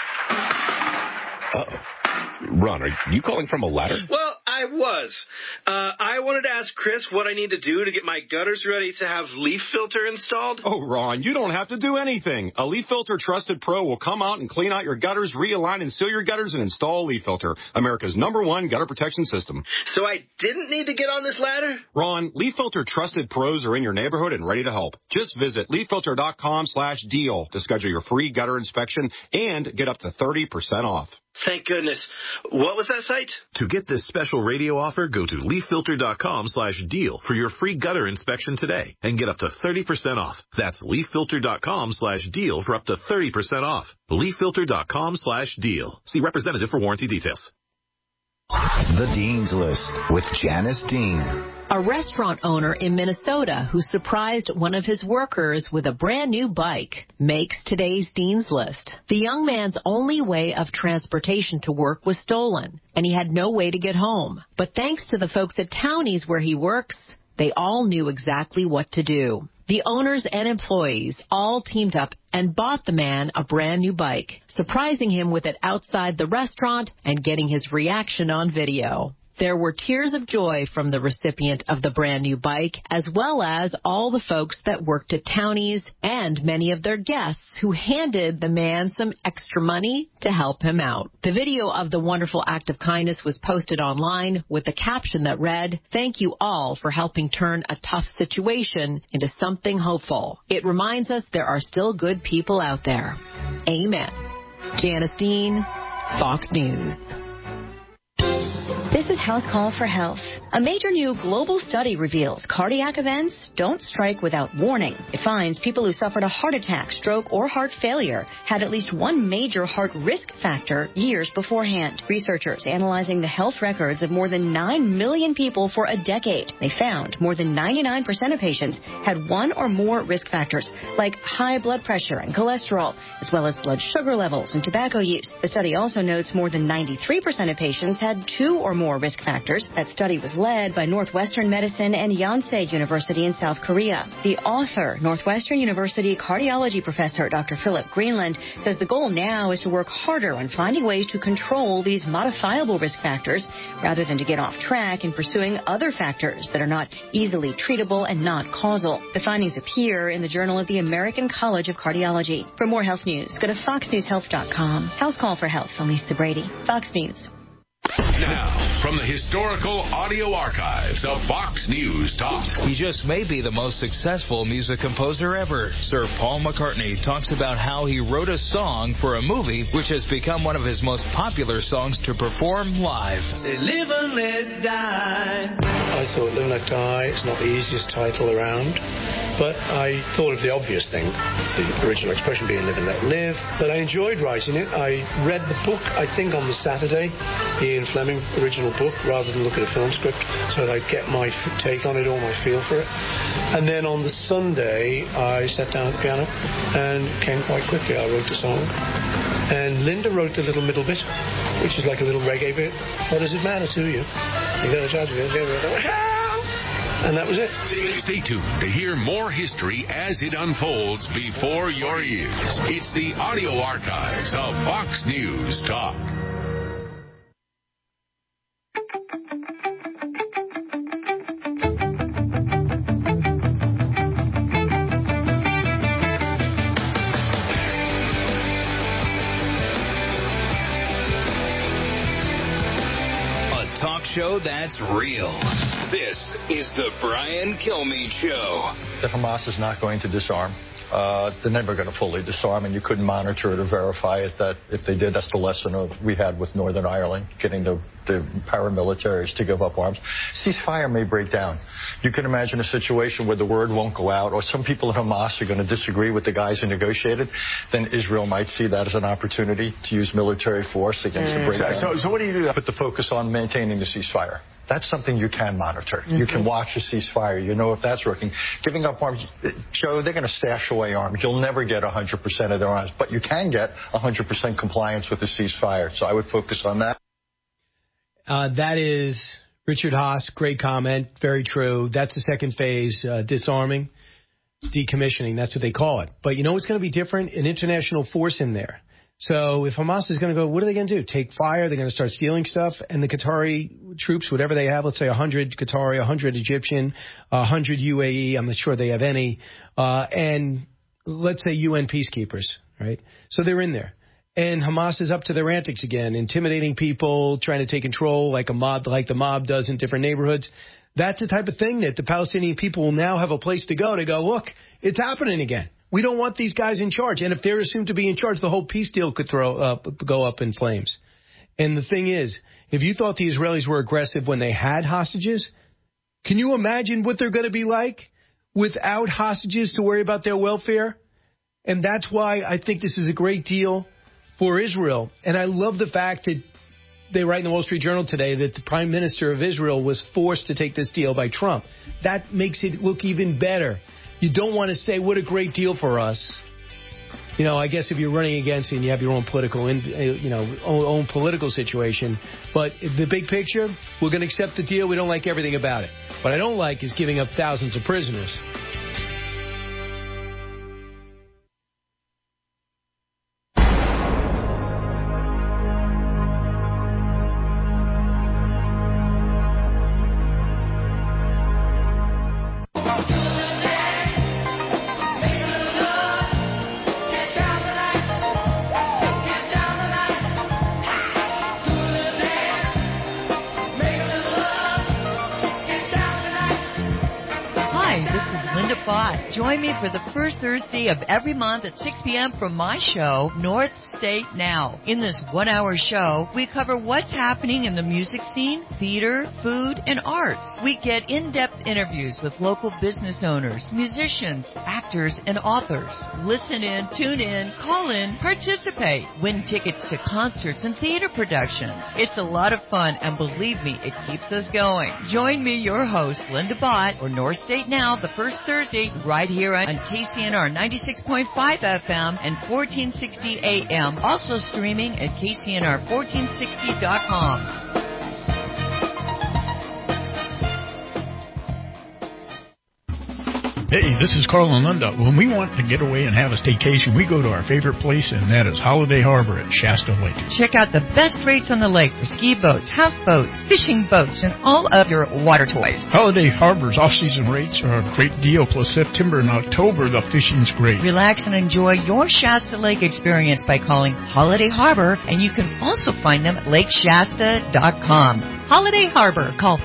Uh-oh. Ron, are you calling from a ladder? Well, I was. I wanted to ask Chris what I need to do to get my gutters ready to have Leaf Filter installed. Oh, Ron, you don't have to do anything. A Leaf Filter Trusted Pro will come out and clean out your gutters, realign and seal your gutters, and install Leaf Filter, America's #1 gutter protection system. So I didn't need to get on this ladder? Ron, Leaf Filter Trusted Pros are in your neighborhood and ready to help. Just visit leaffilter.com/deal to schedule your free gutter inspection and get up to 30% off. Thank goodness. What was that site? To get this special radio offer, go to leaffilter.com/deal for your free gutter inspection today and get up to 30% off. That's leaffilter.com/deal for up to 30% off. leaffilter.com/deal. See representative for warranty details. The Dean's List with Janice Dean. A restaurant owner in Minnesota who surprised one of his workers with a brand new bike makes today's Dean's List. The young man's only way of transportation to work was stolen, and he had no way to get home. But thanks to the folks at Townies where he works, they all knew exactly what to do. The owners and employees all teamed up and bought the man a brand new bike, surprising him with it outside the restaurant and getting his reaction on video. There were tears of joy from the recipient of the brand new bike, as well as all the folks that worked at Townies and many of their guests who handed the man some extra money to help him out. The video of the wonderful act of kindness was posted online with a caption that read, "Thank you all for helping turn a tough situation into something hopeful. It reminds us there are still good people out there." Amen. Janice Dean, Fox News. This is House Call for Health. A major new global study reveals cardiac events don't strike without warning. It finds people who suffered a heart attack, stroke, or heart failure had at least one major heart risk factor years beforehand. Researchers analyzing the health records of more than 9 million people for a decade. They found more than 99% of patients had one or more risk factors, like high blood pressure and cholesterol, as well as blood sugar levels and tobacco use. The study also notes more than 93% of patients had 2 or more risk factors. That study was led by Northwestern Medicine and Yonsei University in South Korea. The author, Northwestern University cardiology professor Dr. Philip Greenland, says the goal now is to work harder on finding ways to control these modifiable risk factors rather than to get off track in pursuing other factors that are not easily treatable and not causal. The findings appear in the Journal of the American College of Cardiology. For more health news, go to foxnewshealth.com. House Call for Health. I'm Lisa Brady. Fox News. Now, from the historical audio archives of Fox News Talk. He just may be the most successful music composer ever. Sir Paul McCartney talks about how he wrote a song for a movie which has become one of his most popular songs to perform live. Say, live and let die. I thought Live and Let Die is not the easiest title around, but I thought of the obvious thing, the original expression being live and let live. But I enjoyed writing it. I read the book, I think, on the Saturday, Ian Fleming original book, rather than look at a film script, so that I'd get my take on it or my feel for it. And then on the Sunday, I sat down at the piano and came quite quickly. I wrote the song. And Linda wrote the little middle bit, which is like a little reggae bit. What does it matter to you? You got a chance. And that was it. Stay tuned to hear more history as it unfolds before your ears. It's the audio archives of Fox News Talk. show that's real. This is the Brian Kilmeade Show. That Hamas is not going to disarm. They're never going to fully disarm, and you couldn't monitor it or verify it. That if they did, that's the lesson we had with Northern Ireland, getting the paramilitaries to give up arms. Ceasefire may break down. You can imagine a situation where the word won't go out, or some people at Hamas are going to disagree with the guys who negotiated. Then Israel might see that as an opportunity to use military force against the breakdown. So what do you do? Put the focus on maintaining the ceasefire. That's something you can monitor. You can watch a ceasefire. You know if that's working. Giving up arms, Joe, they're going to stash away arms. You'll never get 100% of their arms, but you can get 100% compliance with the ceasefire. So I would focus on that. That is Richard Haas. Great comment. Very true. That's the second phase, disarming, decommissioning. That's what they call it. But you know what's going to be different? An international force in there. So if Hamas is going to go, what are they going to do? Take fire? They're going to start stealing stuff? And the Qatari troops, whatever they have, let's say 100 Qatari, 100 Egyptian, 100 UAE, I'm not sure they have any, and let's say UN peacekeepers, right? So they're in there. And Hamas is up to their antics again, intimidating people, trying to take control like the mob does in different neighborhoods. That's the type of thing that the Palestinian people will now have a place to go, look, it's happening again. We don't want these guys in charge. And if they're assumed to be in charge, the whole peace deal could go up in flames. And the thing is, if you thought the Israelis were aggressive when they had hostages, can you imagine what they're going to be like without hostages to worry about their welfare? And that's why I think this is a great deal for Israel. And I love the fact that they write in the Wall Street Journal today that the Prime Minister of Israel was forced to take this deal by Trump. That makes it look even better. You don't want to say, what a great deal for us. You know, I guess if you're running against it and you have your own political, own political situation. But the big picture, we're going to accept the deal. We don't like everything about it. What I don't like is giving up thousands of prisoners. Join me for the first Thursday of every month at 6 p.m. for my show, North State Now. In this one-hour show, we cover what's happening in the music scene, theater, food, and arts. We get in-depth interviews with local business owners, musicians, actors, and authors. Listen in, tune in, call in, participate, win tickets to concerts and theater productions. It's a lot of fun, and believe me, it keeps us going. Join me, your host, Linda Bott, for North State Now, the first Thursday, right here on KCNR 96.5 FM and 1460 AM. Also streaming at KCNR1460.com. Hey, this is Carl and Linda. When we want to get away and have a staycation, we go to our favorite place, and that is Holiday Harbor at Shasta Lake. Check out the best rates on the lake for ski boats, houseboats, fishing boats, and all of your water toys. Holiday Harbor's off-season rates are a great deal, plus September and October, the fishing's great. Relax and enjoy your Shasta Lake experience by calling Holiday Harbor, and you can also find them at lakeshasta.com. Holiday Harbor. Call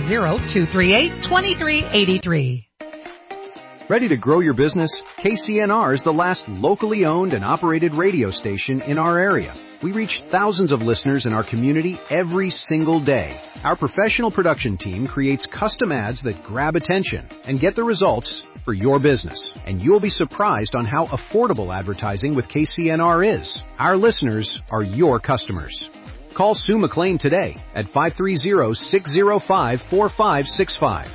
530-238-2383. Ready to grow your business? KCNR is the last locally owned and operated radio station in our area. We reach thousands of listeners in our community every single day. Our professional production team creates custom ads that grab attention and get the results for your business. And you'll be surprised on how affordable advertising with KCNR is. Our listeners are your customers. Call Sue McLean today at 530-605-4565.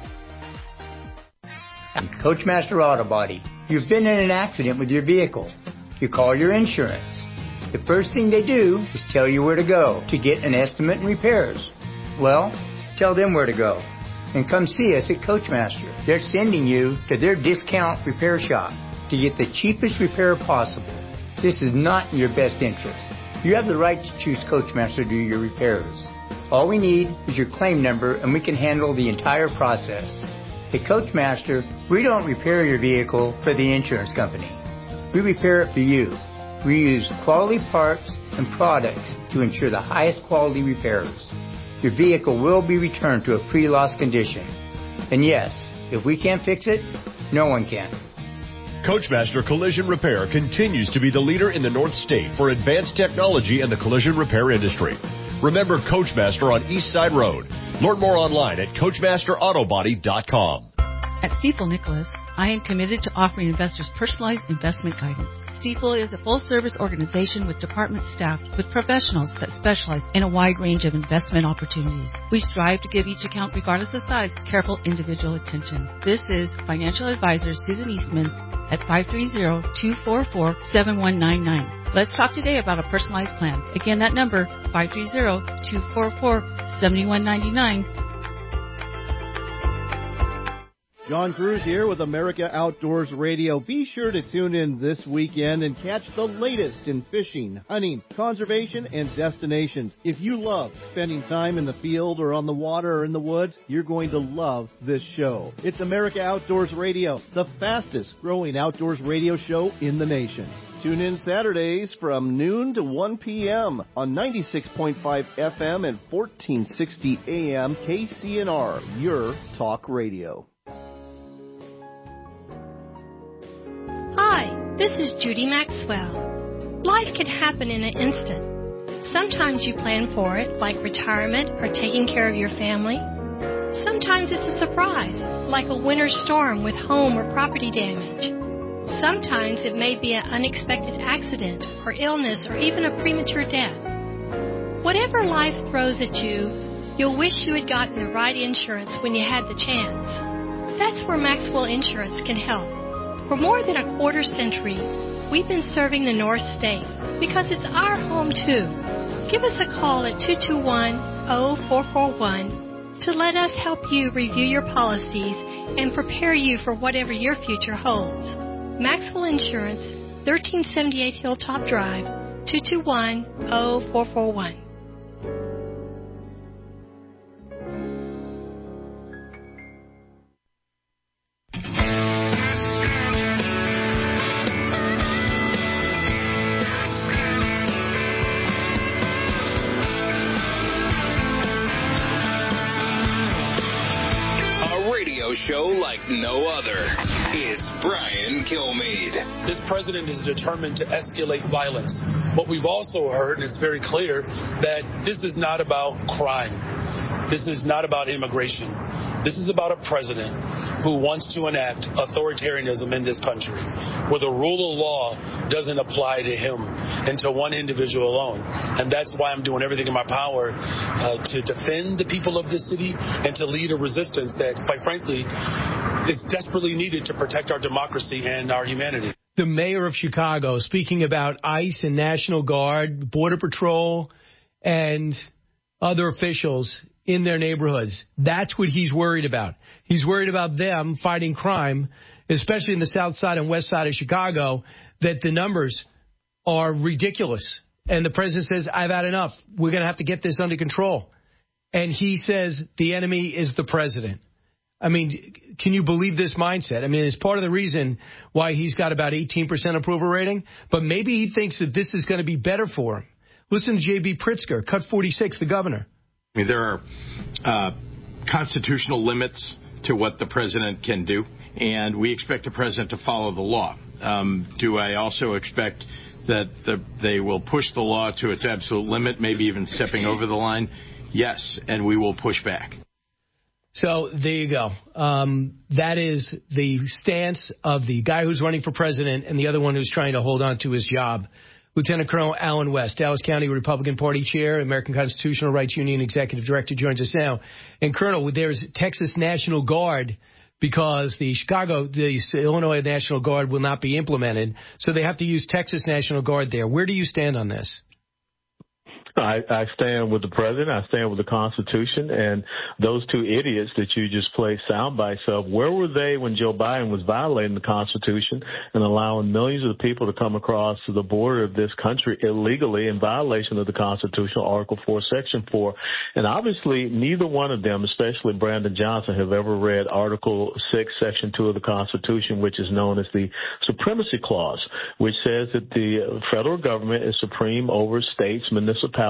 Coachmaster Auto Body. You've been in an accident with your vehicle. You call your insurance. The first thing they do is tell you where to go to get an estimate and repairs. Well, tell them where to go and come see us at Coachmaster. They're sending you to their discount repair shop to get the cheapest repair possible. This is not in your best interest. You have the right to choose Coachmaster to do your repairs. All we need is your claim number and we can handle the entire process. At Coachmaster, we don't repair your vehicle for the insurance company. We repair it for you. We use quality parts and products to ensure the highest quality repairs. your vehicle will be returned to a pre-loss condition. And yes, if we can't fix it, no one can. Coachmaster Collision Repair continues to be the leader in the North State for advanced technology in the collision repair industry. Remember Coachmaster on East Side Road. Learn more online at CoachmasterAutobody.com. At Stifel Nicholas, I am committed to offering investors personalized investment guidance. Stifel is a full-service organization with department staff with professionals that specialize in a wide range of investment opportunities. We strive to give each account, regardless of size, careful individual attention. This is financial advisor Susan Eastman at 530-244-7199. Let's talk today about a personalized plan. Again, that number, 530-244-7199. John Cruz here with America Outdoors Radio. Be sure to tune in this weekend and catch the latest in fishing, hunting, conservation, and destinations. If you love spending time in the field or on the water or in the woods, you're going to love this show. It's America Outdoors Radio, the fastest growing outdoors radio show in the nation. Tune in Saturdays from noon to 1 p.m. on 96.5 FM and 1460 AM KCNR, your talk radio. Hi, this is Judy Maxwell. Life can happen in an instant. Sometimes you plan for it, like retirement or taking care of your family. Sometimes it's a surprise, like a winter storm with home or property damage. Sometimes it may be an unexpected accident or illness or even a premature death. Whatever life throws at you, you'll wish you had gotten the right insurance when you had the chance. That's where Maxwell Insurance can help. For more than a quarter century, we've been serving the North State because it's our home too. Give us a call at 221-0441 to let us help you review your policies and prepare you for whatever your future holds. Maxwell Insurance, 1378 Hilltop Drive, 221-0441. Show like no other. It's Brian Kilmeade. This president is determined to escalate violence. What we've also heard is very clear that this is not about crime. This is not about immigration. This is about a president who wants to enact authoritarianism in this country, where the rule of law doesn't apply to him and to one individual alone. And that's why I'm doing everything in my power to defend the people of this city and to lead a resistance that, quite frankly, is desperately needed to protect our democracy and our humanity. The mayor of Chicago speaking about ICE and National Guard, Border Patrol, and other officials in their neighborhoods. That's what he's worried about. He's worried about them fighting crime, especially in the south side and west side of Chicago, that the numbers are ridiculous. And the president says, I've had enough. We're going to have to get this under control. And he says the enemy is the president. I mean, can you believe this mindset? I mean, it's part of the reason why he's got about 18% approval rating. But maybe he thinks that this is going to be better for him. Listen to J.B. Pritzker, cut 46, the governor. I mean, there are constitutional limits to what the president can do, and we expect the president to follow the law. Do I also expect that they will push the law to its absolute limit, maybe even stepping over the line? Yes, and we will push back. So there you go. That is the stance of the guy who's running for president and the other one who's trying to hold on to his job. Lieutenant Colonel Alan West, Dallas County Republican Party Chair, American Constitutional Rights Union Executive Director, joins us now. And Colonel, there's Texas National Guard because the Illinois National Guard will not be implemented, so they have to use Texas National Guard there. Where do you stand on this? I stand with the president. I stand with the Constitution. And those two idiots that you just played sound bites of, where were they when Joe Biden was violating the Constitution and allowing millions of people to come across the border of this country illegally in violation of the Constitution, Article 4, Section 4? And obviously, neither one of them, especially Brandon Johnson, have ever read Article 6, Section 2 of the Constitution, which is known as the Supremacy Clause, which says that the federal government is supreme over states, municipalities,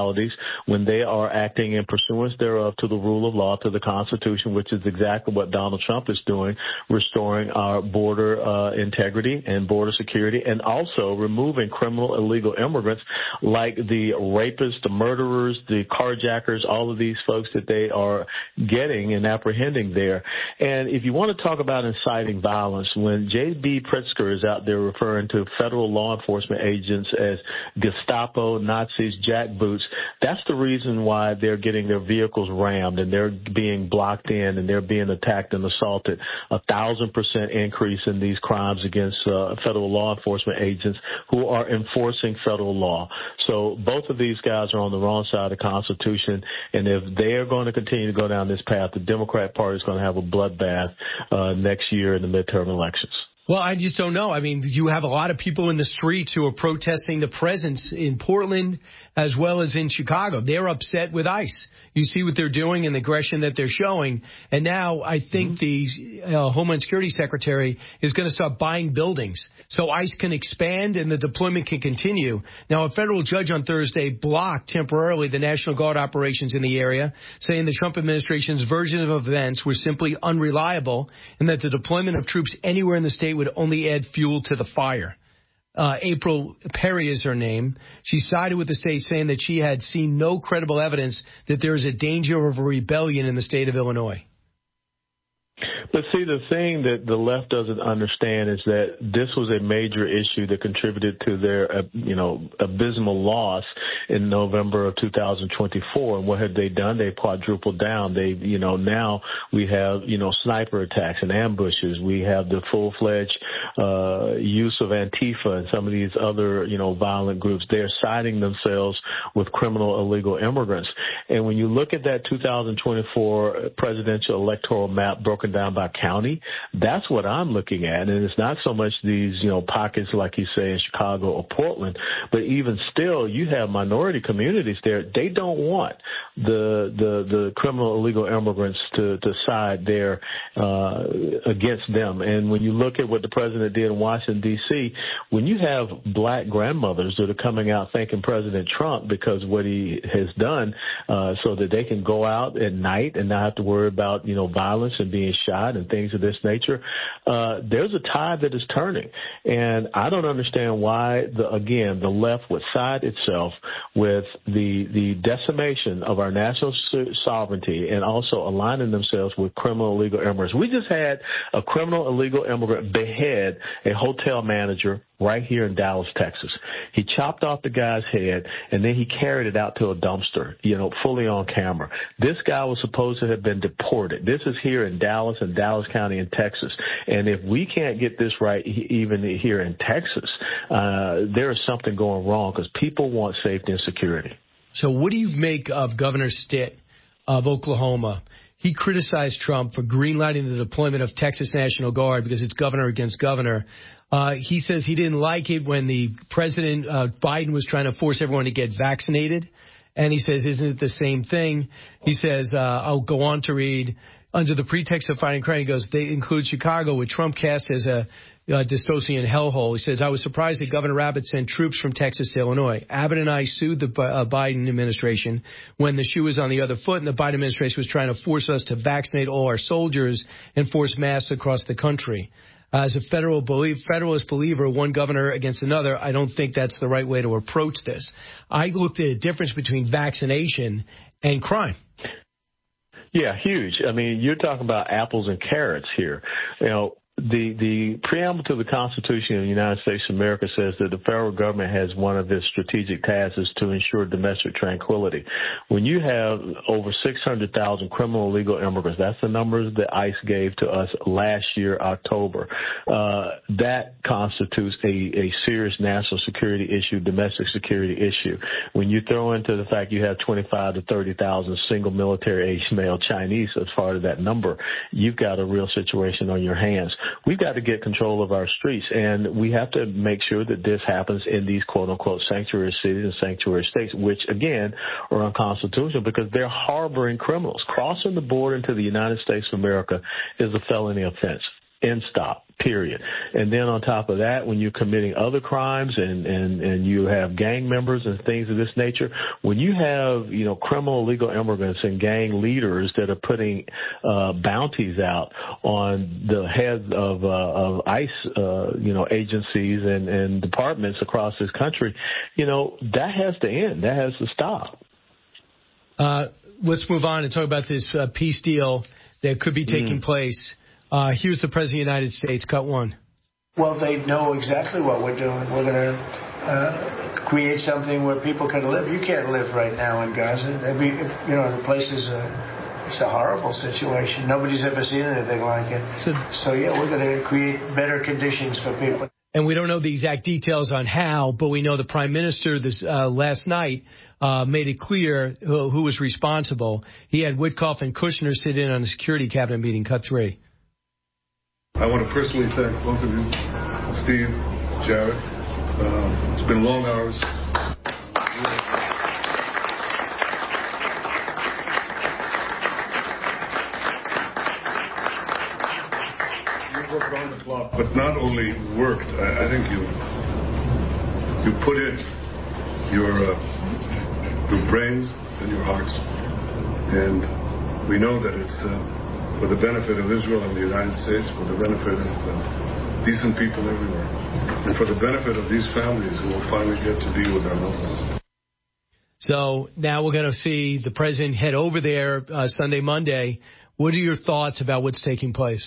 municipalities when they are acting in pursuance thereof to the rule of law, to the Constitution, which is exactly what Donald Trump is doing, restoring our border integrity and border security, and also removing criminal illegal immigrants like the rapists, the murderers, the carjackers, all of these folks that they are getting and apprehending there. And if you want to talk about inciting violence, when J.B. Pritzker is out there referring to federal law enforcement agents as Gestapo, Nazis, jackboots, that's the reason why they're getting their vehicles rammed and they're being blocked in and they're being attacked and assaulted. 1,000% increase in these crimes against federal law enforcement agents who are enforcing federal law. So both of these guys are on the wrong side of the Constitution, and if they are going to continue to go down this path, the Democrat Party is going to have a bloodbath next year in the midterm elections. Well, I just don't know. I mean, you have a lot of people in the streets who are protesting the presence in Portland as well as in Chicago. They're upset with ICE. You see what they're doing and the aggression that they're showing. And now I think the Homeland Security Secretary is going to start buying buildings so ICE can expand and the deployment can continue. Now, a federal judge on Thursday blocked temporarily the National Guard operations in the area, saying the Trump administration's version of events were simply unreliable and that the deployment of troops anywhere in the state would only add fuel to the fire. April Perry is her name. She sided with the state, saying that she had seen no credible evidence that there is a danger of a rebellion in the state of Illinois. But see, the thing that the left doesn't understand is that this was a major issue that contributed to their, abysmal loss in November of 2024. And what have they done? They quadrupled down. They, now we have, sniper attacks and ambushes. We have the full-fledged use of Antifa and some of these other, violent groups. They're siding themselves with criminal illegal immigrants. And when you look at that 2024 presidential electoral map broken down by county, that's what I'm looking at. And it's not so much these, pockets like you say in Chicago or Portland, but even still, you have minority communities there. They don't want the criminal illegal immigrants to side there against them. And when you look at what the president did in Washington, D.C., when you have black grandmothers that are coming out thanking President Trump because what he has done so that they can go out at night and not have to worry about, violence and being shot and things of this nature, there's a tide that is turning. And I don't understand why, the left would side itself with the decimation of our national sovereignty and also aligning themselves with criminal illegal immigrants. We just had a criminal illegal immigrant behead a hotel manager right here in Dallas, Texas. He chopped off the guy's head, and then he carried it out to a dumpster, fully on camera. This guy was supposed to have been deported. This is here in Dallas and Dallas County in Texas. And if we can't get this right even here in Texas, there is something going wrong because people want safety and security. So what do you make of Governor Stitt of Oklahoma? He criticized Trump for greenlighting the deployment of Texas National Guard because it's governor against governor. He says he didn't like it when the president, Biden, was trying to force everyone to get vaccinated. And he says, isn't it the same thing? He says, I'll go on to read, under the pretext of fighting crime, he goes, they include Chicago, with Trump cast as a dystopian hellhole. He says, I was surprised that Governor Abbott sent troops from Texas to Illinois. Abbott and I sued the Biden administration when the shoe was on the other foot and the Biden administration was trying to force us to vaccinate all our soldiers and force masks across the country. As a federalist believer, one governor against another, I don't think that's the right way to approach this. I looked at the difference between vaccination and crime. Yeah, huge. I mean, you're talking about apples and carrots here. The preamble to the Constitution of the United States of America says that the federal government has one of its strategic tasks is to ensure domestic tranquility. When you have over 600,000 criminal illegal immigrants, that's the numbers that ICE gave to us last year, October, that constitutes a serious national security issue, domestic security issue. When you throw into the fact you have 25 to 30,000 single military-age male Chinese as far as that number, you've got a real situation on your hands. We've got to get control of our streets, and we have to make sure that this happens in these quote-unquote sanctuary cities and sanctuary states, which, again, are unconstitutional because they're harboring criminals. Crossing the border into the United States of America is a felony offense. end stop, period. And then on top of that, when you're committing other crimes and you have gang members and things of this nature, when you have, criminal illegal immigrants and gang leaders that are putting bounties out on the heads of ICE, agencies and departments across this country, that has to end. That has to stop. Let's move on and talk about this peace deal that could be taking place. Here's the President of the United States. Cut one. Well, they know exactly what we're doing. We're going to create something where people can live. You can't live right now in Gaza. The place is it's a horrible situation. Nobody's ever seen anything like it. So we're going to create better conditions for people. And we don't know the exact details on how, but we know the Prime Minister last night made it clear who was responsible. He had Witkoff and Kushner sit in on a security cabinet meeting. Cut three. I want to personally thank both of you, Steve, Jared. It's been long hours. You worked around the clock, but not only worked. I think you put in your brains and your hearts, and we know that it's for the benefit of Israel and the United States, for the benefit of decent people everywhere, and for the benefit of these families who will finally get to be with their loved ones. So now we're going to see the president head over there Sunday, Monday. What are your thoughts about what's taking place?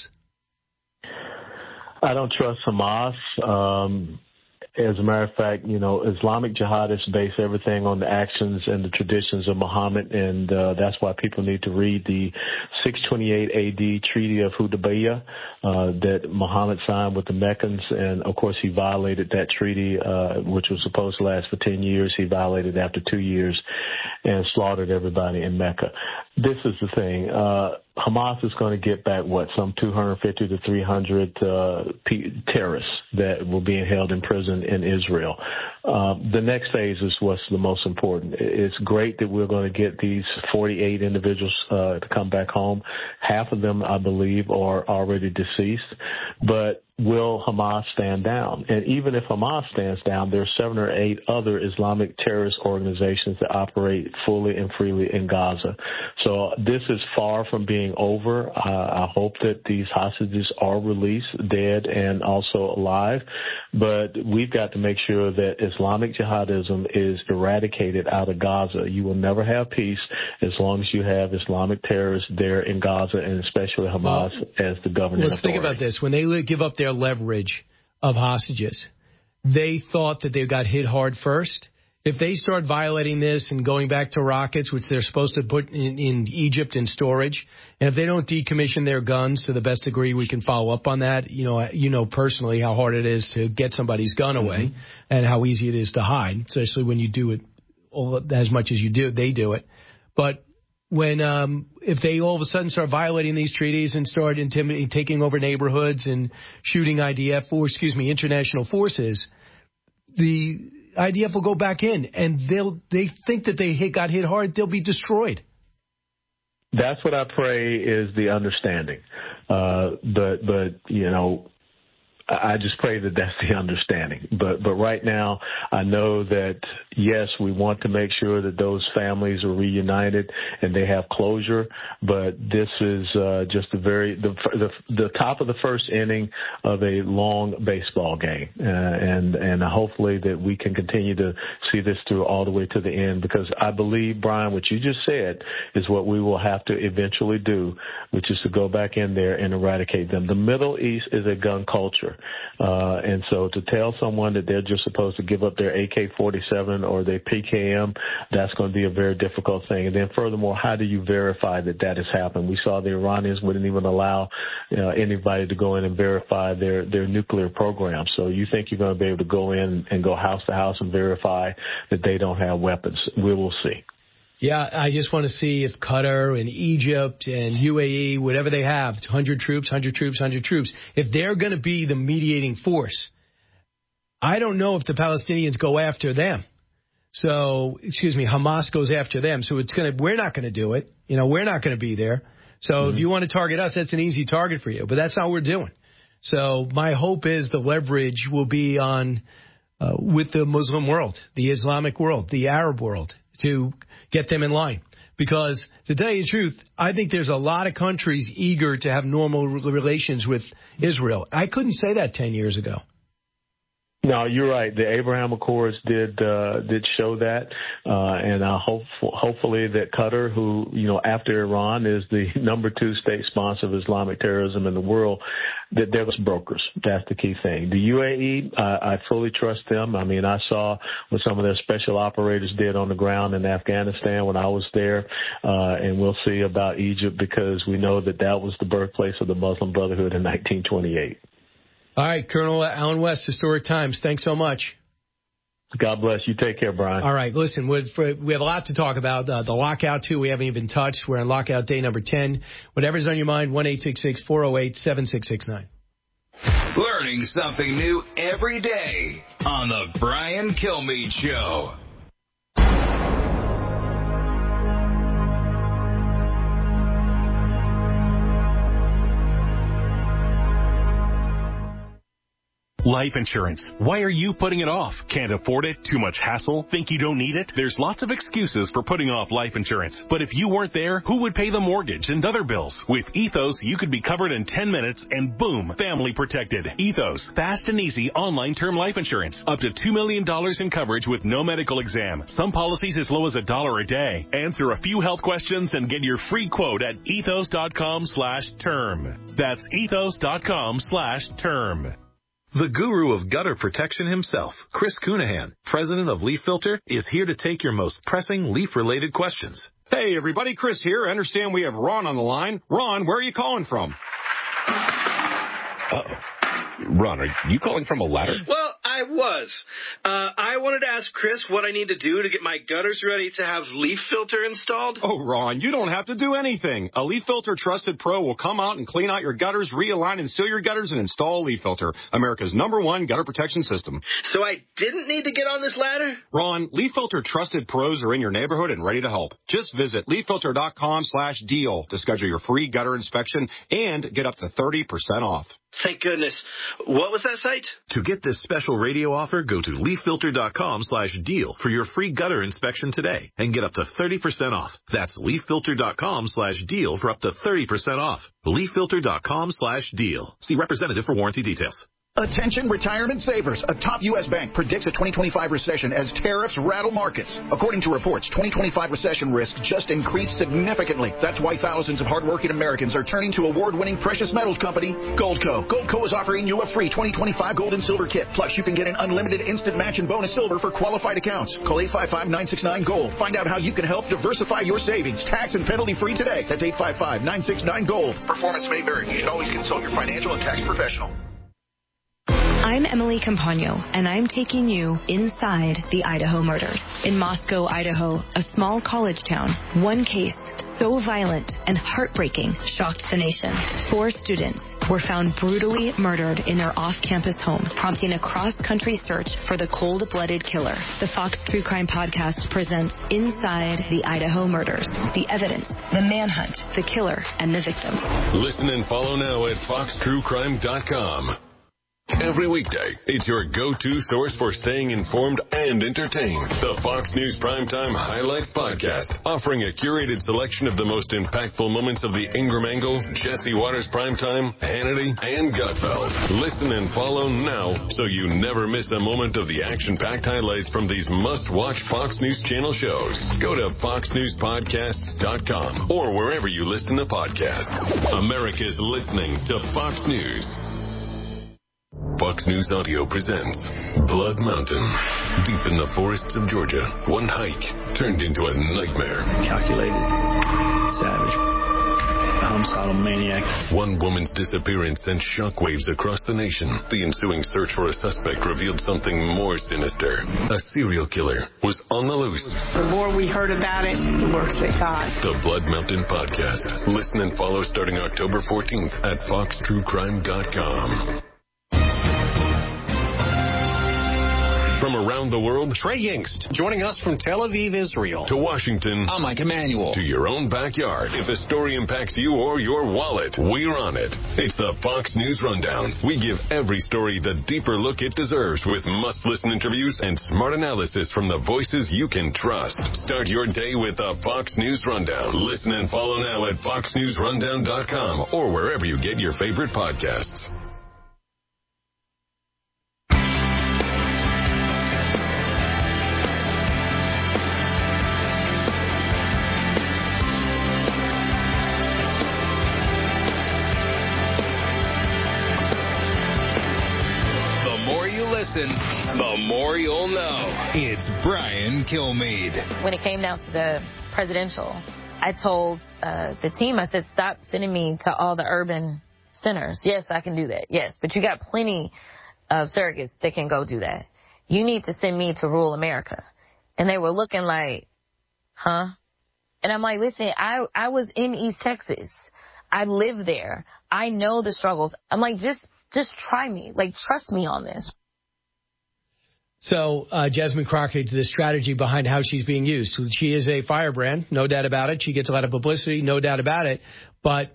I don't trust Hamas. As a matter of fact, Islamic jihadists base everything on the actions and the traditions of Muhammad, and that's why people need to read the 628 AD Treaty of Hudaybiyah that Muhammad signed with the Meccans, and of course he violated that treaty, which was supposed to last for 10 years. He violated after 2 years and slaughtered everybody in Mecca. This is the thing. Hamas is going to get back, some 250 to 300 terrorists that were being held in prison in Israel. The next phase is what's the most important. It's great that we're going to get these 48 individuals to come back home. Half of them, I believe, are already deceased. But will Hamas stand down? And even if Hamas stands down, there are 7 or 8 other Islamic terrorist organizations that operate fully and freely in Gaza. So this is far from being over. I hope that these hostages are released, dead and also alive. But we've got to make sure that Islamic jihadism is eradicated out of Gaza. You will never have peace as long as you have Islamic terrorists there in Gaza, and especially Hamas as the governing authority. Let's think about this. When they give up their leverage of hostages, they thought that they got hit hard first. If they start violating this and going back to rockets, which they're supposed to put in Egypt in storage, and if they don't decommission their guns to the best degree we can follow up on that, you know personally how hard it is to get somebody's gun away and how easy it is to hide, especially when you do it as much as they do it. But when if they all of a sudden start violating these treaties and start intimidating, taking over neighborhoods and shooting international forces, the IDF will go back in, and they think that they got hit hard, they'll be destroyed. That's what I pray is the understanding. But I just pray that that's the understanding. But right now, I know that, yes, we want to make sure that those families are reunited and they have closure. But this is just the top of the first inning of a long baseball game. And hopefully that we can continue to see this through all the way to the end, because I believe, Brian, what you just said is what we will have to eventually do, which is to go back in there and eradicate them. The Middle East is a gun culture. And so to tell someone that they're just supposed to give up their AK-47 or their PKM, that's going to be a very difficult thing. And then furthermore, how do you verify that has happened? We saw the Iranians wouldn't even allow anybody to go in and verify their nuclear program. So you think you're going to be able to go in and go house to house and verify that they don't have weapons? We will see. Yeah, I just want to see if Qatar and Egypt and UAE, whatever they have, 100 troops, if they're going to be the mediating force. I don't know if the Palestinians go after them. So, Hamas goes after them. So we're not going to do it. We're not going to be there. So if you want to target us, that's an easy target for you. But that's not what we're doing. So my hope is the leverage will be on with the Muslim world, the Islamic world, the Arab world, to get them in line. Because to tell you the truth, I think there's a lot of countries eager to have normal relations with Israel. I couldn't say that 10 years ago. No, you're right. The Abraham Accords did show that, and hopefully that Qatar, who after Iran is the number 2 state sponsor of Islamic terrorism in the world, that they're brokers. That's the key thing. The UAE, I fully trust them. I mean, I saw what some of their special operators did on the ground in Afghanistan when I was there, and we'll see about Egypt because we know that was the birthplace of the Muslim Brotherhood in 1928. All right, Colonel Allen West, Historic Times. Thanks so much. God bless you. Take care, Brian. All right, listen, we have a lot to talk about. The lockout, too, we haven't even touched. We're on lockout day number 10. Whatever's on your mind, 1-866-408-7669. Learning something new every day on The Brian Kilmeade Show. Life insurance. Why are you putting it off? Can't afford it? Too much hassle? Think you don't need it? There's lots of excuses for putting off life insurance. But if you weren't there, who would pay the mortgage and other bills? With Ethos, you could be covered in 10 minutes and boom, family protected. Ethos, fast and easy online term life insurance. Up to $2 million in coverage with no medical exam. Some policies as low as $1 a day. Answer a few health questions and get your free quote at ethos.com/term. That's ethos.com/term. The guru of gutter protection himself, Chris Cunahan, president of Leaf Filter, is here to take your most pressing leaf-related questions. Hey, everybody, Chris here. I understand we have Ron on the line. Ron, where are you calling from? Uh-oh. Ron, are you calling from a ladder? Well, I was. I wanted to ask Chris what I need to do to get my gutters ready to have Leaf Filter installed. Oh, Ron, you don't have to do anything. A Leaf Filter Trusted Pro will come out and clean out your gutters, realign and seal your gutters, and install a Leaf Filter, America's #1 gutter protection system. So I didn't need to get on this ladder? Ron, Leaf Filter Trusted Pros are in your neighborhood and ready to help. Just visit leaffilter.com/deal to schedule your free gutter inspection and get up to 30% off. Thank goodness. What was that site? To get this special radio offer, go to leaffilter.com/deal for your free gutter inspection today and get up to 30% off. That's leaffilter.com/deal for up to 30% off. leaffilter.com/deal. See representative for warranty details. Attention retirement savers. A top U.S. bank predicts a 2025 recession as tariffs rattle markets. According to reports, 2025 recession risk just increased significantly. That's why thousands of hardworking Americans are turning to award-winning precious metals company, Goldco. Goldco is offering you a free 2025 gold and silver kit. Plus, you can get an unlimited instant match and bonus silver for qualified accounts. Call 855-969-GOLD. Find out how you can help diversify your savings. Tax and penalty-free today. That's 855-969-GOLD. Performance may vary. You should always consult your financial and tax professional. I'm Emily Campagno, and I'm taking you inside the Idaho murders. In Moscow, Idaho, a small college town, one case so violent and heartbreaking shocked the nation. 4 students were found brutally murdered in their off-campus home, prompting a cross-country search for the cold-blooded killer. The Fox True Crime Podcast presents Inside the Idaho Murders, the evidence, the manhunt, the killer, and the victims. Listen and follow now at foxtruecrime.com. Every weekday, it's your go-to source for staying informed and entertained. The Fox News Primetime Highlights Podcast, offering a curated selection of the most impactful moments of the Ingram Angle, Jesse Waters Primetime, Hannity, and Gutfeld. Listen and follow now so you never miss a moment of the action-packed highlights from these must-watch Fox News Channel shows. Go to foxnewspodcasts.com or wherever you listen to podcasts. America's listening to Fox News. Fox News Audio presents Blood Mountain. Deep in the forests of Georgia, one hike turned into a nightmare. Calculated, savage, a homicidal maniac. One woman's disappearance sent shockwaves across the nation. The ensuing search for a suspect revealed something more sinister. A serial killer was on the loose. The more we heard about it, the worse they got. The Blood Mountain Podcast. Listen and follow starting October 14th at foxtruecrime.com. From around the world, Trey Yingst, joining us from Tel Aviv, Israel. To Washington, I'm Mike Emanuel. To your own backyard. If the story impacts you or your wallet, we're on it. It's the Fox News Rundown. We give every story the deeper look it deserves with must-listen interviews and smart analysis from the voices you can trust. Start your day with the Fox News Rundown. Listen and follow now at foxnewsrundown.com or wherever you get your favorite podcasts. The more you'll know. It's Brian Kilmeade. When it came down to the presidential, I told the team, I said, stop sending me to all the urban centers. Yes, I can do that. Yes, but you got plenty of surrogates that can go do that. You need to send me to rural America. And they were looking like, huh? And I'm like, listen, I was in East Texas. I live there. I know the struggles. I'm like, just try me. Like, trust me on this. So Jasmine Crockett, the strategy behind how she's being used. She is a firebrand, no doubt about it. She gets a lot of publicity, no doubt about it. But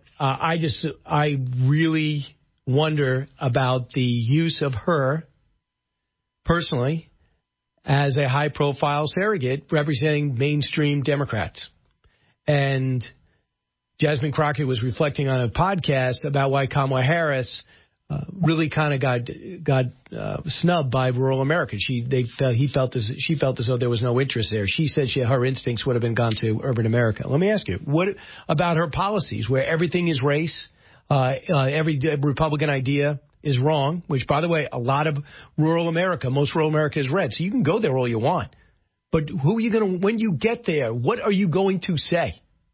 I really wonder about the use of her personally as a high-profile surrogate representing mainstream Democrats. And Jasmine Crockett was reflecting on a podcast about why Kamala Harris really kind of got snubbed by rural America. She felt as though there was no interest there. She said her instincts would have been gone to urban America. Let me ask you, what about her policies where everything is race? Every Republican idea is wrong, which, by the way, a lot of most rural America is red. So you can go there all you want. But who are you going to, when you get there, what are you going to say?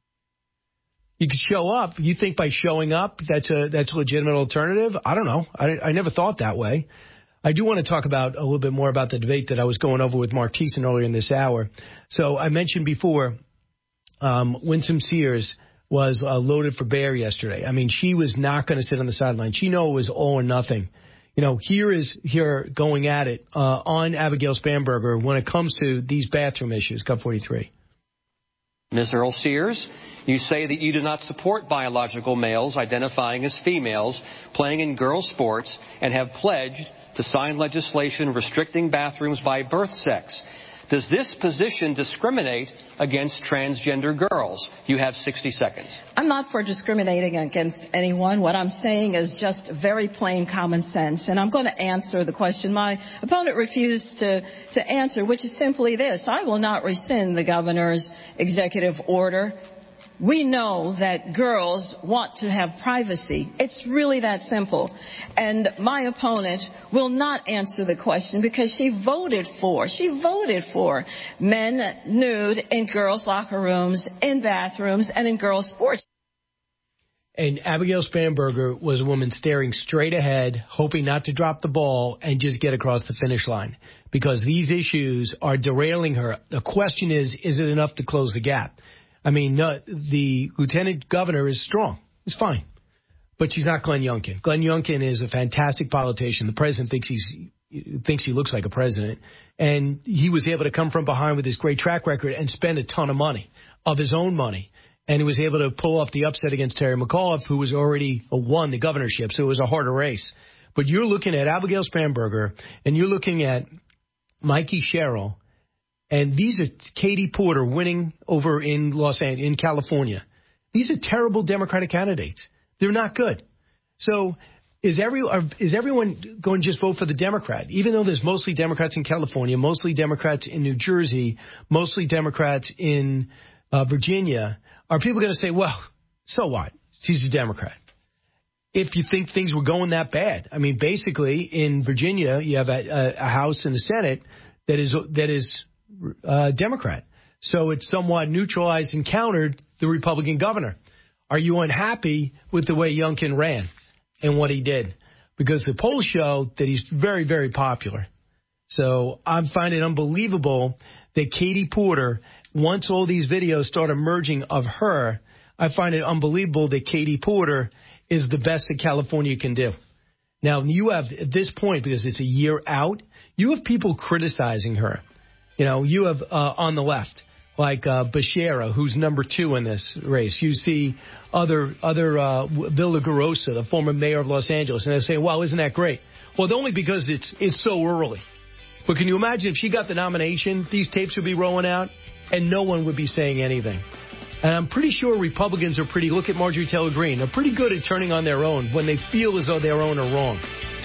You could show up. You think by showing up, that's a legitimate alternative? I don't know. I never thought that way. I do want to talk about a little bit more about the debate that I was going over with Mark Thiessen earlier in this hour. So I mentioned before, Winsome Sears was loaded for bear yesterday. I mean, she was not going to sit on the sideline. She knew it was all or nothing. You know, here going at it on Abigail Spanberger when it comes to these bathroom issues. Cut 43. Ms. Earl Sears, you say that you do not support biological males identifying as females playing in girls' sports and have pledged to sign legislation restricting bathrooms by birth sex. Does this position discriminate against transgender girls? You have 60 seconds. I'm not for discriminating against anyone. What I'm saying is just very plain common sense. And I'm going to answer the question my opponent refused to answer, which is simply this. I will not rescind the governor's executive order. We know that girls want to have privacy. It's really that simple. And my opponent will not answer the question because she voted for men nude in girls' locker rooms, in bathrooms, and in girls' sports. And Abigail Spanberger was a woman staring straight ahead, hoping not to drop the ball and just get across the finish line because these issues are derailing her. The question is it enough to close the gap? I mean, the lieutenant governor is strong. It's fine. But she's not Glenn Youngkin. Glenn Youngkin is a fantastic politician. The president thinks he looks like a president. And he was able to come from behind with his great track record and spend a ton of money, of his own money. And he was able to pull off the upset against Terry McAuliffe, who was already won the governorship. So it was a harder race. But you're looking at Abigail Spanberger, and you're looking at Mikey Sherrill. And these are Katie Porter winning over in in California. These are terrible Democratic candidates. They're not good. So is everyone going to just vote for the Democrat? Even though there's mostly Democrats in California, mostly Democrats in New Jersey, mostly Democrats in Virginia, are people going to say, well, so what? She's a Democrat. If you think things were going that bad. I mean, basically, in Virginia, you have a House and a Senate that is Democrat. So it's somewhat neutralized and countered the Republican governor. Are you unhappy with the way Youngkin ran and what he did? Because the polls show that he's very, very popular. So I find it unbelievable that Katie Porter, once all these videos start emerging of her, I find it unbelievable that Katie Porter is the best that California can do. Now, you have, at this point, because it's a year out, you have people criticizing her. You have on the left, like Becerra, who's number 2 in this race. You see other Villagrosa, the former mayor of Los Angeles, and they're saying, wow, isn't that great? Well, only because it's so early. But can you imagine if she got the nomination, these tapes would be rolling out, and no one would be saying anything. And I'm pretty sure Republicans are look at Marjorie Taylor Greene, they're pretty good at turning on their own when they feel as though their own are wrong.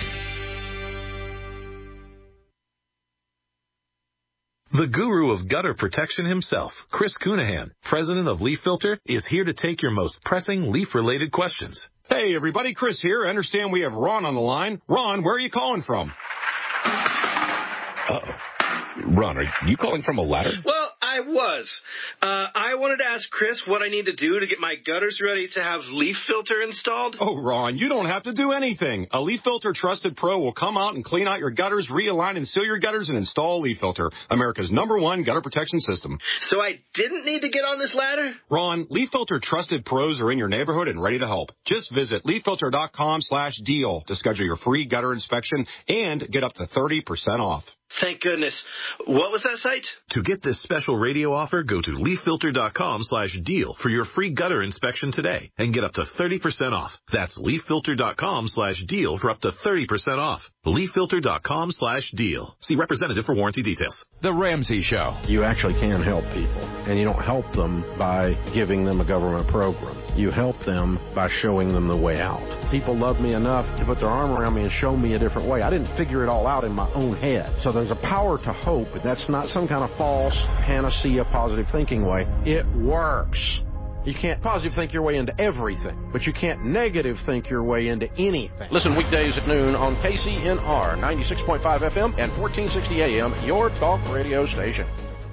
The guru of gutter protection himself, Chris Cunahan, president of Leaf Filter, is here to take your most pressing leaf-related questions. Hey, everybody, Chris here. I understand we have Ron on the line. Ron, where are you calling from? Uh-oh. Ron, are you calling from a ladder? Well, I was. I wanted to ask Chris what I need to do to get my gutters ready to have Leaf Filter installed. Oh, Ron, you don't have to do anything. A Leaf Filter Trusted Pro will come out and clean out your gutters, realign and seal your gutters, and install Leaf Filter, America's #1 gutter protection system. So I didn't need to get on this ladder? Ron, Leaf Filter Trusted Pros are in your neighborhood and ready to help. Just visit leaffilter.com/deal to schedule your free gutter inspection and get up to 30% off. Thank goodness. What was that site? To get this special radio offer, go to leaffilter.com/deal for your free gutter inspection today and get up to 30% off. That's leaffilter.com/deal for up to 30% off. leaffilter.com/deal. See representative for warranty details. The Ramsey Show. You actually can help people, and you don't help them by giving them a government program. You help them by showing them the way out. People love me enough to put their arm around me and show me a different way. I didn't figure it all out in my own head. So there's a power to hope, and that's not some kind of false panacea positive thinking way. It works. You can't positive think your way into everything, but you can't negative think your way into anything. Listen weekdays at noon on KCNR 96.5 FM and 1460 AM, your talk radio station.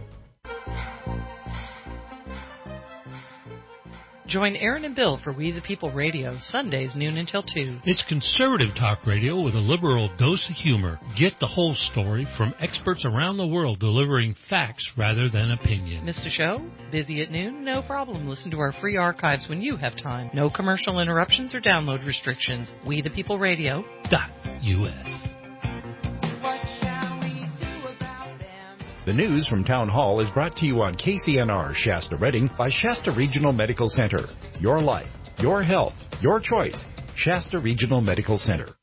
Join Aaron and Bill for We the People Radio, Sundays noon until 2. It's conservative talk radio with a liberal dose of humor. Get the whole story from experts around the world delivering facts rather than opinion. Missed a show? Busy at noon? No problem. Listen to our free archives when you have time. No commercial interruptions or download restrictions. WeThePeopleRadio.us. The news from Town Hall is brought to you on KCNR Shasta Redding by Shasta Regional Medical Center. Your life, your health, your choice. Shasta Regional Medical Center.